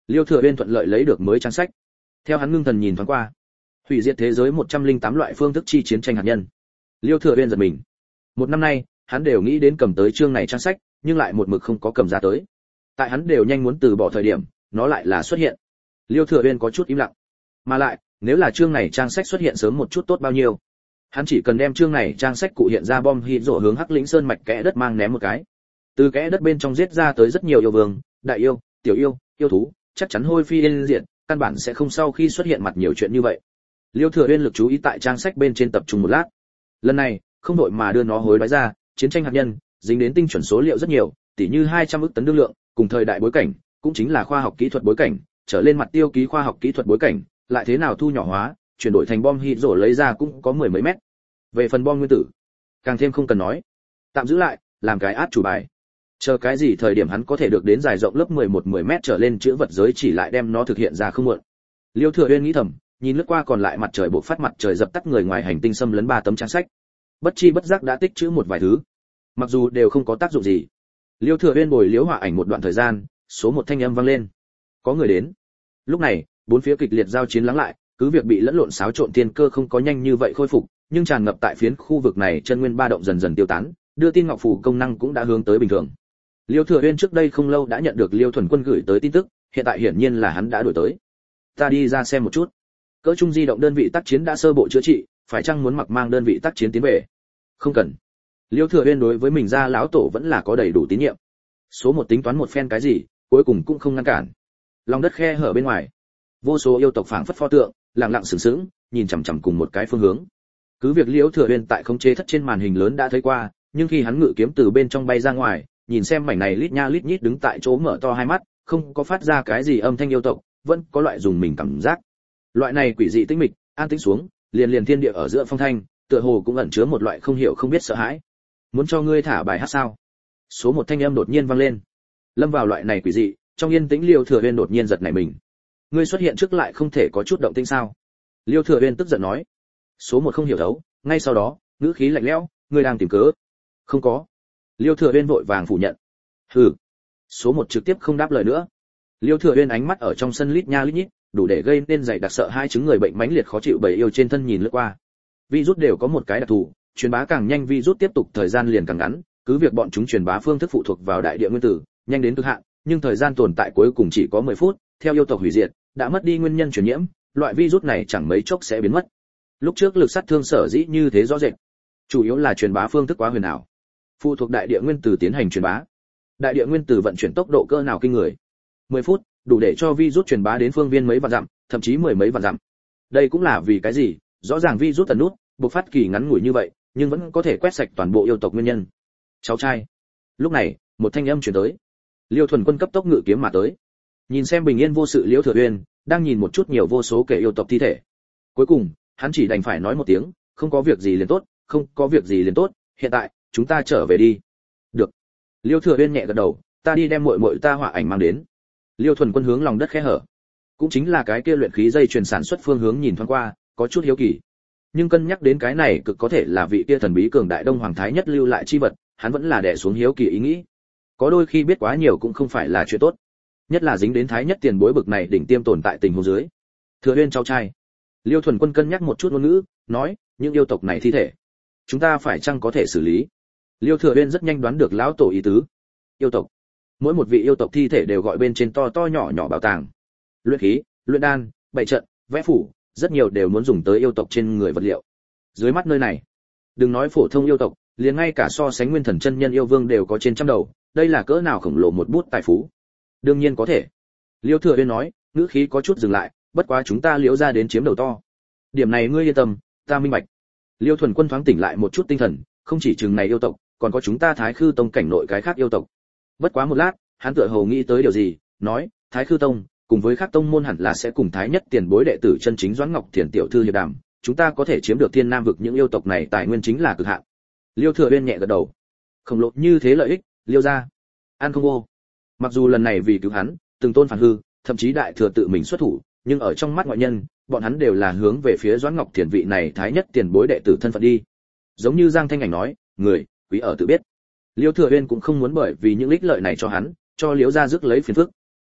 Liêu Thừa Uyên thuận lợi lấy được mới trang sách. Theo hắn ngưng thần nhìn thoáng qua, hủy diệt thế giới một trăm lẻ tám loại phương thức chi chiến tranh hạt nhân. Liêu Thừa Uyên giật mình. Một năm nay, hắn đều nghĩ đến cầm tới chương này trang sách, nhưng lại một mực không có cầm ra tới. Tại hắn đều nhanh muốn từ bỏ thời điểm, nó lại là xuất hiện. Liêu Thừa Uyên có chút im lặng. Mà lại, nếu là chương này trang sách xuất hiện sớm một chút tốt bao nhiêu. Hắn chỉ cần đem chương này trang sách cụ hiện ra bom hít rổ hướng Hắc Lĩnh Sơn mạch kẽ đất mang ném một cái. Từ kẽ đất bên trong giết ra tới rất nhiều yêu vương, đại yêu, tiểu yêu, yêu thú, chắc chắn hôi phi yên diệt, căn bản sẽ không sau khi xuất hiện mặt nhiều chuyện như vậy. Liêu Thừa Uyên lực chú ý tại trang sách bên trên tập trung một lát. Lần này, không đội mà đưa nó hối đoái ra, chiến tranh hạt nhân, dính đến tinh chuẩn số liệu rất nhiều, tỉ như hai trăm ức tấn đương lượng, cùng thời đại bối cảnh, cũng chính là khoa học kỹ thuật bối cảnh, trở lên mặt tiêu ký khoa học kỹ thuật bối cảnh, lại thế nào thu nhỏ hóa, chuyển đổi thành bom hít rổ lấy ra cũng có mười mấy mét. Về phần bom nguyên tử, càng thêm không cần nói. Tạm giữ lại, làm cái át chủ bài. Chờ cái gì thời điểm hắn có thể được đến dài rộng lớp mười một mười mét trở lên chữ vật giới chỉ lại đem nó thực hiện ra không muộn. Liêu Thừa Uyên nghĩ thầm, nhìn lướt qua còn lại mặt trời bộc phát mặt trời dập tắt người ngoài hành tinh xâm lấn ba tấm trang sách. Bất chi bất giác đã tích trữ một vài thứ. Mặc dù đều không có tác dụng gì. Liêu Thừa Uyên bồi liếu họa ảnh một đoạn thời gian, số một thanh âm vang lên. Có người đến. Lúc này, bốn phía kịch liệt giao chiến lắng lại, cứ việc bị lẫn lộn xáo trộn thiên cơ không có nhanh như vậy khôi phục, nhưng tràn ngập tại phiến khu vực này chân nguyên ba động dần dần tiêu tán, đưa tin ngọc phù công năng cũng đã hướng tới bình thường. Liêu Thừa Uyên trước đây không lâu đã nhận được Liêu Thuần Quân gửi tới tin tức, hiện tại hiển nhiên là hắn đã đổi tới. Ta đi ra xem một chút. Cỡ trung di động đơn vị tác chiến đã sơ bộ chữa trị, phải chăng muốn mặc mang đơn vị tác chiến tiến về? Không cần. Liêu Thừa Uyên đối với mình ra lão tổ vẫn là có đầy đủ tín nhiệm. Số một tính toán một phen cái gì, cuối cùng cũng không ngăn cản. Lòng đất khe hở bên ngoài, vô số yêu tộc phảng phất pho tượng, lặng lặng sừng sững, nhìn chằm chằm cùng một cái phương hướng. Cứ việc Liêu Thừa Uyên tại khống chế thất trên màn hình lớn đã thấy qua, nhưng khi hắn ngự kiếm từ bên trong bay ra ngoài, nhìn xem mảnh này lít nha lít nhít đứng tại chỗ mở to hai mắt, không có phát ra cái gì âm thanh yêu tộc, vẫn có loại dùng mình cảm giác. Loại này quỷ dị tĩnh mịch, an tĩnh xuống, liền liền thiên địa ở giữa phong thanh, tựa hồ cũng ẩn chứa một loại không hiểu không biết sợ hãi. Muốn cho ngươi thả bài hát sao? Số một thanh âm đột nhiên vang lên. Lâm vào loại này quỷ dị, trong yên tĩnh Liêu Thừa Uyên đột nhiên giật nảy mình. Ngươi xuất hiện trước lại không thể có chút động tĩnh sao? Liêu Thừa Uyên tức giận nói. Số một không hiểu thấu, ngay sau đó, ngữ khí lạnh lẽo, ngươi đang tìm cớ? Không có. Liêu Thừa Uyên vội vàng phủ nhận. Hừ. Số một trực tiếp không đáp lời nữa. Liêu Thừa Uyên ánh mắt ở trong sân lít nha lít nhít, đủ để gây nên dày đặc sợ hai chứng người bệnh mãnh liệt khó chịu bầy yêu trên thân nhìn lướt qua. Virus đều có một cái đặc thù, truyền bá càng nhanh virus tiếp tục thời gian liền càng ngắn, cứ việc bọn chúng truyền bá phương thức phụ thuộc vào đại địa nguyên tử, nhanh đến cực hạn, nhưng thời gian tồn tại cuối cùng chỉ có mười phút, theo yêu tộc hủy diệt, đã mất đi nguyên nhân truyền nhiễm, loại virus này chẳng mấy chốc sẽ biến mất. Lúc trước lực sát thương sở dĩ như thế rõ rệt, chủ yếu là truyền bá phương thức quá huyền ảo. Phụ thuộc đại địa nguyên tử tiến hành truyền bá. Đại địa nguyên tử vận chuyển tốc độ cỡ nào kinh người. mười phút, đủ để cho virus truyền bá đến phương viên mấy vạn dặm, thậm chí mười mấy vạn dặm. Đây cũng là vì cái gì, rõ ràng virus tần nút, bộc phát kỳ ngắn ngủi như vậy, nhưng vẫn có thể quét sạch toàn bộ yêu tộc nguyên nhân. Cháu trai. Lúc này, một thanh âm truyền tới. Liêu Thuần Quân cấp tốc ngự kiếm mà tới. Nhìn xem bình yên vô sự Liêu Thừa Uyên, đang nhìn một chút nhiều vô số kẻ yêu tộc thi thể. Cuối cùng, hắn chỉ đành phải nói một tiếng, không có việc gì liền tốt, không có việc gì liền tốt, hiện tại, chúng ta trở về đi. Được. Liêu Thừa Uyên nhẹ gật đầu, ta đi đem muội muội ta họa ảnh mang đến. Liêu Thuần Quân hướng lòng đất khe hở, cũng chính là cái kia luyện khí dây chuyển sản xuất phương hướng nhìn thoáng qua, có chút hiếu kỳ. Nhưng cân nhắc đến cái này cực có thể là vị kia thần bí cường đại Đông Hoàng Thái Nhất lưu lại chi vật, hắn vẫn là đè xuống hiếu kỳ ý nghĩ. Có đôi khi biết quá nhiều cũng không phải là chuyện tốt, nhất là dính đến Thái Nhất tiền bối bực này đỉnh tiêm tồn tại tình huống dưới. Thừa Uyên cháu trai. Liêu Thuần Quân cân nhắc một chút ngôn ngữ, nói, những yêu tộc này thi thể, chúng ta phải chăng có thể xử lý? Liêu Thừa Uyên rất nhanh đoán được lão tổ ý tứ. Yêu tộc, mỗi một vị yêu tộc thi thể đều gọi bên trên to to nhỏ nhỏ bảo tàng, luyện khí, luyện đan, bảy trận, vẽ phủ, rất nhiều đều muốn dùng tới yêu tộc trên người vật liệu. Dưới mắt nơi này, đừng nói phổ thông yêu tộc, liền ngay cả so sánh nguyên thần chân nhân yêu vương đều có trên trăm đầu, đây là cỡ nào khổng lồ một bút tài phú. Đương nhiên có thể. Liêu Thừa Uyên nói, ngữ khí có chút dừng lại, bất quá chúng ta liễu ra đến chiếm đầu to. Điểm này ngươi yên tâm, ta minh bạch. Liêu Thuần Quân thoáng tỉnh lại một chút tinh thần, không chỉ chừng này yêu tộc, còn có chúng ta Thái Khư Tông cảnh nội cái khác yêu tộc. Bất quá một lát, hắn tựa hồ nghĩ tới điều gì, nói, Thái Khư Tông, cùng với các tông môn hẳn là sẽ cùng Thái Nhất tiền bối đệ tử chân chính Doãn Ngọc Thiền tiểu thư hiệp đàm, chúng ta có thể chiếm được Thiên Nam vực những yêu tộc này tài nguyên chính là cực hạn. Liêu Thừa Uyên nhẹ gật đầu. Khổng lồ như thế lợi ích, Liêu gia, an không vô. Mặc dù lần này vì cứu hắn, từng tôn phản hư, thậm chí đại thừa tự mình xuất thủ, nhưng ở trong mắt ngoại nhân, bọn hắn đều là hướng về phía Doãn Ngọc Thiền vị này Thái Nhất tiền bối đệ tử thân phận đi. Giống như Giang Thanh Ảnh nói, người, quý ở tự biết. Liêu Thừa Uyên cũng không muốn bởi vì những ích lợi này cho hắn, cho Liễu gia rước lấy phiền phức.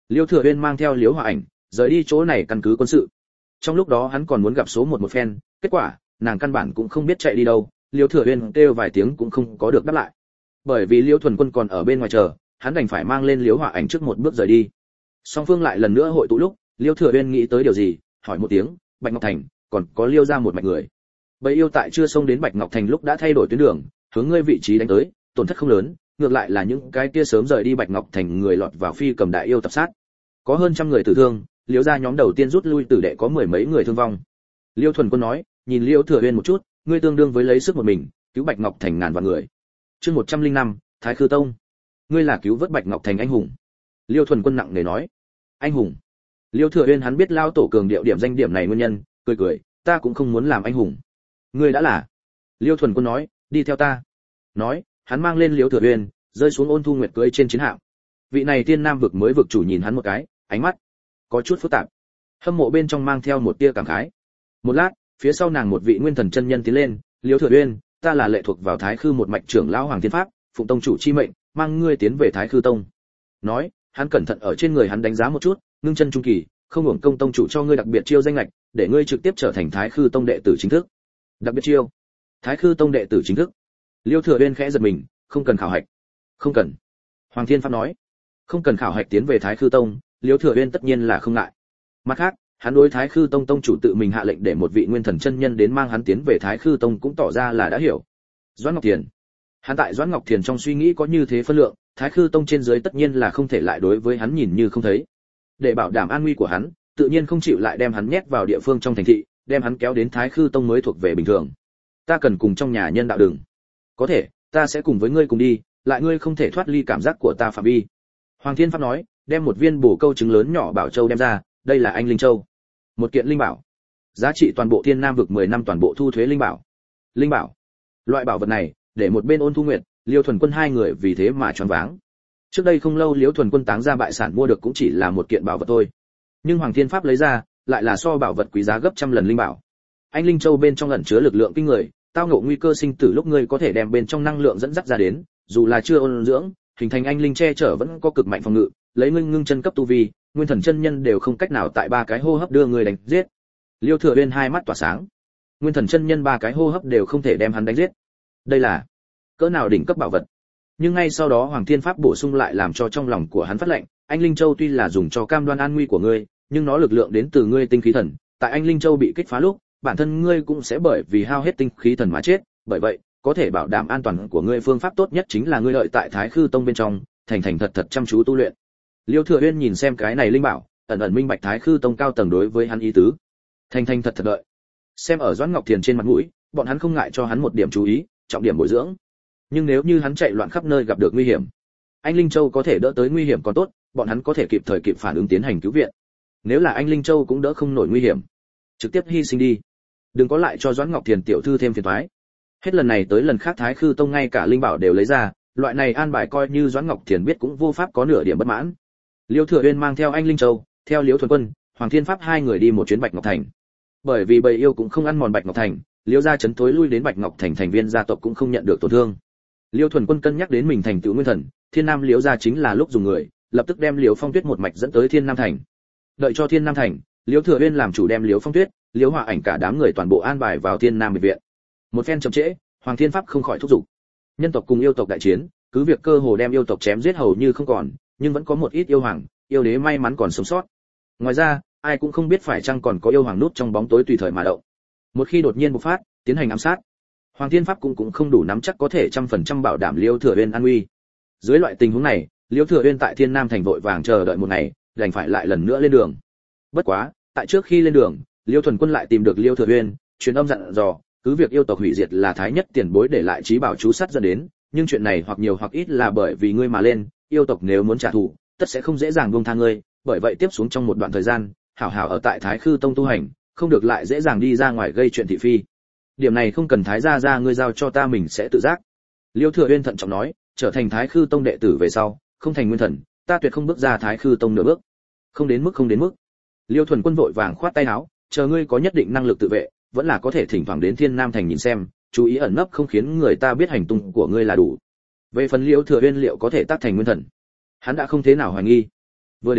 Liêu Thừa Uyên mang theo Liễu Hòa Ảnh rời đi chỗ này căn cứ quân sự. Trong lúc đó hắn còn muốn gặp số một một phen, kết quả nàng căn bản cũng không biết chạy đi đâu, Liêu Thừa Uyên kêu vài tiếng cũng không có được đáp lại. Bởi vì Liêu Thuần Quân còn ở bên ngoài chờ, hắn đành phải mang lên Liễu Hỏa Ảnh trước một bước rời đi. Song phương lại lần nữa hội tụ lúc, Liêu Thừa Uyên nghĩ tới điều gì, hỏi một tiếng, Bạch Ngọc Thành, còn có Liêu ra một mạch người. Bầy yêu tại chưa xông đến Bạch Ngọc Thành lúc đã thay đổi tuyến đường, hướng ngươi vị trí đánh tới, tổn thất không lớn, ngược lại là những cái kia sớm rời đi Bạch Ngọc Thành người lọt vào phi cầm đại yêu tập sát. Có hơn trăm người tử thương, Liêu ra nhóm đầu tiên rút lui tử đệ có mười mấy người thương vong. Liêu Thuần Quân nói, nhìn Liêu Thừa Uyên một chút, ngươi tương đương với lấy sức một mình, cứu Bạch Ngọc Thành ngàn vạn người. Chương một trăm linh năm, Thái Khư Tông. Ngươi là cứu vớt Bạch Ngọc Thành anh hùng. Liêu Thuần Quân nặng nề nói. Anh hùng? Liêu Thừa Uyên hắn biết lao tổ cường điệu điểm danh điểm này nguyên nhân, cười cười, ta cũng không muốn làm anh hùng. Ngươi đã là. Liêu Thuần Quân nói, đi theo ta. Nói, hắn mang lên Liêu Thừa Uyên, rơi xuống Ôn Thu Nguyệt cưỡi trên chiến hạm. Vị này Tiên Nam vực mới vực chủ nhìn hắn một cái, ánh mắt có chút phức tạp, hâm mộ bên trong mang theo một tia cảm khái. Một lát, phía sau nàng một vị nguyên thần chân nhân tiến lên, Liêu Thừa Uyên, ta là lệ thuộc vào Thái Khư một mạch trưởng lão Hoàng Thiên Pháp, phụng tông chủ chi mệnh, mang ngươi tiến về Thái Khư Tông. Nói, hắn cẩn thận ở trên người hắn đánh giá một chút, ngưng chân trung kỳ, không hưởng công tông chủ cho ngươi đặc biệt chiêu danh lệch, để ngươi trực tiếp trở thành Thái Khư Tông đệ tử chính thức. Đặc biệt chiêu? Thái Khư Tông đệ tử chính thức? Liêu Thừa Uyên khẽ giật mình, không cần khảo hạch. Không cần. Hoàng Thiên Pháp nói, không cần khảo hạch tiến về Thái Khư Tông, Liêu Thừa Uyên tất nhiên là không ngại. Mặt khác, hắn đối Thái Khư Tông tông chủ tự mình hạ lệnh để một vị nguyên thần chân nhân đến mang hắn tiến về Thái Khư Tông cũng tỏ ra là đã hiểu. Doãn Ngọc Thiền, hắn tại Doãn Ngọc Thiền trong suy nghĩ có như thế phân lượng, Thái Khư Tông trên dưới tất nhiên là không thể lại đối với hắn nhìn như không thấy. Để bảo đảm an nguy của hắn, tự nhiên không chịu lại đem hắn nhét vào địa phương trong thành thị, đem hắn kéo đến Thái Khư Tông mới thuộc về bình thường. Ta cần cùng trong nhà nhân đạo đường. Có thể, ta sẽ cùng với ngươi cùng đi, lại ngươi không thể thoát ly cảm giác của ta phạm vi. Hoàng Thiên Pháp nói, đem một viên bổ câu trứng lớn nhỏ bảo châu đem ra, đây là anh linh châu. Một kiện linh bảo, giá trị toàn bộ Thiên Nam vực mười năm toàn bộ thu thuế linh bảo. Linh bảo? Loại bảo vật này, để một bên Ôn Thu Nguyệt, Liêu Thuần Quân hai người vì thế mà choáng váng. Trước đây không lâu Liêu Thuần Quân táng ra bại sản mua được cũng chỉ là một kiện bảo vật thôi, nhưng Hoàng Thiên Pháp lấy ra, lại là so bảo vật quý giá gấp trăm lần linh bảo. Anh linh châu bên trong ẩn chứa lực lượng kinh người, tao ngộ nguy cơ sinh tử lúc ngươi có thể đem bên trong năng lượng dẫn dắt ra đến, dù là chưa ôn dưỡng, hình thành anh linh che chở vẫn có cực mạnh phòng ngự, lấy ngươi ngưng chân cấp tu vi, nguyên thần chân nhân đều không cách nào tại ba cái hô hấp đưa người đánh giết. Liêu Thừa Uyên hai mắt tỏa sáng. Nguyên thần chân nhân ba cái hô hấp đều không thể đem hắn đánh giết. Đây là cỡ nào đỉnh cấp bảo vật. Nhưng ngay sau đó Hoàng Thiên Pháp bổ sung lại làm cho trong lòng của hắn phát lệnh, anh linh châu tuy là dùng cho cam đoan an nguy của ngươi, nhưng nó lực lượng đến từ ngươi tinh khí thần, tại anh linh châu bị kích phá lúc, bản thân ngươi cũng sẽ bởi vì hao hết tinh khí thần mà chết, bởi vậy, có thể bảo đảm an toàn của ngươi phương pháp tốt nhất chính là ngươi đợi tại Thái Khư Tông bên trong, thành thành thật thật chăm chú tu luyện. Liêu Thừa Uyên nhìn xem cái này linh bảo, ẩn ẩn minh bạch Thái Khư Tông cao tầng đối với hắn ý tứ. Thành thành thật thật đợi. Xem ở Doãn Ngọc Thiền trên mặt mũi, bọn hắn không ngại cho hắn một điểm chú ý, trọng điểm bồi dưỡng. Nhưng nếu như hắn chạy loạn khắp nơi gặp được nguy hiểm, anh Linh Châu có thể đỡ tới nguy hiểm còn tốt, bọn hắn có thể kịp thời kịp phản ứng tiến hành cứu viện. Nếu là anh Linh Châu cũng đỡ không nổi nguy hiểm, trực tiếp hy sinh đi. Đừng có lại cho Doãn Ngọc Thiền tiểu thư thêm phiền toái. Hết lần này tới lần khác Thái Khư Tông ngay cả linh bảo đều lấy ra, loại này an bài coi như Doãn Ngọc Thiền biết cũng vô pháp có nửa điểm bất mãn. Liêu Thừa Uyên mang theo anh Linh Châu, theo Liễu Thuần Quân, Hoàng Thiên Pháp hai người đi một chuyến Bạch Ngọc Thành. Bởi vì bầy yêu cũng không ăn mòn Bạch Ngọc Thành, Liêu gia chấn tối lui đến Bạch Ngọc Thành thành viên gia tộc cũng không nhận được tổn thương. Liêu Thuần Quân cân nhắc đến mình thành tựu nguyên thần, Thiên Nam Liễu gia chính là lúc dùng người, lập tức đem Liễu Phong Tuyết một mạch dẫn tới Thiên Nam Thành. Đợi cho Thiên Nam Thành, Liễu Thừa Uyên làm chủ đem Liễu Phong Tuyết, Liễu Hỏa Ảnh cả đám người toàn bộ an bài vào Thiên Nam biệt viện. Một phen chậm trễ, Hoàng Thiên Pháp không khỏi thúc giục. Nhân tộc cùng yêu tộc đại chiến, cứ việc cơ hồ đem yêu tộc chém giết hầu như không còn, nhưng vẫn có một ít yêu hoàng, yêu đế may mắn còn sống sót. Ngoài ra, ai cũng không biết phải chăng còn có yêu hoàng nút trong bóng tối tùy thời mà động. Một khi đột nhiên bộc phát, tiến hành ám sát, Hoàng Thiên Pháp cũng cũng không đủ nắm chắc có thể trăm phần trăm bảo đảm Liêu Thừa Uyên an nguy. Dưới loại tình huống này, Liêu Thừa Uyên tại Thiên Nam thành vội vàng chờ đợi một ngày, đành phải lại lần nữa lên đường. Bất quá, tại trước khi lên đường, Liêu Thuần Quân lại tìm được Liêu Thừa Uyên, truyền âm dặn dò, cứ việc yêu tộc hủy diệt là thái nhất tiền bối để lại trí bảo chú sắt dẫn đến, nhưng chuyện này hoặc nhiều hoặc ít là bởi vì ngươi mà lên, yêu tộc nếu muốn trả thù, tất sẽ không dễ dàng buông tha ngươi, bởi vậy tiếp xuống trong một đoạn thời gian, hảo hảo ở tại Thái Khư Tông tu hành, không được lại dễ dàng đi ra ngoài gây chuyện thị phi. Điểm này không cần thái gia gia ngươi giao cho ta mình sẽ tự giác. Liêu Thừa Uyên thận trọng nói, trở thành Thái Khư Tông đệ tử về sau, không thành nguyên thần, ta tuyệt không bước ra Thái Khư Tông nửa bước. Không đến mức không đến mức. Liêu Thuần Quân vội vàng khoát tay áo, chờ ngươi có nhất định năng lực tự vệ, vẫn là có thể thỉnh thoảng đến Thiên Nam thành nhìn xem, chú ý ẩn nấp không khiến người ta biết hành tung của ngươi là đủ. Về phần Liêu Thừa Uyên liệu có thể tác thành nguyên thần, hắn đã không thế nào hoài nghi. Vừa đến,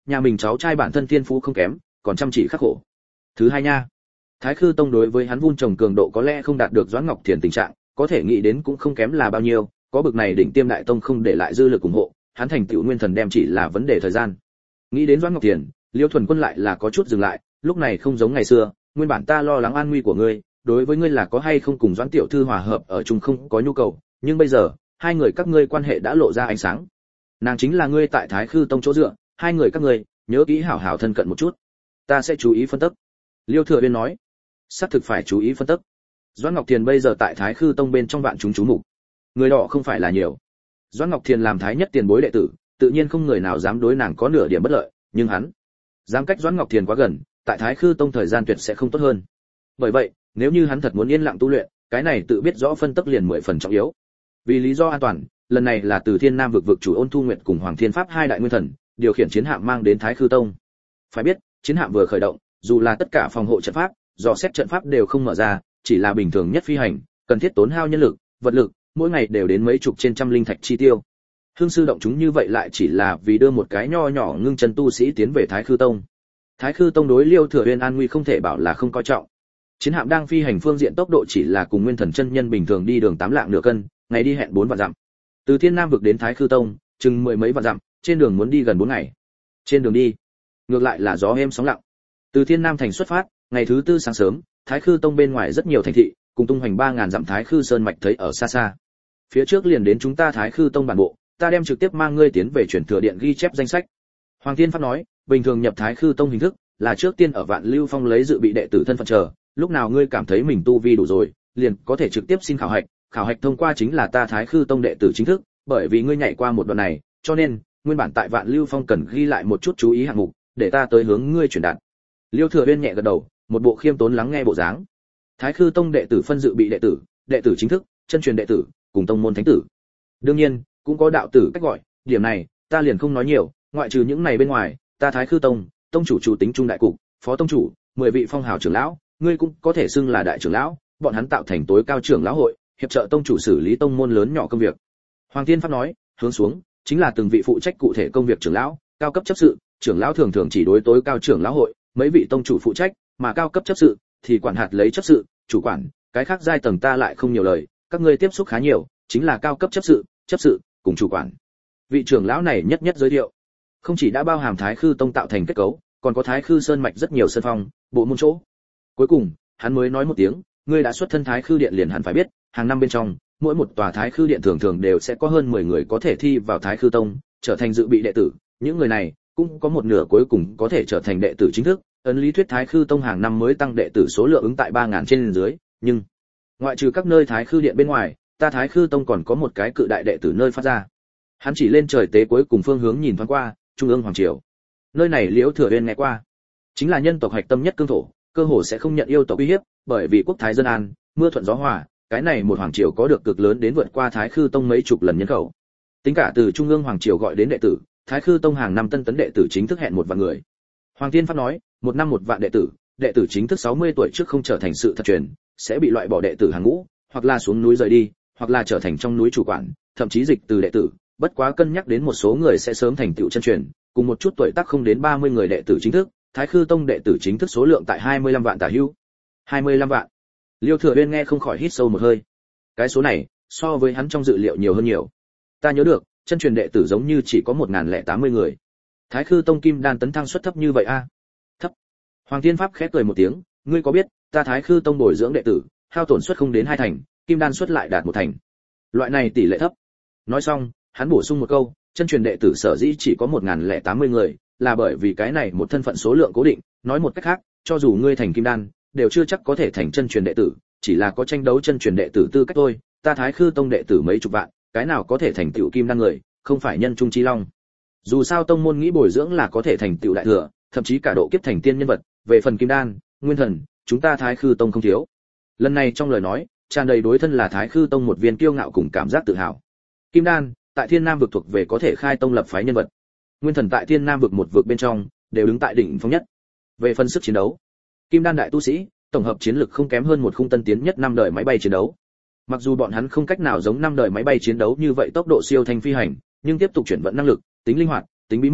nhà mình cháu trai bản thân thiên phú không kém, còn chăm chỉ khắc khổ. Thứ hai nha, Thái Khư Tông đối với hắn vun trồng cường độ có lẽ không đạt được Doãn Ngọc Thiền tình trạng, có thể nghĩ đến cũng không kém là bao nhiêu, có bực này đỉnh tiêm đại tông không để lại dư lực ủng hộ, hắn thành tựu nguyên thần đem chỉ là vấn đề thời gian. Nghĩ đến Doãn Ngọc Thiền, Liêu Thuần Quân lại là có chút dừng lại, lúc này không giống ngày xưa, nguyên bản ta lo lắng an nguy của ngươi, đối với ngươi là có hay không cùng Doãn tiểu thư hòa hợp ở chung không có nhu cầu, nhưng bây giờ, hai người các ngươi quan hệ đã lộ ra ánh sáng. Nàng chính là ngươi tại Thái Khư Tông chỗ dựa, hai người các ngươi, nhớ kỹ hảo hảo thân cận một chút. Ta sẽ chú ý phân tích. Liêu Thừa Uyên nói, xác thực phải chú ý phân tích. Doãn Ngọc Thiền bây giờ tại Thái Khư Tông bên trong vạn chúng chú mục, người đỏ không phải là nhiều. Doãn Ngọc Thiền làm thái nhất tiền bối đệ tử, tự nhiên không người nào dám đối nàng có nửa điểm bất lợi, nhưng hắn dám cách Doãn Ngọc Thiền quá gần, tại Thái Khư Tông thời gian tuyệt sẽ không tốt hơn. Bởi vậy, nếu như hắn thật muốn yên lặng tu luyện, cái này tự biết rõ phân tích liền mười phần trọng yếu. Vì lý do an toàn, lần này là từ Thiên Nam vực vực chủ Ôn Thu Nguyệt cùng Hoàng Thiên Pháp hai đại nguyên thần, điều khiển chiến hạm mang đến Thái Khư Tông. Phải biết, chiến hạm vừa khởi động, dù là tất cả phòng hộ trận pháp, dò xét trận pháp đều không mở ra, chỉ là bình thường nhất phi hành, cần thiết tốn hao nhân lực, vật lực, mỗi ngày đều đến mấy chục trên trăm linh thạch chi tiêu. Hương sư động chúng như vậy lại chỉ là vì đưa một cái nho nhỏ ngưng chân tu sĩ tiến về Thái Khư Tông. Thái Khư Tông đối Liêu Thừa Uyên an nguy không thể bảo là không coi trọng. Chiến hạm đang phi hành phương diện tốc độ chỉ là cùng nguyên thần chân nhân bình thường đi đường tám lạng nửa cân, ngày đi hẹn bốn vạn dặm. Từ Thiên Nam vực đến Thái Khư Tông, chừng mười mấy vạn dặm, trên đường muốn đi gần bốn ngày. Trên đường đi, ngược lại là gió êm sóng lặng. Từ Thiên Nam thành xuất phát, ngày thứ tư sáng sớm, Thái Khư Tông bên ngoài rất nhiều thành thị, cùng tung hoành ba ngàn dặm Thái Khư Sơn mạch thấy ở xa xa. Phía trước liền đến chúng ta Thái Khư Tông bản bộ, ta đem trực tiếp mang ngươi tiến về chuyển thừa điện ghi chép danh sách. Hoàng Thiên Pháp nói, bình thường nhập Thái Khư Tông hình thức là trước tiên ở Vạn Lưu Phong lấy dự bị đệ tử thân phận chờ, lúc nào ngươi cảm thấy mình tu vi đủ rồi, liền có thể trực tiếp xin khảo hạch, khảo hạch thông qua chính là ta Thái Khư Tông đệ tử chính thức, bởi vì ngươi nhảy qua một đoạn này, cho nên nguyên bản tại Vạn Lưu Phong cần ghi lại một chút chú ý hạng mục, để ta tới hướng ngươi truyền đạt. Liêu Thừa Uyên nhẹ gật đầu, một bộ khiêm tốn lắng nghe bộ dáng. Thái Khư Tông đệ tử phân dự bị đệ tử, đệ tử chính thức, chân truyền đệ tử, cùng tông môn thánh tử. Đương nhiên, cũng có đạo tử cách gọi, điểm này ta liền không nói nhiều, ngoại trừ những này bên ngoài, ta Thái Khư Tông, tông chủ chủ tính trung đại cục, phó tông chủ, mười vị phong hào trưởng lão, ngươi cũng có thể xưng là đại trưởng lão, bọn hắn tạo thành tối cao trưởng lão hội, hiệp trợ tông chủ xử lý tông môn lớn nhỏ công việc. Hoàng Thiên Pháp nói, hướng xuống chính là từng vị phụ trách cụ thể công việc trưởng lão, cao cấp chấp sự, trưởng lão thường thường chỉ đối tối cao trưởng lão hội, mấy vị tông chủ phụ trách, mà cao cấp chấp sự thì quản hạt lấy chấp sự, chủ quản, cái khác giai tầng ta lại không nhiều lời, các ngươi tiếp xúc khá nhiều, chính là cao cấp chấp sự, chấp sự cùng chủ quản. Vị trưởng lão này nhất nhất giới thiệu, không chỉ đã bao hàm Thái Khư Tông tạo thành kết cấu, còn có Thái Khư Sơn mạch rất nhiều sơn phong, bộ môn chỗ. Cuối cùng, hắn mới nói một tiếng, ngươi đã xuất thân Thái Khư điện liền hẳn phải biết, hàng năm bên trong, mỗi một tòa Thái Khư điện thường thường đều sẽ có hơn mười người có thể thi vào Thái Khư Tông, trở thành dự bị đệ tử, những người này cũng có một nửa cuối cùng có thể trở thành đệ tử chính thức. Ấn lý thuyết Thái Khư Tông hàng năm mới tăng đệ tử số lượng ứng tại ba ngàn trên dưới, nhưng ngoại trừ các nơi Thái Khư điện bên ngoài, ta Thái Khư Tông còn có một cái cự đại đệ tử nơi phát ra. Hắn chỉ lên trời tế cuối cùng phương hướng nhìn thoáng qua, trung ương hoàng triều. Nơi này Liễu Thừa Uyên nghe qua, chính là nhân tộc hạch tâm nhất cương thổ, cơ hồ sẽ không nhận yêu tộc uy hiếp, bởi vì quốc thái dân an, mưa thuận gió hòa, cái này một hoàng triều có được cực lớn đến vượt qua Thái Khư Tông mấy chục lần nhân khẩu. Tính cả từ trung ương hoàng triều gọi đến đệ tử, Thái Khư Tông hàng năm tân tấn đệ tử chính thức hẹn một vạn người. Hoàng Thiên Pháp nói, một năm một vạn đệ tử, đệ tử chính thức sáu mươi tuổi trước không trở thành sự thật truyền, sẽ bị loại bỏ đệ tử hàng ngũ, hoặc là xuống núi rời đi, hoặc là trở thành trong núi chủ quản, thậm chí dịch từ đệ tử, bất quá cân nhắc đến một số người sẽ sớm thành tựu chân truyền, cùng một chút tuổi tác không đến ba mươi người đệ tử chính thức, Thái Khư Tông đệ tử chính thức số lượng tại hai mươi lăm vạn tả hữu. hai mươi lăm vạn. Liêu Thừa Uyên nghe không khỏi hít sâu một hơi. Cái số này, so với hắn trong dự liệu nhiều hơn nhiều. Ta nhớ được, chân truyền đệ tử giống như chỉ có một nghìn lẻ tám mươi người. Thái Khư Tông kim đan tấn thăng suất thấp như vậy a? À? Thấp. Hoàng Thiên Pháp khẽ cười một tiếng, ngươi có biết, ta Thái Khư Tông bồi dưỡng đệ tử, hao tổn suất không đến hai thành, kim đan suất lại đạt một thành. Loại này tỷ lệ thấp. Nói xong, hắn bổ sung một câu, chân truyền đệ tử sở dĩ chỉ có một nghìn lẻ tám mươi người, là bởi vì cái này một thân phận số lượng cố định, nói một cách khác, cho dù ngươi thành kim đan, đều chưa chắc có thể thành chân truyền đệ tử, chỉ là có tranh đấu chân truyền đệ tử tư cách thôi, ta Thái Khư Tông đệ tử mấy chục vạn, cái nào có thể thành tựu kim đan người, không phải nhân trung chi long. Dù sao tông môn nghĩ bồi dưỡng là có thể thành tựu đại thừa, thậm chí cả độ kiếp thành tiên nhân vật, về phần kim đan, nguyên thần, chúng ta Thái Khư Tông không thiếu. Lần này trong lời nói, tràn đầy đối thân là Thái Khư Tông một viên kiêu ngạo cùng cảm giác tự hào. Kim đan, tại Thiên Nam vực thuộc về có thể khai tông lập phái nhân vật. Nguyên thần tại Thiên Nam vực một vực bên trong, đều đứng tại đỉnh phong nhất. Về phần sức chiến đấu, kim đan đại tu sĩ, tổng hợp chiến lực không kém hơn một khung tân tiến nhất năm đời máy bay chiến đấu. Mặc dù bọn hắn không cách nào giống năm đời máy bay chiến đấu như vậy tốc độ siêu thanh phi hành, nhưng tiếp tục chuyển vận năng lực, tính linh hoạt, tính bí mật,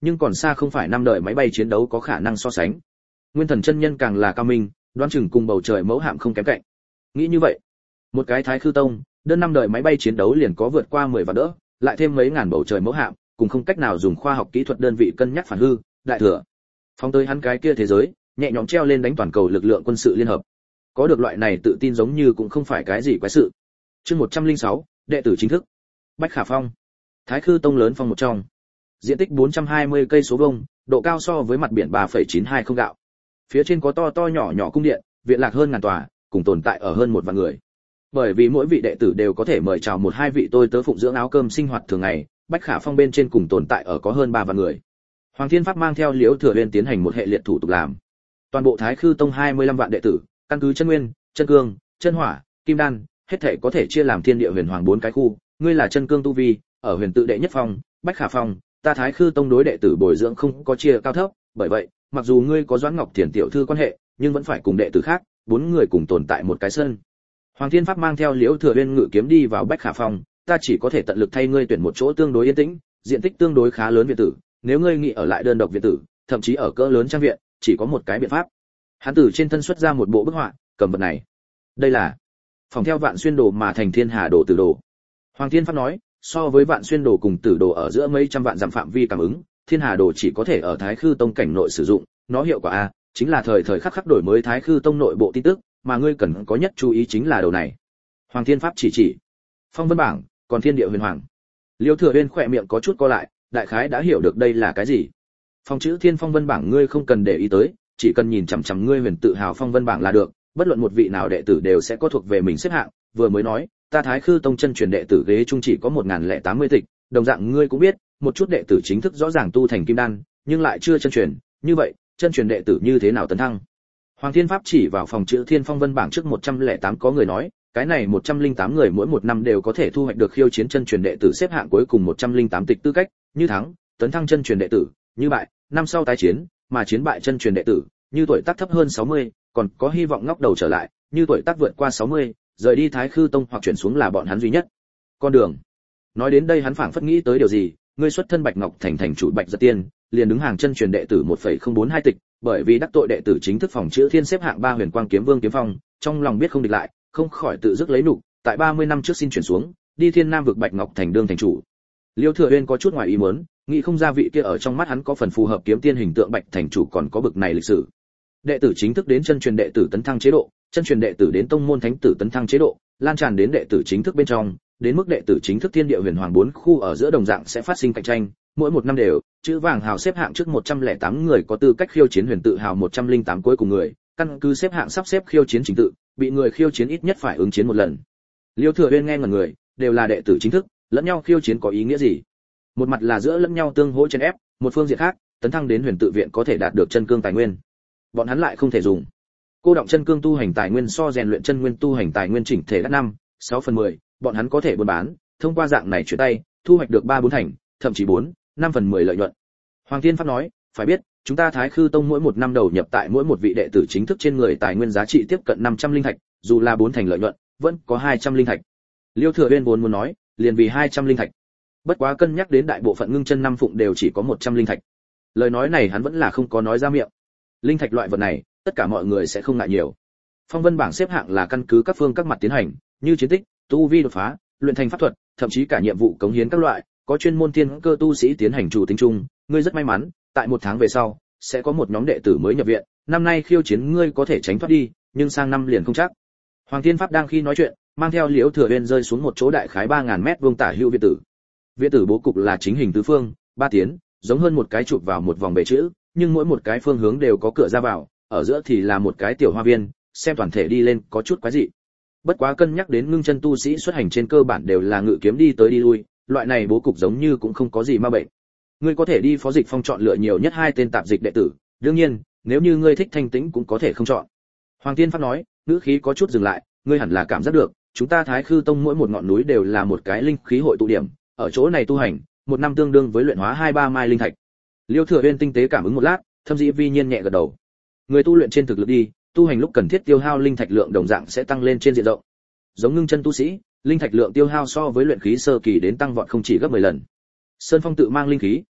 nhưng còn xa không phải năm đời máy bay chiến đấu có khả năng so sánh. Nguyên Thần chân nhân càng là cao minh, đoán chừng cùng bầu trời mẫu hạm không kém cạnh. Nghĩ như vậy, một cái Thái Khư Tông, đơn năm đời máy bay chiến đấu liền có vượt qua mười vạn đỡ, lại thêm mấy ngàn bầu trời mẫu hạm, cùng không cách nào dùng khoa học kỹ thuật đơn vị cân nhắc phản hư, đại thừa. Phóng tới hắn cái kia thế giới, nhẹ nhõm treo lên đánh toàn cầu lực lượng quân sự liên hợp. Có được loại này tự tin giống như cũng không phải cái gì quái sự. Chương một trăm lẻ sáu, đệ tử chính thức. Bách Khả Phong, Thái Khư Tông lớn phong một trong. Diện tích bốn trăm hai mươi cây số vuông, độ cao so với mặt biển ba phẩy chín hai không gạo. Phía trên có to to nhỏ nhỏ cung điện, viện lạc hơn ngàn tòa, cùng tồn tại ở hơn một vạn người. Bởi vì mỗi vị đệ tử đều có thể mời chào một hai vị tôi tớ phụng dưỡng áo cơm sinh hoạt thường ngày, Bách Khả Phong bên trên cùng tồn tại ở có hơn ba vạn người. Hoàng Thiên Pháp mang theo Liễu Thừa Uyên tiến hành một hệ liệt thủ tục làm. Toàn bộ Thái Khư Tông hai mươi lăm vạn đệ tử, căn cứ chân nguyên, chân cương, chân hỏa, kim đan, hết thảy có thể chia làm thiên địa huyền hoàng bốn cái khu, ngươi là chân cương tu vi, ở huyền tự đệ nhất phong, Bách Khả Phong, ta Thái Khư Tông đối đệ tử bồi dưỡng không có chia cao thấp, bởi vậy, mặc dù ngươi có Doãn Ngọc Thiền tiểu thư quan hệ, nhưng vẫn phải cùng đệ tử khác, bốn người cùng tồn tại một cái sân. Hoàng Thiên Pháp mang theo Liễu Thừa Uyên ngự kiếm đi vào Bách Khả Phong, ta chỉ có thể tận lực thay ngươi tuyển một chỗ tương đối yên tĩnh, diện tích tương đối khá lớn viện tử, nếu ngươi nghĩ ở lại đơn độc viện tử, thậm chí ở cỡ lớn trang viện, chỉ có một cái biện pháp. Hắn từ trên thân xuất ra một bộ bức họa, cầm vật này. Đây là phòng theo Vạn Xuyên Đồ mà thành Thiên Hà Đồ Tử Đồ. Hoàng Thiên Pháp nói, so với Vạn Xuyên Đồ cùng Tử Đồ ở giữa mấy trăm vạn dặm phạm vi cảm ứng, Thiên Hà Đồ chỉ có thể ở Thái Khư Tông cảnh nội sử dụng, nó hiệu quả a, chính là thời thời khắc khắc đổi mới Thái Khư Tông nội bộ tin tức, mà ngươi cần có nhất chú ý chính là đồ này. Hoàng Thiên Pháp chỉ chỉ. Phong Vân Bảng, còn Thiên Địa Huyền Hoàng. Liêu Thừa Uyên khỏe miệng có chút co lại, đại khái đã hiểu được đây là cái gì. Phong chữ Thiên Phong Vân Bảng ngươi không cần để ý tới, chỉ cần nhìn chằm chằm ngươi huyền tự hào Phong Vân Bảng là được, bất luận một vị nào đệ tử đều sẽ có thuộc về mình xếp hạng, vừa mới nói, ta Thái Khư Tông chân truyền đệ tử ghế chung chỉ có một nghìn lẻ tám mươi tịch, đồng dạng ngươi cũng biết, một chút đệ tử chính thức rõ ràng tu thành kim đan, nhưng lại chưa chân truyền, như vậy, chân truyền đệ tử như thế nào tấn thăng? Hoàng Thiên Pháp chỉ vào phòng chữ Thiên Phong Vân Bảng trước một trăm lẻ tám có người nói, cái này một trăm lẻ tám người mỗi một năm đều có thể thu hoạch được khiêu chiến chân truyền đệ tử xếp hạng cuối cùng một trăm lẻ tám tịch tư cách, như thắng, tấn thăng chân truyền đệ tử, như bại, năm sau tái chiến, mà chiến bại chân truyền đệ tử, như tuổi tác thấp hơn sáu mươi, còn có hy vọng ngóc đầu trở lại, như tuổi tác vượt qua sáu mươi, rời đi Thái Khư Tông hoặc chuyển xuống là bọn hắn duy nhất. Con đường. Nói đến đây hắn phảng phất nghĩ tới điều gì, ngươi xuất thân Bạch Ngọc Thành thành chủ Bạch Giật Tiên, liền đứng hàng chân truyền đệ tử một phẩy không bốn hai tịch, bởi vì đắc tội đệ tử chính thức phòng chữ Thiên xếp hạng ba Huyền Quang Kiếm Vương Kiếm Phong, trong lòng biết không địch lại, không khỏi tự dứt lấy nục, tại ba mươi năm trước xin chuyển xuống, đi Thiên Nam vực Bạch Ngọc Thành đương thành chủ. Liêu Thừa Uyên có chút ngoài ý muốn, nghĩ không ra vị kia ở trong mắt hắn có phần phù hợp kiếm tiên hình tượng Bạch thành chủ còn có bực này lịch sử. Đệ tử chính thức đến chân truyền đệ tử tấn thăng chế độ, chân truyền đệ tử đến tông môn thánh tử tấn thăng chế độ, lan tràn đến đệ tử chính thức bên trong, đến mức đệ tử chính thức Thiên Địa Huyền Hoàng bốn khu ở giữa đồng dạng sẽ phát sinh cạnh tranh, mỗi một năm đều, chữ vàng hào xếp hạng trước một trăm lẻ tám người có tư cách khiêu chiến huyền tự hào một trăm lẻ tám cuối cùng người, căn cứ xếp hạng sắp xếp khiêu chiến chính tự, bị người khiêu chiến ít nhất phải ứng chiến một lần. Liêu Thừa Uyên nghe ngẩn người, đều là đệ tử chính thức, lẫn nhau khiêu chiến có ý nghĩa gì? Một mặt là giữa lẫn nhau tương hỗ chèn ép, một phương diện khác, tấn thăng đến huyền tự viện có thể đạt được chân cương tài nguyên. Bọn hắn lại không thể dùng. Cô động chân cương tu hành tài nguyên so rèn luyện chân nguyên tu hành tài nguyên chỉnh thể đắt năm, sáu phần mười, bọn hắn có thể buôn bán, thông qua dạng này chuyển tay, thu hoạch được ba bốn thành, thậm chí bốn, năm phần mười lợi nhuận. Hoàng Thiên Pháp nói, phải biết, chúng ta Thái Khư Tông mỗi một năm đầu nhập tại mỗi một vị đệ tử chính thức trên người tài nguyên giá trị tiếp cận năm trăm linh thạch, dù là bốn thành lợi nhuận, vẫn có hai trăm linh thạch. Liêu Thừa Uyên vốn muốn nói, liền vì hai trăm linh thạch. Bất quá cân nhắc đến đại bộ phận ngưng chân năm phụng đều chỉ có một trăm linh thạch. Lời nói này hắn vẫn là không có nói ra miệng. Linh thạch loại vật này, tất cả mọi người sẽ không ngại nhiều. Phong Vân Bảng xếp hạng là căn cứ các phương các mặt tiến hành, như chiến tích, tu vi đột phá, luyện thành pháp thuật, thậm chí cả nhiệm vụ cống hiến các loại, có chuyên môn thiên cơ tu sĩ tiến hành chủ tính chung, ngươi rất may mắn, tại một tháng về sau, sẽ có một nhóm đệ tử mới nhập viện, năm nay khiêu chiến ngươi có thể tránh thoát đi, nhưng sang năm liền không chắc. Hoàng Thiên Pháp đang khi nói chuyện, mang theo Liễu Thừa Uyên rơi xuống một chỗ đại khái ba nghìn mét vuông tả hữu viện tử. Viện tử bố cục là chính hình tứ phương, ba tiến, giống hơn một cái chụp vào một vòng bể chữ, nhưng mỗi một cái phương hướng đều có cửa ra vào, ở giữa thì là một cái tiểu hoa viên, xem toàn thể đi lên có chút quái dị. Bất quá cân nhắc đến ngưng chân tu sĩ xuất hành trên cơ bản đều là ngự kiếm đi tới đi lui, loại này bố cục giống như cũng không có gì ma bệnh. Ngươi có thể đi phó dịch phong chọn lựa nhiều nhất hai tên tạp dịch đệ tử, đương nhiên, nếu như ngươi thích thanh tĩnh cũng có thể không chọn. Hoàng Thiên Pháp nói, ngữ khí có chút dừng lại, ngươi hẳn là cảm giác được, chúng ta Thái Khư Tông mỗi một ngọn núi đều là một cái linh khí hội tụ điểm, ở chỗ này tu hành, một năm tương đương với luyện hóa hai ba mai linh thạch. Liêu Thừa Uyên tinh tế cảm ứng một lát, thâm dĩ vi nhiên nhẹ gật đầu. Người tu luyện trên thực lực đi, tu hành lúc cần thiết tiêu hao linh thạch lượng đồng dạng sẽ tăng lên trên diện rộng. Giống ngưng chân tu sĩ, linh thạch lượng tiêu hao so với luyện khí sơ kỳ đến tăng vọt không chỉ gấp mười lần. Sơn Phong tự mang linh khí,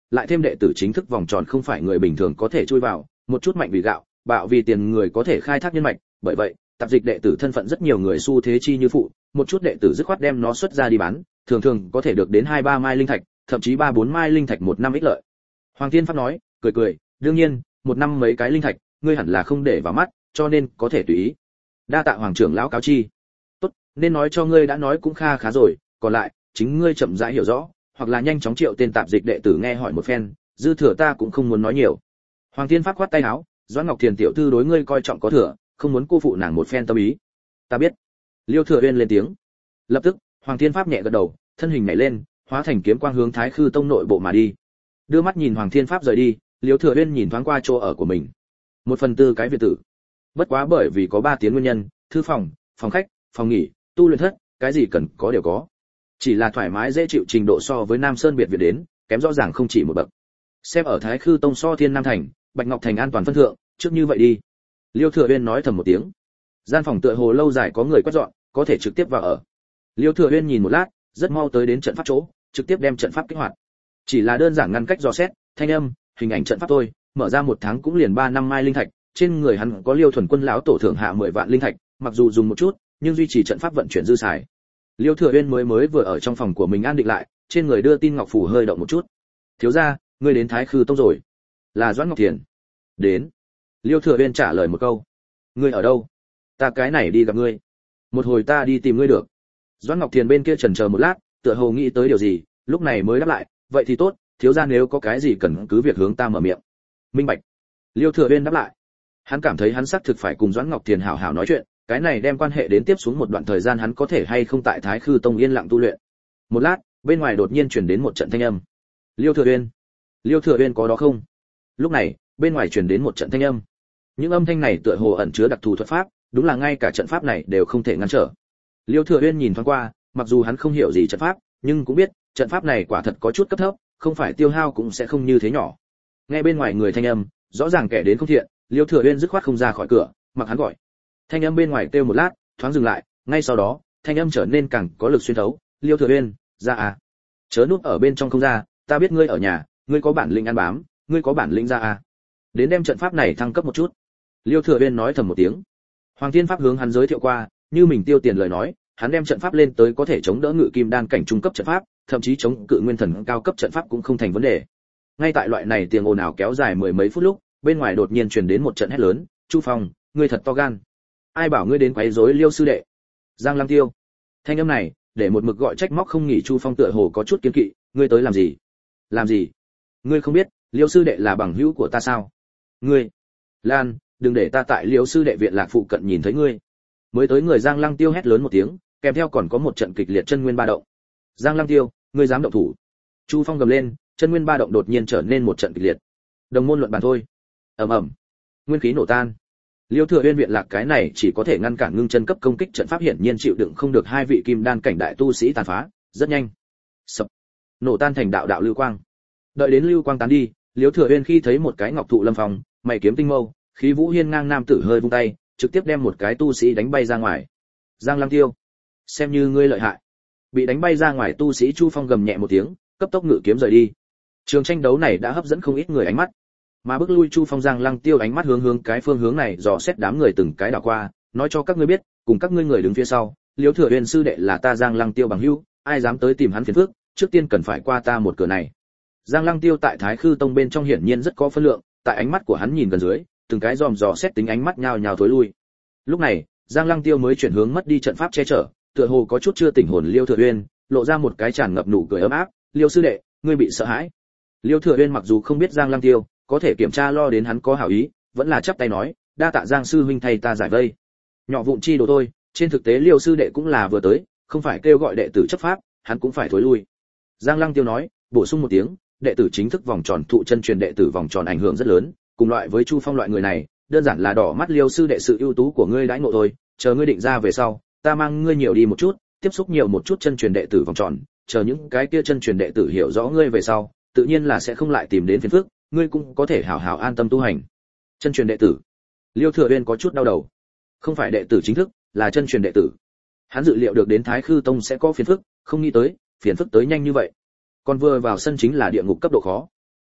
lại thêm đệ tử chính thức vòng tròn không phải người bình thường có thể chui vào, một chút mạnh vì gạo, bạo vì tiền người có thể khai thác nhân mạch, bởi vậy, tạp dịch đệ tử thân phận rất nhiều người xu thế chi như phụ, một chút đệ tử dứt khoát đem nó xuất ra đi bán, thường thường có thể được đến hai ba mai linh thạch, thậm chí ba bốn mai linh thạch một năm ích lợi. Hoàng Thiên Pháp nói, cười cười, đương nhiên, một năm mấy cái linh thạch, ngươi hẳn là không để vào mắt, cho nên có thể tùy ý. Đa tạ hoàng trưởng lão cáo chi. Tốt, nên nói cho ngươi đã nói cũng kha khá rồi, còn lại, chính ngươi chậm rãi hiểu rõ, hoặc là nhanh chóng triệu tên tạp dịch đệ tử nghe hỏi một phen, dư thừa ta cũng không muốn nói nhiều. Hoàng Thiên Pháp khoát tay áo, Doãn Ngọc Thiền tiểu thư đối ngươi coi trọng có thừa, không muốn cô phụ nàng một phen tâm ý. Ta biết. Liêu Thừa Uyên lên tiếng. Lập tức, Hoàng Thiên Pháp nhẹ gật đầu, thân hình nhảy lên, hóa thành kiếm quang hướng Thái Khư Tông nội bộ mà đi. Đưa mắt nhìn Hoàng Thiên Pháp rời đi, Liêu Thừa Uyên nhìn thoáng qua chỗ ở của mình. Một phần tư cái viện tử. Bất quá bởi vì có ba tiếng nguyên nhân, thư phòng, phòng khách, phòng nghỉ, tu luyện thất, cái gì cần có đều có. Chỉ là thoải mái dễ chịu trình độ so với Nam Sơn biệt viện đến, kém rõ ràng không chỉ một bậc. Xem ở Thái Khư Tông so Thiên Nam thành, Bạch Ngọc thành an toàn phân thượng, trước như vậy đi. Liêu Thừa Uyên nói thầm một tiếng. Gian phòng tựa hồ lâu dài có người quét dọn, có thể trực tiếp vào ở. Liêu Thừa Uyên nhìn một lát, rất mau tới đến trận pháp chỗ, trực tiếp đem trận pháp kích hoạt. Chỉ là đơn giản ngăn cách dò xét, thanh âm, hình ảnh trận pháp thôi, mở ra một tháng cũng liền ba năm mai linh thạch, trên người hắn có Liêu Thuần Quân lão tổ thưởng hạ mười vạn linh thạch, mặc dù dùng một chút, nhưng duy trì trận pháp vận chuyển dư xài. Liêu Thừa Uyên mới mới vừa ở trong phòng của mình an định lại, trên người đưa tin ngọc phủ hơi động một chút. Thiếu gia, ngươi đến Thái Khư Tông rồi? Là Doãn Ngọc Thiền. Đến. Liêu Thừa Uyên trả lời một câu. Ngươi ở đâu? Ta cái này đi gặp ngươi. Một hồi ta đi tìm ngươi được. Doãn Ngọc Thiền bên kia chần chờ một lát, tựa hồ nghĩ tới điều gì, lúc này mới đáp lại, vậy thì tốt, thiếu gia nếu có cái gì cần cứ việc hướng ta mở miệng. Minh bạch. Liêu Thừa Uyên đáp lại. Hắn cảm thấy hắn xác thực phải cùng Doãn Ngọc Thiền hảo hảo nói chuyện, cái này đem quan hệ đến tiếp xuống một đoạn thời gian hắn có thể hay không tại Thái Khư Tông yên lặng tu luyện. Một lát, bên ngoài đột nhiên truyền đến một trận thanh âm. Liêu Thừa Uyên, Liêu Thừa Uyên có đó không? Lúc này, bên ngoài truyền đến một trận thanh âm. Những âm thanh này tựa hồ ẩn chứa đặc thù thuật pháp, đúng là ngay cả trận pháp này đều không thể ngăn trở. Liêu Thừa Uyên nhìn thoáng qua, mặc dù hắn không hiểu gì trận pháp, nhưng cũng biết, trận pháp này quả thật có chút cấp thấp, không phải tiêu hao cũng sẽ không như thế nhỏ. Nghe bên ngoài người thanh âm, rõ ràng kẻ đến không thiện, Liêu Thừa Uyên dứt khoát không ra khỏi cửa, mặc hắn gọi. Thanh âm bên ngoài kêu một lát, thoáng dừng lại, ngay sau đó, thanh âm trở nên càng có lực xuyên thấu, Liêu Thừa Uyên, ra à? Chớ núp ở bên trong không ra, ta biết ngươi ở nhà, ngươi có bản lĩnh ăn bám, ngươi có bản lĩnh ra à? Đến đem trận pháp này thăng cấp một chút. Liêu Thừa Uyên nói thầm một tiếng. Hoàng Thiên Pháp hướng hắn giới thiệu qua, như mình tiêu tiền lời nói, hắn đem trận pháp lên tới có thể chống đỡ ngự kim đan cảnh trung cấp trận pháp, thậm chí chống cự nguyên thần cao cấp trận pháp cũng không thành vấn đề. Ngay tại loại này tiếng ồn ào kéo dài mười mấy phút lúc, bên ngoài đột nhiên truyền đến một trận hét lớn, "Chu Phong, ngươi thật to gan. Ai bảo ngươi đến quấy rối Liêu sư đệ?" Giang Lăng Tiêu. Thanh âm này, để một mực gọi trách móc không nghỉ Chu Phong tựa hồ có chút kiêng kỵ, "Ngươi tới làm gì?" "Làm gì? Ngươi không biết, Liêu sư đệ là bằng hữu của ta sao?" "Ngươi, Lan, đừng để ta tại Liêu sư đệ viện lạc phụ cận nhìn thấy ngươi." Mới tới người Giang Lăng Tiêu hét lớn một tiếng, kèm theo còn có một trận kịch liệt chân nguyên ba động. "Giang Lăng Tiêu, ngươi dám động thủ?" Chu Phong gầm lên, chân nguyên ba động đột nhiên trở nên một trận kịch liệt. Đồng môn luận bàn thôi. Ầm ầm. Nguyên khí nổ tan. Liêu Thừa Uyên viện lạc cái này chỉ có thể ngăn cản ngưng chân cấp công kích trận pháp hiển nhiên chịu đựng không được hai vị kim đan cảnh đại tu sĩ tàn phá, rất nhanh. Sập. Nổ tan thành đạo đạo lưu quang. Đợi đến lưu quang tán đi, Liêu Thừa Uyên khi thấy một cái ngọc thụ lâm phong, mày kiếm tinh mâu, khí vũ hiên ngang nam tử hơi vung tay, trực tiếp đem một cái tu sĩ đánh bay ra ngoài. Giang Lăng Tiêu, xem như ngươi lợi hại. Bị đánh bay ra ngoài tu sĩ Chu Phong gầm nhẹ một tiếng, cấp tốc ngự kiếm rời đi. Trường tranh đấu này đã hấp dẫn không ít người ánh mắt. Mà bước lui Chu Phong, Giang Lăng Tiêu ánh mắt hướng hướng cái phương hướng này dò xét đám người từng cái đảo qua, nói cho các ngươi biết, cùng các ngươi người đứng phía sau, Liêu Thừa Uyên sư đệ là ta Giang Lăng Tiêu bằng hữu, ai dám tới tìm hắn phiền phức, trước tiên cần phải qua ta một cửa này. Giang Lăng Tiêu tại Thái Khư Tông bên trong hiển nhiên rất có phân lượng, tại ánh mắt của hắn nhìn gần dưới, từng cái dòm dò xét tính ánh mắt nhao nhao thối lui. Lúc này, Giang Lăng Tiêu mới chuyển hướng mất đi trận pháp che chở, tựa hồ có chút chưa tỉnh hồn Liêu Thừa Uyên, lộ ra một cái tràn ngập nụ cười ấm áp, "Liêu sư đệ, ngươi bị sợ hãi?" Liêu Thừa Uyên mặc dù không biết Giang Lăng Tiêu, có thể kiểm tra lo đến hắn có hảo ý, vẫn là chắp tay nói, "Đa tạ Giang sư huynh thay ta giải vây." Nhỏ vụn chi đồ thôi, trên thực tế Liêu sư đệ cũng là vừa tới, không phải kêu gọi đệ tử chấp pháp, hắn cũng phải thối lui. Giang Lăng Tiêu nói, bổ sung một tiếng, đệ tử chính thức vòng tròn thụ chân truyền đệ tử vòng tròn ảnh hưởng rất lớn, cùng loại với Chu Phong loại người này, đơn giản là đỏ mắt Liêu sư đệ sự ưu tú của ngươi đãi ngộ thôi, chờ ngươi định ra về sau, ta mang ngươi nhiều đi một chút, tiếp xúc nhiều một chút chân truyền đệ tử vòng tròn, chờ những cái kia chân truyền đệ tử hiểu rõ ngươi về sau, tự nhiên là sẽ không lại tìm đến phiền phức, ngươi cũng có thể hảo hảo an tâm tu hành. Chân truyền đệ tử. Liêu Thừa Uyên có chút đau đầu. Không phải đệ tử chính thức, là chân truyền đệ tử. Hắn dự liệu được đến Thái Khư Tông sẽ có phiền phức, không nghĩ tới, phiền phức tới nhanh như vậy. Còn vừa vào sân chính là địa ngục cấp độ khó.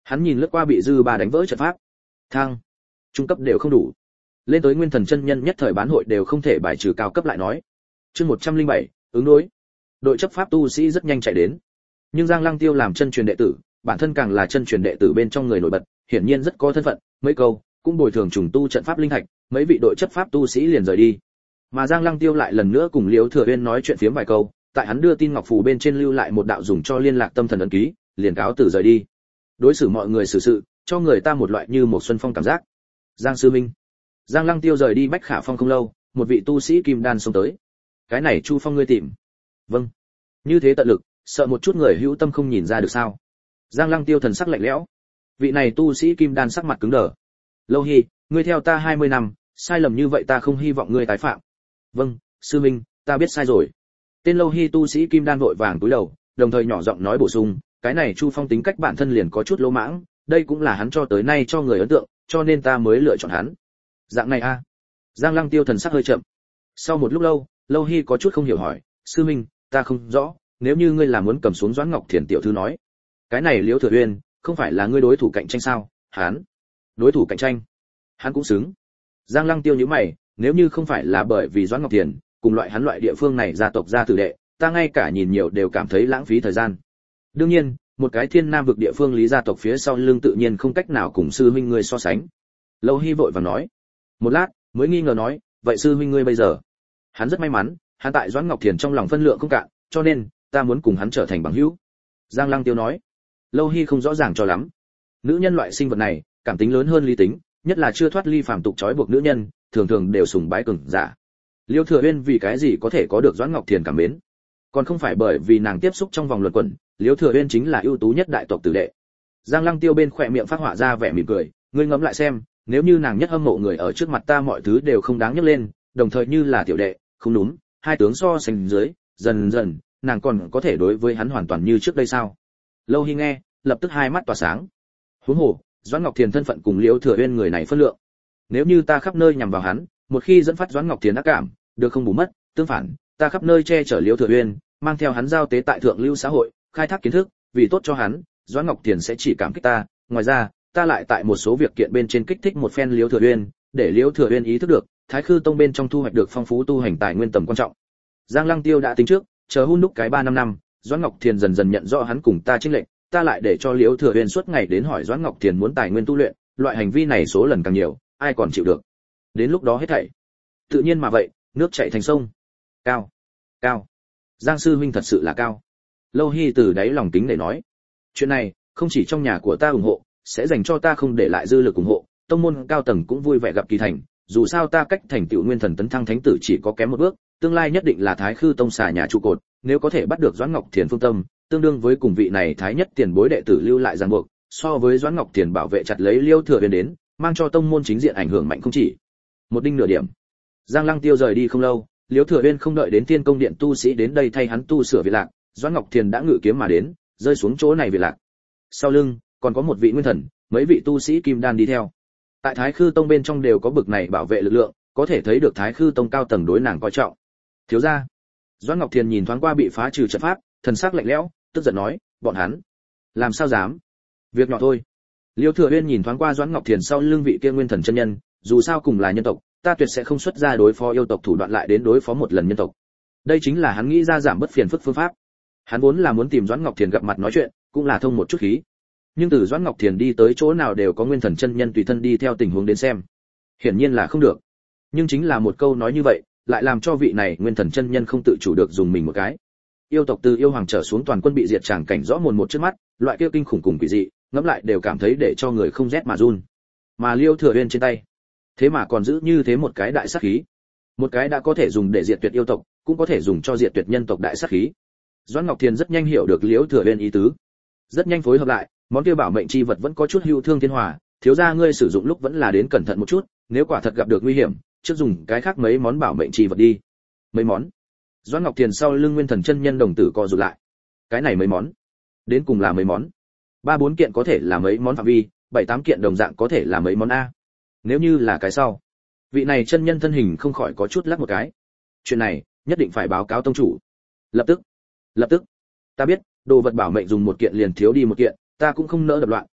Hắn nhìn lướt qua bị dư ba đánh vỡ trận pháp. Thang, trung cấp đều không đủ. Lên tới nguyên thần chân nhân nhất thời bán hội đều không thể bài trừ cao cấp lại nói. Chương một trăm linh bảy, ứng đối. Đội chấp pháp tu sĩ rất nhanh chạy đến. Nhưng Giang Lăng Tiêu làm chân truyền đệ tử, bản thân càng là chân truyền đệ tử bên trong người nổi bật, hiển nhiên rất có thân phận, mấy câu cũng bồi thường trùng tu trận pháp linh thạch, mấy vị đội chấp pháp tu sĩ liền rời đi. Mà Giang Lăng Tiêu lại lần nữa cùng Liễu Thừa Uyên nói chuyện phiếm vài câu, tại hắn đưa tin ngọc phù bên trên lưu lại một đạo dùng cho liên lạc tâm thần ấn ký, liền cáo từ rời đi. Đối xử mọi người xử sự, cho người ta một loại như một xuân phong cảm giác. Giang sư minh. Giang Lăng Tiêu rời đi Bách Khả Phong không lâu, một vị tu sĩ kim đan xông tới. Cái này Chu Phong ngươi tìm? Vâng. Như thế tận lực, sợ một chút người hữu tâm không nhìn ra được sao? Giang Lăng Tiêu thần sắc lạnh lẽo. Vị này tu sĩ kim đan sắc mặt cứng đờ. Lâu Hi, ngươi theo ta hai mươi năm, sai lầm như vậy ta không hy vọng ngươi tái phạm. Vâng, sư minh, ta biết sai rồi. Tên Lâu Hi tu sĩ kim đan vội vàng cúi đầu, đồng thời nhỏ giọng nói bổ sung, cái này Chu Phong tính cách bản thân liền có chút lỗ mãng, đây cũng là hắn cho tới nay cho người ấn tượng, cho nên ta mới lựa chọn hắn. Dạng này a? À? Giang Lăng Tiêu thần sắc hơi chậm. Sau một lúc lâu, Lâu Hi có chút không hiểu hỏi, sư minh, ta không rõ, nếu như ngươi là muốn cầm xuống Doãn Ngọc Thiền tiểu thư nói, cái này Liễu Thừa Uyên, không phải là ngươi đối thủ cạnh tranh sao? Hắn, đối thủ cạnh tranh? Hắn cũng xứng. Giang Lăng Tiêu nhíu mày, nếu như không phải là bởi vì Doãn Ngọc Thiền, cùng loại hắn loại địa phương này gia tộc gia tử đệ, ta ngay cả nhìn nhiều đều cảm thấy lãng phí thời gian. Đương nhiên, một cái Thiên Nam vực địa phương lý gia tộc phía sau lưng tự nhiên không cách nào cùng sư huynh ngươi so sánh. Lâu Hi vội vàng nói. Một lát, mới nghi ngờ nói, vậy sư huynh ngươi bây giờ? Hắn rất may mắn, hắn tại Doãn Ngọc Thiền trong lòng phân lượng không cạn, cho nên ta muốn cùng hắn trở thành bằng hữu. Giang Lăng Tiêu nói. Lâu Hi không rõ ràng cho lắm. Nữ nhân loại sinh vật này, cảm tính lớn hơn lý tính, nhất là chưa thoát ly phàm tục trói buộc nữ nhân, thường thường đều sùng bái cường giả. Liêu Thừa Uyên vì cái gì có thể có được Doãn Ngọc Thiền cảm mến? Còn không phải bởi vì nàng tiếp xúc trong vòng luận quẩn, Liêu Thừa Uyên chính là ưu tú nhất đại tộc tử đệ. Giang Lăng Tiêu bên khỏe miệng phát họa ra vẻ mỉm cười, ngươi ngẫm lại xem, nếu như nàng nhất hâm mộ người ở trước mặt ta mọi thứ đều không đáng nhắc lên, đồng thời như là tiểu đệ, không đúng, hai tướng so sánh dưới, dần dần, nàng còn có thể đối với hắn hoàn toàn như trước đây sao? Lâu Hi nghe, lập tức hai mắt tỏa sáng. Huống hồ, Doãn Ngọc Thiền thân phận cùng Liễu Thừa Uyên người này phân lượng. Nếu như ta khắp nơi nhằm vào hắn, một khi dẫn phát Doãn Ngọc Thiền ác cảm, được không bù mất, tương phản, ta khắp nơi che chở Liễu Thừa Uyên, mang theo hắn giao tế tại thượng lưu xã hội, khai thác kiến thức, vì tốt cho hắn, Doãn Ngọc Thiền sẽ chỉ cảm kích ta, ngoài ra, ta lại tại một số việc kiện bên trên kích thích một phen Liễu Thừa Uyên, để Liễu Thừa Uyên ý thức được, Thái Khư Tông bên trong thu hoạch được phong phú tu hành tài nguyên tầm quan trọng. Giang Lăng Tiêu đã tính trước, chờ hun đúc cái ba năm năm, Doãn Ngọc Thiền dần dần nhận rõ hắn cùng ta chênh lệch, ta lại để cho Liễu Thừa Uyên suốt ngày đến hỏi Doãn Ngọc Thiền muốn tài nguyên tu luyện, loại hành vi này số lần càng nhiều, ai còn chịu được. Đến lúc đó hết thảy, tự nhiên mà vậy, nước chảy thành sông. Cao, cao. Giang sư huynh thật sự là cao. Lâu Hi từ đáy lòng kính để nói, chuyện này không chỉ trong nhà của ta ủng hộ, sẽ dành cho ta không để lại dư lực ủng hộ, tông môn cao tầng cũng vui vẻ gặp kỳ thành, dù sao ta cách thành tựu nguyên thần tấn thăng thánh tử chỉ có kém một bước, tương lai nhất định là Thái Khư Tông xà nhà trụ cột, nếu có thể bắt được Doãn Ngọc Thiền phương tâm, tương đương với cùng vị này thái nhất tiền bối đệ tử lưu lại ràng buộc, so với Doãn Ngọc Thiền bảo vệ chặt lấy Liêu Thừa Uyên đến, mang cho tông môn chính diện ảnh hưởng mạnh không chỉ một đinh nửa điểm. Giang Lăng Tiêu rời đi không lâu, Liêu Thừa Uyên không đợi đến Tiên Công Điện tu sĩ đến đây thay hắn tu sửa viện lạc, Doãn Ngọc Thiền đã ngự kiếm mà đến, rơi xuống chỗ này viện lạc. Sau lưng còn có một vị nguyên thần, mấy vị tu sĩ kim đan đi theo. Tại Thái Khư Tông bên trong đều có bực này bảo vệ lực lượng, có thể thấy được Thái Khư Tông cao tầng đối nàng coi trọng. Thiếu gia. Doãn Ngọc Thiền nhìn thoáng qua bị phá trừ trận pháp, thần sắc lạnh lẽo, tức giận nói, bọn hắn làm sao dám? Việc nhỏ thôi. Liêu Thừa Uyên nhìn thoáng qua Doãn Ngọc Thiền sau lưng vị kia nguyên thần chân nhân, dù sao cùng là nhân tộc, ta tuyệt sẽ không xuất ra đối phó yêu tộc thủ đoạn lại đến đối phó một lần nhân tộc. Đây chính là hắn nghĩ ra giảm bất phiền phức phương pháp. Hắn vốn là muốn tìm Doãn Ngọc Thiền gặp mặt nói chuyện, cũng là thông một chút khí. Nhưng từ Doãn Ngọc Thiền đi tới chỗ nào đều có nguyên thần chân nhân tùy thân đi theo tình huống đến xem. Hiển nhiên là không được. Nhưng chính là một câu nói như vậy, lại làm cho vị này nguyên thần chân nhân không tự chủ được dùng mình một cái. Yêu tộc từ yêu hoàng trở xuống toàn quân bị diệt tràng cảnh rõ mồn một trước mắt, loại kia kinh khủng cùng quỷ dị, ngẫm lại đều cảm thấy để cho người không rét mà run. Mà Liêu Thừa Uyên trên tay, thế mà còn giữ như thế một cái đại sát khí. Một cái đã có thể dùng để diệt tuyệt yêu tộc, cũng có thể dùng cho diệt tuyệt nhân tộc đại sát khí. Doãn Ngọc Thiền rất nhanh hiểu được Liêu Thừa Uyên ý tứ, rất nhanh phối hợp lại, món kia bảo mệnh chi vật vẫn có chút hữu thương thiên hòa, thiếu gia ngươi sử dụng lúc vẫn là đến cẩn thận một chút, nếu quả thật gặp được nguy hiểm, trước dùng cái khác mấy món bảo mệnh chi vật đi. Mấy món? Doãn Ngọc Thiền sau lưng nguyên thần chân nhân đồng tử co rụt lại. Cái này mấy món? Đến cùng là mấy món? Ba bốn kiện có thể là mấy món phạm vi, bảy tám kiện đồng dạng có thể là mấy món a. Nếu như là cái sau, vị này chân nhân thân hình không khỏi có chút lắc một cái. Chuyện này nhất định phải báo cáo tông chủ. Lập tức, lập tức. Ta biết, đồ vật bảo mệnh dùng một kiện liền thiếu đi một kiện, ta cũng không nỡ đập loạn,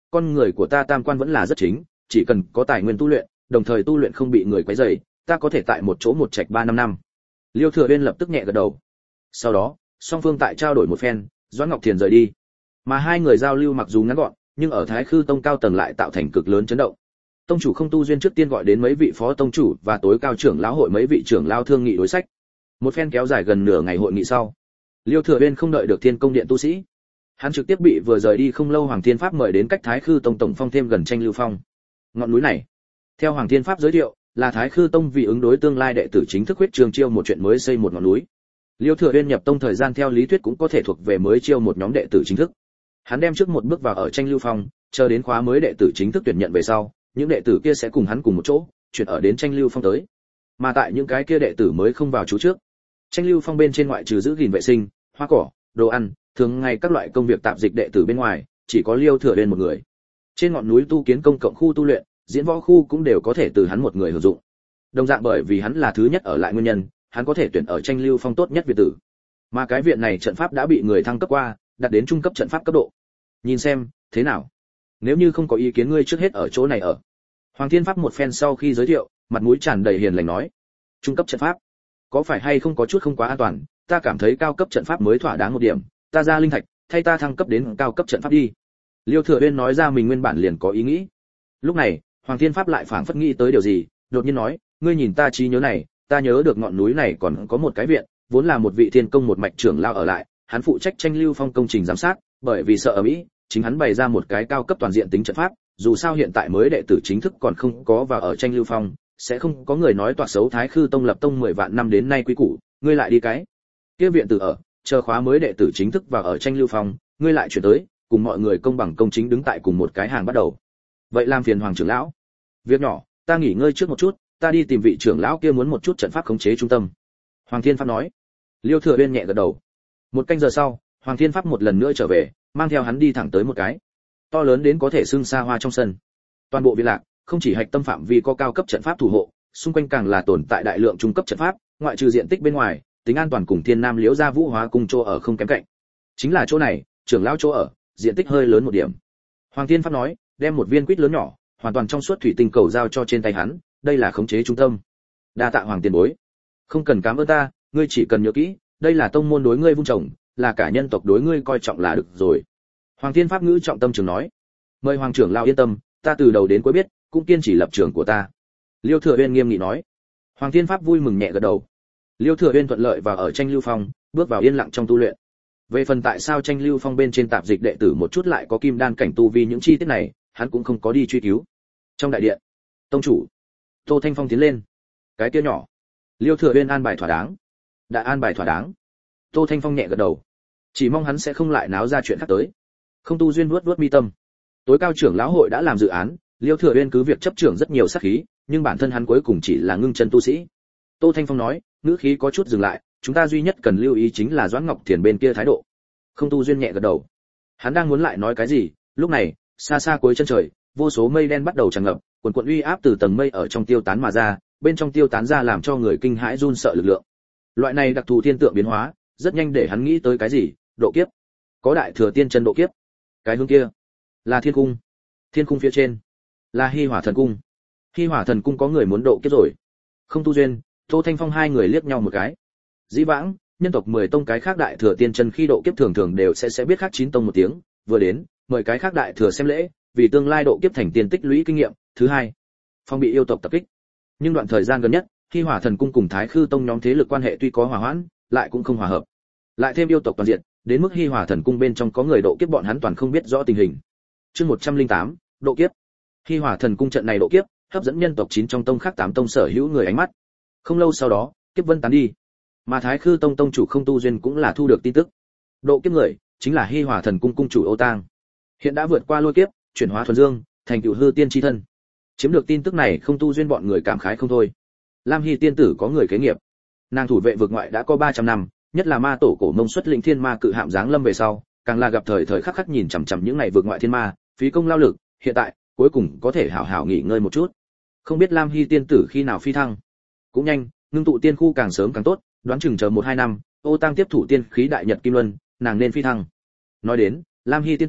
con người của ta tam quan vẫn là rất chính, chỉ cần có tài nguyên tu luyện, đồng thời tu luyện không bị người quấy rầy, ta có thể tại một chỗ một trạch ba năm năm. Liêu Thừa Uyên lập tức nhẹ gật đầu. Sau đó, song phương tại trao đổi một phen, Doãn Ngọc Thiền rời đi. Mà hai người giao lưu mặc dù ngắn gọn, nhưng ở Thái Khư Tông cao tầng lại tạo thành cực lớn chấn động. Tông chủ Không Tu Duyên trước tiên gọi đến mấy vị phó tông chủ và tối cao trưởng lão hội mấy vị trưởng lão thương nghị đối sách. Một phen kéo dài gần nửa ngày hội nghị sau, Liêu Thừa Uyên không đợi được Thiên Công Điện tu sĩ, hắn trực tiếp bị vừa rời đi không lâu Hoàng Thiên Pháp mời đến cách Thái Khư Tông tổng phong thêm gần Tranh Lưu Phong. Ngọn núi này, theo Hoàng Thiên Pháp giới thiệu, là Thái Khư Tông vì ứng đối tương lai đệ tử chính thức huyết trường chiêu một chuyện mới xây một ngọn núi. Liêu Thừa Uyên nhập tông thời gian theo lý thuyết cũng có thể thuộc về mới chiêu một nhóm đệ tử chính thức. Hắn đem trước một bước vào ở Tranh Lưu Phong, chờ đến khóa mới đệ tử chính thức tuyển nhận về sau, những đệ tử kia sẽ cùng hắn cùng một chỗ, chuyển ở đến Tranh Lưu Phong tới. Mà tại những cái kia đệ tử mới không vào trú trước, Tranh Lưu Phong bên trên ngoại trừ giữ gìn vệ sinh, hoa cỏ, đồ ăn, thường ngày các loại công việc tạp dịch đệ tử bên ngoài, chỉ có Liêu Thừa Uyên một người. Trên ngọn núi tu kiến công cộng khu tu luyện, diễn võ khu cũng đều có thể từ hắn một người hưởng dụng. Đồng dạng bởi vì hắn là thứ nhất ở lại nguyên nhân, hắn có thể tuyển ở Tranh Lưu Phong tốt nhất viện tử. Mà cái viện này trận pháp đã bị người thăng cấp qua, đạt đến trung cấp trận pháp cấp độ. Nhìn xem, thế nào? Nếu như không có ý kiến ngươi trước hết ở chỗ này ở. Hoàng Thiên Pháp một phen sau khi giới thiệu, mặt mũi tràn đầy hiền lành nói: "Trung cấp trận pháp, có phải hay không có chút không quá an toàn, ta cảm thấy cao cấp trận pháp mới thỏa đáng một điểm, ta ra linh thạch, thay ta thăng cấp đến cao cấp trận pháp đi." Liêu Thừa Uyên nói ra mình nguyên bản liền có ý nghĩ. Lúc này, Hoàng Thiên Pháp lại phảng phất nghĩ tới điều gì, đột nhiên nói: "Ngươi nhìn ta trí nhớ này, ta nhớ được ngọn núi này còn có một cái viện, vốn là một vị thiên công một mạch trưởng lao ở lại, hắn phụ trách Tranh Lưu Phong công trình giám sát, bởi vì sợ ở Mỹ, chính hắn bày ra một cái cao cấp toàn diện tính trận pháp, dù sao hiện tại mới đệ tử chính thức còn không có vào ở Tranh Lưu Phong, sẽ không có người nói toạc xấu Thái Khư Tông lập tông mười vạn năm đến nay quý củ, ngươi lại đi cái kia viện tử ở, chờ khóa mới đệ tử chính thức vào ở Tranh Lưu Phong, ngươi lại chuyển tới, cùng mọi người công bằng công chính đứng tại cùng một cái hàng bắt đầu. Vậy làm phiền Hoàng trưởng lão. Việc nhỏ, ta nghỉ ngơi trước một chút, ta đi tìm vị trưởng lão kia muốn một chút trận pháp khống chế trung tâm." Hoàng Thiên Pháp nói. Liêu Thừa Uyên nhẹ gật đầu. Một canh giờ sau, Hoàng Thiên Pháp một lần nữa trở về, mang theo hắn đi thẳng tới một cái to lớn đến có thể xưng xa hoa trong sân. Toàn bộ viện lạc, không chỉ hạch tâm phạm vi có cao cấp trận pháp thủ hộ, xung quanh càng là tồn tại đại lượng trung cấp trận pháp, ngoại trừ diện tích bên ngoài, tính an toàn cùng Thiên Nam Liễu Gia Vũ Hóa cùng chỗ ở không kém cạnh. Chính là chỗ này, trưởng lão chỗ ở, diện tích hơi lớn một điểm. Hoàng Thiên Pháp nói, đem một viên quýt lớn nhỏ, hoàn toàn trong suốt thủy tinh cầu giao cho trên tay hắn, đây là khống chế trung tâm. Đa tạ Hoàng tiền bối. Không cần cảm ơn ta, ngươi chỉ cần nhớ kỹ, đây là tông môn đối ngươi vun trồng, là cả nhân tộc đối ngươi coi trọng là được rồi. Hoàng Thiên Pháp ngữ trọng tâm trường nói. Mời Hoàng trưởng lão yên tâm, ta từ đầu đến cuối biết, cũng kiên trì lập trường của ta. Liêu Thừa Uyên nghiêm nghị nói. Hoàng Thiên Pháp vui mừng nhẹ gật đầu. Liêu Thừa Uyên thuận lợi vào ở Tranh Lưu Phong, bước vào yên lặng trong tu luyện. Về phần tại sao Tranh Lưu Phong bên trên tạp dịch đệ tử một chút lại có kim đan cảnh tu vi những chi tiết này, hắn cũng không có đi truy cứu. Trong đại điện, tông chủ Tô Thanh Phong tiến lên. Cái kia nhỏ. Liêu Thừa Uyên an bài thỏa đáng. Đã an bài thỏa đáng. Tô Thanh Phong nhẹ gật đầu. Chỉ mong hắn sẽ không lại náo ra chuyện khác tới. Không Tu Duyên vuốt vuốt mi tâm. Tối cao trưởng lão hội đã làm dự án, Liêu Thừa Uyên cứ việc chấp trưởng rất nhiều sát khí, nhưng bản thân hắn cuối cùng chỉ là ngưng chân tu sĩ. Tô Thanh Phong nói, ngữ khí có chút dừng lại, chúng ta duy nhất cần lưu ý chính là Doãn Ngọc Thiền bên kia thái độ. Không Tu Duyên nhẹ gật đầu. Hắn đang muốn lại nói cái gì, lúc này, xa xa cuối chân trời, vô số mây đen bắt đầu tràn ngập, quần quần uy áp từ tầng mây ở trong tiêu tán mà ra, bên trong tiêu tán ra làm cho người kinh hãi run sợ lực lượng. Loại này đặc thù thiên tượng biến hóa, rất nhanh để hắn nghĩ tới cái gì, độ kiếp. Có đại thừa tiên chân độ kiếp. Cái hướng kia là thiên cung. Thiên cung phía trên là Hi Hỏa Thần cung. Hi Hỏa Thần cung có người muốn độ kiếp rồi. Không Tu Duyên, Tô Thanh Phong hai người liếc nhau một cái. Dĩ vãng, nhân tộc mười tông cái khác đại thừa tiên chân khi độ kiếp thường thường đều sẽ sẽ biết khác chín tông một tiếng, vừa đến, mời cái khác đại thừa xem lễ, vì tương lai độ kiếp thành tiên tích lũy kinh nghiệm. Thứ hai, phong bị yêu tộc tập kích. Nhưng đoạn thời gian gần nhất, Hi Hỏa Thần cung cùng Thái Khư tông nhóm thế lực quan hệ tuy có hòa hoãn, lại cũng không hòa hợp. Lại thêm yêu tộc toàn diện, đến mức Hi Hỏa Thần cung bên trong có người độ kiếp bọn hắn toàn không biết rõ tình hình. Chương một trăm lẻ tám, độ kiếp. Hi Hỏa Thần cung trận này độ kiếp, hấp dẫn nhân tộc chín trong tông khác tám tông sở hữu người ánh mắt. Không lâu sau đó, kiếp vân tán đi. Mà Thái Khư tông tông chủ Không Tu Duyên cũng là thu được tin tức. Độ kiếp người chính là Hi Hỏa Thần cung cung chủ Ô Tang. Hiện đã vượt qua lôi kiếp, chuyển hóa thuần dương, thành tựu hư tiên chi thân. Chiếm được tin tức này, Không Tu Duyên bọn người cảm khái không thôi. Lam Hy tiên tử có người kế nghiệp. Nàng thủ vệ vực ngoại đã có ba trăm năm, nhất là ma tổ cổ mông xuất lĩnh thiên ma cự hạm giáng lâm về sau, càng là gặp thời thời khắc khắc nhìn chằm chằm những ngày vực ngoại thiên ma, phí công lao lực, hiện tại cuối cùng có thể hảo hảo nghỉ ngơi một chút. Không biết Lam Hy tiên tử khi nào phi thăng. Cũng nhanh, ngưng tụ tiên khu càng sớm càng tốt, đoán chừng chờ một hai năm, Ô Tang tiếp thủ tiên khí đại nhật kim luân, nàng nên phi thăng. Nói đến, Lam Hy tiên tử,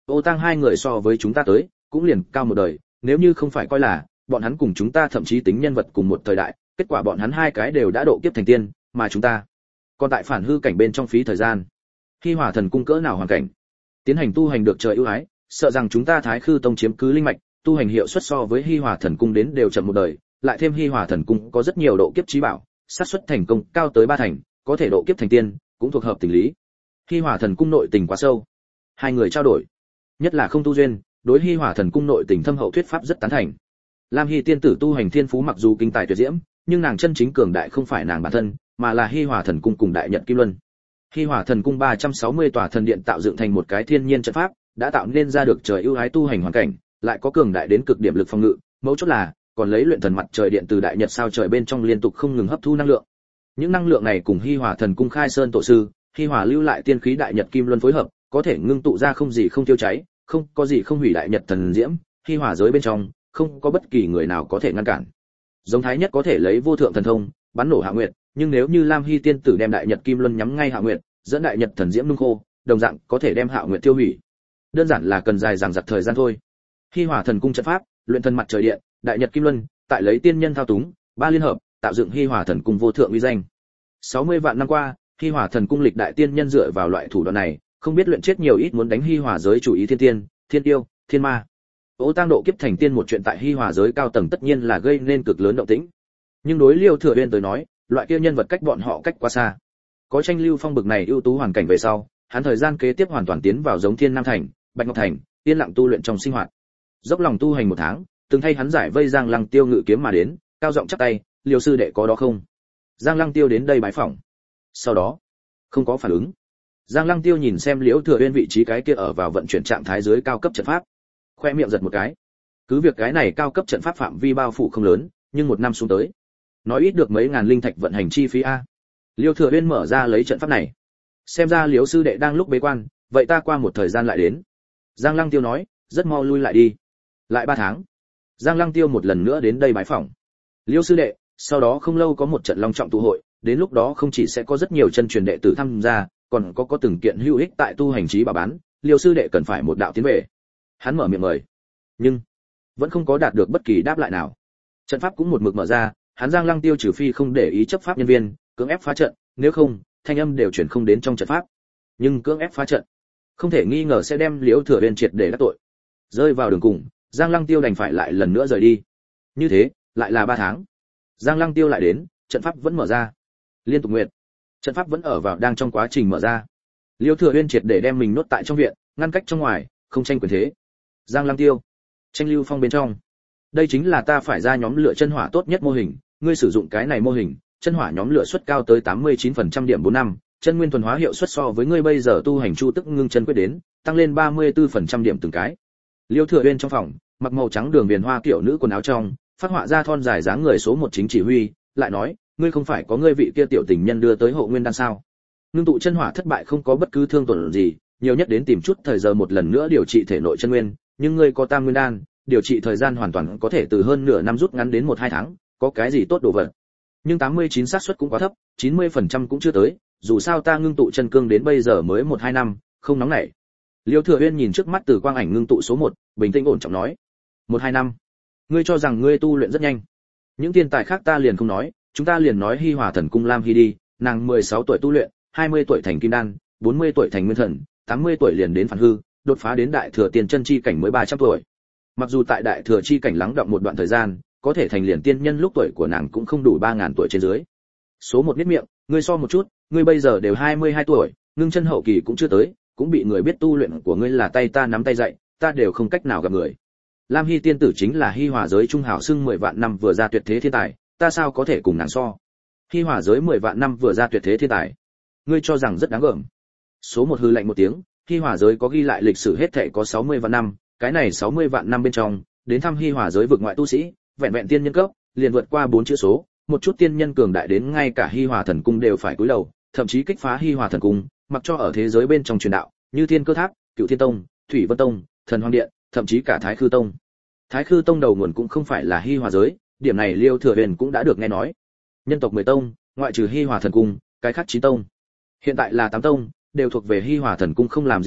Ô Tăng hai người so với chúng ta tới, cũng liền cao một đời, nếu như không phải coi là bọn hắn cùng chúng ta thậm chí tính nhân vật cùng một thời đại, kết quả bọn hắn hai cái đều đã độ kiếp thành tiên, mà chúng ta còn tại phản hư cảnh bên trong phí thời gian. Khi Hỏa Thần cung cỡ nào hoàn cảnh, tiến hành tu hành được trời ưu ái, sợ rằng chúng ta Thái Khư tông chiếm cứ linh mạch, tu hành hiệu suất so với Hi Hỏa Thần cung đến đều chậm một đời, lại thêm Hi Hỏa Thần cung có rất nhiều độ kiếp chí bảo, xác suất thành công cao tới ba thành, có thể độ kiếp thành tiên, cũng thuộc hợp tình lý. Hi Hỏa Thần cung nội tình quá sâu. Hai người trao đổi, nhất là không tu duyên, đối Hi Hỏa Thần cung nội tình thâm hậu thuyết pháp rất tán thành. Lam Hy tiên tử tu hành thiên phú mặc dù kinh tài tuyệt diễm, nhưng nàng chân chính cường đại không phải nàng bản thân, mà là Hi Hỏa Thần cung cùng Đại Nhật Kim Luân. Hi Hỏa Thần cung ba trăm sáu mươi tòa thần điện tạo dựng thành một cái thiên nhiên trận pháp, đã tạo nên ra được trời ưu ái tu hành hoàn cảnh, lại có cường đại đến cực điểm lực phòng ngự, mấu chốt là còn lấy luyện thần mặt trời điện từ đại nhật sao trời bên trong liên tục không ngừng hấp thu năng lượng. Những năng lượng này cùng Hi Hỏa Thần cung khai sơn tổ sư, Hi Hỏa lưu lại tiên khí Đại Nhật Kim Luân phối hợp, có thể ngưng tụ ra không gì không tiêu cháy, không có gì không hủy Đại Nhật thần diễm, Hi Hỏa giới bên trong không có bất kỳ người nào có thể ngăn cản. Giống Thái Nhất có thể lấy vô thượng thần thông bắn nổ Hạ Nguyệt, nhưng nếu như Lam Hy tiên tử đem Đại Nhật Kim Luân nhắm ngay Hạ Nguyệt, dẫn Đại Nhật thần diễm nung khô, đồng dạng có thể đem Hạ Nguyệt tiêu hủy. Đơn giản là cần dài dằng dặc thời gian thôi. Hi Hỏa Thần cung trận pháp, luyện thần mặt trời điện, Đại Nhật Kim Luân, tại lấy tiên nhân thao túng, ba liên hợp, tạo dựng Hi Hỏa Thần cung vô thượng uy danh. sáu mươi vạn năm qua, Hi Hỏa Thần cung lịch đại tiên nhân dựa vào loại thủ đoạn này, không biết luyện chết nhiều ít muốn đánh Hi Hỏa giới chủ ý thiên tiên, thiên yêu, thiên ma. Ô Tăng độ kiếp thành tiên một chuyện tại Hi Hỏa giới cao tầng tất nhiên là gây nên cực lớn động tĩnh. Nhưng đối Liêu Thừa Uyên tới nói, loại kia nhân vật cách bọn họ cách quá xa. Có tranh Lưu Phong bực này ưu tú hoàn cảnh về sau, hắn thời gian kế tiếp hoàn toàn tiến vào giống Thiên Nam thành, Bạch Ngọc thành, yên lặng tu luyện trong sinh hoạt. Dốc lòng tu hành một tháng, từng thay hắn giải vây Giang Lăng Tiêu ngự kiếm mà đến, cao giọng chắp tay, "Liêu sư đệ có đó không?" Giang Lăng Tiêu đến đây bái phỏng. Sau đó, không có phản ứng. Giang Lăng Tiêu nhìn xem Liễu Thừa Uyên vị trí cái kia ở vào vận chuyển trạng thái dưới cao cấp trận pháp, khoe miệng giật một cái. Cứ việc cái này cao cấp trận pháp phạm vi bao phủ không lớn, nhưng một năm xuống tới, nói ít được mấy ngàn linh thạch vận hành chi phí a. Liêu Thừa Uyên mở ra lấy trận pháp này. Xem ra Liễu sư đệ đang lúc bế quan, vậy ta qua một thời gian lại đến. Giang Lăng Tiêu nói, rất mau lui lại đi. Lại ba tháng, Giang Lăng Tiêu một lần nữa đến đây bái phỏng. Liêu sư đệ, sau đó không lâu có một trận long trọng tụ hội, đến lúc đó không chỉ sẽ có rất nhiều chân truyền đệ tử tham gia, còn có có từng kiện hữu ích tại tu hành trí bảo bán, Liêu sư đệ cần phải một đạo tiến về. Hắn mở miệng mời, nhưng vẫn không có đạt được bất kỳ đáp lại nào. Trận pháp cũng một mực mở ra, hắn Giang Lăng Tiêu trừ phi không để ý chấp pháp nhân viên, cưỡng ép phá trận, nếu không, thanh âm đều chuyển không đến trong trận pháp. Nhưng cưỡng ép phá trận, không thể nghi ngờ sẽ đem Liễu Thừa Uyên triệt để đắc tội. Rơi vào đường cùng, Giang Lăng Tiêu đành phải lại lần nữa rời đi. Như thế, lại là ba tháng. Giang Lăng Tiêu lại đến, trận pháp vẫn mở ra. Liên tục nguyệt, trận pháp vẫn ở vào đang trong quá trình mở ra. Liễu Thừa Uyên triệt để đem mình nuốt tại trong viện, ngăn cách trong ngoài, không tranh quyền thế. Giang Lăng Tiêu, tranh Lưu Phong bên trong. Đây chính là ta phải ra nhóm lửa chân hỏa tốt nhất mô hình, ngươi sử dụng cái này mô hình, chân hỏa nhóm lửa suất cao tới tám mươi chín phần trăm điểm bốn năm, chân nguyên thuần hóa hiệu suất so với ngươi bây giờ tu hành chu tức ngưng chân quyết đến, tăng lên ba mươi tư phần trăm điểm từng cái. Liêu Thừa Uyên trong phòng, mặc màu trắng đường viền hoa kiểu nữ quần áo trong, phát họa ra thon dài dáng người số một chính chỉ huy, lại nói, ngươi không phải có ngươi vị kia tiểu tình nhân đưa tới hộ nguyên đan sao? Ngưng tụ chân hỏa thất bại không có bất cứ thương tổn gì, nhiều nhất đến tìm chút thời giờ một lần nữa điều trị thể nội chân nguyên, nhưng ngươi có tam nguyên đan, điều trị thời gian hoàn toàn có thể từ hơn nửa năm rút ngắn đến một hai tháng, có cái gì tốt đồ vật. Nhưng tám mươi chín xác suất cũng quá thấp, chín mươi phần trăm cũng chưa tới, dù sao ta ngưng tụ chân cương đến bây giờ mới một hai năm, không nóng nảy. Liêu Thừa Uyên nhìn trước mắt từ quang ảnh ngưng tụ số một, bình tĩnh ổn trọng nói, một hai năm, ngươi cho rằng ngươi tu luyện rất nhanh. Những thiên tài khác ta liền không nói, chúng ta liền nói Hi Hỏa Thần cung Lam Hy đi, nàng mười sáu tuổi tu luyện, hai mươi tuổi thành kim đan, bốn mươi tuổi thành nguyên thần, tám mươi tuổi liền đến phản hư, đột phá đến đại thừa tiên chân chi cảnh mới ba trăm tuổi. Mặc dù tại đại thừa chi cảnh lắng đọng một đoạn thời gian, có thể thành liền tiên nhân lúc tuổi của nàng cũng không đủ ba ngàn tuổi trên dưới. Số một biết miệng, ngươi so một chút, ngươi bây giờ đều hai mươi hai tuổi, ngưng chân hậu kỳ cũng chưa tới, cũng bị người biết tu luyện của ngươi là tay ta nắm tay dạy, ta đều không cách nào gặp người. Lam Hy tiên tử chính là Hi Hỏa giới trung hảo xưng mười vạn năm vừa ra tuyệt thế thiên tài, ta sao có thể cùng nàng so? Hi Hỏa giới mười vạn năm vừa ra tuyệt thế thiên tài, ngươi cho rằng rất đáng gờm. Số một hư lạnh một tiếng, Hi Hỏa giới có ghi lại lịch sử hết thảy có sáu mươi vạn năm, cái này sáu mươi vạn năm bên trong, đến thăm Hi Hỏa giới vực ngoại tu sĩ, vẹn vẹn tiên nhân cấp, liền vượt qua bốn chữ số, một chút tiên nhân cường đại đến ngay cả Hi Hỏa thần cung đều phải cúi đầu, thậm chí kích phá Hi Hỏa thần cung, mặc cho ở thế giới bên trong truyền đạo, như Thiên Cơ Tháp, Cửu Thiên Tông, Thủy Vân Tông, Thần Hoàng Điện, thậm chí cả Thái Khư Tông. Thái Khư Tông đầu nguồn cũng không phải là Hi Hỏa giới, điểm này Liêu Thừa Uyên cũng đã được nghe nói. Nhân tộc mười tông, ngoại trừ Hi Hỏa thần cung, cái khác chín tông. Hiện tại là tám tông, đều thuộc về Hi Hỏa thần cung không làm gì được,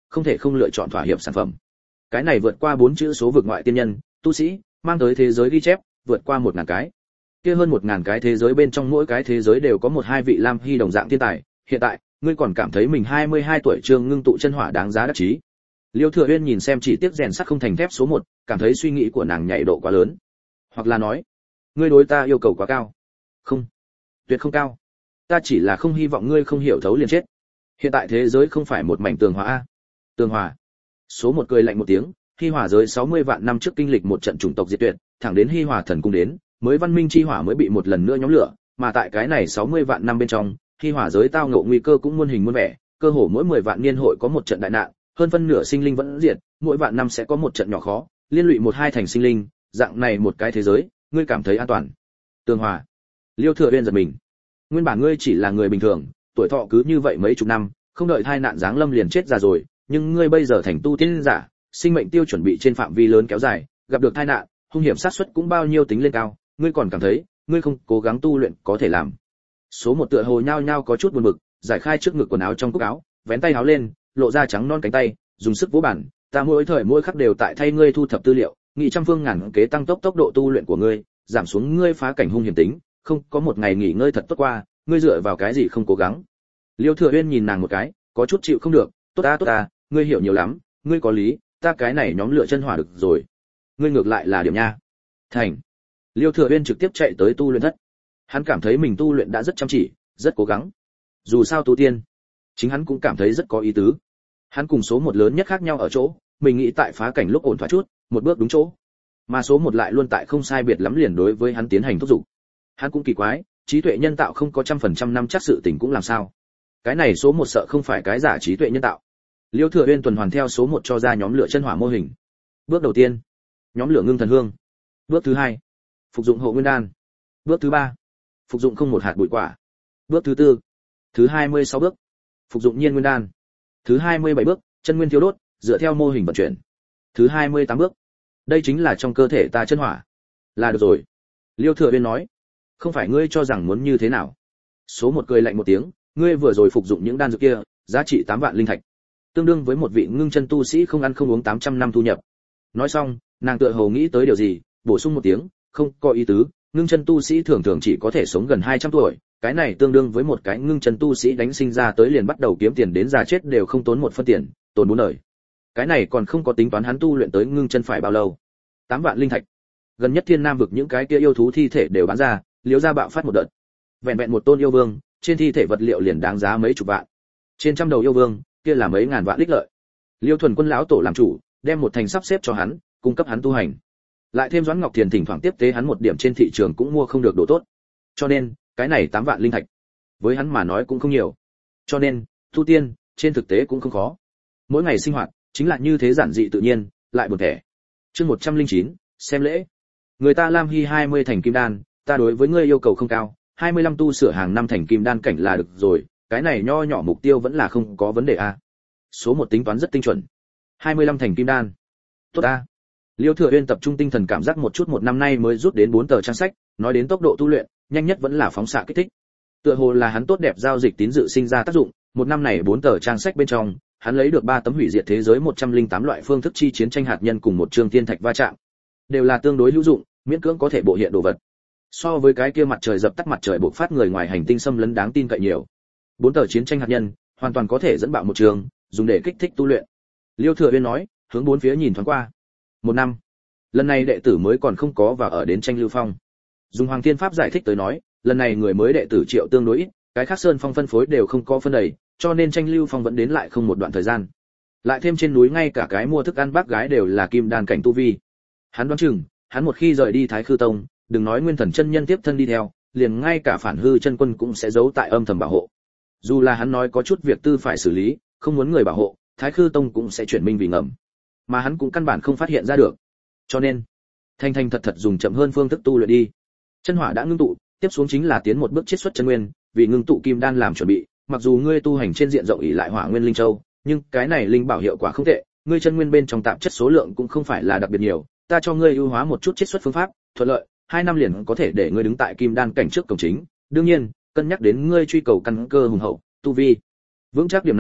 không thể không lựa chọn thỏa hiệp sản phẩm. Cái này vượt qua bốn chữ số vực ngoại tiên nhân, tu sĩ, mang tới thế giới ghi chép, vượt qua một ngàn cái. Kia hơn một ngàn cái thế giới bên trong mỗi cái thế giới đều có một hai vị Lam Hy đồng dạng thiên tài, hiện tại, ngươi còn cảm thấy mình hai mươi hai tuổi Trương ngưng tụ chân hỏa đáng giá đắc chí. Liêu Thừa Uyên nhìn xem chỉ tiếc rèn sắt không thành thép số một, cảm thấy suy nghĩ của nàng nhảy độ quá lớn. Hoặc là nói, ngươi đối ta yêu cầu quá cao. Không, tuyệt không cao. Ta chỉ là không hy vọng ngươi không hiểu thấu liền chết. Hiện tại thế giới không phải một mảnh tường hòa a. Tường hòa. Số một cười lạnh một tiếng, Hi Hòa giới sáu mươi vạn năm trước kinh lịch một trận chủng tộc diệt tuyệt, thẳng đến Hi Hòa thần cung đến, mới văn minh chi hỏa mới bị một lần nữa nhóm lửa, mà tại cái này sáu mươi vạn năm bên trong, Hi Hòa giới tao ngộ nguy cơ cũng muôn hình muôn vẻ, cơ hồ mỗi mười vạn niên hội có một trận đại nạn, hơn phân nửa sinh linh vẫn diệt, mỗi vạn năm sẽ có một trận nhỏ khó, liên lụy một hai thành sinh linh, dạng này một cái thế giới, ngươi cảm thấy an toàn? Tường hòa. Liêu Thừa Uyên giật mình. Nguyên bản ngươi chỉ là người bình thường, tuổi thọ cứ như vậy mấy chục năm, không đợi tai nạn giáng lâm liền chết già rồi, nhưng ngươi bây giờ thành tu tiên giả, sinh mệnh tiêu chuẩn bị trên phạm vi lớn kéo dài, gặp được tai nạn, hung hiểm sát suất cũng bao nhiêu tính lên cao, ngươi còn cảm thấy, ngươi không cố gắng tu luyện có thể làm? Số một tựa hồ nhao nhao có chút buồn bực, giải khai trước ngực quần áo trong cúc áo, vén tay áo lên, lộ ra trắng non cánh tay, dùng sức vỗ bản, ta mỗi thời mỗi khắc đều tại thay ngươi thu thập tư liệu, nghị trăm phương ngàn kế tăng tốc tốc độ tu luyện của ngươi, giảm xuống ngươi phá cảnh hung hiểm tính, không có một ngày nghỉ ngơi thật tốt qua, ngươi dựa vào cái gì không cố gắng? Liêu Thừa Uyên nhìn nàng một cái, có chút chịu không được, tốt ta tốt ta, ngươi hiểu nhiều lắm, ngươi có lý, ta cái này nhóm lửa chân hỏa được rồi. Ngươi ngược lại là điểm nha. Thành. Liêu Thừa Uyên trực tiếp chạy tới tu luyện thất. Hắn cảm thấy mình tu luyện đã rất chăm chỉ, rất cố gắng. Dù sao tu tiên, chính hắn cũng cảm thấy rất có ý tứ. Hắn cùng số một lớn nhất khác nhau ở chỗ, mình nghĩ tại phá cảnh lúc ổn thỏa chút, một bước đúng chỗ. Mà số một lại luôn tại không sai biệt lắm liền đối với hắn tiến hành thúc giục. Hắn cũng kỳ quái, trí tuệ nhân tạo không có trăm phần trăm năm chắc sự tình cũng làm sao? Cái này số một sợ không phải cái giả trí tuệ nhân tạo. Liêu Thừa Uyên tuần hoàn theo số một cho ra nhóm lửa chân hỏa mô hình. Bước đầu tiên, nhóm lửa ngưng thần hương. Bước thứ hai, phục dụng hộ nguyên đan. Bước thứ ba, phục dụng không một hạt bụi quả. Bước thứ tư, thứ hai mươi sáu bước, phục dụng nhiên nguyên đan. Thứ hai mươi bảy bước, chân nguyên thiếu đốt, dựa theo mô hình vận chuyển. Thứ hai mươi tám bước, đây chính là trong cơ thể ta chân hỏa. Là được rồi. Liêu Thừa Uyên nói, không phải ngươi cho rằng muốn như thế nào? Số một cười lạnh một tiếng, ngươi vừa rồi phục dụng những đan dược kia, giá trị tám vạn linh thạch, tương đương với một vị ngưng chân tu sĩ không ăn không uống tám trăm năm thu nhập. Nói xong, nàng tựa hồ nghĩ tới điều gì, bổ sung một tiếng, không có ý tứ, ngưng chân tu sĩ thường thường chỉ có thể sống gần hai trăm tuổi, cái này tương đương với một cái ngưng chân tu sĩ đánh sinh ra tới liền bắt đầu kiếm tiền đến già chết đều không tốn một phân tiền, tốn bốn đời. Cái này còn không có tính toán hắn tu luyện tới ngưng chân phải bao lâu. tám vạn linh thạch. Gần nhất Thiên Nam vực những cái kia yêu thú thi thể đều bán ra, liếu ra bạo phát một đợt. Vẹn vẹn một tôn yêu vương, trên thi thể vật liệu liền đáng giá mấy chục vạn. Trên trăm đầu yêu vương, kia là mấy ngàn vạn đích lợi. Liêu Thuần Quân lão tổ làm chủ, đem một thành sắp xếp cho hắn, cung cấp hắn tu hành. Lại thêm Doãn Ngọc Thiền thỉnh thoảng tiếp tế hắn một điểm trên thị trường cũng mua không được đồ tốt. Cho nên, cái này tám vạn linh thạch, với hắn mà nói cũng không nhiều. Cho nên, tu tiên, trên thực tế cũng không khó. Mỗi ngày sinh hoạt, chính là như thế giản dị tự nhiên, lại buồn thẻ. Chương một trăm lẻ chín, xem lễ. Người ta Lam Hy hai mươi thành kim đan, ta đối với ngươi yêu cầu không cao, hai mươi lăm tu sửa hàng năm thành kim đan cảnh là được rồi, cái này nho nhỏ mục tiêu vẫn là không có vấn đề a. Số một tính toán rất tinh chuẩn. hai mươi lăm thành kim đan. Tốt a. Liêu Thừa Uyên tập trung tinh thần cảm giác một chút một năm nay mới rút đến bốn tờ trang sách, nói đến tốc độ tu luyện, nhanh nhất vẫn là phóng xạ kích thích. Tựa hồ là hắn tốt đẹp giao dịch tín dự sinh ra tác dụng, một năm này bốn tờ trang sách bên trong, hắn lấy được ba tấm hủy diệt thế giới một trăm lẻ tám loại phương thức chi chiến tranh hạt nhân cùng một chương thiên thạch va chạm. Đều là tương đối hữu dụng, miễn cưỡng có thể bộ hiện đồ vật. So với cái kia mặt trời dập tắt mặt trời bộc phát người ngoài hành tinh xâm lấn đáng tin cậy nhiều. Bốn tờ chiến tranh hạt nhân, hoàn toàn có thể dẫn bạo một trường, dùng để kích thích tu luyện. Liêu Thừa Uyên nói, hướng bốn phía nhìn thoáng qua. Một năm. Lần này đệ tử mới còn không có và ở đến tranh lưu phong. Dùng Hoàng Thiên Pháp giải thích tới nói, lần này người mới đệ tử triệu tương đối ít, cái khác sơn phong phân phối đều không có phân đầy, cho nên tranh lưu phong vẫn đến lại không một đoạn thời gian. Lại thêm trên núi ngay cả cái mua thức ăn bác gái đều là kim đan cảnh tu vi. Hắn đoán chừng, hắn một khi rời đi Thái Khư Tông, đừng nói Nguyên Thần chân nhân tiếp thân đi theo, liền ngay cả Phản Hư chân quân cũng sẽ giấu tại âm thầm bảo hộ. Dù là hắn nói có chút việc tư phải xử lý, không muốn người bảo hộ, Thái Khư Tông cũng sẽ chuyển minh vì ngầm. Mà hắn cũng căn bản không phát hiện ra được. Cho nên, thanh thanh thật thật dùng chậm hơn phương thức tu luyện đi. Chân hỏa đã ngưng tụ, tiếp xuống chính là tiến một bước chiết xuất chân nguyên, vì ngưng tụ kim đan làm chuẩn bị, mặc dù ngươi tu hành trên diện rộng ỷ lại Hỏa Nguyên Linh Châu, nhưng cái này linh bảo hiệu quả không tệ, ngươi chân nguyên bên trong tạp chất số lượng cũng không phải là đặc biệt nhiều, ta cho ngươi ưu hóa một chút chiết xuất phương pháp, thuận lợi, hai năm liền có thể để ngươi đứng tại kim đan cảnh trước cổng chính, đương nhiên, cân nhắc đến ngươi truy cầu căn cơ hùng hậu, tu vi. Vững chắc điểm này,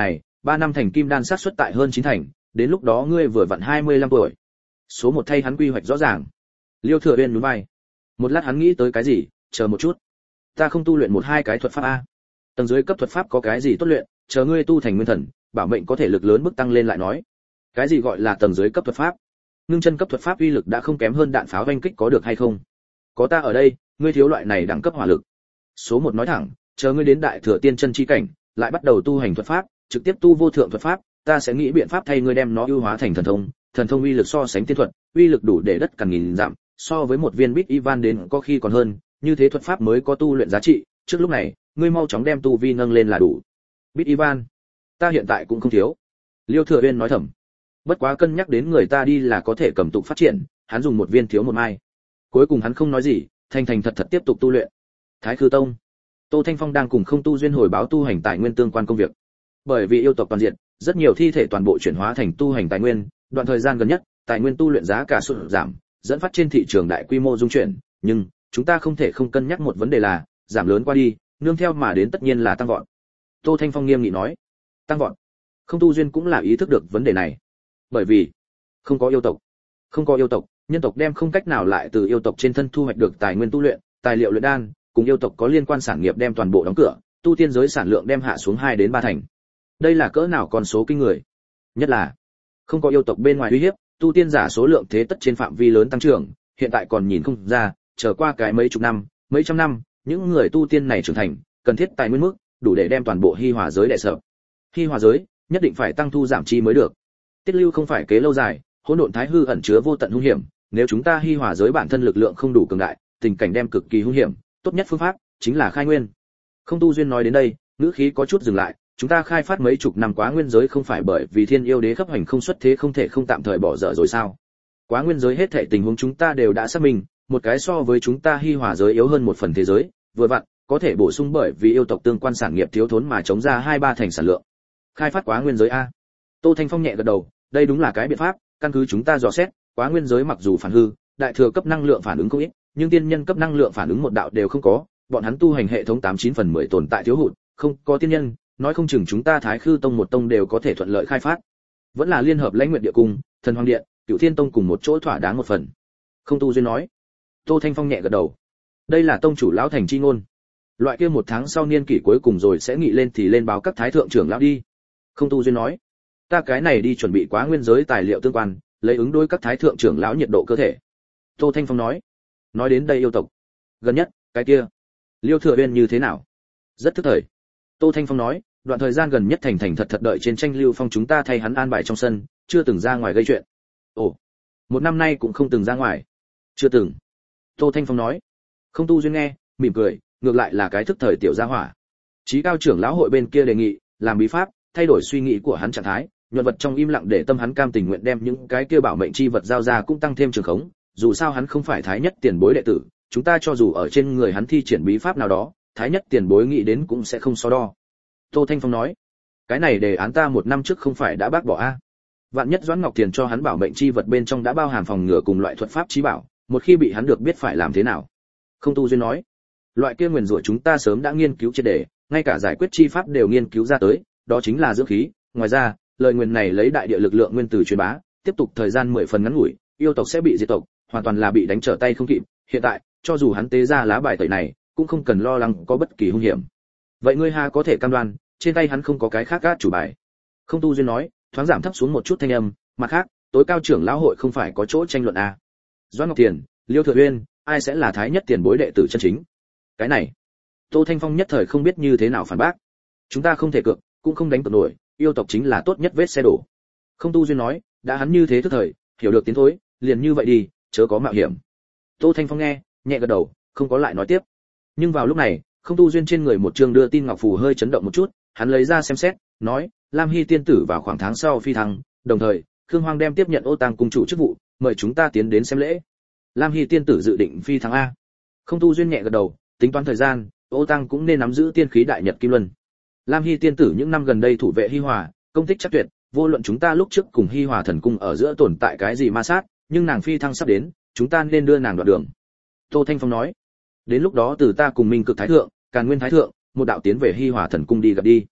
ba năm thành kim đan xác suất tại hơn chín thành, đến lúc đó ngươi vừa vặn hai mươi lăm tuổi. Số một thay hắn quy hoạch rõ ràng. Liêu Thừa Uyên nhún vai. Một lát hắn nghĩ tới cái gì, chờ một chút. Ta không tu luyện một hai cái thuật pháp a. Tầng dưới cấp thuật pháp có cái gì tốt luyện, chờ ngươi tu thành nguyên thần, bảo mệnh có thể lực lớn mức tăng lên lại nói. Cái gì gọi là tầng dưới cấp thuật pháp? Ngưng chân cấp thuật pháp uy lực đã không kém hơn đạn pháo vanh kích có được hay không? Có ta ở đây, ngươi thiếu loại này đẳng cấp hỏa lực. Số một nói thẳng, chờ ngươi đến đại thừa tiên chân chi cảnh, lại bắt đầu tu hành thuật pháp, trực tiếp tu vô thượng thuật pháp, ta sẽ nghĩ biện pháp thay ngươi đem nó ưu hóa thành thần thông, thần thông uy lực so sánh tiên thuật, uy lực đủ để đất cằn nghìn dặm, so với một viên bit Ivan đến có khi còn hơn, như thế thuật pháp mới có tu luyện giá trị, trước lúc này, ngươi mau chóng đem tu vi nâng lên là đủ. Bit Ivan, ta hiện tại cũng không thiếu. Liêu Thừa Uyên nói thầm. Bất quá cân nhắc đến người ta đi là có thể cầm tụ phát triển, hắn dùng một viên thiếu một mai. Cuối cùng hắn không nói gì, thành thành thật thật tiếp tục tu luyện. Thái Khư Tông, Tô Thanh Phong đang cùng Không Tu Duyên hồi báo tu hành tài nguyên tương quan công việc. Bởi vì yêu tộc toàn diện, rất nhiều thi thể toàn bộ chuyển hóa thành tu hành tài nguyên, đoạn thời gian gần nhất, tài nguyên tu luyện giá cả sụt giảm, dẫn phát trên thị trường đại quy mô dung chuyển, nhưng chúng ta không thể không cân nhắc một vấn đề là, giảm lớn qua đi, nương theo mà đến tất nhiên là tăng vọt. Tô Thanh Phong nghiêm nghị nói, tăng vọt. Không Tu Duyên cũng là ý thức được vấn đề này. Bởi vì không có yêu tộc, không có yêu tộc, nhân tộc đem không cách nào lại từ yêu tộc trên thân thu hoạch được tài nguyên tu luyện, tài liệu luyện đan, cùng yêu tộc có liên quan sản nghiệp đem toàn bộ đóng cửa, tu tiên giới sản lượng đem hạ xuống hai đến ba thành. Đây là cỡ nào con số kinh người. Nhất là không có yêu tộc bên ngoài uy hiếp, tu tiên giả số lượng thế tất trên phạm vi lớn tăng trưởng, hiện tại còn nhìn không ra, chờ qua cái mấy chục năm, mấy trăm năm, những người tu tiên này trưởng thành, cần thiết tài nguyên mức, đủ để đem toàn bộ Hi Hòa giới đè sập. Hi Hòa giới, nhất định phải tăng thu giảm chi mới được. Tiết lưu không phải kế lâu dài, hỗn độn thái hư ẩn chứa vô tận hung hiểm, nếu chúng ta Hi Hòa giới bản thân lực lượng không đủ cường đại, tình cảnh đem cực kỳ hung hiểm, tốt nhất phương pháp chính là khai nguyên. Không Tu Duyên nói đến đây, ngữ khí có chút dừng lại, chúng ta khai phát mấy chục năm quá nguyên giới không phải bởi vì thiên yêu đế khắp hành không xuất thế không thể không tạm thời bỏ dở rồi sao? Quá nguyên giới hết thảy tình huống chúng ta đều đã xác minh, một cái so với chúng ta Hi Hòa giới yếu hơn một phần thế giới, vừa vặn có thể bổ sung bởi vì yêu tộc tương quan sản nghiệp thiếu thốn mà chống ra hai ba thành sản lượng. Khai phát quá nguyên giới a. Tô Thanh Phong nhẹ gật đầu, đây đúng là cái biện pháp, căn cứ chúng ta dò xét, quá nguyên giới mặc dù phản hư, đại thừa cấp năng lượng phản ứng không ít, nhưng tiên nhân cấp năng lượng phản ứng một đạo đều không có, bọn hắn tu hành hệ thống tám chín phần mười tồn tại thiếu hụt, không có tiên nhân, nói không chừng chúng ta Thái Khư Tông một tông đều có thể thuận lợi khai phát. Vẫn là liên hợp Lãnh Nguyệt Địa Cung, Thần Hoàng Điện, Cửu Thiên Tông cùng một chỗ thỏa đáng một phần. Không Tu Duyên nói. Tô Thanh Phong nhẹ gật đầu. Đây là tông chủ lão thành chi ngôn. Loại kia một tháng sau niên kỷ cuối cùng rồi sẽ nghị lên thì lên báo các thái thượng trưởng lão đi. Không Tu Duyên nói. Ta cái này đi chuẩn bị quá nguyên giới tài liệu tương quan, lấy ứng đối các thái thượng trưởng lão nhiệt độ cơ thể. Tô Thanh Phong nói. Nói đến đây yêu tộc. Gần nhất, cái kia. Liêu Thừa Uyên như thế nào? Rất thức thời. Tô Thanh Phong nói, đoạn thời gian gần nhất thành thành thật thật đợi trên tranh Lưu Phong chúng ta thay hắn an bài trong sân, chưa từng ra ngoài gây chuyện. Ồ, một năm nay cũng không từng ra ngoài. Chưa từng. Tô Thanh Phong nói. Không Tu Duyên nghe, mỉm cười, ngược lại là cái thức thời tiểu gia hỏa. Chí cao trưởng lão hội bên kia đề nghị, làm bí pháp, thay đổi suy nghĩ của hắn trạng thái, nhuận vật trong im lặng để tâm hắn cam tình nguyện đem những cái kia bảo mệnh chi vật giao ra cũng tăng thêm trường khống, dù sao hắn không phải thái nhất tiền bối đệ tử, chúng ta cho dù ở trên người hắn thi triển bí pháp nào đó, thái nhất tiền bối nghĩ đến cũng sẽ không so đo. Tô Thanh Phong nói, cái này đề án ta một năm trước không phải đã bác bỏ a? Vạn nhất Doãn Ngọc Tiền cho hắn bảo mệnh chi vật bên trong đã bao hàm phòng ngừa cùng loại thuật pháp chí bảo, một khi bị hắn được biết phải làm thế nào? Không Tu Duyên nói, loại kia nguyền rủa chúng ta sớm đã nghiên cứu triệt để, ngay cả giải quyết chi pháp đều nghiên cứu ra tới, đó chính là dưỡng khí. Ngoài ra, lời nguyền này lấy đại địa lực lượng nguyên tử truyền bá, tiếp tục thời gian mười phần ngắn ngủi, yêu tộc sẽ bị diệt tộc, hoàn toàn là bị đánh trở tay không kịp. Hiện tại, cho dù hắn tế ra lá bài tẩy này, cũng không cần lo lắng có bất kỳ hung hiểm. Vậy ngươi ha có thể cam đoan, trên tay hắn không có cái khác gác chủ bài? Không Tu Duyên nói, thoáng giảm thấp xuống một chút thanh âm, mặt khác, tối cao trưởng lão hội không phải có chỗ tranh luận à? Doãn Ngọc Tiền, Liêu Thừa Uyên, ai sẽ là thái nhất tiền bối đệ tử chân chính? Cái này, Tô Thanh Phong nhất thời không biết như thế nào phản bác. Chúng ta không thể cược, cũng không đánh cược nổi, yêu tộc chính là tốt nhất vết xe đổ. Không Tu Duyên nói, đã hắn như thế thức thời, hiểu được tiến thối, liền như vậy đi, chớ có mạo hiểm. Tô Thanh Phong nghe, nhẹ gật đầu, không có lại nói tiếp. Nhưng vào lúc này, Không Tu Duyên trên người một chương đưa tin ngọc phù hơi chấn động một chút, hắn lấy ra xem xét, nói, Lam Hy tiên tử vào khoảng tháng sau phi thăng, đồng thời, Khương Hoang đem tiếp nhận Ô Tang cung chủ chức vụ, mời chúng ta tiến đến xem lễ. Lam Hy tiên tử dự định phi thăng a? Không Tu Duyên nhẹ gật đầu, tính toán thời gian, Ô Tang cũng nên nắm giữ tiên khí đại nhật kim luân. Lam Hy tiên tử những năm gần đây thủ vệ Hi Hòa, công tích chắc tuyệt, vô luận chúng ta lúc trước cùng Hi Hòa thần cung ở giữa tồn tại cái gì ma sát, nhưng nàng phi thăng sắp đến, chúng ta nên đưa nàng đoạn đường. Tô Thanh Phong nói, đến lúc đó từ ta cùng Minh Cực Thái thượng, Càn Nguyên Thái thượng, một đạo tiến về Hi Hòa thần cung đi gặp đi.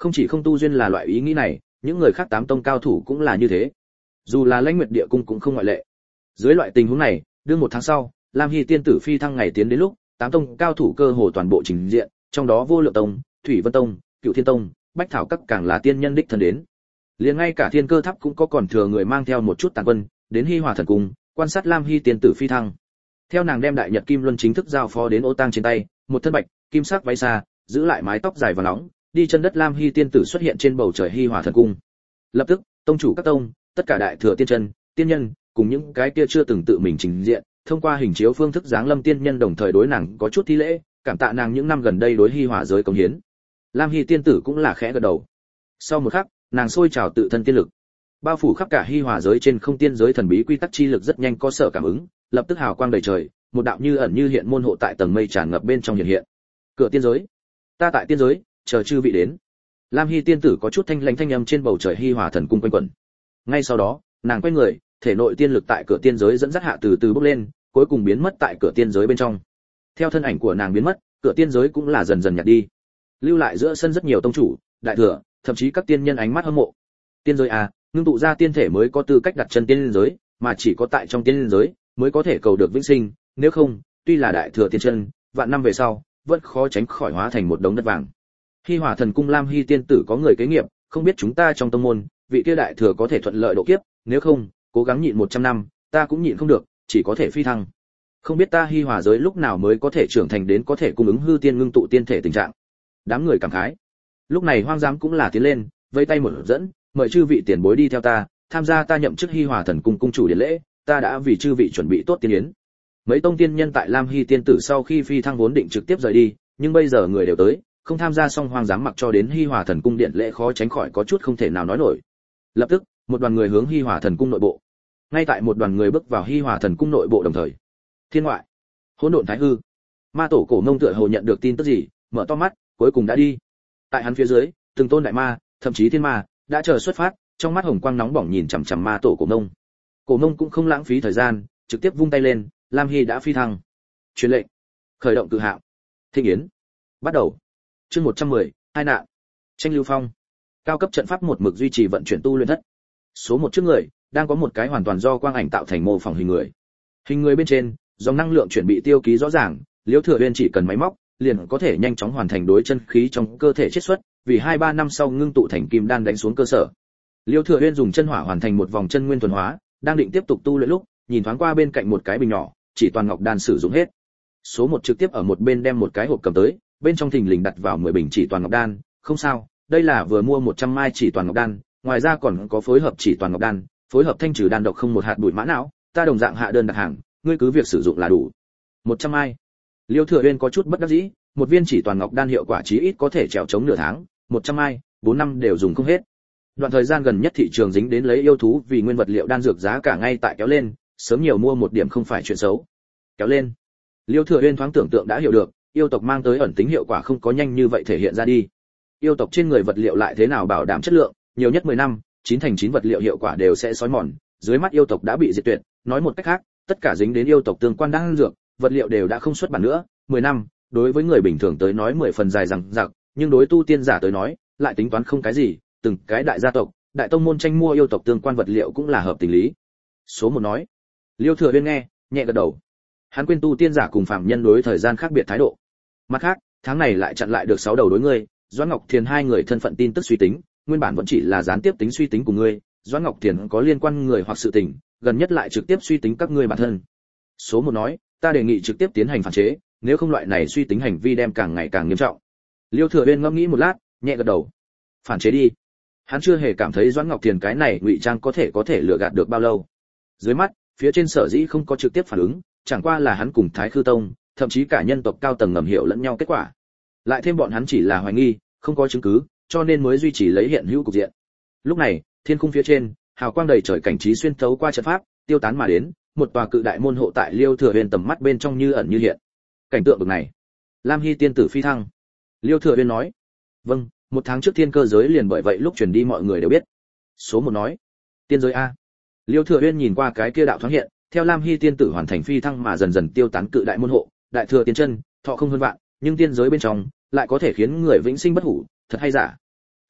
Không chỉ không tu duyên là loại ý nghĩ này, những người khác tám tông cao thủ cũng là như thế. Dù là Lãnh Nguyệt Địa cung cũng không ngoại lệ. Dưới loại tình huống này, đương một tháng sau, Lam Hy tiên tử phi thăng ngày tiến đến lúc, tám tông cao thủ cơ hồ toàn bộ trình diện, trong đó Vô Lượng tông, Thủy Vân tông, Cựu Thiên tông, Bách Thảo các càng là tiên nhân đích thân đến. Liền ngay cả Thiên Cơ tháp cũng có còn thừa người mang theo một chút tàn quân, đến Hy Hòa thần cung, quan sát Lam Hy tiên tử phi thăng. Theo nàng đem đại nhật kim luân chính thức giao phó đến Ô Tang trên tay, một thân bạch, kim sắc váy xa, giữ lại mái tóc dài và nóng, đi chân đất Lam Hy tiên tử xuất hiện trên bầu trời Hy Hòa thần cung. Lập tức, tông chủ các tông, tất cả đại thừa tiên chân, tiên nhân, cùng những cái kia chưa từng tự mình trình diện, thông qua hình chiếu phương thức giáng lâm tiên nhân đồng thời đối nàng có chút thi lễ, cảm tạ nàng những năm gần đây đối Hy Hòa giới cống hiến. Lam Hy tiên tử cũng là khẽ gật đầu. Sau một khắc, nàng sôi trào tự thân tiên lực, bao phủ khắp cả Hy Hòa giới trên không tiên giới thần bí quy tắc chi lực rất nhanh có sở cảm ứng, lập tức hào quang đầy trời, một đạo như ẩn như hiện môn hộ tại tầng mây tràn ngập bên trong hiện hiện. Cửa tiên giới, ta tại tiên giới, chờ chư vị đến. Lam Hy tiên tử có chút thanh lãnh thanh âm trên bầu trời Hy Hòa thần cung quanh quẩn. Ngay sau đó, nàng quay người, thể nội tiên lực tại cửa tiên giới dẫn dắt hạ từ từ bốc lên, cuối cùng biến mất tại cửa tiên giới bên trong. Theo thân ảnh của nàng biến mất, cửa tiên giới cũng là dần dần nhạt đi. Lưu lại giữa sân rất nhiều tông chủ, đại thừa, thậm chí các tiên nhân ánh mắt hâm mộ. Tiên giới à, ngưng tụ ra tiên thể mới có tư cách đặt chân tiên giới, mà chỉ có tại trong tiên giới mới có thể cầu được vĩnh sinh, nếu không, tuy là đại thừa tiên chân, vạn năm về sau, vẫn khó tránh khỏi hóa thành một đống đất vàng. Hy Hòa thần cung Lam Hy tiên tử có người kế nghiệp, không biết chúng ta trong tông môn, vị kia đại thừa có thể thuận lợi độ kiếp, nếu không, cố gắng nhịn một trăm năm, ta cũng nhịn không được, chỉ có thể phi thăng. Không biết ta Hy Hòa giới lúc nào mới có thể trưởng thành đến có thể cung ứng hư tiên ngưng tụ tiên thể tình trạng. Đám người cảm khái. Lúc này Hoang Giám cũng là tiến lên, vây tay một dẫn, mời chư vị tiền bối đi theo ta, tham gia ta nhậm chức Hy Hòa thần cung cung chủ điện lễ, ta đã vì chư vị chuẩn bị tốt tiên yến. Mấy tông tiên nhân tại Lam Hy tiên tử sau khi phi thăng vốn định trực tiếp rời đi, nhưng bây giờ người đều tới, không tham gia xong Hoang Giám mặc cho đến Hy Hòa thần cung điện lễ khó tránh khỏi có chút không thể nào nói nổi. Lập tức, một đoàn người hướng Hy Hòa thần cung nội bộ. Ngay tại một đoàn người bước vào Hy Hòa thần cung nội bộ đồng thời, thiên ngoại, hỗn độn thái hư, ma tổ cổ mông tựa hồ nhận được tin tức gì, mở to mắt, cuối cùng đã đi. Tại hắn phía dưới, từng tôn đại ma, thậm chí thiên ma đã chờ xuất phát, trong mắt hồng quang nóng bỏng nhìn chằm chằm ma tổ cổ mông. Cổ mông cũng không lãng phí thời gian, trực tiếp vung tay lên, Lam Hy đã phi thăng. Truyền lệnh, khởi động cự hạm, thịnh yến, bắt đầu. Chương một trăm mười, hai nạn, tranh lưu phong. Cao cấp trận pháp một mực duy trì vận chuyển tu luyện thất. Số một trước người, đang có một cái hoàn toàn do quang ảnh tạo thành mô phỏng hình người. Hình người bên trên, dòng năng lượng chuyển bị tiêu ký rõ ràng, Liễu Thừa Uyên chỉ cần máy móc, liền có thể nhanh chóng hoàn thành đối chân khí trong cơ thể chiết xuất, vì hai ba năm sau ngưng tụ thành kim đan đánh xuống cơ sở. Liễu Thừa Uyên dùng chân hỏa hoàn thành một vòng chân nguyên thuần hóa, đang định tiếp tục tu luyện lúc, nhìn thoáng qua bên cạnh một cái bình nhỏ, chỉ toàn ngọc đan sử dụng hết. Số một trực tiếp ở một bên đem một cái hộp cầm tới, bên trong thình lình đặt vào mười bình chỉ toàn ngọc đan, không sao, đây là vừa mua một trăm mai chỉ toàn ngọc đan, ngoài ra còn có phối hợp chỉ toàn ngọc đan, phối hợp thanh trừ đan độc không một hạt bụi mã não, ta đồng dạng hạ đơn đặt hàng, ngươi cứ việc sử dụng là đủ. một trăm mai. Liêu Thừa Uyên có chút bất đắc dĩ, một viên chỉ toàn ngọc đan hiệu quả chí ít có thể trèo chống nửa tháng, một trăm mai, bốn năm đều dùng không hết. Đoạn thời gian gần nhất thị trường dính đến lấy yêu thú vì nguyên vật liệu đan dược giá cả ngay tại kéo lên, sớm nhiều mua một điểm không phải chuyện xấu. Kéo lên. Liêu Thừa Uyên thoáng tưởng tượng đã hiểu được, yêu tộc mang tới ẩn tính hiệu quả không có nhanh như vậy thể hiện ra đi. Yêu tộc trên người vật liệu lại thế nào bảo đảm chất lượng, nhiều nhất mười năm, chín thành chín vật liệu hiệu quả đều sẽ xói mòn, dưới mắt yêu tộc đã bị diệt tuyệt, nói một cách khác, tất cả dính đến yêu tộc tương quan đan dược, vật liệu đều đã không xuất bản nữa, mười năm, đối với người bình thường tới nói mười phần dài dằng dặc, nhưng đối tu tiên giả tới nói, lại tính toán không cái gì, từng cái đại gia tộc, đại tông môn tranh mua yêu tộc tương quan vật liệu cũng là hợp tình lý. Số một nói. Liêu Thừa Uyên nghe, nhẹ gật đầu. Hắn quên tu tiên giả cùng phàm nhân đối thời gian khác biệt thái độ. Mặt khác, tháng này lại chặn lại được sáu đầu đối ngươi, Doãn Ngọc Thiền hai người thân phận tin tức suy tính, nguyên bản vẫn chỉ là gián tiếp tính suy tính của ngươi, Doãn Ngọc Thiền có liên quan người hoặc sự tình, gần nhất lại trực tiếp suy tính các ngươi bản thân. Số một nói, ta đề nghị trực tiếp tiến hành phản chế, nếu không loại này suy tính hành vi đem càng ngày càng nghiêm trọng. Liêu Thừa Uyên ngẫm nghĩ một lát, nhẹ gật đầu. Phản chế đi. Hắn chưa hề cảm thấy Doãn Ngọc Thiền cái này ngụy trang có thể có thể lừa gạt được bao lâu. Dưới mắt, phía trên sở dĩ không có trực tiếp phản ứng, chẳng qua là hắn cùng Thái Khư Tông, thậm chí cả nhân tộc cao tầng ngầm hiểu lẫn nhau kết quả. Lại thêm bọn hắn chỉ là hoài nghi, không có chứng cứ, cho nên mới duy trì lấy hiện hữu cục diện. Lúc này, thiên khung phía trên, hào quang đầy trời cảnh trí xuyên thấu qua trận pháp, tiêu tán mà đến, một tòa cự đại môn hộ tại Liêu Thừa Uyên tầm mắt bên trong như ẩn như hiện. Cảnh tượng bực này, Lam Hy tiên tử phi thăng. Liêu Thừa Uyên nói, vâng, một tháng trước thiên cơ giới liền bởi vậy lúc truyền đi mọi người đều biết. Số một nói, tiên giới a. Liêu Thừa Uyên nhìn qua cái kia đạo thoáng hiện, theo Lam Hy tiên tử hoàn thành phi thăng mà dần dần tiêu tán cự đại môn hộ, đại thừa tiên chân, thọ không hơn vạn, nhưng tiên giới bên trong lại có thể khiến người vĩnh sinh bất hủ, thật hay giả?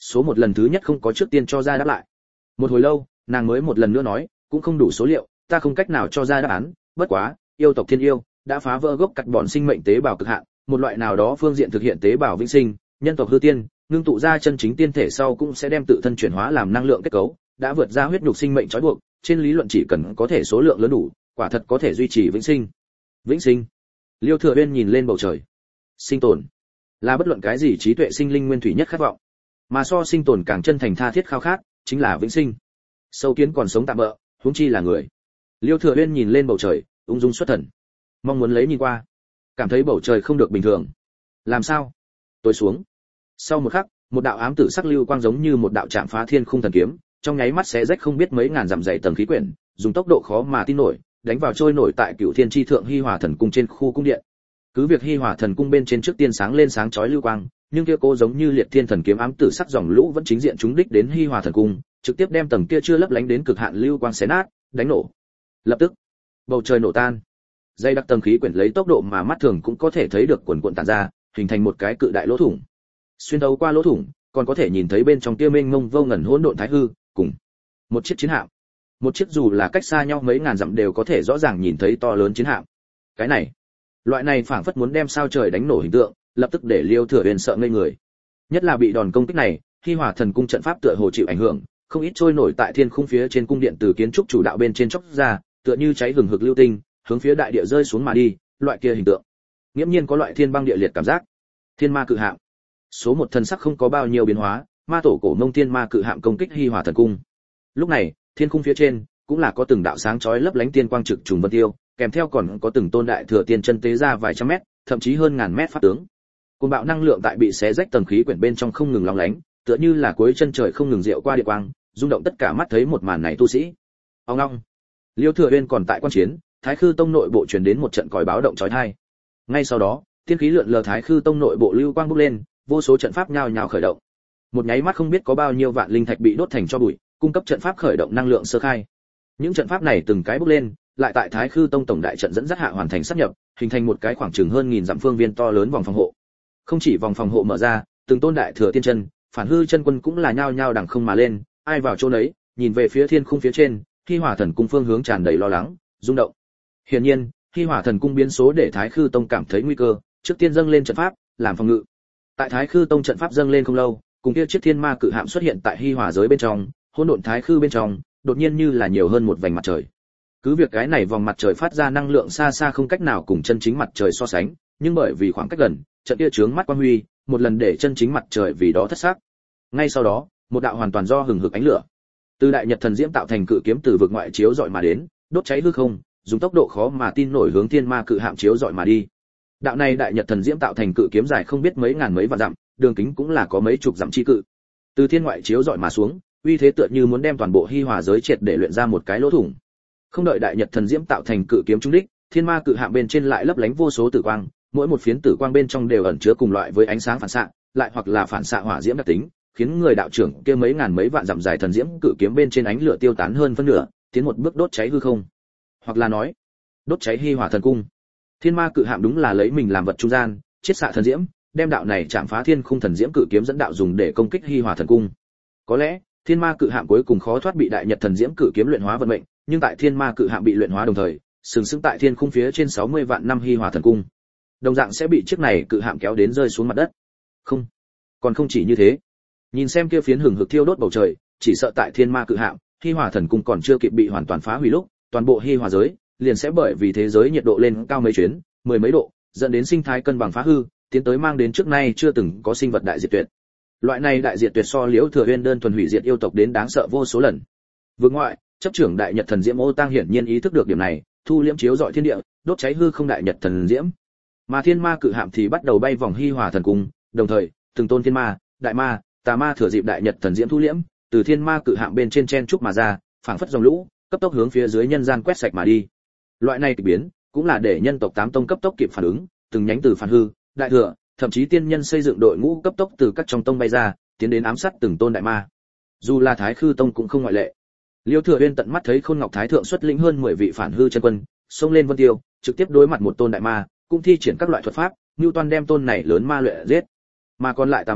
Số một lần thứ nhất không có trước tiên cho ra đáp lại. Một hồi lâu, nàng mới một lần nữa nói, cũng không đủ số liệu, ta không cách nào cho ra đáp án, bất quá, yêu tộc thiên yêu đã phá vỡ gốc cắt bọn sinh mệnh tế bào cực hạn, một loại nào đó phương diện thực hiện tế bào vĩnh sinh, nhân tộc hư tiên, ngưng tụ ra chân chính tiên thể sau cũng sẽ đem tự thân chuyển hóa làm năng lượng kết cấu, đã vượt ra huyết nhục sinh mệnh trói buộc, trên lý luận chỉ cần có thể số lượng lớn đủ, quả thật có thể duy trì vĩnh sinh. Vĩnh sinh. Liêu Thừa Uyên nhìn lên bầu trời. Sinh tồn là bất luận cái gì trí tuệ sinh linh nguyên thủy nhất khát vọng, mà so sinh tồn càng chân thành tha thiết khao khát, chính là vĩnh sinh. Sâu kiến còn sống tạm bợ, huống chi là người. Liêu Thừa Uyên nhìn lên bầu trời, ung dung xuất thần, mong muốn lấy nhìn qua, cảm thấy bầu trời không được bình thường. Làm sao? Tối xuống. Sau một khắc, một đạo ám tử sắc lưu quang giống như một đạo chạm phá thiên khung thần kiếm, trong nháy mắt xé rách không biết mấy ngàn dặm dày tầng khí quyển, dùng tốc độ khó mà tin nổi, đánh vào trôi nổi tại Cửu Thiên Chi thượng Hi Hòa Thần Cung trên khu cung điện. Cứ việc Hi Hòa Thần Cung bên trên trước tiên sáng lên sáng chói lưu quang, nhưng kia cô giống như liệt thiên thần kiếm ám tử sắc dòng lũ vẫn chính diện trúng đích đến Hi Hòa Thần Cung, trực tiếp đem tầng kia chưa lấp lánh đến cực hạn lưu quang xé nát, đánh nổ. Lập tức, bầu trời nổ tan. Dây đặc tầng khí quyển lấy tốc độ mà mắt thường cũng có thể thấy được cuồn cuộn tản ra, hình thành một cái cự đại lỗ thủng. Xuyên thấu qua lỗ thủng, còn có thể nhìn thấy bên trong kia mênh mông vô ngần hỗn độn thái hư, cùng một chiếc chiến hạm. Một chiếc dù là cách xa nhau mấy ngàn dặm đều có thể rõ ràng nhìn thấy to lớn chiến hạm. Cái này, loại này phảng phất muốn đem sao trời đánh nổ hình tượng, lập tức để Liêu Thừa Uyên sợ ngây người. Nhất là bị đòn công kích này, Hi Hòa Thần Cung trận pháp tựa hồ chịu ảnh hưởng, không ít trôi nổi tại thiên khung phía trên cung điện từ kiến trúc chủ đạo bên trên chốc ra, tựa như cháy hừng hực lưu tinh, hướng phía đại địa rơi xuống mà đi, loại kia hình tượng, nghiễm nhiên có loại thiên băng địa liệt cảm giác. Thiên Ma cự hạm. Số một thần sắc không có bao nhiêu biến hóa, ma tổ cổ mông thiên ma cự hạm công kích Hi Hòa Thần Cung. Lúc này, thiên khung phía trên cũng là có từng đạo sáng chói lấp lánh tiên quang trực trùng vân tiêu, kèm theo còn có từng tôn đại thừa tiên chân tế ra vài trăm mét, thậm chí hơn ngàn mét pháp tướng. Cuồng bạo năng lượng tại bị xé rách tầng khí quyển bên trong không ngừng lóng lánh, tựa như là cuối chân trời không ngừng diệu qua địa quang, rung động tất cả mắt thấy một màn này tu sĩ. Ông ngoong. Liêu Thừa Uyên còn tại quan chiến, Thái Khư Tông nội bộ truyền đến một trận còi báo động chói tai. Ngay sau đó, tiên khí lượn lờ Thái Khư Tông nội bộ lưu quang bốc lên, vô số trận pháp nhao nhao khởi động. Một nháy mắt không biết có bao nhiêu vạn linh thạch bị đốt thành tro bụi, cung cấp trận pháp khởi động năng lượng sơ khai. Những trận pháp này từng cái bốc lên, lại tại Thái Khư Tông tổng đại trận dẫn dắt hạ hoàn thành sáp nhập, hình thành một cái khoảng chừng hơn nghìn dặm phương viên to lớn vòng phòng hộ. Không chỉ vòng phòng hộ mở ra, từng tôn đại thừa tiên chân, phản hư chân quân cũng là nhao nhao đằng không mà lên, ai vào chỗ nấy, nhìn về phía thiên khung phía trên, Hi Hòa Thần Cung phương hướng tràn đầy lo lắng, rung động. Hiển nhiên, Hi Hòa Thần Cung biến số để Thái Khư Tông cảm thấy nguy cơ, trước tiên dâng lên trận pháp, làm phòng ngự. Tại Thái Khư Tông trận pháp dâng lên không lâu, cùng kia chiếc thiên ma cự hạm xuất hiện tại Hi Hòa giới bên trong, hỗn độn Thái Khư bên trong, đột nhiên như là nhiều hơn một vành mặt trời. Cứ việc cái này vòng mặt trời phát ra năng lượng xa xa không cách nào cùng chân chính mặt trời so sánh, nhưng bởi vì khoảng cách gần, trận kia chướng mắt quang huy, một lần để chân chính mặt trời vì đó thất sắc. Ngay sau đó, một đạo hoàn toàn do hừng hực ánh lửa, từ đại nhật thần diễm tạo thành cự kiếm từ vực ngoại chiếu dọi mà đến, đốt cháy hư không, dùng tốc độ khó mà tin nổi hướng thiên ma cự hạm chiếu dọi mà đi. Đạo này đại nhật thần diễm tạo thành cự kiếm dài không biết mấy ngàn mấy vạn dặm, đường kính cũng là có mấy chục dặm chi cự. Từ thiên ngoại chiếu dọi mà xuống, uy thế tựa như muốn đem toàn bộ Hi Hòa giới triệt để luyện ra một cái lỗ thủng. Không đợi đại nhật thần diễm tạo thành cự kiếm trúng đích, thiên ma cự hạm bên trên lại lấp lánh vô số tử quang, mỗi một phiến tử quang bên trong đều ẩn chứa cùng loại với ánh sáng phản xạ, lại hoặc là phản xạ hỏa diễm đặc tính, khiến người đạo trưởng kia mấy ngàn mấy vạn dặm dài thần diễm cự kiếm bên trên ánh lửa tiêu tán hơn phân nửa, tiến một bước đốt cháy hư không. Hoặc là nói, đốt cháy Hi Hòa Thần Cung. Thiên ma cự hạm đúng là lấy mình làm vật trung gian, chiết xạ thần diễm, đem đạo này chạm phá thiên khung thần diễm cự kiếm dẫn đạo dùng để công kích Hi Hòa Thần Cung. Có lẽ, thiên ma cự hạm cuối cùng khó thoát bị đại nhật thần diễm cự kiếm luyện hóa vận mệnh, nhưng tại thiên ma cự hạm bị luyện hóa đồng thời, sừng sững tại thiên khung phía trên sáu mươi vạn năm Hi Hòa Thần Cung, đồng dạng sẽ bị chiếc này cự hạm kéo đến rơi xuống mặt đất. Không, còn không chỉ như thế. Nhìn xem kia phiến hừng hực thiêu đốt bầu trời, chỉ sợ tại thiên ma cự hạm, Hi Hòa Thần Cung còn chưa kịp bị hoàn toàn phá hủy lúc, toàn bộ Hi Hòa giới liền sẽ bởi vì thế giới nhiệt độ lên cao mấy chuyến, mười mấy độ, dẫn đến sinh thái cân bằng phá hư, tiến tới mang đến trước nay chưa từng có sinh vật đại diệt tuyệt. Loại này đại diệt tuyệt so Liễu Thừa Uyên đơn thuần hủy diệt yêu tộc đến đáng sợ vô số lần. Vương ngoại, chấp trưởng đại nhật thần diễm Ô Tang hiển nhiên ý thức được điểm này, thu liễm chiếu rọi thiên địa, đốt cháy hư không đại nhật thần diễm. Mà thiên ma cự hạm thì bắt đầu bay vòng Hi Hòa Thần Cung, đồng thời, từng tôn thiên ma, đại ma, tà ma thừa dịp đại nhật thần diễm thu liễm, từ thiên ma cự hạm bên trên chen trúc mà ra, phảng phất dòng lũ, cấp tốc hướng phía dưới nhân gian quét sạch mà đi. Loại này kỳ biến, cũng là để nhân tộc tám tông cấp tốc kịp phản ứng, từng nhánh từ phản hư, đại thừa, thậm chí tiên nhân xây dựng đội ngũ cấp tốc từ các trong tông bay ra, tiến đến ám sát từng tôn đại ma. Dù là Thái Khư Tông cũng không ngoại lệ. Liêu Thừa Uyên tận mắt thấy Khôn Ngọc Thái thượng xuất lĩnh hơn mười vị phản hư chân quân, xông lên Vân Tiêu, trực tiếp đối mặt một tôn đại ma, cũng thi triển các loại thuật pháp, Nưu Toan đem tôn này lớn ma luyện giết. Mà còn lại tà ma,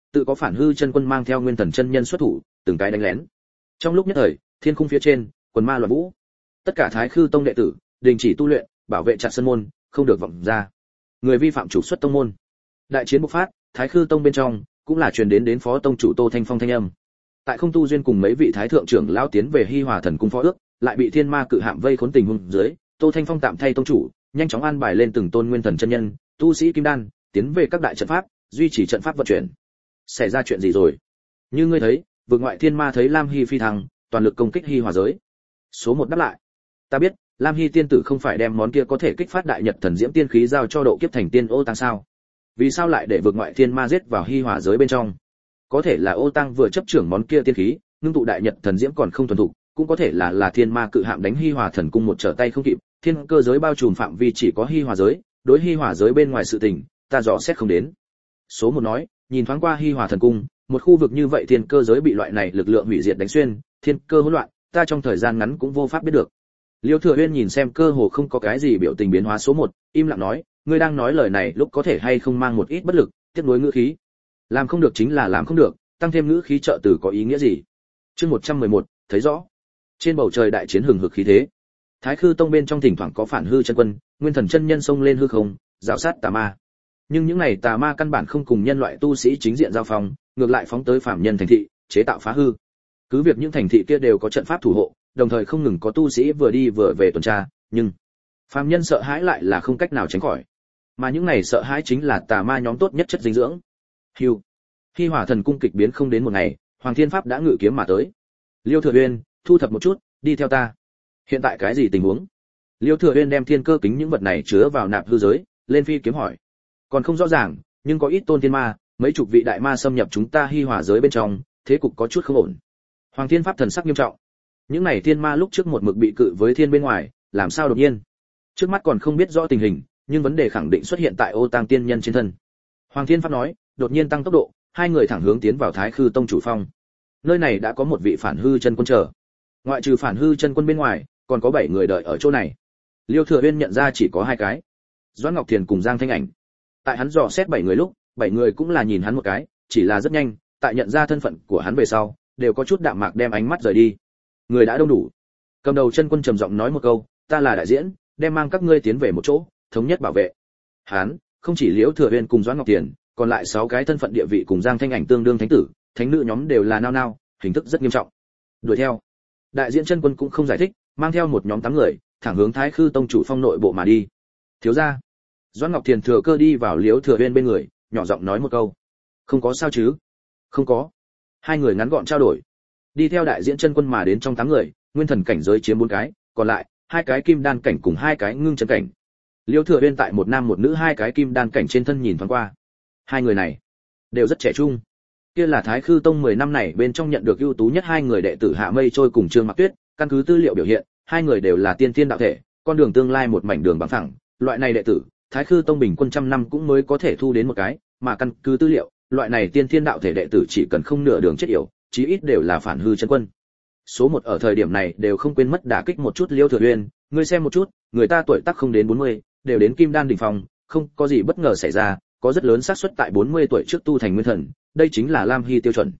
tự có phản hư chân quân mang theo nguyên thần chân nhân xuất thủ, từng cái đánh lén. Trong lúc nhất thời, thiên khung phía trên, quần ma loạn vũ. Tất cả Thái Khư tông đệ tử đình chỉ tu luyện, bảo vệ chặt sân môn, không được vọng ra. Người vi phạm trục xuất tông môn. Đại chiến bộc phát, Thái Khư tông bên trong cũng là truyền đến đến phó tông chủ Tô Thanh Phong thanh âm. Tại Không Tu Duyên cùng mấy vị thái thượng trưởng lão tiến về Hi Hòa Thần cung phó ước, lại bị thiên ma cự hạm vây khốn tình huống dưới, Tô Thanh Phong tạm thay tông chủ, nhanh chóng an bài lên từng tôn nguyên thần chân nhân, tu sĩ kim đan, tiến về các đại trận pháp, duy trì trận pháp vận chuyển. Xảy ra chuyện gì rồi? Như ngươi thấy, vực ngoại thiên ma thấy Lam Hy phi thăng, toàn lực công kích Hi Hòa giới. Số một đáp lại. Ta biết, Lam Hy tiên tử không phải đem món kia có thể kích phát đại nhật thần diễm tiên khí giao cho độ kiếp thành tiên Ô Tăng sao? Vì sao lại để vực ngoại thiên ma giết vào Hi Hòa giới bên trong? Có thể là Ô Tăng vừa chấp trưởng món kia tiên khí, ngưng tụ đại nhật thần diễm còn không thuần thục, cũng có thể là là thiên ma cự hạm đánh Hi Hòa thần cung một trở tay không kịp, thiên cơ giới bao trùm phạm vi chỉ có Hi Hòa giới, đối Hi Hòa giới bên ngoài sự tình, ta dò xét không đến. Số một nói, nhìn thoáng qua Hi Hòa thần cung, một khu vực như vậy thiên cơ giới bị loại này lực lượng hủy diệt đánh xuyên, thiên cơ hỗn loạn, ta trong thời gian ngắn cũng vô pháp biết được. Liêu Thừa Uyên nhìn xem cơ hồ không có cái gì biểu tình biến hóa số một, im lặng nói, ngươi đang nói lời này lúc có thể hay không mang một ít bất lực, tiếp nối ngữ khí. Làm không được chính là làm không được, tăng thêm ngữ khí trợ từ có ý nghĩa gì? Chương một trăm mười một, thấy rõ. Trên bầu trời đại chiến hừng hực khí thế. Thái Khư tông bên trong thỉnh thoảng có phản hư chân quân, nguyên thần chân nhân xông lên hư không, rào sát tà ma. Nhưng những này tà ma căn bản không cùng nhân loại tu sĩ chính diện giao phong, ngược lại phóng tới phạm nhân thành thị, chế tạo phá hư. Cứ việc những thành thị kia đều có trận pháp thủ hộ, đồng thời không ngừng có tu sĩ vừa đi vừa về tuần tra, nhưng phàm nhân sợ hãi lại là không cách nào tránh khỏi. Mà những này sợ hãi chính là tà ma nhóm tốt nhất chất dinh dưỡng. Hưu. Hi Hòa thần cung kịch biến không đến một ngày, Hoàng Thiên Pháp đã ngự kiếm mà tới. Liêu Thừa Uyên, thu thập một chút, đi theo ta. Hiện tại cái gì tình huống? Liêu Thừa Uyên đem thiên cơ kính những vật này chứa vào nạp hư giới, lên phi kiếm hỏi. Còn không rõ ràng, nhưng có ít tôn thiên ma, mấy chục vị đại ma xâm nhập chúng ta Hi Hòa giới bên trong, thế cục có chút không ổn. Hoàng Thiên Pháp thần sắc nghiêm trọng. Những này thiên ma lúc trước một mực bị cự với thiên bên ngoài, làm sao đột nhiên? Trước mắt còn không biết rõ tình hình, nhưng vấn đề khẳng định xuất hiện tại Ô Tang tiên nhân trên thân. Hoàng Thiên Pháp nói, đột nhiên tăng tốc độ, hai người thẳng hướng tiến vào Thái Khư tông chủ phong. Nơi này đã có một vị phản hư chân quân chờ. Ngoại trừ phản hư chân quân bên ngoài, còn có bảy người đợi ở chỗ này. Liêu Thừa Uyên nhận ra chỉ có hai cái, Doãn Ngọc Thiền cùng Giang Thanh Ảnh. Tại hắn dò xét bảy người lúc, bảy người cũng là nhìn hắn một cái, chỉ là rất nhanh, tại nhận ra thân phận của hắn về sau, đều có chút đạm mạc đem ánh mắt rời đi. Người đã đông đủ. Cầm đầu chân quân trầm giọng nói một câu, ta là đại diễn, đem mang các ngươi tiến về một chỗ, thống nhất bảo vệ. Hắn, không chỉ Liễu Thừa Uyên cùng Doãn Ngọc Thiền, còn lại sáu cái thân phận địa vị cùng Giang Thanh Ảnh tương đương thánh tử, thánh nữ nhóm đều là nao nao, hình thức rất nghiêm trọng. Đuổi theo. Đại diễn chân quân cũng không giải thích, mang theo một nhóm tám người, thẳng hướng Thái Khư tông chủ phong nội bộ mà đi. Thiếu gia. Doãn Ngọc Thiền thừa cơ đi vào Liễu Thừa Uyên bên người, nhỏ giọng nói một câu. Không có sao chứ? Không có. Hai người ngắn gọn trao đổi. Đi theo đại diễn chân quân mà đến trong tám người, nguyên thần cảnh giới chiếm bốn cái, còn lại hai cái kim đan cảnh cùng hai cái ngưng chân cảnh. Liễu Thừa Uyên tại một nam một nữ hai cái kim đan cảnh trên thân nhìn thoáng qua. Hai người này đều rất trẻ trung. Kia là Thái Khư tông mười năm này bên trong nhận được ưu tú nhất hai người đệ tử Hạ Mây Trôi cùng Trương Mặc Tuyết, căn cứ tư liệu biểu hiện, hai người đều là tiên tiên đạo thể, con đường tương lai một mảnh đường bằng phẳng, loại này đệ tử, Thái Khư tông bình quân trăm năm cũng mới có thể thu đến một cái, mà căn cứ tư liệu, loại này tiên tiên đạo thể đệ tử chỉ cần không nửa đường chết yểu, chí ít đều là phản hư chân quân. Số một ở thời điểm này đều không quên mất đả kích một chút Liêu Thừa Uyên, ngươi xem một chút, người ta tuổi tác không đến bốn mươi, đều đến kim đan đỉnh phong, không có gì bất ngờ xảy ra, có rất lớn xác suất tại bốn mươi tuổi trước tu thành nguyên thần, đây chính là Lam Hy tiêu chuẩn.